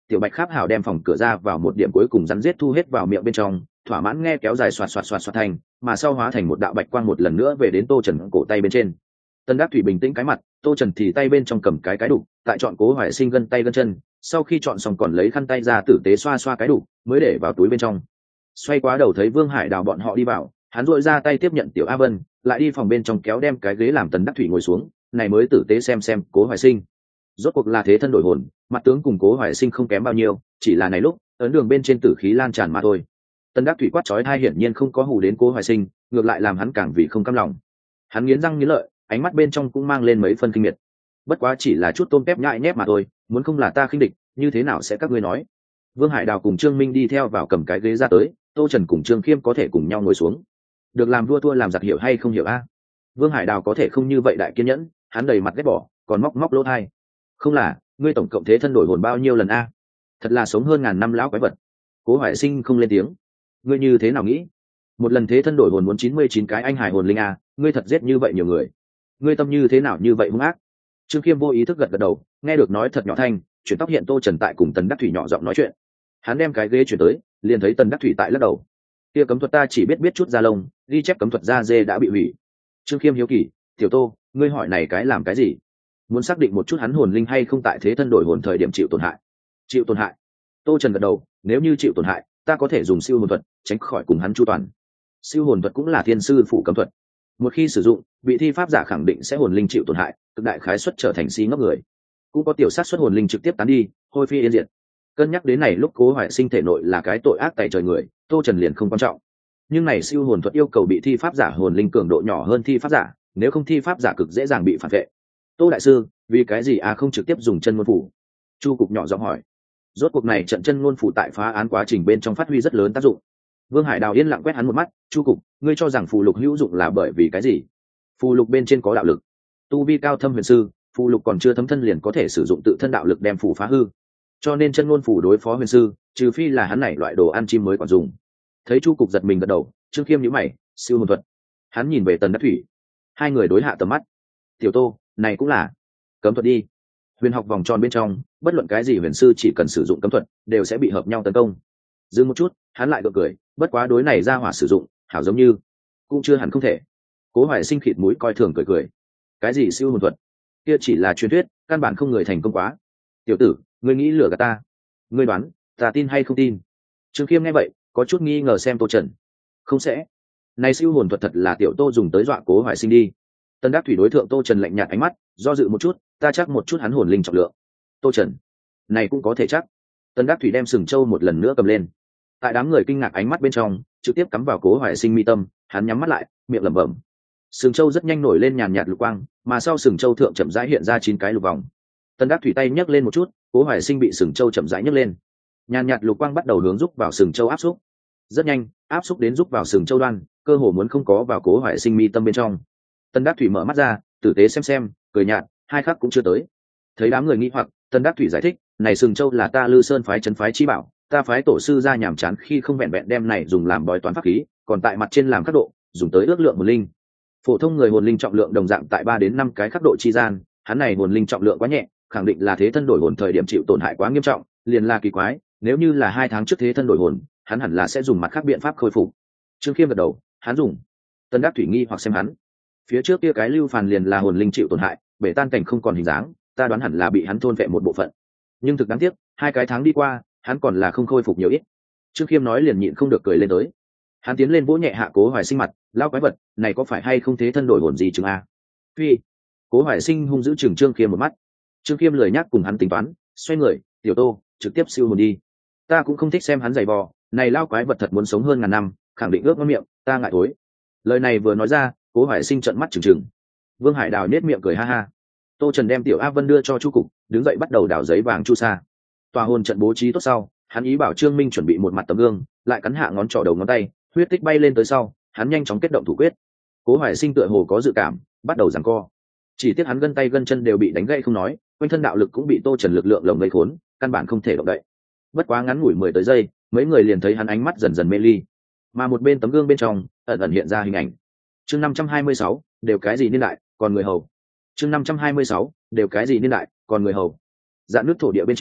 tiểu bạch kháp hảo đem phòng cửa ra vào một điểm cuối cùng rắn rết thu hết vào miệng bên trong, thỏa mãn nghe kéo dài xoạt xoạt xoạt xoạt thành, mà sau hóa thành một đạo bạch quang một lần nữa về đến Tô Trần cổ tay bên trên. Tân Đắc Thủy bình tĩnh cái mặt, Tô Trần thì tay bên trong cầm cái đục, tại chọn Cố Hoài Sinh gân tay gân chân, sau khi chọn xong còn lấy khăn tay ra tử tế xoa xoa cái đục, mới để vào túi bên trong. Xoay quá đầu thấy Vương Hải Đào bọn họ đi vào, hắn duỗi ra tay tiếp nhận Tiểu A Vân, lại đi phòng bên trong kéo đem cái ghế làm Tần Đắc Thủy ngồi xuống, này mới tử tế xem Cố Hoài Sinh. Rốt cuộc là thế thân đổi hồn, mặt tướng cùng Cố Hoài Sinh không kém bao nhiêu, chỉ là này lúc ấn đường bên trên tử khí lan tràn mà thôi. Tần Đắc Thủy quát chói tai hiển nhiên không có hù đến Cố Hoài Sinh, ngược lại làm hắn càng vì không cam lòng. Hắn nghiến răng nghiến lợi, ánh mắt bên trong cũng mang lên mấy phân kinh miệt. Bất quá chỉ là chút tôm tép nhại nhép mà thôi, muốn không là ta khinh địch, như thế nào sẽ các ngươi nói? Vương Hải Đào cùng Trương Minh đi theo vào cầm cái ghế ra tới, Tô Trần cùng Trương Khiêm có thể cùng nhau ngồi xuống. Được làm vua thua làm giặc hiểu hay không hiểu a? Vương Hải Đào có thể không như vậy đại kiên nhẫn, hắn đầy mặt ghét bỏ, còn móc lỗ tai. Không là, ngươi tổng cộng thế thân đổi hồn bao nhiêu lần a? Thật là sống hơn ngàn năm lão quái vật. Cố Hoài Sinh không lên tiếng. Ngươi như thế nào nghĩ? Một lần thế thân đổi hồn muốn 99 cái anh hải hồn linh a, ngươi thật giết như vậy nhiều người. Ngươi tâm như thế nào như vậy hung ác? Trương Khiêm vô ý thức gật đầu, nghe được nói thật nhỏ thanh, chuyển tóc hiện Tô Trần tại cùng Tần Đắc Thủy nhỏ giọng nói chuyện. Hắn đem cái ghế chuyển tới, liền thấy Tần Đắc Thủy tại lắc đầu. Kia cấm thuật ta chỉ biết chút da lông, ghi chép cấm thuật da dê đã bị hủy. Trương Khiêm hiếu kỳ, tiểu Tô, ngươi hỏi này cái làm cái gì? Muốn xác định một chút hắn hồn linh hay không tại thế thân đổi hồn thời điểm chịu tổn hại. Chịu tổn hại? Tô Trần gật đầu, nếu như chịu tổn hại, ta có thể dùng siêu hồn thuật tránh khỏi cùng hắn chu toàn. Siêu hồn thuật cũng là thiên sư phụ cấm thuật. Một khi sử dụng, bị thi pháp giả khẳng định sẽ hồn linh chịu tổn hại, cực đại khái suất trở thành si ngốc người. Cũng có tiểu sát suất hồn linh trực tiếp tán đi, hôi phi yên diệt. Cân nhắc đến này lúc Cố Hoài Sinh thể nội là cái tội ác tại trời người, Tô Trần liền không quan trọng. Nhưng này siêu hồn thuật yêu cầu bị thi pháp giả hồn linh cường độ nhỏ hơn thi pháp giả, nếu không thi pháp giả cực dễ dàng bị phản vệ. Tô đại sư, vì cái gì không trực tiếp dùng chân ngôn phủ? Chu Cục nhỏ giọng hỏi. Rốt cuộc này trận chân ngôn phủ tại phá án quá trình bên trong phát huy rất lớn tác dụng. Vương Hải Đào yên lặng quét hắn một mắt, Chu Cục, ngươi cho rằng phù lục hữu dụng là bởi vì cái gì? Phù lục bên trên có đạo lực, tu vi cao thâm huyền sư, phù lục còn chưa thấm thân liền có thể sử dụng tự thân đạo lực đem phù phá hư, cho nên chân ngôn phù đối phó huyền sư, trừ phi là hắn này loại đồ ăn chim mới còn dùng. Thấy Chu Cục giật mình gật đầu, Trương Khiêm nhíu mày, siêu hồn thuật. Hắn nhìn về Tần Đắc Thủy, hai người đối hạ tầm mắt. Tiểu Tô, này cũng là cấm thuật đi. Huyền học vòng tròn bên trong, bất luận cái gì huyền sư chỉ cần sử dụng cấm thuật, đều sẽ bị hợp nhau tấn công. Dừng một chút, hắn lại gượng cười, bất quá đối này ra hỏa sử dụng, hảo giống như cũng chưa hẳn không thể. Cố Hoài Sinh khịt mũi coi thường cười. Cái gì siêu hồn thuật? Kia chỉ là truyền thuyết, căn bản không người thành công quá. Tiểu tử, ngươi nghĩ lừa gạt ta? Ngươi đoán, ta tin hay không tin? Trương Khiêm nghe vậy, có chút nghi ngờ xem Tô Trần. Không sẽ. Này siêu hồn thuật thật là tiểu Tô dùng tới dọa Cố Hoài Sinh đi. Tân Đắc Thủy đối thượng Tô Trần lạnh nhạt ánh mắt, do dự một chút, ta chắc một chút hắn hồn linh trọng lượng. Tô Trần, này cũng có thể chắc. Tân Đắc Thủy đem sừng châu một lần nữa cầm lên. Tại đám người kinh ngạc ánh mắt bên trong, trực tiếp cắm vào Cố Hoài Sinh mi tâm, hắn nhắm mắt lại, miệng lẩm bẩm. Sừng châu rất nhanh nổi lên nhàn nhạt lục quang, mà sau sừng châu thượng chậm rãi hiện ra 9 cái lục vòng. Tân Đắc Thủy tay nhấc lên một chút, Cố Hoài Sinh bị sừng châu chậm rãi nhấc lên. Nhàn nhạt lục quang bắt đầu hướng rúc vào sừng châu áp xúc. Rất nhanh, áp xúc đến rúc vào sừng châu đoan, cơ hồ muốn không có vào Cố Hoài Sinh mi tâm bên trong. Tân Đắc Thủy mở mắt ra, tử tế xem, cười nhạt, hai khắc cũng chưa tới. Thấy đám người nghi hoặc, Tân Đắc Thủy giải thích, này sừng châu là ta Lư Sơn phái trấn phái chi bảo, ta phái tổ sư ra nhàm chán khi không vẹn vẹn đem này dùng làm bói toán pháp khí, còn tại mặt trên làm khắc độ, dùng tới ước lượng hồn linh. Phổ thông người hồn linh trọng lượng đồng dạng tại 3 đến 5 cái khắc độ chi gian, hắn này hồn linh trọng lượng quá nhẹ, khẳng định là thế thân đổi hồn thời điểm chịu tổn hại quá nghiêm trọng, liền là kỳ quái, nếu như là 2 tháng trước thế thân đổi hồn, hắn hẳn là sẽ dùng mặt khác biện pháp khôi phục. Trương Khiêm gật đầu, hắn dùng. Tân Đắc Thủy nghi hoặc xem hắn. Phía trước kia cái lưu phàn liền là hồn linh chịu tổn hại, bể tan cảnh không còn hình dáng, ta đoán hẳn là bị hắn thôn phệ một bộ phận. Nhưng thực đáng tiếc, 2 cái tháng đi qua, hắn còn là không khôi phục nhiều ít. Trương Khiêm nói liền nhịn không được cười lên tới. Hắn tiến lên vỗ nhẹ hạ Cố Hoài Sinh mặt, lao quái vật, này có phải hay không thế thân đổi hồn gì chừng a? Phi. Cố Hoài Sinh hung dữ chừng Trương Khiêm một mắt. Trương Khiêm lười nhắc cùng hắn tính toán, xoay người, tiểu Tô, trực tiếp siêu hồn đi. Ta cũng không thích xem hắn giày vò, này lao quái vật thật muốn sống hơn ngàn năm, khẳng định ướt ngậm miệng, ta ngại thối. Lời này vừa nói ra, Cố Hoài Sinh trợn mắt trừng. Vương Hải Đào nhếch miệng cười ha ha. Tô Trần đem tiểu A Vân đưa cho Chu Cục, đứng dậy bắt đầu đào giấy vàng chu sa. Tòa hồn trận bố trí tốt sau, hắn ý bảo Trương Minh chuẩn bị một mặt tấm gương, lại cắn hạ ngón trỏ đầu ngón tay, huyết tích bay lên tới sau, hắn nhanh chóng kết động thủ quyết. Cố Hoài Sinh tựa hồ có dự cảm, bắt đầu giằng co. Chỉ tiếc hắn gân tay gân chân đều bị đánh gãy không nói, quanh thân đạo lực cũng bị Tô Trần lực lượng lồng gây khốn, căn bản không thể động đậy. Bất quá ngắn ngủi 10 tới giây, mấy người liền thấy hắn ánh mắt dần dần mê ly. Mà một bên tấm gương bên trong, ẩn ẩn hiện ra hình ảnh. Chương 526, đều cái gì niên đại, còn người hầu. Chương 526, đều cái gì niên đại, còn người hầu. Dạn nước thổ địa bên trên,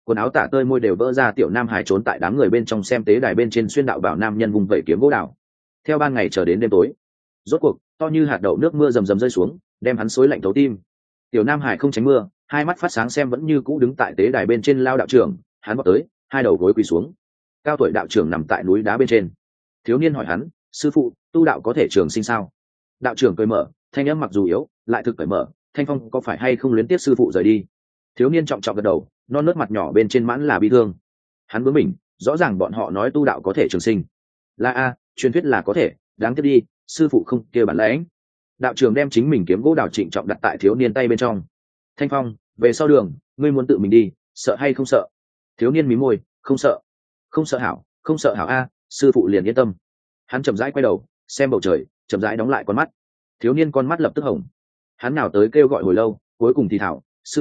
quần áo tả tơi môi đều vỡ ra tiểu nam hải trốn tại đám người bên trong xem tế đài bên trên xuyên đạo bảo nam nhân vùng vẩy kiếm gỗ đào. Theo ban ngày chờ đến đêm tối, rốt cuộc to như hạt đậu nước mưa rầm rầm rơi xuống, đem hắn xối lạnh thấu tim. Tiểu nam hải không tránh mưa, hai mắt phát sáng xem vẫn như cũ đứng tại tế đài bên trên lao đạo trưởng, hắn vọt tới, hai đầu gối quỳ xuống. Cao tuổi đạo trưởng nằm tại núi đá bên trên. Thiếu niên hỏi hắn, sư phụ, tu đạo có thể trường sinh sao? Đạo trưởng cười mở, thanh âm mặc dù yếu, lại thực cởi mở, thanh phong có phải hay không luyến tiếc sư phụ rời đi? Thiếu niên trọng trọng gật đầu, non nớt mặt nhỏ bên trên mãn là bi thương. Hắn bướng mình, rõ ràng bọn họ nói tu đạo có thể trường sinh. Là a, truyền thuyết là có thể, đáng tiếc đi, sư phụ không kia bản lãnh. Đạo trưởng đem chính mình kiếm gỗ đào trịnh trọng đặt tại thiếu niên tay bên trong. Thanh phong, về sau đường, ngươi muốn tự mình đi, sợ hay không sợ? Thiếu niên mí môi, không sợ. Không sợ hảo, không sợ hảo a, sư phụ liền yên tâm. Hắn chậm rãi quay đầu, xem bầu trời, chậm rãi đóng lại con mắt. Thiếu niên con mắt lập tức hồng. Hắn nào tới kêu gọi hồi lâu, cuối cùng thì thảo,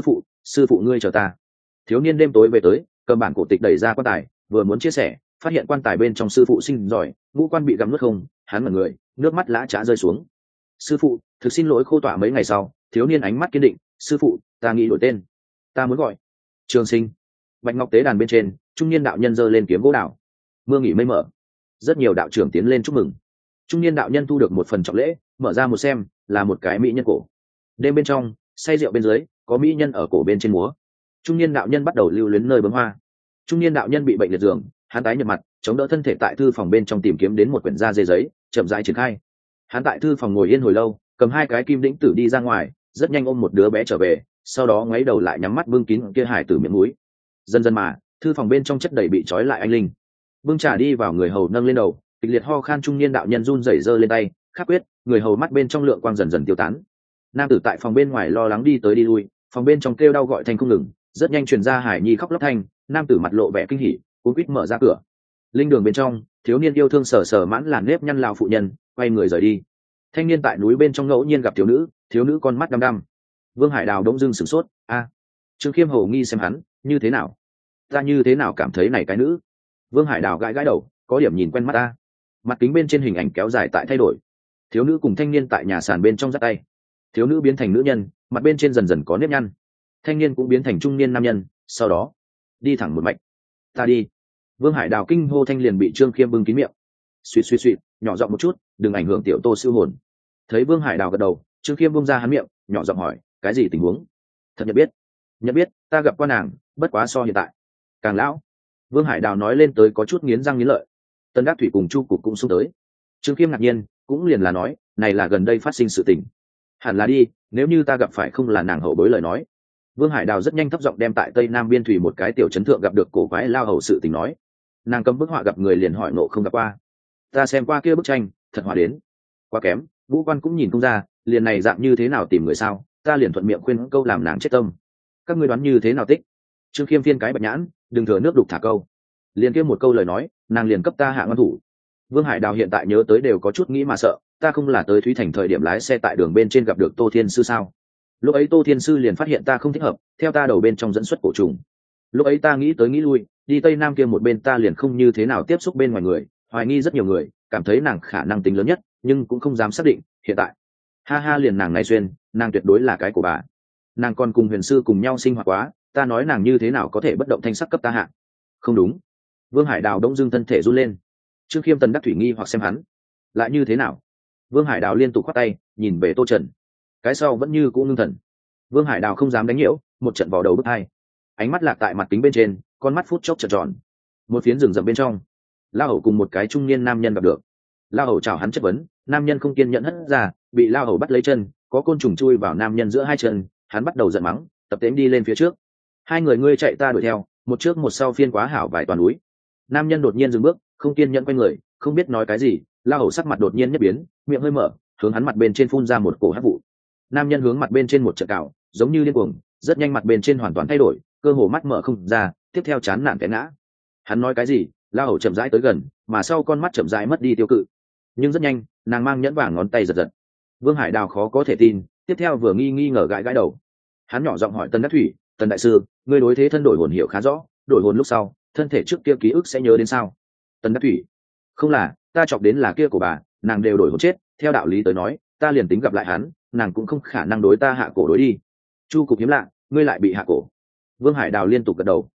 sư phụ ngươi chờ ta. Thiếu niên đêm tối về tới, cầm bản cổ tịch đẩy ra quan tài, vừa muốn chia sẻ, phát hiện quan tài bên trong sư phụ sinh giỏi, ngũ quan bị gặm nuốt không, hắn mở người, nước mắt lã chã rơi xuống. Sư phụ, thực xin lỗi khô tỏa. Mấy ngày sau, thiếu niên ánh mắt kiên định, sư phụ, ta nghĩ đổi tên, ta muốn gọi Trường Sinh. Bạch ngọc tế đàn bên trên, trung niên đạo nhân giơ lên kiếm gỗ đào. Mưa nghỉ mây mở, rất nhiều đạo trưởng tiến lên chúc mừng. Trung niên đạo nhân thu được một phần trọng lễ, mở ra một xem, là một cái mỹ nhân cổ. Đêm bên trong, say rượu bên dưới, có mỹ nhân ở cổ bên trên múa. Trung niên đạo nhân bắt đầu lưu luyến nơi bấm hoa. Trung niên đạo nhân bị bệnh liệt giường, hắn tái nhợt mặt, chống đỡ thân thể tại thư phòng bên trong tìm kiếm đến một quyển da dê giấy, chậm rãi triển khai. Hắn tại thư phòng ngồi yên hồi lâu, cầm hai cái kim đĩnh tử đi ra ngoài, rất nhanh ôm một đứa bé trở về, sau đó ngoáy đầu lại nhắm mắt bưng kín kia hải tử miệng mũi. Dần dần mà, thư phòng bên trong chất đầy bị trói lại anh linh. Bưng trà đi vào, người hầu nâng lên đầu, kịch liệt ho khan. Trung niên đạo nhân run rẩy giơ lên tay, khắc quyết, người hầu mắt bên trong lượng quang dần dần tiêu tán. Nam tử tại phòng bên ngoài lo lắng đi tới đi lui, phòng bên trong kêu đau gọi thanh không ngừng, rất nhanh truyền ra hải nhi khóc lóc thanh. Nam tử mặt lộ vẻ kinh hỉ, cuống quýt mở ra cửa. Linh đường bên trong, thiếu niên yêu thương sờ sờ mãn làn nếp nhăn lão phụ nhân, quay người rời đi. Thanh niên tại núi bên trong ngẫu nhiên gặp thiếu nữ con mắt đăm đăm. Vương Hải Đào đống dưng sửng sốt, a. Trương Khiêm hầu nghi xem hắn, như thế nào? Ta như thế nào cảm thấy này cái nữ? Vương Hải Đào gãi gãi đầu, có điểm nhìn quen mắt ta. Mặt kính bên trên hình ảnh kéo dài tại thay đổi. Thiếu nữ cùng thanh niên tại nhà sàn bên trong dắt tay. Thiếu nữ biến thành nữ nhân, mặt bên trên dần dần có nếp nhăn. Thanh niên cũng biến thành trung niên nam nhân, sau đó đi thẳng một mạch. Ta đi. Vương Hải Đào kinh hô thanh liền bị Trương Khiêm bưng kín miệng. Suýt, nhỏ giọng một chút, đừng ảnh hưởng tiểu Tô siêu hồn. Thấy Vương Hải Đào gật đầu, Trương Khiêm bung ra hắn miệng, nhỏ giọng hỏi, cái gì tình huống? Thật nhận biết, ta gặp qua nàng, bất quá so hiện tại càng lão. Vương Hải Đào nói lên tới có chút nghiến răng nghiến lợi. Tân Đắc Thủy cùng Chu Cục cũng xung tới. Trương Khiêm ngạc nhiên, cũng liền là nói, này là gần đây phát sinh sự tình. Hẳn là đi, nếu như ta gặp phải không là nàng hậu bối lời nói. Vương Hải Đào rất nhanh thấp giọng đem tại Tây Nam Biên Thủy một cái tiểu trấn thượng gặp được cổ quái lao hầu sự tình nói. Nàng cấm bức họa gặp người liền hỏi nộ không gặp qua. Ta xem qua kia bức tranh, thật hòa đến quá kém, vũ quan cũng nhìn không ra, liền này dạng như thế nào tìm người sao? Ta liền thuận miệng khuyên câu làm nàng chết tâm. Các ngươi đoán như thế nào tích? Trương Khiêm phiên cái bạch nhãn, đừng thừa nước đục thả câu. Liền kia một câu lời nói, nàng liền cấp ta hạ ngăn thủ. Vương Hải Đào hiện tại nhớ tới đều có chút nghĩ mà sợ, ta không là tới Thúy Thành thời điểm lái xe tại đường bên trên gặp được Tô Thiên Sư sao? Lúc ấy Tô Thiên Sư liền phát hiện ta không thích hợp, theo ta đầu bên trong dẫn xuất cổ trùng. Lúc ấy ta nghĩ tới nghĩ lui, đi Tây Nam kia một bên ta liền không như thế nào tiếp xúc bên ngoài người, hoài nghi rất nhiều người, cảm thấy nàng khả năng tính lớn nhất, nhưng cũng không dám xác định. Hiện tại, ha liền nàng này xuyên, nàng tuyệt đối là cái của bà. Nàng còn cùng Huyền Sư cùng nhau sinh hoạt quá, ta nói nàng như thế nào có thể bất động thanh sắc cấp ta hạ? Không đúng. Vương Hải Đào đông dưng thân thể run lên. Trương Khiêm Tần Đắc Thủy nghi hoặc xem hắn, lại như thế nào? Vương Hải Đào liên tục khoát tay, nhìn về Tô Trần. Cái sau vẫn như cũ ngưng thần. Vương Hải Đào không dám đánh nhiễu, một trận vào đầu bức hai. Ánh mắt lạc tại mặt kính bên trên, con mắt phút chốc trợn tròn. Một phiến rừng rậm bên trong, La Hầu cùng một cái trung niên nam nhân gặp được. La Hầu chào hắn chất vấn, nam nhân không kiên nhẫn hất ra, bị La Hầu bắt lấy chân, có côn trùng chui vào nam nhân giữa hai chân, hắn bắt đầu giận mắng, tập tễnh đi lên phía trước. Hai người ngươi chạy ta đuổi theo, một trước một sau phiên quá hảo vài toàn núi. Nam nhân đột nhiên dừng bước, không kiên nhẫn quay người, không biết nói cái gì. La Hầu sắc mặt đột nhiên nhất biến, miệng hơi mở, hướng hắn mặt bên trên phun ra một cổ hắc vụ. Nam nhân hướng mặt bên trên một trận cào, giống như điên cuồng, rất nhanh mặt bên trên hoàn toàn thay đổi, cơ hồ mắt mở không ra, tiếp theo chán nản té ngã. Hắn nói cái gì? La Hầu chậm rãi tới gần, mà sau con mắt chậm rãi mất đi tiêu cự. Nhưng rất nhanh, nàng mang nhẫn vàng ngón tay giật giật. Vương Hải Đào khó có thể tin, tiếp theo vừa nghi ngờ gãi gãi đầu. Hắn nhỏ giọng hỏi Tần Đắc Thủy, Tần đại sư, ngươi đối thế thân đổi hồn hiểu khá rõ, đổi hồn lúc sau, thân thể trước kia ký ức sẽ nhớ đến sao? Tần Đắc Thủy, không là, ta chọc đến là kia của bà, nàng đều đổi hồn chết, theo đạo lý tới nói, ta liền tính gặp lại hắn, nàng cũng không khả năng đối ta hạ cổ đối đi. Chu Cục hiếm lạ, ngươi lại bị hạ cổ. Vương Hải Đào liên tục gật đầu.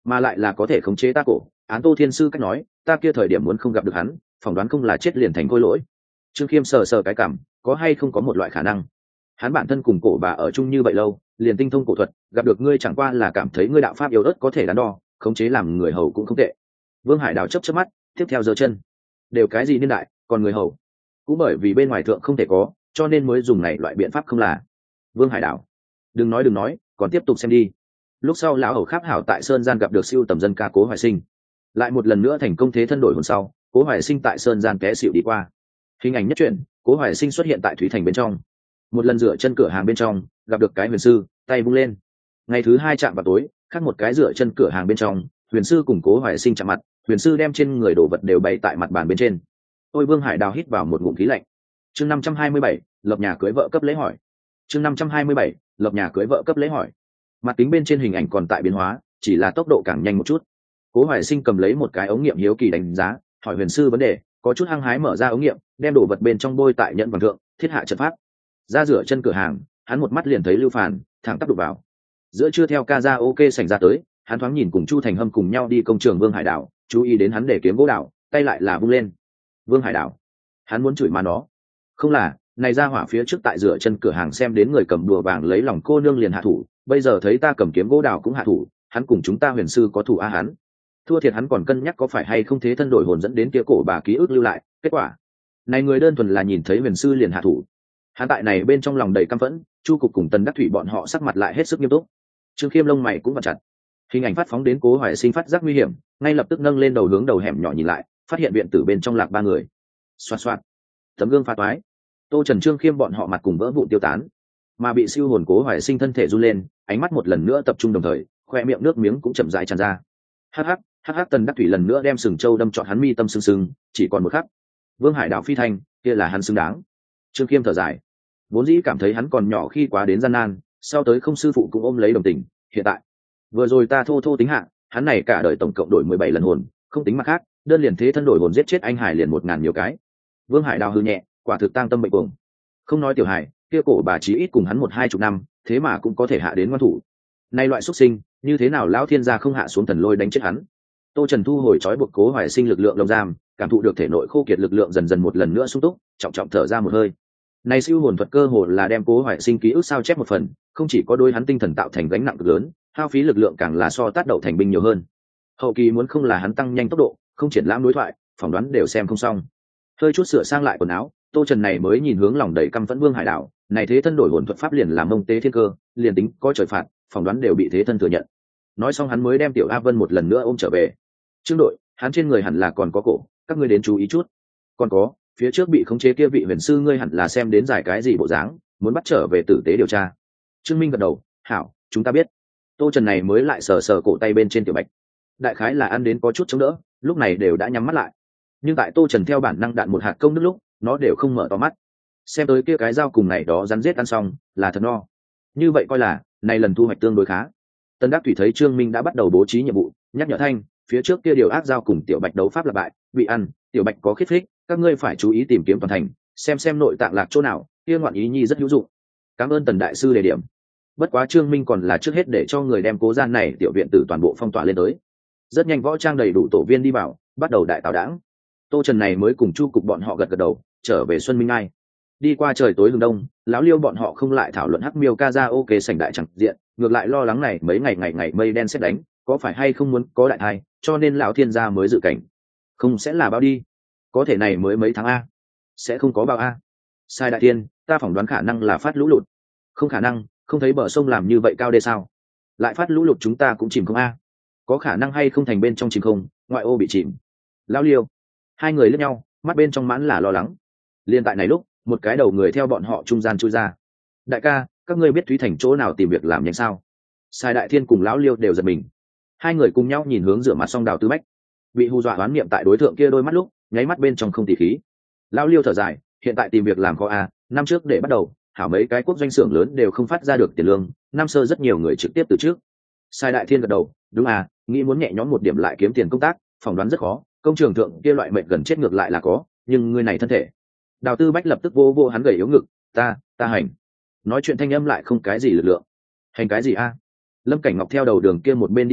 mà lại là có thể khống chế ta cổ. Án Tô Thiên Sư cách nói, ta kia thời điểm muốn không gặp được hắn, phỏng đoán không là chết liền thành khôi lỗi. Trương Khiêm sờ sờ cái cảm, có hay không có một loại khả năng, hắn bản thân cùng cổ bà ở chung như vậy lâu, liền tinh thông cổ thuật, gặp được ngươi chẳng qua là cảm thấy ngươi đạo pháp yếu ớt có thể đắn đo, khống chế làm người hầu cũng không tệ. Vương Hải Đào chớp chớp mắt, tiếp theo giơ chân. Đều cái gì niên đại, còn người hầu? Cũng bởi vì bên ngoài thượng không thể có, cho nên mới dùng này loại biện pháp không là. Vương Hải Đào, đừng nói, còn tiếp tục xem đi. Lúc sau lão hầu kháp hảo tại sơn gian gặp được siêu tầm dân ca Cố Hoài Sinh, lại một lần nữa thành công thế thân đổi hồn sau, Cố Hoài Sinh tại sơn gian té xỉu đi qua. Hình ảnh nhất truyện, Cố Hoài Sinh xuất hiện tại Thúy Thành bên trong, một lần dựa chân cửa hàng bên trong gặp được cái huyền sư, tay vung lên. Ngày thứ hai chạm vào tối, khác một cái dựa chân cửa hàng bên trong, huyền sư cùng Cố Hoài Sinh chạm mặt, huyền sư đem trên người đồ vật đều bày tại mặt bàn bên trên. Ôi Vương Hải Đào hít vào một ngụm khí lạnh. Chương 527, lập nhà cưới vợ cấp lễ hỏi. Chương 527, lập nhà cưới vợ cấp lễ hỏi. Mặt kính bên trên hình ảnh còn tại biến hóa, chỉ là tốc độ càng nhanh một chút. Cố Hoài Sinh cầm lấy một cái ống nghiệm hiếu kỳ đánh giá, hỏi huyền sư vấn đề, có chút hăng hái mở ra ống nghiệm, đem đồ vật bên trong bôi tại nhận vàng thượng, thiết hạ trận pháp. Ra rửa chân cửa hàng, hắn một mắt liền thấy Lưu Phàn thẳng tắp đục vào. Giữa trưa theo ca ra ok sảnh ra tới, hắn thoáng nhìn cùng Chu Thành Hâm cùng nhau đi công trường Vương Hải Đào, chú ý đến hắn để kiếm gỗ đào, tay lại là vung lên. Vương Hải Đào, hắn muốn chửi mà nó. Không là, này ra hỏa phía trước tại rửa chân cửa hàng xem đến người cầm đùa vàng lấy lòng cô nương liền hạ thủ, bây giờ thấy ta cầm kiếm gỗ đào cũng hạ thủ, hắn cùng chúng ta huyền sư có thủ a hắn. Thua thiệt hắn còn cân nhắc có phải hay không thế thân đổi hồn dẫn đến kia cổ bà ký ức lưu lại, kết quả này người đơn thuần là nhìn thấy huyền sư liền hạ thủ. Hắn tại này bên trong lòng đầy căm phẫn, Chu Cục cùng Tần Đắc Thủy bọn họ sắc mặt lại hết sức nghiêm túc. Trương Khiêm lông mày cũng vặn chặt. Hình ảnh phát phóng đến Cố Hoài Sinh phát giác nguy hiểm, ngay lập tức nâng lên đầu hướng đầu hẻm nhỏ nhìn lại, phát hiện viện tử bên trong lạc ba người. Xoạt xoạt, tấm gương pha toái. Tô Trần Trương Khiêm bọn họ mặt cùng vỡ vụn tiêu tán, mà bị siêu hồn Cố Hoài Sinh thân thể run lên, ánh mắt một lần nữa tập trung đồng thời, khoe miệng nước miếng cũng chậm rãi tràn ra. Hắc hắc, Tần Đắc Thủy lần nữa đem sừng châu đâm trọn hắn mi tâm sưng sưng, chỉ còn một khắc. Vương Hải Đào phi thanh, kia là hắn xứng đáng. Trương Khiêm thở dài, vốn dĩ cảm thấy hắn còn nhỏ khi quá đến gian nan, sau tới không sư phụ cũng ôm lấy đồng tình, hiện tại vừa rồi ta thô tính hạ, hắn này cả đời tổng cộng đổi 17 lần hồn, không tính mặt khác, đơn liền thế thân đổi hồn giết chết anh Hải liền 1000 nhiều cái. Vương Hải Đào hư nhẹ, quả thực tang tâm bệnh cuồng. Không nói tiểu Hải, kia cổ bà chí ít cùng hắn 1-2 năm, thế mà cũng có thể hạ đến ngoan thủ. Nay loại xuất sinh, như thế nào lão thiên gia không hạ xuống thần lôi đánh chết hắn. Tô Trần thu hồi trói buộc Cố Hoài Sinh lực lượng lồng giam, cảm thụ được thể nội khô kiệt lực lượng dần dần một lần nữa sung túc, trọng trọng thở ra một hơi. Này siêu hồn thuật cơ hồ là đem Cố Hoài Sinh ký ức sao chép một phần, không chỉ có đối hắn tinh thần tạo thành gánh nặng cực lớn, hao phí lực lượng càng là so tác đậu thành binh nhiều hơn. Hậu kỳ muốn không là hắn tăng nhanh tốc độ, không triển lãm đối thoại, phỏng đoán đều xem không xong. Hơi chút sửa sang lại quần áo, Tô Trần này mới nhìn hướng lòng đầy căm phẫn Vương Hải Đào, này thế thân đổi hồn thuật pháp liền làm mông tế thiên cơ, liền tính có trời phạt, phỏng đoán đều bị thế thân thừa nhận. Nói xong hắn mới đem Tiểu A Vân một lần nữa ôm trở về. Trương đội, hắn trên người hẳn là còn có cổ, các ngươi đến chú ý chút. Còn có, phía trước bị khống chế kia vị huyền sư ngươi hẳn là xem đến giải cái gì bộ dáng, muốn bắt trở về tử tế điều tra. Trương Minh gật đầu, hảo, chúng ta biết. Tô Trần này mới lại sờ sờ cổ tay bên trên Tiểu Bạch. Đại khái là ăn đến có chút chống đỡ, lúc này đều đã nhắm mắt lại. Nhưng tại Tô Trần theo bản năng đạn một hạt công nước lúc, nó đều không mở to mắt. Xem tới kia cái dao cùng này đó rắn rết ăn xong, là thật no. Như vậy coi là, này lần thu hoạch tương đối khá. Tân Đắc Thủy thấy Trương Minh đã bắt đầu bố trí nhiệm vụ, nhắc nhở thanh, phía trước kia điều ác giao cùng Tiểu Bạch đấu pháp là bại, bị ăn, Tiểu Bạch có khiết thích, các ngươi phải chú ý tìm kiếm toàn thành, xem nội tạng lạc chỗ nào, kia ngoạn ý nhi rất hữu dụng. Cảm ơn Tần đại sư đề điểm. Bất quá Trương Minh còn là trước hết để cho người đem cố gian này tiểu viện tử toàn bộ phong tỏa lên tới. Rất nhanh võ trang đầy đủ tổ viên đi vào, bắt đầu đại tào đảng. Tô Trần này mới cùng Chu Cục bọn họ gật đầu, trở về Xuân Minh Ai. Đi qua trời tối hừng đông, lão Liêu bọn họ không lại thảo luận hắc miêu ca ra ok sảnh đại chẳng diện, ngược lại lo lắng này mấy ngày mây đen sẽ đánh, có phải hay không muốn có đại thai, cho nên lão thiên gia mới dự cảnh. Không sẽ là bao đi, có thể này mới mấy tháng a, sẽ không có bao a. Sai đại tiên, ta phỏng đoán khả năng là phát lũ lụt. Không khả năng, không thấy bờ sông làm như vậy cao đê sao? Lại phát lũ lụt chúng ta cũng chìm không a. Có khả năng hay không thành bên trong chìm không, ngoại ô bị chìm. Lão Liêu, hai người liếc nhau, mắt bên trong mãn là lo lắng. Liên tại này lúc, một cái đầu người theo bọn họ trung gian chui ra. Đại ca, các ngươi biết Thúy Thành chỗ nào tìm việc làm nhanh sao? Sai đại thiên cùng lão Liêu đều giật mình. Hai người cùng nhau nhìn hướng rửa mặt xong Đào Tư Bách, bị hù dọa đoán niệm tại đối tượng kia đôi mắt lúc, nháy mắt bên trong không tỉ khí. Lão Liêu thở dài, hiện tại tìm việc làm khó a, năm trước để bắt đầu, hảo mấy cái quốc doanh xưởng lớn đều không phát ra được tiền lương, năm sơ rất nhiều người trực tiếp từ trước. Sai đại thiên gật đầu, đúng à, nghĩ muốn nhẹ nhõm một điểm lại kiếm tiền công tác, phỏng đoán rất khó, công trường thượng kia loại mệnh gần chết ngược lại là có, nhưng người này thân thể. Đào Tư Bách lập tức vô hắn gầy yếu ngực, ta hành. Nói chuyện thanh âm lại không cái gì lực lượng. Hành cái gì a? Lâm Cảnh Ngọc theo đầu đường kia một bên đi vào,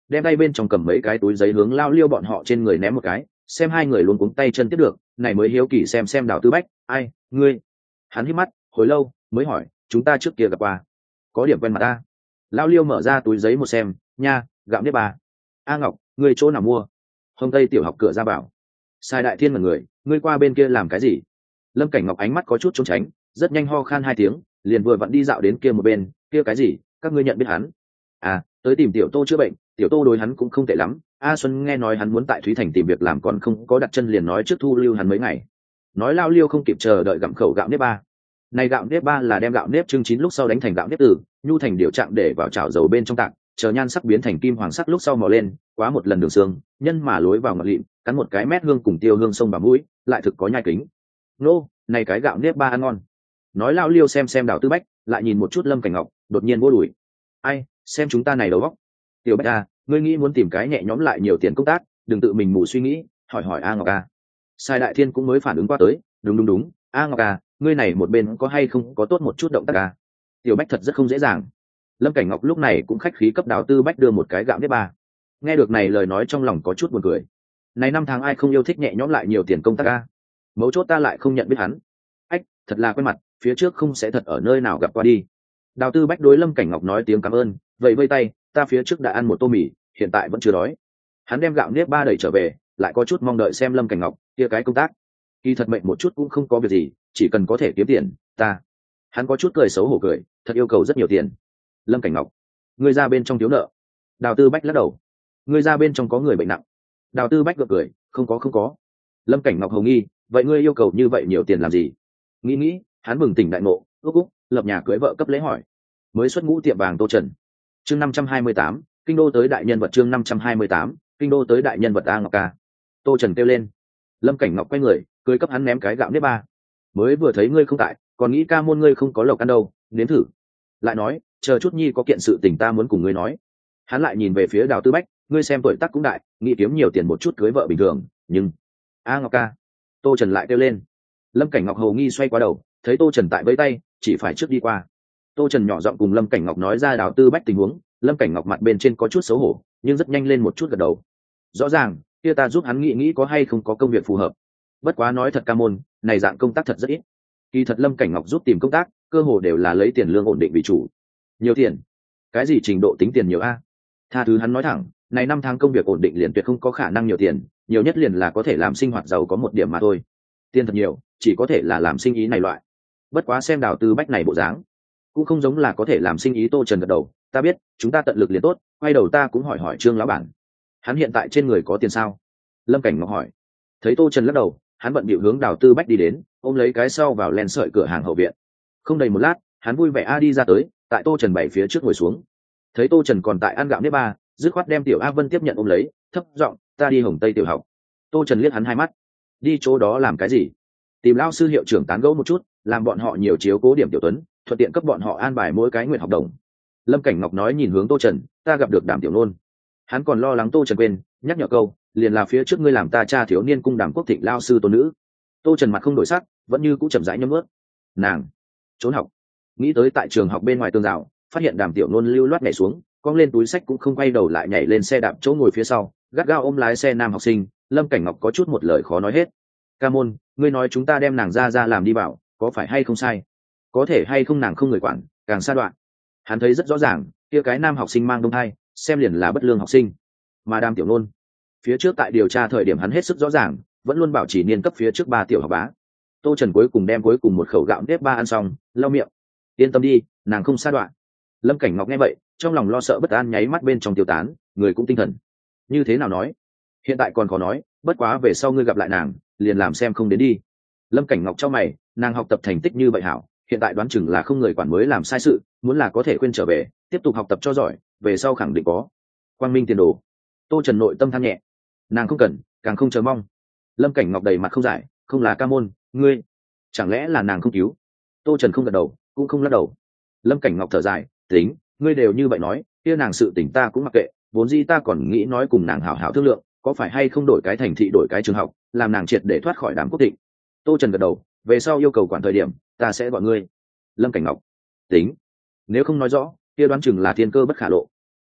đem tay bên trong cầm mấy cái túi giấy hướng Lao Liêu bọn họ trên người ném một cái, xem hai người luôn cuống tay chân tiếp được, này mới hiếu kỳ xem Đào Tư Bách, ai, ngươi? Hắn hít mắt, hồi lâu mới hỏi, chúng ta trước kia gặp qua, có điểm quen mặt ta. Lao Liêu mở ra túi giấy một xem, nha, gạo nếp bà. A Ngọc, ngươi chỗ nào mua? Hồng Tây tiểu học cửa ra bảo. Sai Đại Thiên là người, ngươi qua bên kia làm cái gì? Lâm Cảnh Ngọc ánh mắt có chút trốn tránh, rất nhanh ho khan hai tiếng, liền vừa vặn đi dạo đến kia một bên, kia cái gì, các ngươi nhận biết hắn? À, tới tìm Tiểu Tô chữa bệnh, Tiểu Tô đối hắn cũng không tệ lắm. A Xuân nghe nói hắn muốn tại Thúy Thành tìm việc làm, còn không có đặt chân liền nói trước thu lưu hắn mấy ngày. Nói Lao Liêu không kịp chờ đợi gặm khẩu gạo nếp ba. Này gạo nếp ba là đem gạo nếp chưng chín lúc sau đánh thành gạo nếp tử, nhu thành điều trạng để vào chảo dầu bên trong tạng, chờ nhan sắc biến thành kim hoàng sắc lúc sau mò lên, quá một lần đường xương, nhân mà lối vào ngọt lịm, cắn một cái mét hương cùng tiêu hương sông vào mũi, lại thực có nhai kính. Nô, này cái gạo nếp ba ăn ngon. Nói Lao Liêu xem Đào Tư Bách, lại nhìn một chút Lâm Cảnh Ngọc, đột nhiên vô đùi. Ai, xem chúng ta này đầu óc. Tiểu Bách à, ngươi nghĩ muốn tìm cái nhẹ nhõm lại nhiều tiền công tác, đừng tự mình mù suy nghĩ, hỏi A Ngọc à. Sai Đại Thiên cũng mới phản ứng qua tới, đúng, A Ngọc à, ngươi này một bên có hay không có tốt một chút động tác à. Tiểu Bách thật rất không dễ dàng. Lâm Cảnh Ngọc lúc này cũng khách khí cấp Đào Tư Bách đưa một cái gạo nếp ba. Nghe được này lời nói trong lòng có chút buồn cười. Này năm tháng ai không yêu thích nhẹ nhõm lại nhiều tiền công tác a? Mấu chốt ta lại không nhận biết hắn. Ách, thật là quen mặt, phía trước không sẽ thật ở nơi nào gặp qua đi. Đào Tư Bách đối Lâm Cảnh Ngọc nói tiếng cảm ơn, vậy vây tay, ta phía trước đã ăn một tô mì, hiện tại vẫn chưa đói. Hắn đem gạo nếp ba đẩy trở về, lại có chút mong đợi xem Lâm Cảnh Ngọc kia cái công tác. Kỳ thật mệnh một chút cũng không có việc gì, chỉ cần có thể kiếm tiền, ta. Hắn có chút cười xấu hổ cười, thật yêu cầu rất nhiều tiền. Lâm Cảnh Ngọc, ngươi ra bên trong thiếu nợ. Đào Tư Bách lắc đầu, ngươi ra bên trong có người bệnh nặng. Đào Tư Bách gượng cười, không có. Lâm Cảnh Ngọc hầu nghi, vậy ngươi yêu cầu như vậy nhiều tiền làm gì? Nghĩ, hắn bừng tỉnh đại ngộ, úc, lập nhà cưới vợ cấp lễ hỏi. Mới xuất ngũ tiệm vàng Tô Trần. Chương 528, kinh đô tới đại nhân vật. Chương 528, kinh đô tới đại nhân vật. A Ngọc ca. Tô Trần kêu lên. Lâm Cảnh Ngọc quay người, cười cấp hắn ném cái gạo nếp ba. Mới vừa thấy ngươi không tại, còn nghĩ ca môn ngươi không có lộc ăn đâu, nếm thử. Lại nói, chờ chút nhi có kiện sự tình ta muốn cùng ngươi nói. Hắn lại nhìn về phía Đào Tư Bách, ngươi xem tuổi tác cũng đại, nghĩ kiếm nhiều tiền một chút cưới vợ bình thường, nhưng A Ngọc ca. Tô Trần lại kêu lên. Lâm Cảnh Ngọc hầu nghi xoay qua đầu, thấy Tô Trần tại vẫy tay, chỉ phải trước đi qua. Tô Trần nhỏ giọng cùng Lâm Cảnh Ngọc nói ra Đào Tư Bách tình huống. Lâm Cảnh Ngọc mặt bên trên có chút xấu hổ, nhưng rất nhanh lên một chút gật đầu. Rõ ràng, kia ta giúp hắn nghĩ có hay không có công việc phù hợp. Bất quá nói thật ca môn, này dạng công tác thật rất ít. Kỳ thật Lâm Cảnh Ngọc giúp tìm công tác, cơ hồ đều là lấy tiền lương ổn định vì chủ. Nhiều tiền? Cái gì trình độ tính tiền nhiều a? Tha thứ hắn nói thẳng, này năm tháng công việc ổn định liền tuyệt không có khả năng nhiều tiền, nhiều nhất liền là có thể làm sinh hoạt giàu có một điểm mà thôi. Tiền thật nhiều, chỉ có thể là làm sinh ý này loại. Bất quá xem Đào Tư Bách này bộ dáng, cũng không giống là có thể làm sinh ý. Tô Trần gật đầu, ta biết, chúng ta tận lực liền tốt. Quay đầu ta cũng hỏi Trương lão bản, hắn hiện tại trên người có tiền sao? Lâm Cảnh Ngọc hỏi. Thấy Tô Trần lắc đầu, hắn bận bịu hướng Đào Tư Bách đi đến, ôm lấy cái sau vào len sợi cửa hàng hậu viện. Không đầy một lát, hắn vui vẻ đi ra tới, tại Tô Trần bày phía trước ngồi xuống. Thấy Tô Trần còn tại ăn gạo nếp ba, dứt khoát đem Tiểu A Vân tiếp nhận ôm lấy, thấp giọng, ta đi Hồng Tây tiểu học. Tô Trần liếc hắn hai mắt, đi chỗ đó làm cái gì? Tìm lao sư hiệu trưởng tán gẫu một chút, làm bọn họ nhiều chiếu cố điểm Tiểu Tuấn, thuận tiện cấp bọn họ an bài mỗi cái nguyện học đồng. Lâm Cảnh Ngọc nói nhìn hướng Tô Trần, ta gặp được Đàm Tiểu Nôn. Hắn còn lo lắng Tô Trần quên, nhắc nhở câu, liền là phía trước ngươi làm ta cha thiếu niên cung Đàm Quốc Thịnh lao sư tôn nữ. Tô Trần mặt không đổi sắc, vẫn như cũ chậm rãi nhấm ướt. Nàng trốn học. Nghĩ tới tại trường học bên ngoài tường rào, phát hiện Đàm Tiểu Nôn lưu loát nhảy xuống, cong lên túi sách cũng không quay đầu lại nhảy lên xe đạp chỗ ngồi phía sau, gắt gao ôm lái xe nam học sinh. Lâm Cảnh Ngọc có chút một lời khó nói hết. Ca môn, ngươi nói chúng ta đem nàng ra làm đi bảo, có phải hay không sai? Có thể hay không nàng không người quản, càng xa đoạn. Hắn thấy rất rõ ràng, kia cái nam học sinh mang đông thai, xem liền là bất lương học sinh. Mà Đàm Tiểu Nôn, phía trước tại điều tra thời điểm hắn hết sức rõ ràng, vẫn luôn bảo chỉ niên cấp phía trước 3 tiểu học bá. Tô Trần cuối cùng đem cuối cùng một khẩu gạo nếp ba ăn xong, lau miệng. Yên tâm đi, nàng không xa đoạn. Lâm Cảnh Ngọc nghe vậy, trong lòng lo sợ bất an nháy mắt bên trong tiêu tán, người cũng tinh thần. Như thế nào nói? Hiện tại còn khó nói, bất quá về sau ngươi gặp lại nàng, liền làm xem không đến đi. Lâm Cảnh Ngọc cho mày, nàng học tập thành tích như vậy hảo, hiện tại đoán chừng là không người quản mới làm sai sự, muốn là có thể khuyên trở về, tiếp tục học tập cho giỏi, về sau khẳng định có quang minh tiền đồ. Tô Trần nội tâm than nhẹ, nàng không cần, càng không chờ mong. Lâm Cảnh Ngọc đầy mặt không giải, không là ca môn, ngươi chẳng lẽ là nàng không cứu? Tô Trần không gật đầu, cũng không lắc đầu. Lâm Cảnh Ngọc thở dài, tính, ngươi đều như vậy nói, kia nàng sự tình ta cũng mặc kệ, vốn dĩ ta còn nghĩ nói cùng nàng hảo hảo thương lượng, có phải hay không đổi cái thành thị đổi cái trường học, làm nàng triệt để thoát khỏi Đàm Quốc Thịnh. Tô Trần gật đầu, về sau yêu cầu quản thời điểm, ta sẽ gọi ngươi. Lâm Cảnh Ngọc, tính, nếu không nói rõ, kia đoán chừng là thiên cơ bất khả lộ.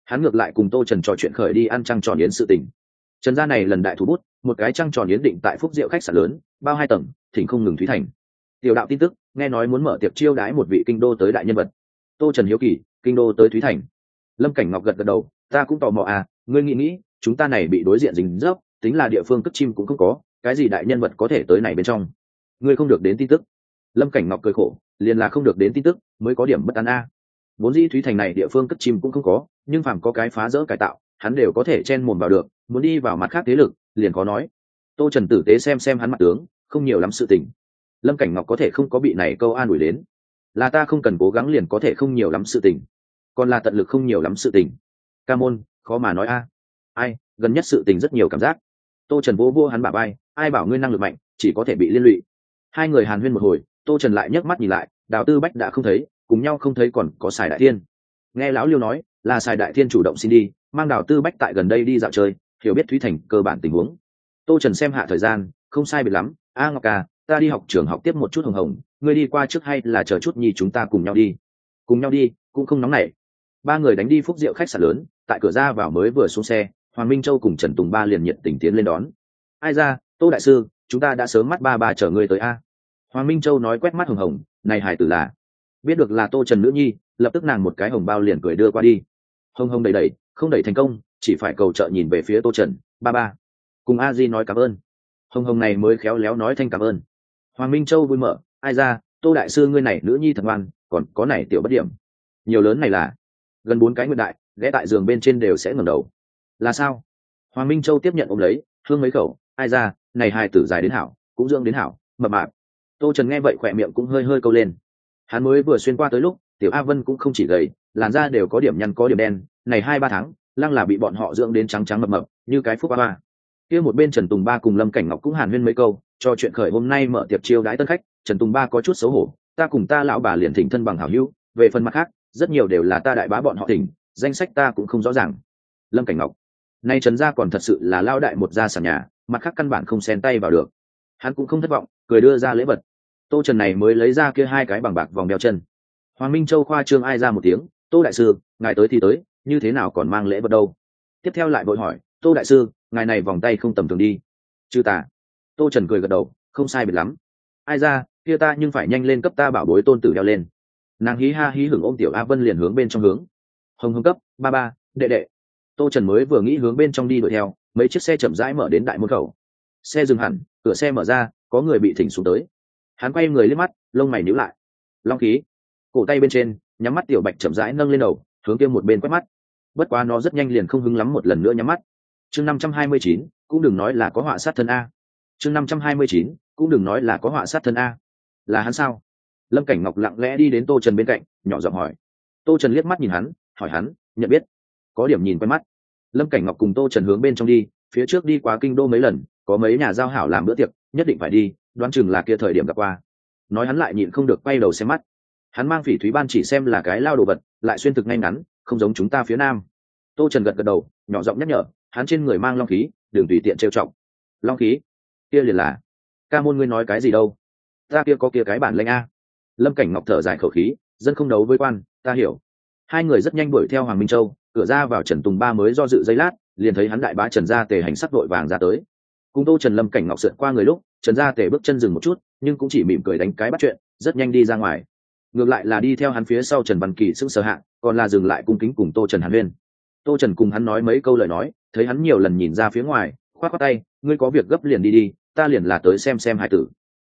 Hắn ngược lại cùng Tô Trần trò chuyện khởi đi ăn trăng tròn yến sự tình. Trần gia này lần đại thủ bút, một cái trăng tròn yến định tại Phúc Diệu khách sạn lớn, bao 2 tầng, thỉnh không ngừng Thúy Thành. Tiểu đạo tin tức, nghe nói muốn mở tiệc chiêu đãi một vị kinh đô tới đại nhân vật. Tô Trần hiếu kỳ, kinh đô tới Thúy Thành. Lâm Cảnh Ngọc gật gật đầu, ta cũng tò mò à, ngươi nghĩ, chúng ta này bị đối diện dính dấp, tính là địa phương cất chim cũng không có, cái gì đại nhân vật có thể tới này bên trong. Ngươi không được đến tin tức. Lâm Cảnh Ngọc cười khổ, liền là không được đến tin tức, mới có điểm bất an a. Vốn dĩ Thúy Thành này địa phương cất chim cũng không có, nhưng phàm có cái phá rỡ cải tạo, hắn đều có thể chen mồm vào được, muốn đi vào mặt khác thế lực, liền có nói. Tô Trần tử tế xem hắn mặt tướng, không nhiều lắm sự tình. Lâm Cảnh Ngọc có thể không có bị này câu an ủi đến, là ta không cần cố gắng liền có thể không nhiều lắm sự tình, còn là tận lực không nhiều lắm sự tình. Ca môn, khó mà nói a. Ai, gần nhất sự tình rất nhiều cảm giác. Tô Trần vô hắn bả vai, ai bảo ngươi năng lực mạnh, chỉ có thể bị liên lụy. Hai người hàn huyên một hồi, Tô Trần lại nhấc mắt nhìn lại, Đào Tư Bách đã không thấy, cùng nhau không thấy còn có Sài Đại Thiên. Nghe lão Liêu nói, là Sài Đại Thiên chủ động xin đi, mang Đào Tư Bách tại gần đây đi dạo chơi, hiểu biết Thúy Thành cơ bản tình huống. Tô Trần xem hạ thời gian, không sai biệt lắm, a Ngọc ca, ta đi học trường học tiếp một chút hồng hồng, ngươi đi qua trước hay là chờ chút nhi chúng ta cùng nhau đi? Cùng nhau đi, cũng không nóng nảy. Ba người đánh đi Phúc Diệu khách sạn lớn, tại cửa ra vào mới vừa xuống xe, Hoàng Minh Châu cùng Trần Tùng Ba liền nhiệt tình tiến lên đón. Ai ra, Tô đại sư, chúng ta đã sớm mắt ba chờ ngươi tới a. Hoàng Minh Châu nói quét mắt hồng hồng, này hải tử là. Biết được là Tô Trần nữ nhi, lập tức nàng một cái hồng bao liền cười đưa qua đi. Hồng hồng đẩy, không đẩy thành công, chỉ phải cầu trợ nhìn về phía Tô Trần, ba. Cùng A Di nói cảm ơn. Hồng hồng này mới khéo léo nói thanh cảm ơn. Hoàng Minh Châu vui mở, ai ra, Tô đại sư ngươi này nữ nhi thật ngoan, còn có này tiểu bất điểm. Nhiều lớn này là gần 4 cái nguyện đại, ghé tại giường bên trên đều sẽ ngẩng đầu. Là sao? Hoàng Minh Châu tiếp nhận ôm lấy, hương mấy khẩu, ai ra, này hài tử dài đến hảo, cũng dưỡng đến hảo, mập mạp. Tô Trần nghe vậy khỏe miệng cũng hơi câu lên. Hắn mới vừa xuyên qua tới lúc, tiểu A Vân cũng không chỉ gầy, làn da đều có điểm nhăn có điểm đen, này 2-3 tháng, lăng là bị bọn họ dưỡng đến trắng mập, như cái phúc ba. Kia một bên Trần Tùng Ba cùng Lâm Cảnh Ngọc cũng hàn huyên mấy câu, cho chuyện khởi hôm nay mở tiệc chiêu đãi tân khách, Trần Tùng Ba có chút xấu hổ, ta cùng ta lão bà liền thỉnh thân bằng hảo hữu, về phần mặt khác, rất nhiều đều là ta đại bá bọn họ thỉnh, danh sách ta cũng không rõ ràng. Lâm Cảnh Ngọc, nay Trần gia còn thật sự là lao đại một gia sản nhà, mặt khác căn bản không xen tay vào được. Hắn cũng không thất vọng, cười đưa ra lễ vật. Tô Trần này mới lấy ra kia 2 cái bằng bạc vòng đeo chân. Hoàng Minh Châu khoa trương ai ra một tiếng, Tô đại sư, ngài tới thì tới, như thế nào còn mang lễ vật đâu? Tiếp theo lại vội hỏi, Tô đại sư, ngài này vòng tay không tầm thường đi. Chư tà. Tô Trần cười gật đầu, không sai biệt lắm. Ai ra, kia ta nhưng phải nhanh lên cấp ta bảo bối tôn tử đeo lên. Nàng hí ha hí hửng ôm tiểu A Vân liền hướng bên trong hướng. Hồng hồng cấp, ba, đệ. Tô Trần mới vừa nghĩ hướng bên trong đi đuổi theo, mấy chiếc xe chậm rãi mở đến đại môn khẩu. Xe dừng hẳn, cửa xe mở ra, có người bị thỉnh xuống tới. Hắn quay người liếc mắt, lông mày nhíu lại. Long khí, cổ tay bên trên, nhắm mắt tiểu bạch chậm rãi nâng lên đầu, hướng kia một bên quét mắt. Bất quá nó rất nhanh liền không hứng lắm một lần nữa nhắm mắt. Chương 529, cũng đừng nói là có họa sát thân a. Chương 529, cũng đừng nói là có họa sát thân a. Là hắn sao? Lâm Cảnh Ngọc lặng lẽ đi đến Tô Trần bên cạnh, nhỏ giọng hỏi. Tô Trần liếc mắt nhìn hắn, hỏi hắn, nhận biết? Có điểm nhìn quen mắt. Lâm Cảnh Ngọc cùng Tô Trần hướng bên trong đi, phía trước đi qua kinh đô mấy lần, có mấy nhà giao hảo làm bữa tiệc, nhất định phải đi, đoán chừng là kia thời điểm gặp qua. Nói hắn lại nhịn không được quay đầu xem mắt. Hắn mang Phỉ Thúy Ban chỉ xem là cái lao đồ vật, lại xuyên thực ngay ngắn, không giống chúng ta phía nam. Tô Trần gật đầu, nhỏ giọng nhắc nhở, hắn trên người mang long khí, đừng tùy tiện trêu chọc. Long khí? Kia liền là. Ca môn ngươi nói cái gì đâu? Ta kia có kia cái bản lĩnh a. Lâm Cảnh Ngọc thở dài khẩu khí, dân không đấu với quan, ta hiểu. Hai người rất nhanh đuổi theo Hoàng Minh Châu, cửa ra vào Trần Tùng Ba mới do dự giây lát, liền thấy hắn đại bá Trần Gia Tề hành sắc đội vàng ra tới. Cùng Tô Trần Lâm Cảnh Ngọc sượt qua người lúc, Trần Gia Tề bước chân dừng một chút, nhưng cũng chỉ mỉm cười đánh cái bắt chuyện, rất nhanh đi ra ngoài. Ngược lại là đi theo hắn phía sau Trần Văn Kỳ sững sờ hạ, còn là dừng lại cung kính cùng Tô Trần hàn huyên. Tô Trần cùng hắn nói mấy câu lời nói, thấy hắn nhiều lần nhìn ra phía ngoài, khoát khoát tay, ngươi có việc gấp liền đi, ta liền là tới xem hải tử.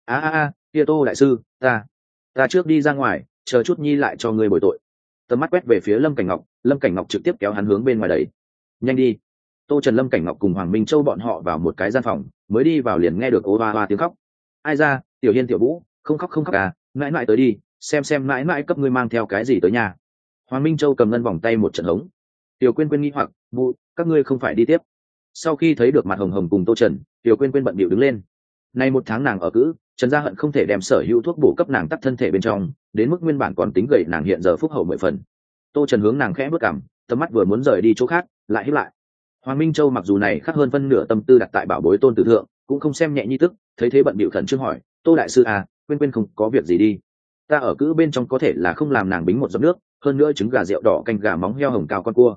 Kia Tô đại sư, ta trước đi ra ngoài, chờ chút nhi lại cho ngươi bồi tội. Tầm mắt quét về phía Lâm Cảnh Ngọc trực tiếp kéo hắn hướng bên ngoài đẩy. Nhanh đi. Tô Trần Lâm Cảnh Ngọc cùng Hoàng Minh Châu bọn họ vào một cái gian phòng, mới đi vào liền nghe được ô hoa hoa tiếng khóc. Ai ra, Tiểu Hiên Tiểu Vũ, không khóc à, mãi mãi tới đi, xem mãi mãi cấp ngươi mang theo cái gì tới nhà. Hoàng Minh Châu cầm ngân vòng tay một trận hống. Tiểu Quyên nghi hoặc, "Bu, các ngươi không phải đi tiếp?" Sau khi thấy được mặt hồng hồng cùng Tô Trần, Tiểu Quyên bận bịu đứng lên. Nay 1 tháng nàng ở cữ, Trần Gia Hận không thể đem sở hữu thuốc bổ cấp nàng tắc thân thể bên trong, đến mức nguyên bản còn tính gầy nàng hiện giờ phúc hậu 10 phần. Tô Trần hướng nàng khẽ bước cằm, tầm mắt vừa muốn rời đi chỗ khác, lại híp lại. Hoàng Minh Châu mặc dù này khác hơn phân nửa tâm tư đặt tại bảo bối tôn tử thượng, cũng không xem nhẹ nhi tức, thấy thế bận bịu khẩn trương hỏi, Tô đại sư à, Quyên không có việc gì đi. Ta ở cữ bên trong có thể là không làm nàng bính một giọt nước, hơn nữa trứng gà rượu đỏ canh gà móng heo hồng cao con cua.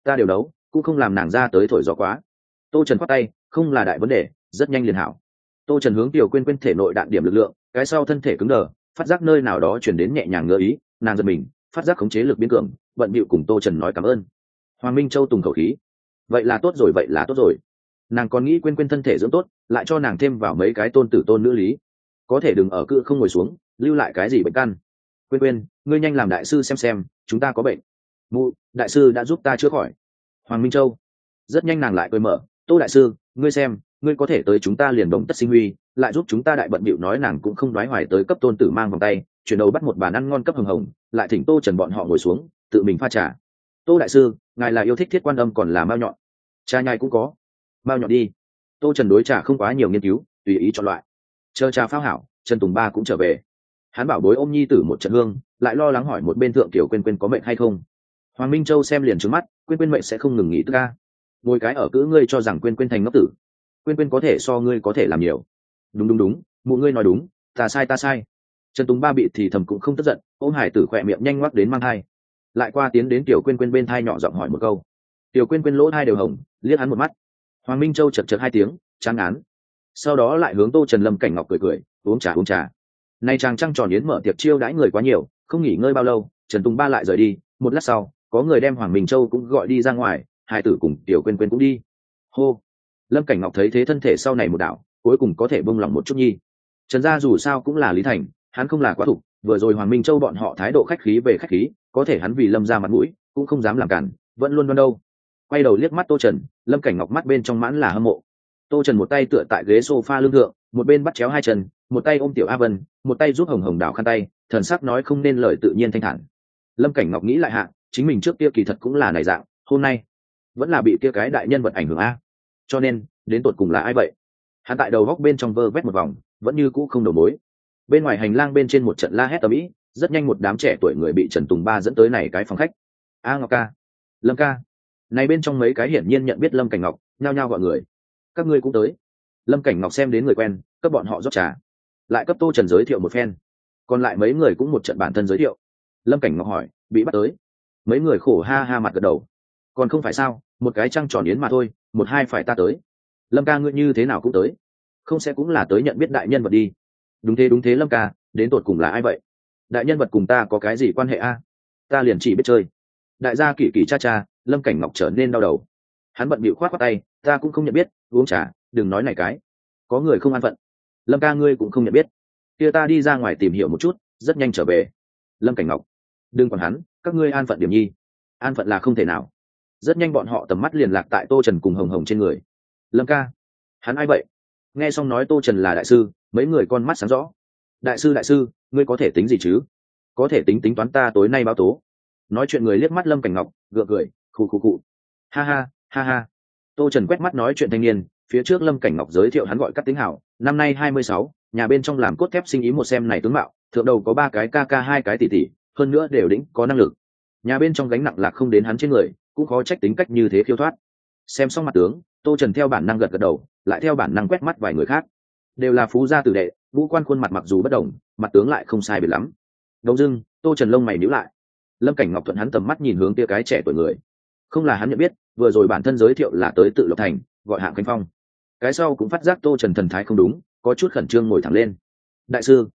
ta đều đấu cũng không làm nàng ra tới thổi gió quá. Tô Trần khoát tay, không là đại vấn đề, rất nhanh liền hảo. Tô Trần hướng Tiểu Quyên Quyên thể nội đạn điểm lực lượng, cái sau thân thể cứng đờ, phát giác nơi nào đó chuyển đến nhẹ nhàng ngứa ý, nàng giật mình, phát giác khống chế lực biến cường, bận bịu cùng Tô Trần nói cảm ơn. Hoàng Minh Châu tùng khẩu khí, vậy là tốt rồi, vậy là tốt rồi. Nàng còn nghĩ Quyên Quyên thân thể dưỡng tốt, lại cho nàng thêm vào mấy cái tôn tử tôn nữ lý, có thể đừng ở cự không ngồi xuống, lưu lại cái gì bệnh căn. Quyên Quyên, ngươi nhanh làm đại sư xem, chúng ta có bệnh. Mụ, đại sư đã giúp ta chữa khỏi. Hoàng Minh Châu, rất nhanh nàng lại cười mở, Tô đại sư, ngươi xem, ngươi có thể tới chúng ta liền đồng tất sinh huy, lại giúp chúng ta đại bận bịu, nói nàng cũng không đoái hoài tới cấp tôn tử mang vòng tay, chuyển đầu bắt một bàn ăn ngon cấp hồng hồng, lại thỉnh Tô Trần bọn họ ngồi xuống, tự mình pha trà. Tô đại sư, ngài là yêu thích thiết quan âm còn là mao nhọn? Trà nhai cũng có. Mao nhọn đi. Tô Trần đối trà không quá nhiều nghiên cứu, tùy ý chọn loại. Chờ trà phao hảo, Trần Tùng Ba cũng trở về. Hắn bảo bối ôm nhi tử một trận hương, lại lo lắng hỏi một bên thượng tiểu Quyên Quyên có mệnh hay không. Hoàng Minh Châu xem liền trừng mắt, Quyên Quyên mệnh sẽ không ngừng nghỉ tức ca. Ngồi cái ở cữ ngươi cho rằng Quyên Quyên thành ngốc tử. Quyên Quyên có thể so ngươi có thể làm nhiều. Đúng, mụ ngươi nói đúng, ta sai. Trần Tùng Ba bị thì thầm cũng không tức giận, ôm hải tử khỏe miệng nhanh ngoắc đến mang thai. Lại qua tiến đến tiểu Quyên Quyên bên thai nhỏ giọng hỏi một câu. Tiểu Quyên Quyên lỗ thai đều hồng, liếc hắn một mắt. Hoàng Minh Châu chật hai tiếng, chán ngán. Sau đó lại hướng Tô Trần Lâm Cảnh Ngọc cười, uống trà. Nay chàng trăng tròn yến mở tiệc chiêu đãi người quá nhiều, không nghỉ ngơi bao lâu, Trần Tùng Ba lại rời đi. Một lát sau, có người đem Hoàng Minh Châu cũng gọi đi ra ngoài, hải tử cùng tiểu Quyên Quyên cũng đi. Hô. Lâm Cảnh Ngọc thấy thế thân thể sau này một đảo, cuối cùng có thể bông lòng một chút nhi. Trần gia dù sao cũng là Lý Thành, hắn không là quá thủ, vừa rồi Hoàng Minh Châu bọn họ thái độ khách khí về khách khí, có thể hắn vì Lâm gia mặt mũi, cũng không dám làm cản, vẫn luôn đoan đâu. Quay đầu liếc mắt Tô Trần, Lâm Cảnh Ngọc mắt bên trong mãn là hâm mộ. Tô Trần một tay tựa tại ghế sofa lưng thượng, một bên bắt chéo hai chân, một tay ôm tiểu A Vân, một tay giúp Hồng Hồng đảo khăn tay, thần sắc nói không nên lời tự nhiên thanh thản. Lâm Cảnh Ngọc nghĩ lại hạ, chính mình trước kia kỳ thật cũng là này dạng, hôm nay vẫn là bị kia cái đại nhân vật ảnh hưởng a. Cho nên, đến tột cùng là ai vậy? Hắn tại đầu góc bên trong vơ vét một vòng, vẫn như cũ không đầu mối. Bên ngoài hành lang bên trên một trận la hét ầm ĩ, rất nhanh một đám trẻ tuổi người bị Trần Tùng Ba dẫn tới này cái phòng khách. A Ngọc ca, Lâm ca. Này bên trong mấy cái hiển nhiên nhận biết Lâm Cảnh Ngọc, nhao nhao gọi người. Các ngươi cũng tới. Lâm Cảnh Ngọc xem đến người quen, cấp bọn họ rót trà, lại cấp Tô Trần giới thiệu một phen. Còn lại mấy người cũng một trận bản thân giới thiệu. Lâm Cảnh Ngọc hỏi, bị bắt tới? Mấy người khổ ha ha mặt gật đầu. Còn không phải sao, một cái trăng tròn yến mà thôi, một hai phải ta tới. Lâm ca ngươi như thế nào cũng tới, không sẽ cũng là tới nhận biết đại nhân vật đi? Đúng thế Lâm ca, đến tột cùng là ai vậy? Đại nhân vật cùng ta có cái gì quan hệ a? Ta liền chỉ biết chơi. Đại gia kỷ kỷ cha cha. Lâm Cảnh Ngọc trở nên đau đầu. Hắn bận bịu khoát qua tay, ta cũng không nhận biết, uống trà, đừng nói này cái. Có người không an phận. Lâm ca ngươi cũng không nhận biết, kia ta đi ra ngoài tìm hiểu một chút, rất nhanh trở về. Lâm Cảnh Ngọc, đừng còn hắn, các ngươi an phận điểm nhi. An phận là không thể nào. Rất nhanh bọn họ tầm mắt liền lạc tại Tô Trần cùng Hồng Hồng trên người. Lâm ca, hắn ai vậy? Nghe xong nói Tô Trần là đại sư, mấy người con mắt sáng rõ. Đại sư, ngươi có thể tính gì chứ? Có thể tính toán ta tối nay báo tố. Nói chuyện người liếc mắt Lâm Cảnh Ngọc, gượng cười, khụ. Ha ha. Tô Trần quét mắt nói chuyện thanh niên, phía trước Lâm Cảnh Ngọc giới thiệu hắn gọi Cát Tính Hảo, năm nay 26, nhà bên trong làm cốt thép sinh ý một xem này tướng mạo, thượng đầu có 3 cái ca ca 2 cái tỷ tỷ, hơn nữa đều đỉnh có năng lực. Nhà bên trong gánh nặng lạc không đến hắn trên người, cũng khó trách tính cách như thế khiêu thoát. Xem xong mặt tướng, Tô Trần theo bản năng gật đầu, lại theo bản năng quét mắt vài người khác. Đều là phú gia tử đệ, ngũ quan khuôn mặt mặc dù bất đồng, mặt tướng lại không sai biệt lắm. Đông dưng, Tô Trần lông mày nhíu lại. Lâm Cảnh Ngọc thuận hắn tầm mắt nhìn hướng kia cái trẻ tuổi người. Không là hắn nhận biết, vừa rồi bản thân giới thiệu là tới tự Lộc Thành, gọi Hạng Khánh Phong. Cái sau cũng phát giác Tô Trần thần thái không đúng, có chút khẩn trương ngồi thẳng lên. Đại sư,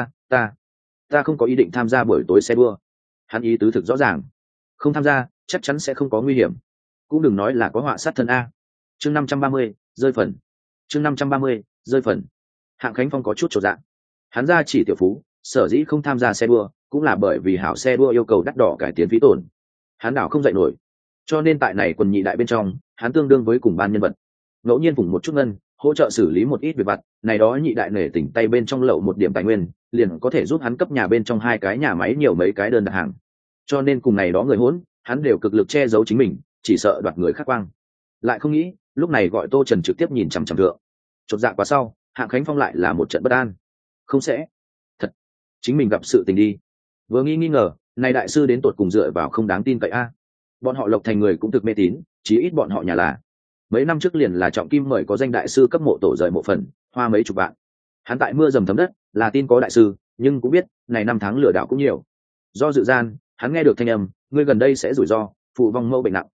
ta không có ý định tham gia buổi tối xe đua. Hắn ý tứ thực rõ ràng, không tham gia chắc chắn sẽ không có nguy hiểm, cũng đừng nói là có họa sát thân a. Chương 530, rơi phần. Chương 530, rơi phần. Hạng Khánh Phong có chút chột dạ. Hắn ra chỉ tiểu phú, sở dĩ không tham gia xe đua, cũng là bởi vì hảo xe đua yêu cầu đắt đỏ cải tiến phí tổn. Hắn đảo không dậy nổi, cho nên tại này quần nhị đại bên trong, hắn tương đương với cùng ban nhân vật. Ngẫu nhiên vùng một chút ngân, hỗ trợ xử lý một ít việc vặt, này đó nhị đại nể tỉnh tay bên trong lậu một điểm tài nguyên, liền có thể giúp hắn cấp nhà bên trong 2 cái nhà máy nhiều mấy cái đơn đặt hàng. Cho nên cùng này đó người hỗn, hắn đều cực lực che giấu chính mình, chỉ sợ đoạt người khác quang. Lại không nghĩ, lúc này gọi Tô Trần trực tiếp nhìn chằm chằm thượng. Chột dạ quá sau, Hạng Khánh Phong lại là một trận bất an. Không sẽ, thật, chính mình gặp sự tình đi. Vừa nghi ngờ, này đại sư đến tột cùng dựa vào không đáng tin cậy a. Bọn họ Lộc Thành người cũng thực mê tín, chí ít bọn họ nhà là. Mấy năm trước liền là trọng kim mời có danh đại sư cấp mộ tổ rời mộ phần, hoa mấy chục vạn. Hắn tại mưa dầm thấm đất, là tin có đại sư, nhưng cũng biết, này năm tháng lừa đảo cũng nhiều. Do dự gian, hắn nghe được thanh âm, ngươi gần đây sẽ rủi ro, phụ vong mâu bệnh nặng.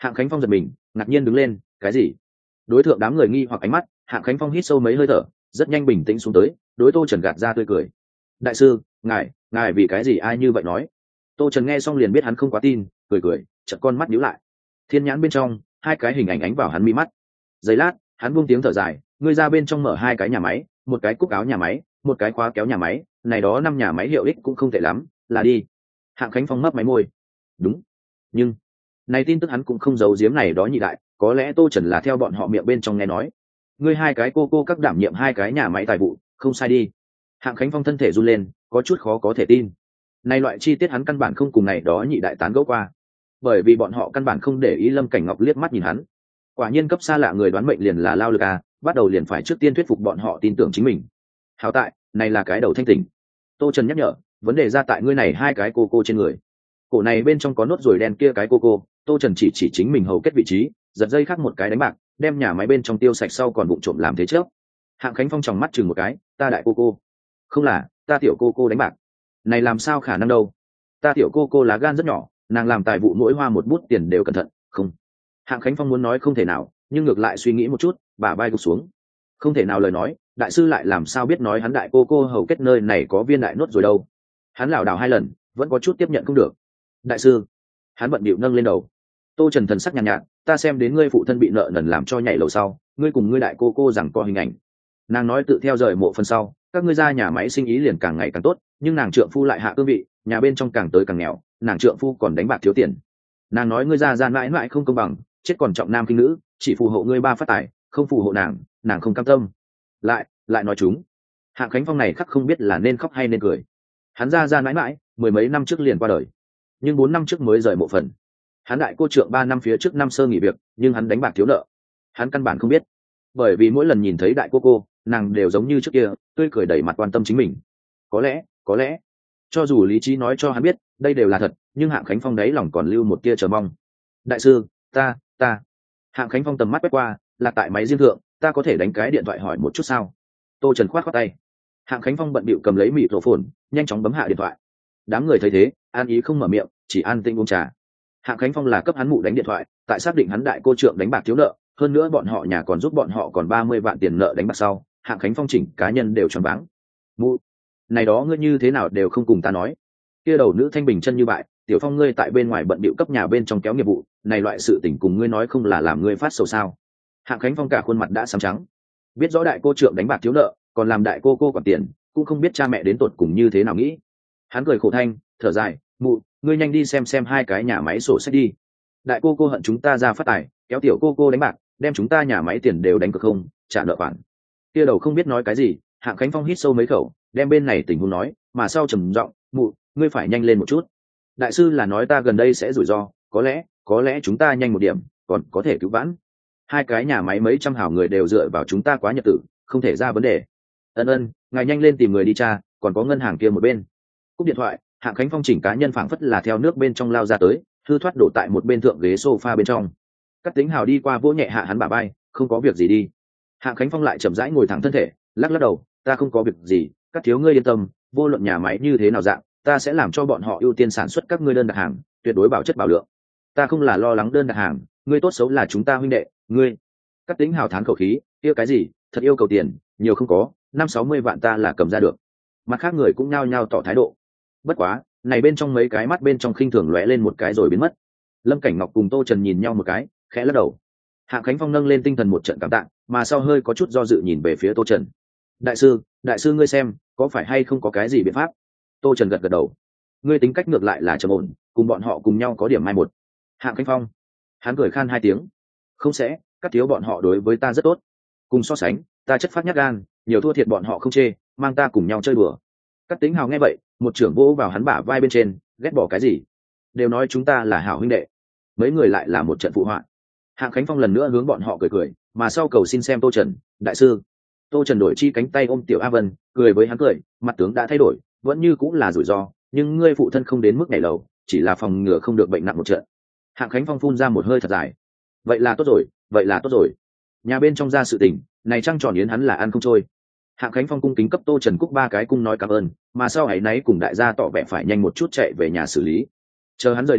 Hạng Khánh Phong giật mình, ngạc nhiên đứng lên. Cái gì? Đối tượng đám người nghi hoặc ánh mắt, Hạng Khánh Phong hít sâu mấy hơi thở, rất nhanh bình tĩnh xuống tới, đối Tô Trần gạt ra tươi cười. Đại sư, ngài vì cái gì ai như vậy nói? Tô Trần nghe xong liền biết hắn không quá tin, cười, chợt con mắt nhíu lại. Thiên nhãn bên trong, hai cái hình ảnh ánh vào hắn mi mắt. Giây lát, hắn buông tiếng thở dài, ngươi ra bên trong mở hai cái nhà máy, một cái cúc áo nhà máy, một cái khóa kéo nhà máy, này đó 5 nhà máy hiệu ích cũng không tệ lắm, là đi. Hạng Khánh Phong mấp máy môi. Đúng, nhưng này tin tức hắn cũng không giấu giếm này đó nhị đại, có lẽ Tô Trần là theo bọn họ miệng bên trong nghe nói. Ngươi hai cái cô các đảm nhiệm hai cái nhà máy tài vụ, không sai đi. Hạng Khánh Phong thân thể run lên, có chút khó có thể tin. Này loại chi tiết hắn căn bản không cùng này đó nhị đại tán gẫu qua, bởi vì bọn họ căn bản không để ý Lâm Cảnh Ngọc liếc mắt nhìn hắn. Quả nhiên cấp xa lạ người đoán mệnh liền là lao lực à, bắt đầu liền phải trước tiên thuyết phục bọn họ tin tưởng chính mình. Hảo tại, này là cái đầu thanh tỉnh. Tô Trần nhắc nhở, vấn đề ra tại ngươi này hai cái cô trên người. Cổ này bên trong có nốt ruồi đen kia cái cô. Tô Trần chỉ chính mình hầu kết vị trí, giật dây khác một cái đánh bạc, đem nhà máy bên trong tiêu sạch sau còn vụng trộm làm thế trước. Hạng Khánh Phong tròng mắt chừng một cái, ta đại cô. Không là, ta tiểu cô đánh bạc. Này làm sao khả năng đâu? Ta tiểu cô lá gan rất nhỏ, nàng làm tài vụ mỗi hoa một bút tiền đều cẩn thận, không. Hạng Khánh Phong muốn nói không thể nào, nhưng ngược lại suy nghĩ một chút, bả vai gục xuống. Không thể nào lời nói, đại sư lại làm sao biết nói hắn đại cô hầu kết nơi này có viên đại nốt rồi đâu. Hắn lảo đảo 2 lần, vẫn có chút tiếp nhận không được. Đại sư, hắn bận bịu nâng lên đầu. Tô Trần thần sắc nhàn nhạt, ta xem đến ngươi phụ thân bị nợ nần làm cho nhảy lầu sau, ngươi cùng ngươi đại cô rằng có hình ảnh. Nàng nói tự theo rời mộ phần sau, các ngươi ra nhà máy sinh ý liền càng ngày càng tốt, nhưng nàng trượng phu lại hạ cương vị, nhà bên trong càng tới càng nghèo, nàng trượng phu còn đánh bạc thiếu tiền. Nàng nói ngươi ra gian mãi mãi không công bằng, chết còn trọng nam khinh nữ, chỉ phù hộ ngươi 3 phát tài, không phù hộ nàng không cam tâm. Lại nói chúng. Hạng Khánh Phong này khắc không biết là nên khóc hay nên cười. Hắn ra gian mãi mãi, 10 mấy năm trước liền qua đời, nhưng 4 năm trước mới rời mộ phần. Hắn đại cô trượng 3 năm phía trước năm sơ nghỉ việc, nhưng hắn đánh bạc thiếu nợ. Hắn căn bản không biết, bởi vì mỗi lần nhìn thấy đại cô, nàng đều giống như trước kia, tươi cười đầy mặt quan tâm chính mình. Có lẽ, cho dù lý trí nói cho hắn biết đây đều là thật, nhưng Hạng Khánh Phong đấy lòng còn lưu một tia chờ mong. Đại sư, ta. Hạng Khánh Phong tầm mắt quét qua, là tại máy riêng thượng, ta có thể đánh cái điện thoại hỏi một chút sao? Tô Trần khoát tay. Hạng Khánh Phong bận bịu cầm lấy mịt rổ phồn, nhanh chóng bấm hạ điện thoại. Đám người thấy thế, an ý không mở miệng, chỉ an tĩnh uống trà. Hạng Khánh Phong là cấp hắn mụ đánh điện thoại, tại xác định hắn đại cô trượng đánh bạc thiếu nợ, hơn nữa bọn họ nhà còn giúp bọn họ còn 30 vạn tiền nợ đánh bạc sau, Hạng Khánh Phong chỉnh cá nhân đều choáng váng. Mụ, này đó ngươi như thế nào đều không cùng ta nói. Kia đầu nữ thanh bình chân như bại, Tiểu Phong ngươi tại bên ngoài bận bịu cấp nhà bên trong kéo nghiệp vụ, này loại sự tình cùng ngươi nói không là làm ngươi phát sầu sao? Hạng Khánh Phong cả khuôn mặt đã xám trắng, biết rõ đại cô trượng đánh bạc thiếu nợ, còn làm đại cô quản tiền, cũng không biết cha mẹ đến tột cùng như thế nào nghĩ. Hắn cười khổ thanh, thở dài, mụ, ngươi nhanh đi xem hai cái nhà máy sổ sách đi. Đại cô hận chúng ta ra phát tài, kéo tiểu cô đánh bạc, đem chúng ta nhà máy tiền đều đánh cược không, trả nợ khoản. Kia đầu không biết nói cái gì, Hạng Khánh Phong hít sâu mấy khẩu, đem bên này tình huống nói, mà sau trầm giọng, mụ, ngươi phải nhanh lên một chút. Đại sư là nói ta gần đây sẽ rủi ro, có lẽ chúng ta nhanh một điểm, còn có thể cứu vãn. Hai cái nhà máy mấy trăm hảo người đều dựa vào chúng ta quá nhật tử, không thể ra vấn đề. Ân, ngài nhanh lên tìm người đi tra, còn có ngân hàng kia một bên. Cúp điện thoại, Hạng Khánh Phong chỉnh cá nhân phảng phất là theo nước bên trong lao ra tới, hư thoát đổ tại một bên thượng ghế sofa bên trong. Cát Tính Hào đi qua vỗ nhẹ hạ hắn bả vai, không có việc gì đi. Hạng Khánh Phong lại chậm rãi ngồi thẳng thân thể, lắc đầu, ta không có việc gì, các thiếu ngươi yên tâm, vô luận nhà máy như thế nào dạng, ta sẽ làm cho bọn họ ưu tiên sản xuất các ngươi đơn đặt hàng, tuyệt đối bảo chất bảo lượng. Ta không là lo lắng đơn đặt hàng, ngươi tốt xấu là chúng ta huynh đệ, ngươi. Cát Tính Hào thán khẩu khí, yêu cái gì, thật yêu cầu tiền, nhiều không có, 50-60 vạn ta là cầm ra được. Mặt khác người cũng nhao nhao tỏ thái độ. Bất quá, này bên trong mấy cái mắt bên trong khinh thường lóe lên một cái rồi biến mất. Lâm Cảnh Ngọc cùng Tô Trần nhìn nhau một cái, khẽ lắc đầu. Hạng Khánh Phong nâng lên tinh thần một trận cảm tạ, mà sau hơi có chút do dự nhìn về phía Tô Trần. Đại sư ngươi xem, có phải hay không có cái gì biện pháp? Tô Trần gật đầu. Ngươi tính cách ngược lại là trầm ổn, cùng bọn họ cùng nhau có điểm mai một. Hạng Khánh Phong, hắn cười khan 2 tiếng. Không sẽ, các thiếu bọn họ đối với ta rất tốt. Cùng so sánh, ta chất phát nhát gan, nhiều thua thiệt bọn họ không chê, mang ta cùng nhau chơi đùa. Cát Tính Hào nghe vậy, một trưởng vỗ vào hắn bả vai bên trên, ghét bỏ cái gì? Đều nói chúng ta là hảo huynh đệ. Mấy người lại là một trận phụ họa. Hạng Khánh Phong lần nữa hướng bọn họ cười, mà sau cầu xin xem Tô Trần, đại sư. Tô Trần đổi chi cánh tay ôm Tiểu A Vân, cười với hắn cười, mặt tướng đã thay đổi, vẫn như cũng là rủi ro, nhưng ngươi phụ thân không đến mức nhảy lầu, chỉ là phòng ngừa không được bệnh nặng một trận. Hạng Khánh Phong phun ra một hơi thật dài. Vậy là tốt rồi. Nhà bên trong ra sự tình, này trăng tròn yến hắn là ăn không trôi. Hạng Khánh Phong cung kính cấp Tô Trần Cúc 3 cái cung nói cảm ơn, mà sau ấy nấy cùng đại gia tỏ vẻ phải nhanh một chút chạy về nhà xử lý. Chờ hắn rời đi,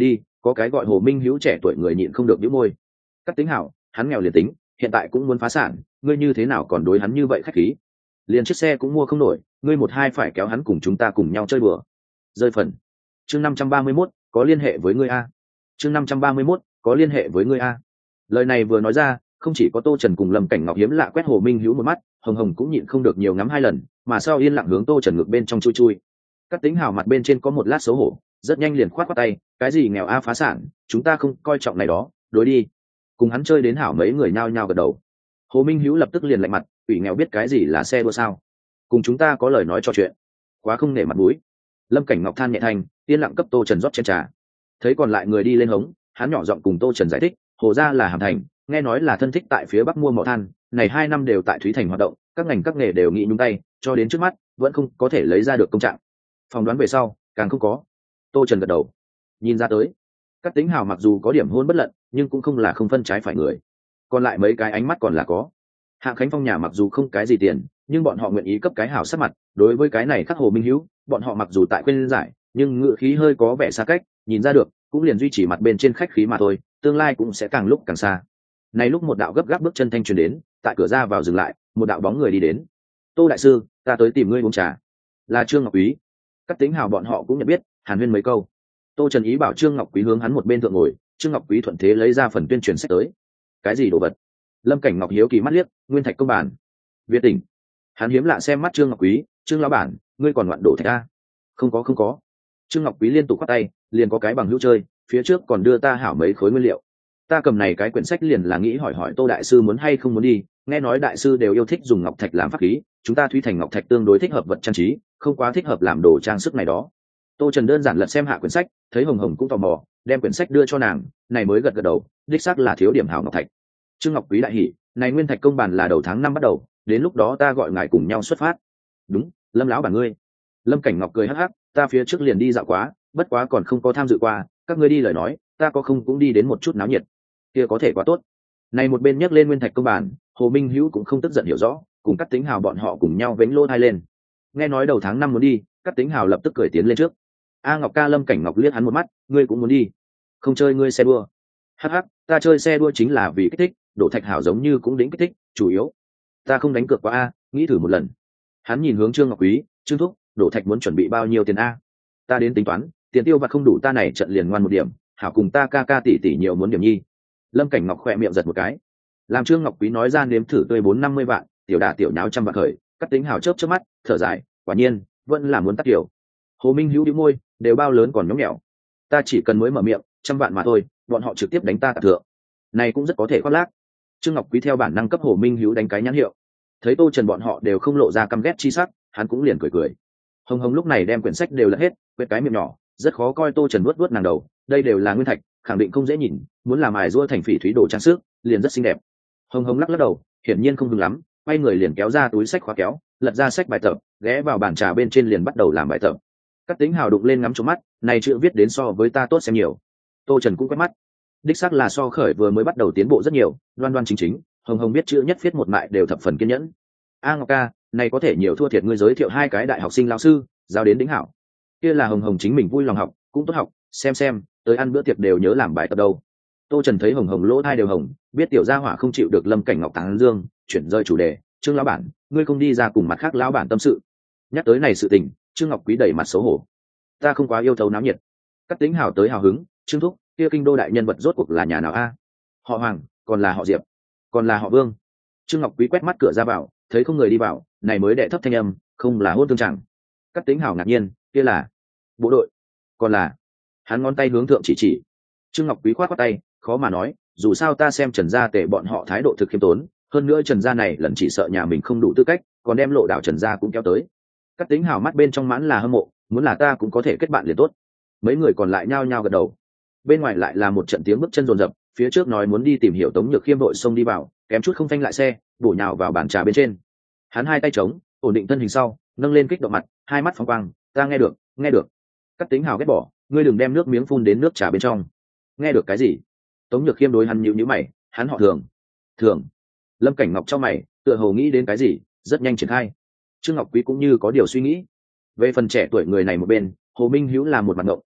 Có cái gọi Hồ Minh Hữu trẻ tuổi người nhịn không được bĩu môi. Cắt Tính Hảo, hắn nghèo liền tính, hiện tại cũng muốn phá sản, ngươi như thế nào còn đối hắn như vậy khách khí? Liền chiếc xe cũng mua không nổi, ngươi một hai phải kéo hắn cùng chúng ta cùng nhau chơi đùa. Rơi phần. Chương 531, có liên hệ với ngươi a. Chương 531, có liên hệ với ngươi a. Lời này vừa nói ra, không chỉ có Tô Trần cùng Lâm Cảnh Ngọc hiếm lạ quét Hồ Minh Hữu một mắt, Hồng Hồng cũng nhịn không được nhiều ngắm hai lần, mà sau yên lặng hướng Tô Trần ngược bên trong chui chui. Cắt Tính Hào mặt bên trên có một lát xấu hổ, rất nhanh liền khoát qua tay, cái gì nghèo a phá sản, chúng ta không coi trọng này đó, đối đi. Cùng hắn chơi đến hảo mấy người nhao nhao gật đầu. Hồ Minh Hữu lập tức liền lạnh mặt, ủy nghèo biết cái gì là xe đua sao? Cùng chúng ta có lời nói trò chuyện, quá không nể mặt mũi. Lâm Cảnh Ngọc than nhẹ thanh, yên lặng cấp Tô Trần rót chén trà. Thấy còn lại người đi lên hống, hắn nhỏ giọng cùng Tô Trần giải thích, Hồ gia là Hàm Thành, nghe nói là thân thích tại phía bắc mua mỏ than, này 2 năm đều tại Thúy Thành hoạt động, các ngành các nghề đều nghĩ nhúng tay, cho đến trước mắt vẫn không có thể lấy ra được công trạng. Phỏng đoán về sau càng không có. Tô Trần gật đầu, nhìn ra tới Cát Tính Hào mặc dù có điểm hôn bất lận, nhưng cũng không là không phân trái phải người. Còn lại mấy cái ánh mắt còn là có. Hạng Khánh Phong nhà mặc dù không cái gì tiền, nhưng bọn họ nguyện ý cấp cái hảo sắc mặt. Đối với cái này khắc Hồ Minh Hữu, bọn họ mặc dù tại khuyên giải, nhưng ngữ khí hơi có vẻ xa cách, nhìn ra được cũng liền duy trì mặt bên trên khách khí mà thôi, tương lai cũng sẽ càng lúc càng xa. Này lúc một đạo gấp gáp bước chân thanh truyền đến, tại cửa ra vào dừng lại, một đạo bóng người đi đến. Tô đại sư, ta tới tìm ngươi uống trà. Là Trương Ngọc Quý. Cát Tính Hào bọn họ cũng nhận biết, hàn huyên mấy câu. Tô Trần ý bảo Trương Ngọc Quý hướng hắn một bên thượng ngồi, Trương Ngọc Quý thuận thế lấy ra phần tuyên truyền sách tới. Cái gì đồ vật? Lâm Cảnh Ngọc hiếu kỳ mắt liếc, Nguyên Thạch công bản. Việt tỉnh. Hắn hiếm lạ xem mắt Trương Ngọc Quý, Trương lão bản, ngươi còn ngoạn đổ thạch a? Không có. Trương Ngọc Quý liên tục quát tay, liền có cái bằng hữu chơi, phía trước còn đưa ta hảo mấy khối nguyên liệu. Ta cầm này cái quyển sách liền là nghĩ hỏi Tô đại sư muốn hay không muốn đi, nghe nói đại sư đều yêu thích dùng ngọc thạch làm pháp khí, chúng ta Thúy Thành ngọc thạch tương đối thích hợp vật trang trí, không quá thích hợp làm đồ trang sức này đó. Tô Trần đơn giản lật xem hạ quyển sách, thấy Hồng Hồng cũng tò mò, đem quyển sách đưa cho nàng, này mới gật đầu, đích xác là thiếu điểm hảo ngọc thạch. Trương Ngọc Quý đại hỉ, này Nguyên Thạch công bản là đầu tháng 5 bắt đầu, đến lúc đó ta gọi ngài cùng nhau xuất phát. Đúng, Lâm lão bản ngươi. Lâm Cảnh Ngọc cười hắc hắc, ta phía trước liền đi dạo quá, bất quá còn không có tham dự qua, các ngươi đi lời nói, ta có không cũng đi đến một chút náo nhiệt. Kia có thể quá tốt. Này một bên nhắc lên Nguyên Thạch công bản, Hồ Minh Hữu cũng không tức giận hiểu rõ, cùng Cát Tính Hào bọn họ cùng nhau vén lô thai lên. Nghe nói đầu tháng 5 muốn đi, Cát Tính Hào lập tức cười tiến lên trước. A Ngọc ca. Lâm Cảnh Ngọc liếc hắn một mắt, ngươi cũng muốn đi? Không chơi ngươi xe đua. Hắc hắc, ta chơi xe đua chính là vì kích thích, đổ thạch hảo giống như cũng đỉnh kích thích, chủ yếu ta không đánh cược quá a, nghĩ thử một lần. Hắn nhìn hướng Trương Ngọc Quý, Trương thúc, đổ thạch muốn chuẩn bị bao nhiêu tiền a? Ta đến tính toán, tiền tiêu vặt không đủ ta này trận liền ngoan một điểm, hảo cùng ta ca tỷ nhiều muốn điểm nhi. Lâm Cảnh Ngọc khỏe miệng giật một cái, làm Trương Ngọc Quý nói ra nếm thử tươi 450 vạn, tiểu đà tiểu nháo trăm vạn khởi. Cắt Tính Hào chớp mắt, thở dài, quả nhiên vẫn là muốn tắt kiểu. Hồ Minh Hữu đĩu môi, đều bao lớn còn nhõng nhẽo. Ta chỉ cần mới mở miệng, 100 vạn mà thôi, bọn họ trực tiếp đánh ta cả thượng. Này cũng rất có thể khoác lác. Trương Ngọc Quý theo bản năng cấp Hồ Minh Hữu đánh cái nhãn hiệu. Thấy Tô Trần bọn họ đều không lộ ra căm ghét chi sắc, hắn cũng liền cười. Hồng Hồng lúc này đem quyển sách đều lật hết, quét cái miệng nhỏ, rất khó coi. Tô Trần vuốt nàng đầu, đây đều là nguyên thạch, khẳng định không dễ nhìn, muốn làm mài rũa thành phỉ thúy đồ trang sức, liền rất xinh đẹp. Hồng Hồng lắc đầu, hiển nhiên không hứng lắm, quay người liền kéo ra túi sách khóa kéo, lật ra sách bài tập, ghé vào bàn trà bên trên liền bắt đầu làm bài tập. Cát Tính Hào đụng lên ngắm trộm mắt, này chữ viết đến so với ta tốt xem nhiều. Tô Trần cũng quét mắt, đích xác là so khởi vừa mới bắt đầu tiến bộ rất nhiều, đoan đoan chính chính. Hồng Hồng biết chữ nhất viết một mại đều thập phần kiên nhẫn. A Ngọc ca, này có thể nhiều thua thiệt ngươi giới thiệu 2 cái đại học sinh lão sư, giao đến đỉnh hảo. Kia là Hồng Hồng chính mình vui lòng học, cũng tốt học, xem, tới ăn bữa tiệc đều nhớ làm bài tập đâu. Tô Trần thấy Hồng Hồng lỗ thai đều hồng, biết tiểu gia hỏa không chịu được Lâm Cảnh Ngọc tán dương, chuyển rời chủ đề, Trương lão bản, ngươi không đi ra cùng mặt khác lão bản tâm sự. Nhắc tới này sự tình, Trương Ngọc Quý đẩy mặt xấu hổ. Ta không quá yêu thấu náo nhiệt. Cát Tính Hào tới hào hứng, Trương thúc, kia kinh đô đại nhân vật rốt cuộc là nhà nào a? Họ Hoàng, còn là họ Diệp, còn là họ Vương? Trương Ngọc Quý quét mắt cửa ra vào, thấy không người đi vào, này mới đệ thấp thanh âm, không là hôn tương chẳng. Cát Tính Hào ngạc nhiên, kia là bộ đội, còn là? Hắn ngón tay hướng thượng chỉ. Trương Ngọc Quý khoát tay, khó mà nói, dù sao ta xem Trần gia Tề bọn họ thái độ thực khiêm tốn, hơn nữa Trần gia này lần chỉ sợ nhà mình không đủ tư cách, còn đem lộ đảo Trần gia cũng kéo tới. Cát Tính Hào mắt bên trong mãn là hâm mộ, muốn là ta cũng có thể kết bạn liền tốt. Mấy người còn lại nhao nhao gật đầu. Bên ngoài lại là một trận tiếng bước chân rồn rập, phía trước nói muốn đi tìm hiểu Tống Nhược Khiêm đội xông đi vào, kém chút không phanh lại xe, bổ nhào vào bàn trà bên trên. Hắn 2 tay trống, ổn định thân hình sau, nâng lên kích động mặt, 2 mắt phóng quang, ta nghe được. Cát Tính Hào ghét bỏ, ngươi đừng đem nước miếng phun đến nước trà bên trong. Nghe được cái gì? Tống Nhược Khiêm đối hắn nhíu mày, hắn họ Thường. Lâm Cảnh Ngọc trong mày, tựa hồ nghĩ đến cái gì, rất nhanh triển khai. Trương Ngọc Quý cũng như có điều suy nghĩ. Về phần trẻ tuổi người này một bên, Hồ Minh Hữu là một mặt ngộng,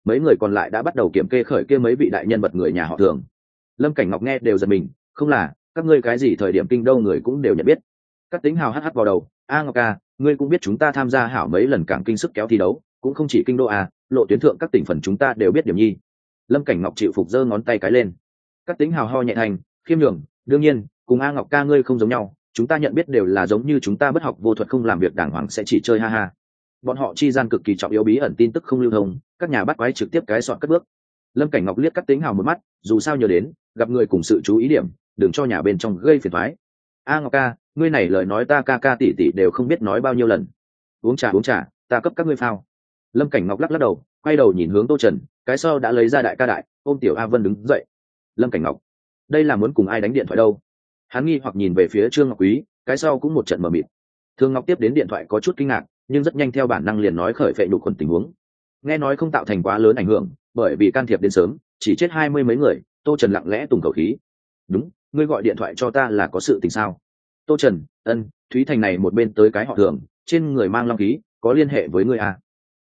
mấy người còn lại đã bắt đầu kiểm kê khởi kia mấy vị đại nhân vật người nhà họ Thường. Lâm Cảnh Ngọc nghe đều giật mình, không là các ngươi cái gì thời điểm kinh đô người cũng đều nhận biết. Cát Tính Hào hắt vào đầu, a Ngọc ca, ngươi cũng biết chúng ta tham gia hảo mấy lần cảng kinh sức kéo thi đấu, cũng không chỉ kinh đô à, lộ tuyến thượng các tỉnh phần chúng ta đều biết điểm nhi. Lâm Cảnh Ngọc chịu phục giơ ngón tay cái lên. Cát Tính Hào ho nhẹ thành, khiêm nhường, đương nhiên cùng a Ngọc ca ngươi không giống nhau, chúng ta nhận biết đều là giống như chúng ta bất học vô thuật không làm việc đàng hoàng sẽ chỉ chơi ha ha. Bọn họ chi gian cực kỳ trọng yếu bí ẩn tin tức không lưu thông, các nhà bắt quái trực tiếp cái soạn cất bước. Lâm Cảnh Ngọc liếc Cát Tính Hào một mắt, dù sao nhớ đến gặp người cùng sự chú ý điểm, đừng cho nhà bên trong gây phiền toái. A Ngọc ca, ngươi này lời nói ta ca ca tỷ tỷ đều không biết nói bao nhiêu lần. Uống trà, ta cấp các ngươi phao. Lâm Cảnh Ngọc lắc lắc đầu, quay đầu nhìn hướng Tô Trần, cái sau đã lấy ra đại ca đại, ôm tiểu A Vân đứng dậy. Lâm Cảnh Ngọc, đây là muốn cùng ai đánh điện thoại đâu? Hắn nghi hoặc nhìn về phía Trương Ngọc Quý, cái sau cũng một trận mờ mịt. Thương Ngọc tiếp đến điện thoại có chút kinh ngạc, nhưng rất nhanh theo bản năng liền nói khởi phệ nhục khuẩn tình huống. Nghe nói không tạo thành quá lớn ảnh hưởng, bởi vì can thiệp đến sớm, chỉ chết 20 mấy người. Tô Trần lặng lẽ tùng khẩu khí. Đúng, ngươi gọi điện thoại cho ta là có sự tình sao? Tô Trần, ân, Thúy Thành này một bên tới cái họ Thường, trên người mang long khí, có liên hệ với ngươi à?